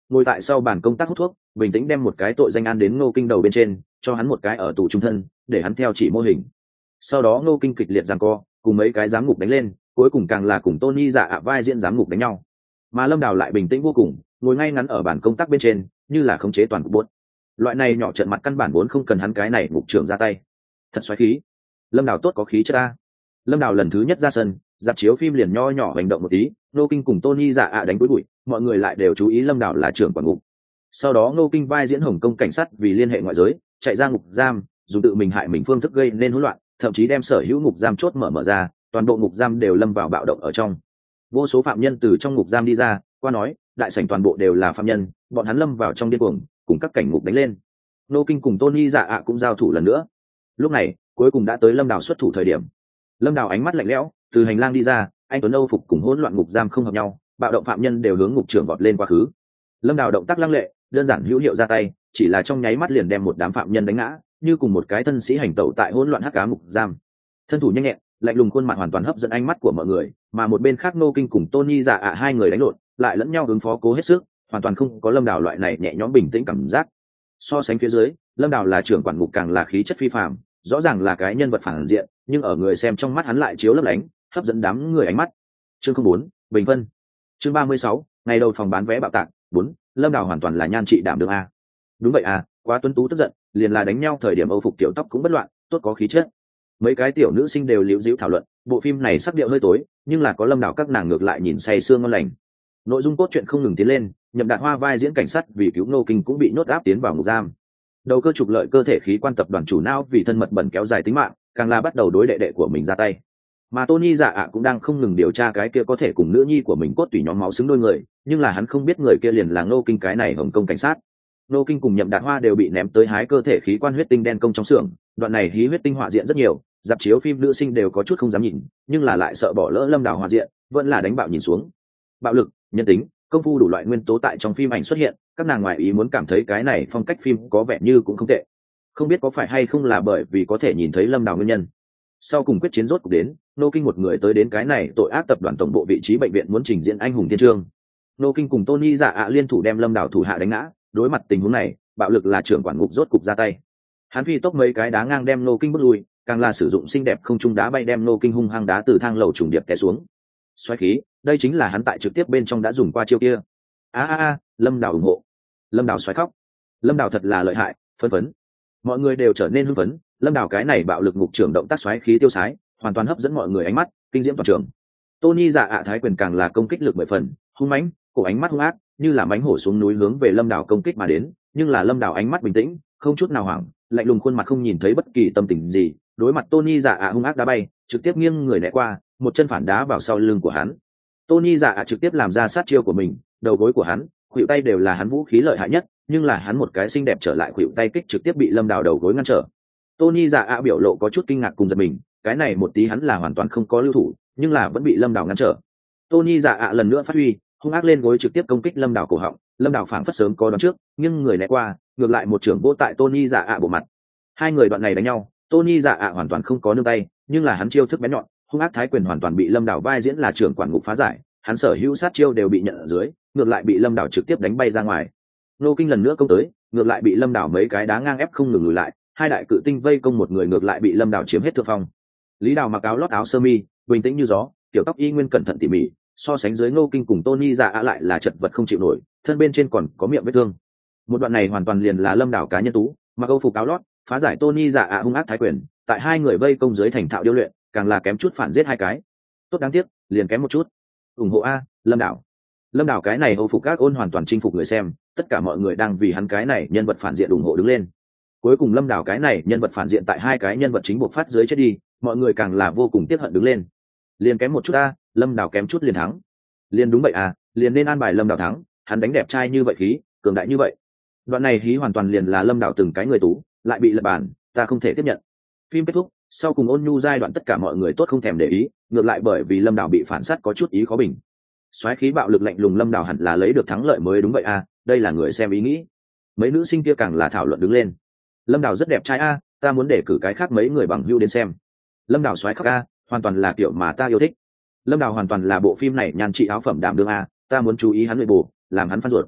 Speaker 1: ngồi tại sau bàn công tác hút thuốc, bình tĩnh đem một cái tội danh an đến Ngô Kinh đầu bên trên, cho hắn một cái ở tù trung thân, để hắn theo chỉ mô hình. Sau đó Ngô Kinh kịch liệt giằng co, cùng mấy cái giám ngục đánh lên, cuối cùng càng là cùng Tony Dạ ạ vai diễn giám ngục đánh nhau. Mà Lâm Đào lại bình tĩnh vô cùng, ngồi ngay ngắn ở bàn công tác bên trên, như là khống chế toàn bộ bốt. Loại này nhỏ trận mặt căn bản vốn không cần hắn cái này ngục trưởng ra tay. Thật xoáy khí. Lâm Đào tốt có khí chất a. Lâm Đào lần thứ nhất ra sân, dạp chiếu phim liền nho nhỏ hành động một tí, Ngô Kinh cùng Tony Dạ ạ đánh bụi bụi, mọi người lại đều chú ý Lâm Đào là trưởng quản ngục. Sau đó Ngô Kinh vai diễn Hồng Kông cảnh sát vì liên hệ ngoại giới, chạy ra ngục giam, dùng tự mình hại mình phương thức gây nên hỗn loạn, thậm chí đem sở hữu ngục giam chốt mở ra, toàn bộ ngục giam đều lâm vào bạo động ở trong. Vô số phạm nhân từ trong ngục giam đi ra, qua nói, đại sảnh toàn bộ đều là phạm nhân, bọn hắn lâm vào trong điên cuồng, cùng các cảnh ngục đánh lên. Ngô Kinh cùng Tony Dạ ạ cũng giao thủ lần nữa. Lúc này, cuối cùng đã tới Lâm Đào xuất thủ thời điểm. Lâm Đào ánh mắt lạnh lẽo, từ hành lang đi ra, anh tuấn Âu phục cùng hỗn loạn ngục giam không hợp nhau, bạo động phạm nhân đều hướng ngục trưởng vọt lên quá khứ. Lâm Đào động tác lăng lệ, đơn giản hữu hiệu ra tay, chỉ là trong nháy mắt liền đem một đám phạm nhân đánh ngã, như cùng một cái thân sĩ hành tẩu tại hỗn loạn hắc ám ngục giam. Thân thủ nhanh nhẹn, lạnh lùng khuôn mặt hoàn toàn hấp dẫn ánh mắt của mọi người, mà một bên khác Ngô Kinh cùng Tony Dạ ạ hai người đánh lộn, lại lẫn nhau ứng phó cố hết sức, hoàn toàn không có Lâm Đào loại này nhẹ nhõm bình tĩnh cảm giác. So sánh phía dưới, Lâm Đào là trưởng quản ngục càng là khí chất phi phàm, rõ ràng là cái nhân vật phản diện, nhưng ở người xem trong mắt hắn lại chiếu lấp lánh, hấp dẫn đám người ánh mắt. Chương 04, bình phân. Chương 36, ngày đầu phòng bán vé bạo tạc. 4, Lâm Đào hoàn toàn là nhan trị đảm đương a. Đúng vậy à, quá tuấn tú tức giận, liền là đánh nhau thời điểm Âu phục tiểu tóc cũng bất loạn, tốt có khí chất. Mấy cái tiểu nữ sinh đều liễu díu thảo luận, bộ phim này sắc điệu hơi tối, nhưng là có Lâm Đào các nàng ngược lại nhìn say sưa ngon lành. Nội dung cốt truyện không ngừng tiến lên, Nhậm Đạt Hoa vai diễn cảnh sát vì cứu Ngô Kinh cũng bị nhốt áp tiến vào ngục giam. Đầu cơ trục lợi cơ thể khí quan tập đoàn chủ não vì thân mật bẩn kéo dài tính mạng, càng là bắt đầu đối đệ đệ của mình ra tay. Mà Tony Dạ ạ cũng đang không ngừng điều tra cái kia có thể cùng nữ nhi của mình cốt tủy nhóm máu xứng đôi người, nhưng là hắn không biết người kia liền là Ngô Kinh cái này Hồng Kông cảnh sát. Ngô Kinh cùng Nhậm Đạt Hoa đều bị ném tới hái cơ thể khí quan huyết tinh đen công trong xưởng, đoạn này hí huyết tinh họa diện rất nhiều, dạp chiếu phim nữ sinh đều có chút không dám nhìn, nhưng là lại sợ bỏ lỡ Lâm Đào họa diện, vẫn là đánh bạo nhìn xuống. Bạo lực, nhân tính, công phu đủ loại nguyên tố tại trong phim ảnh xuất hiện, các nàng ngoại ý muốn cảm thấy cái này phong cách phim có vẻ như cũng không tệ. Không biết có phải hay không là bởi vì có thể nhìn thấy Lâm Đào nguyên nhân. Sau cùng quyết chiến rốt cuộc đến, Ngô Kinh một người tới đến cái này tội ác tập đoàn tổng bộ vị trí bệnh viện muốn trình diễn anh hùng thiên trương. Ngô Kinh cùng Tony Dạ ạ liên thủ đem Lâm Đào thủ hạ đánh ngã, đối mặt tình huống này, bạo lực là trưởng quản ngục rốt cục ra tay. Hắn phi tốc mấy cái đá ngang đem Ngô Kinh bước lui, càng là sử dụng xinh đẹp không trung đá bay đem Ngô Kinh hung hăng đá từ thang lầu trùng điệp té xuống. Xoáy khí, đây chính là hắn tại trực tiếp bên trong đã dùng qua chiêu kia. Lâm Đào ủng hộ. Lâm Đào xoáy khóc. Lâm Đào thật là lợi hại, phấn phấn. Mọi người đều trở nên hưng phấn, Lâm Đào cái này bạo lực ngục trưởng động tác xoáy khí tiêu sái, hoàn toàn hấp dẫn mọi người ánh mắt, kinh diễm toàn trường. Tony Dạ ạ thái quyền càng là công kích lực 10 phần, hung mãnh, cổ ánh mắt hung ác, như là mãnh hổ xuống núi hướng về Lâm Đào công kích mà đến, nhưng là Lâm Đào ánh mắt bình tĩnh, không chút nào hoảng, lạnh lùng khuôn mặt không nhìn thấy bất kỳ tâm tình gì, đối mặt Tony Dạ ạ hung ác đá bay, trực tiếp nghiêng người né qua, một chân phản đá vào sau lưng của hắn. Tony Dạ ạ trực tiếp làm ra sát chiêu của mình, đầu gối của hắn, khuỷu tay đều là hắn vũ khí lợi hại nhất, nhưng là hắn một cái xinh đẹp trở lại khuỷu tay kích trực tiếp bị Lâm Đào đầu gối ngăn trở. Tony Dạ ạ biểu lộ có chút kinh ngạc cùng giật mình, cái này một tí hắn là hoàn toàn không có lưu thủ, nhưng là vẫn bị Lâm Đào ngăn trở. Tony Dạ ạ lần nữa phát huy, hung ác lên gối trực tiếp công kích Lâm Đào cổ họng, Lâm Đào phảng phất sớm có đoán trước, nhưng người né qua, ngược lại một trưởng vô tại Tony Dạ ạ bộ mặt. Hai người đoạn này đánh nhau, Tony Dạ ạ hoàn toàn không có nương tay, nhưng là hắn chiêu thức bén nhọn, hung ác thái quyền hoàn toàn bị Lâm Đào vai diễn là trưởng quản ngục phá giải, hắn sở hữu sát chiêu đều bị nhận ở dưới, ngược lại bị Lâm Đào trực tiếp đánh bay ra ngoài. Ngô Kinh lần nữa công tới, ngược lại bị Lâm Đào mấy cái đá ngang ép không ngừng lùi lại, hai đại cự tinh vây công một người ngược lại bị Lâm Đào chiếm hết thượng phong. Lý Đào mặc áo lót áo sơ mi, bình tĩnh như gió, kiểu tóc y nguyên cẩn thận tỉ mỉ, so sánh dưới Ngô Kinh cùng Tony Dạ ạ lại là chật vật không chịu nổi, thân bên trên còn có miệng vết thương. Một đoạn này hoàn toàn liền là Lâm Đào cá nhân tú, mặc âu phục áo lót, phá giải Tony Dạ ạ hung ác thái quyền, tại hai người vây công dưới thành thạo điêu luyện, càng là kém chút phản giết hai cái. Tốt đáng tiếc, liền kém một chút. Ủng hộ a, Lâm Đào. Lâm Đào cái này âu phục các ôn hoàn toàn chinh phục người xem, tất cả mọi người đang vì hắn cái này nhân vật phản diện ủng hộ đứng lên. Cuối cùng Lâm Đào cái này nhân vật phản diện tại hai cái nhân vật chính buộc phát dưới chết đi, mọi người càng là vô cùng tiếc hận đứng lên. Liền kém một chút a, Lâm Đào kém chút liền thắng. Liền đúng vậy à, liền nên an bài Lâm Đào thắng, hắn đánh đẹp trai như vậy khí, cường đại như vậy. Đoạn này hí hoàn toàn liền là Lâm Đào từng cái người tú, lại bị lật bàn, ta không thể tiếp nhận. Phim kết thúc, sau cùng ôn nhu giai đoạn tất cả mọi người tốt không thèm để ý, ngược lại bởi vì Lâm Đào bị phản sát có chút ý khó bình. Soái khí bạo lực lạnh lùng Lâm Đào hẳn là lấy được thắng lợi mới đúng vậy à, đây là người xem ý nghĩ. Mấy nữ sinh kia càng là thảo luận đứng lên. Lâm Đào rất đẹp trai a, ta muốn để cử cái khác mấy người bằng hữu đến xem. Lâm Đào soái khóc a, hoàn toàn là kiểu mà ta yêu thích. Lâm Đào hoàn toàn là bộ phim này nhan trị áo phẩm đảm đương a, ta muốn chú ý hắn nội bộ, làm hắn phan ruột.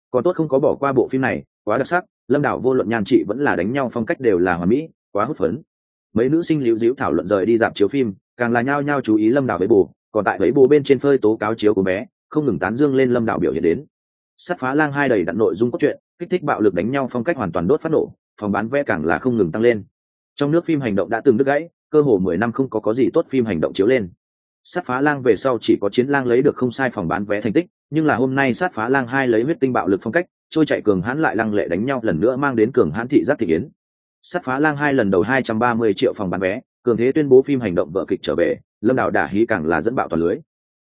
Speaker 1: còn tốt không có bỏ qua bộ phim này, quá đặc sắc. Lâm Đảo vô luận nhan trị vẫn là đánh nhau phong cách đều là hoàn mỹ, quá hút phấn. Mấy nữ sinh liễu díu thảo luận rời đi dạp chiếu phim, càng là nhao nhao chú ý Lâm Đảo với bồ, còn tại với bồ bên trên phơi tố cáo chiếu của bé không ngừng tán dương lên Lâm Đảo biểu hiện đến. Sát phá lang 2 đầy đặn nội dung cốt truyện, kích thích bạo lực đánh nhau phong cách hoàn toàn đốt phát nổ, phòng bán vé càng là không ngừng tăng lên. Trong nước phim hành động đã từng đứt gãy, cơ hồ 10 năm không có gì tốt phim hành động chiếu lên. Sát phá lang về sau chỉ có chiến lang lấy được không sai phòng bán vé thành tích, nhưng là hôm nay sát phá lang 2 lấy huyết tinh bạo lực phong cách, trôi chạy cường hãn lại lăng lệ đánh nhau lần nữa mang đến cường hãn thị giác thị yến. Sát phá lang 2 lần đầu 230 triệu phòng bán vé, cường thế tuyên bố phim hành động vở kịch trở về, Lâm Đảo đả hí càng là dẫn bạo toàn lưới.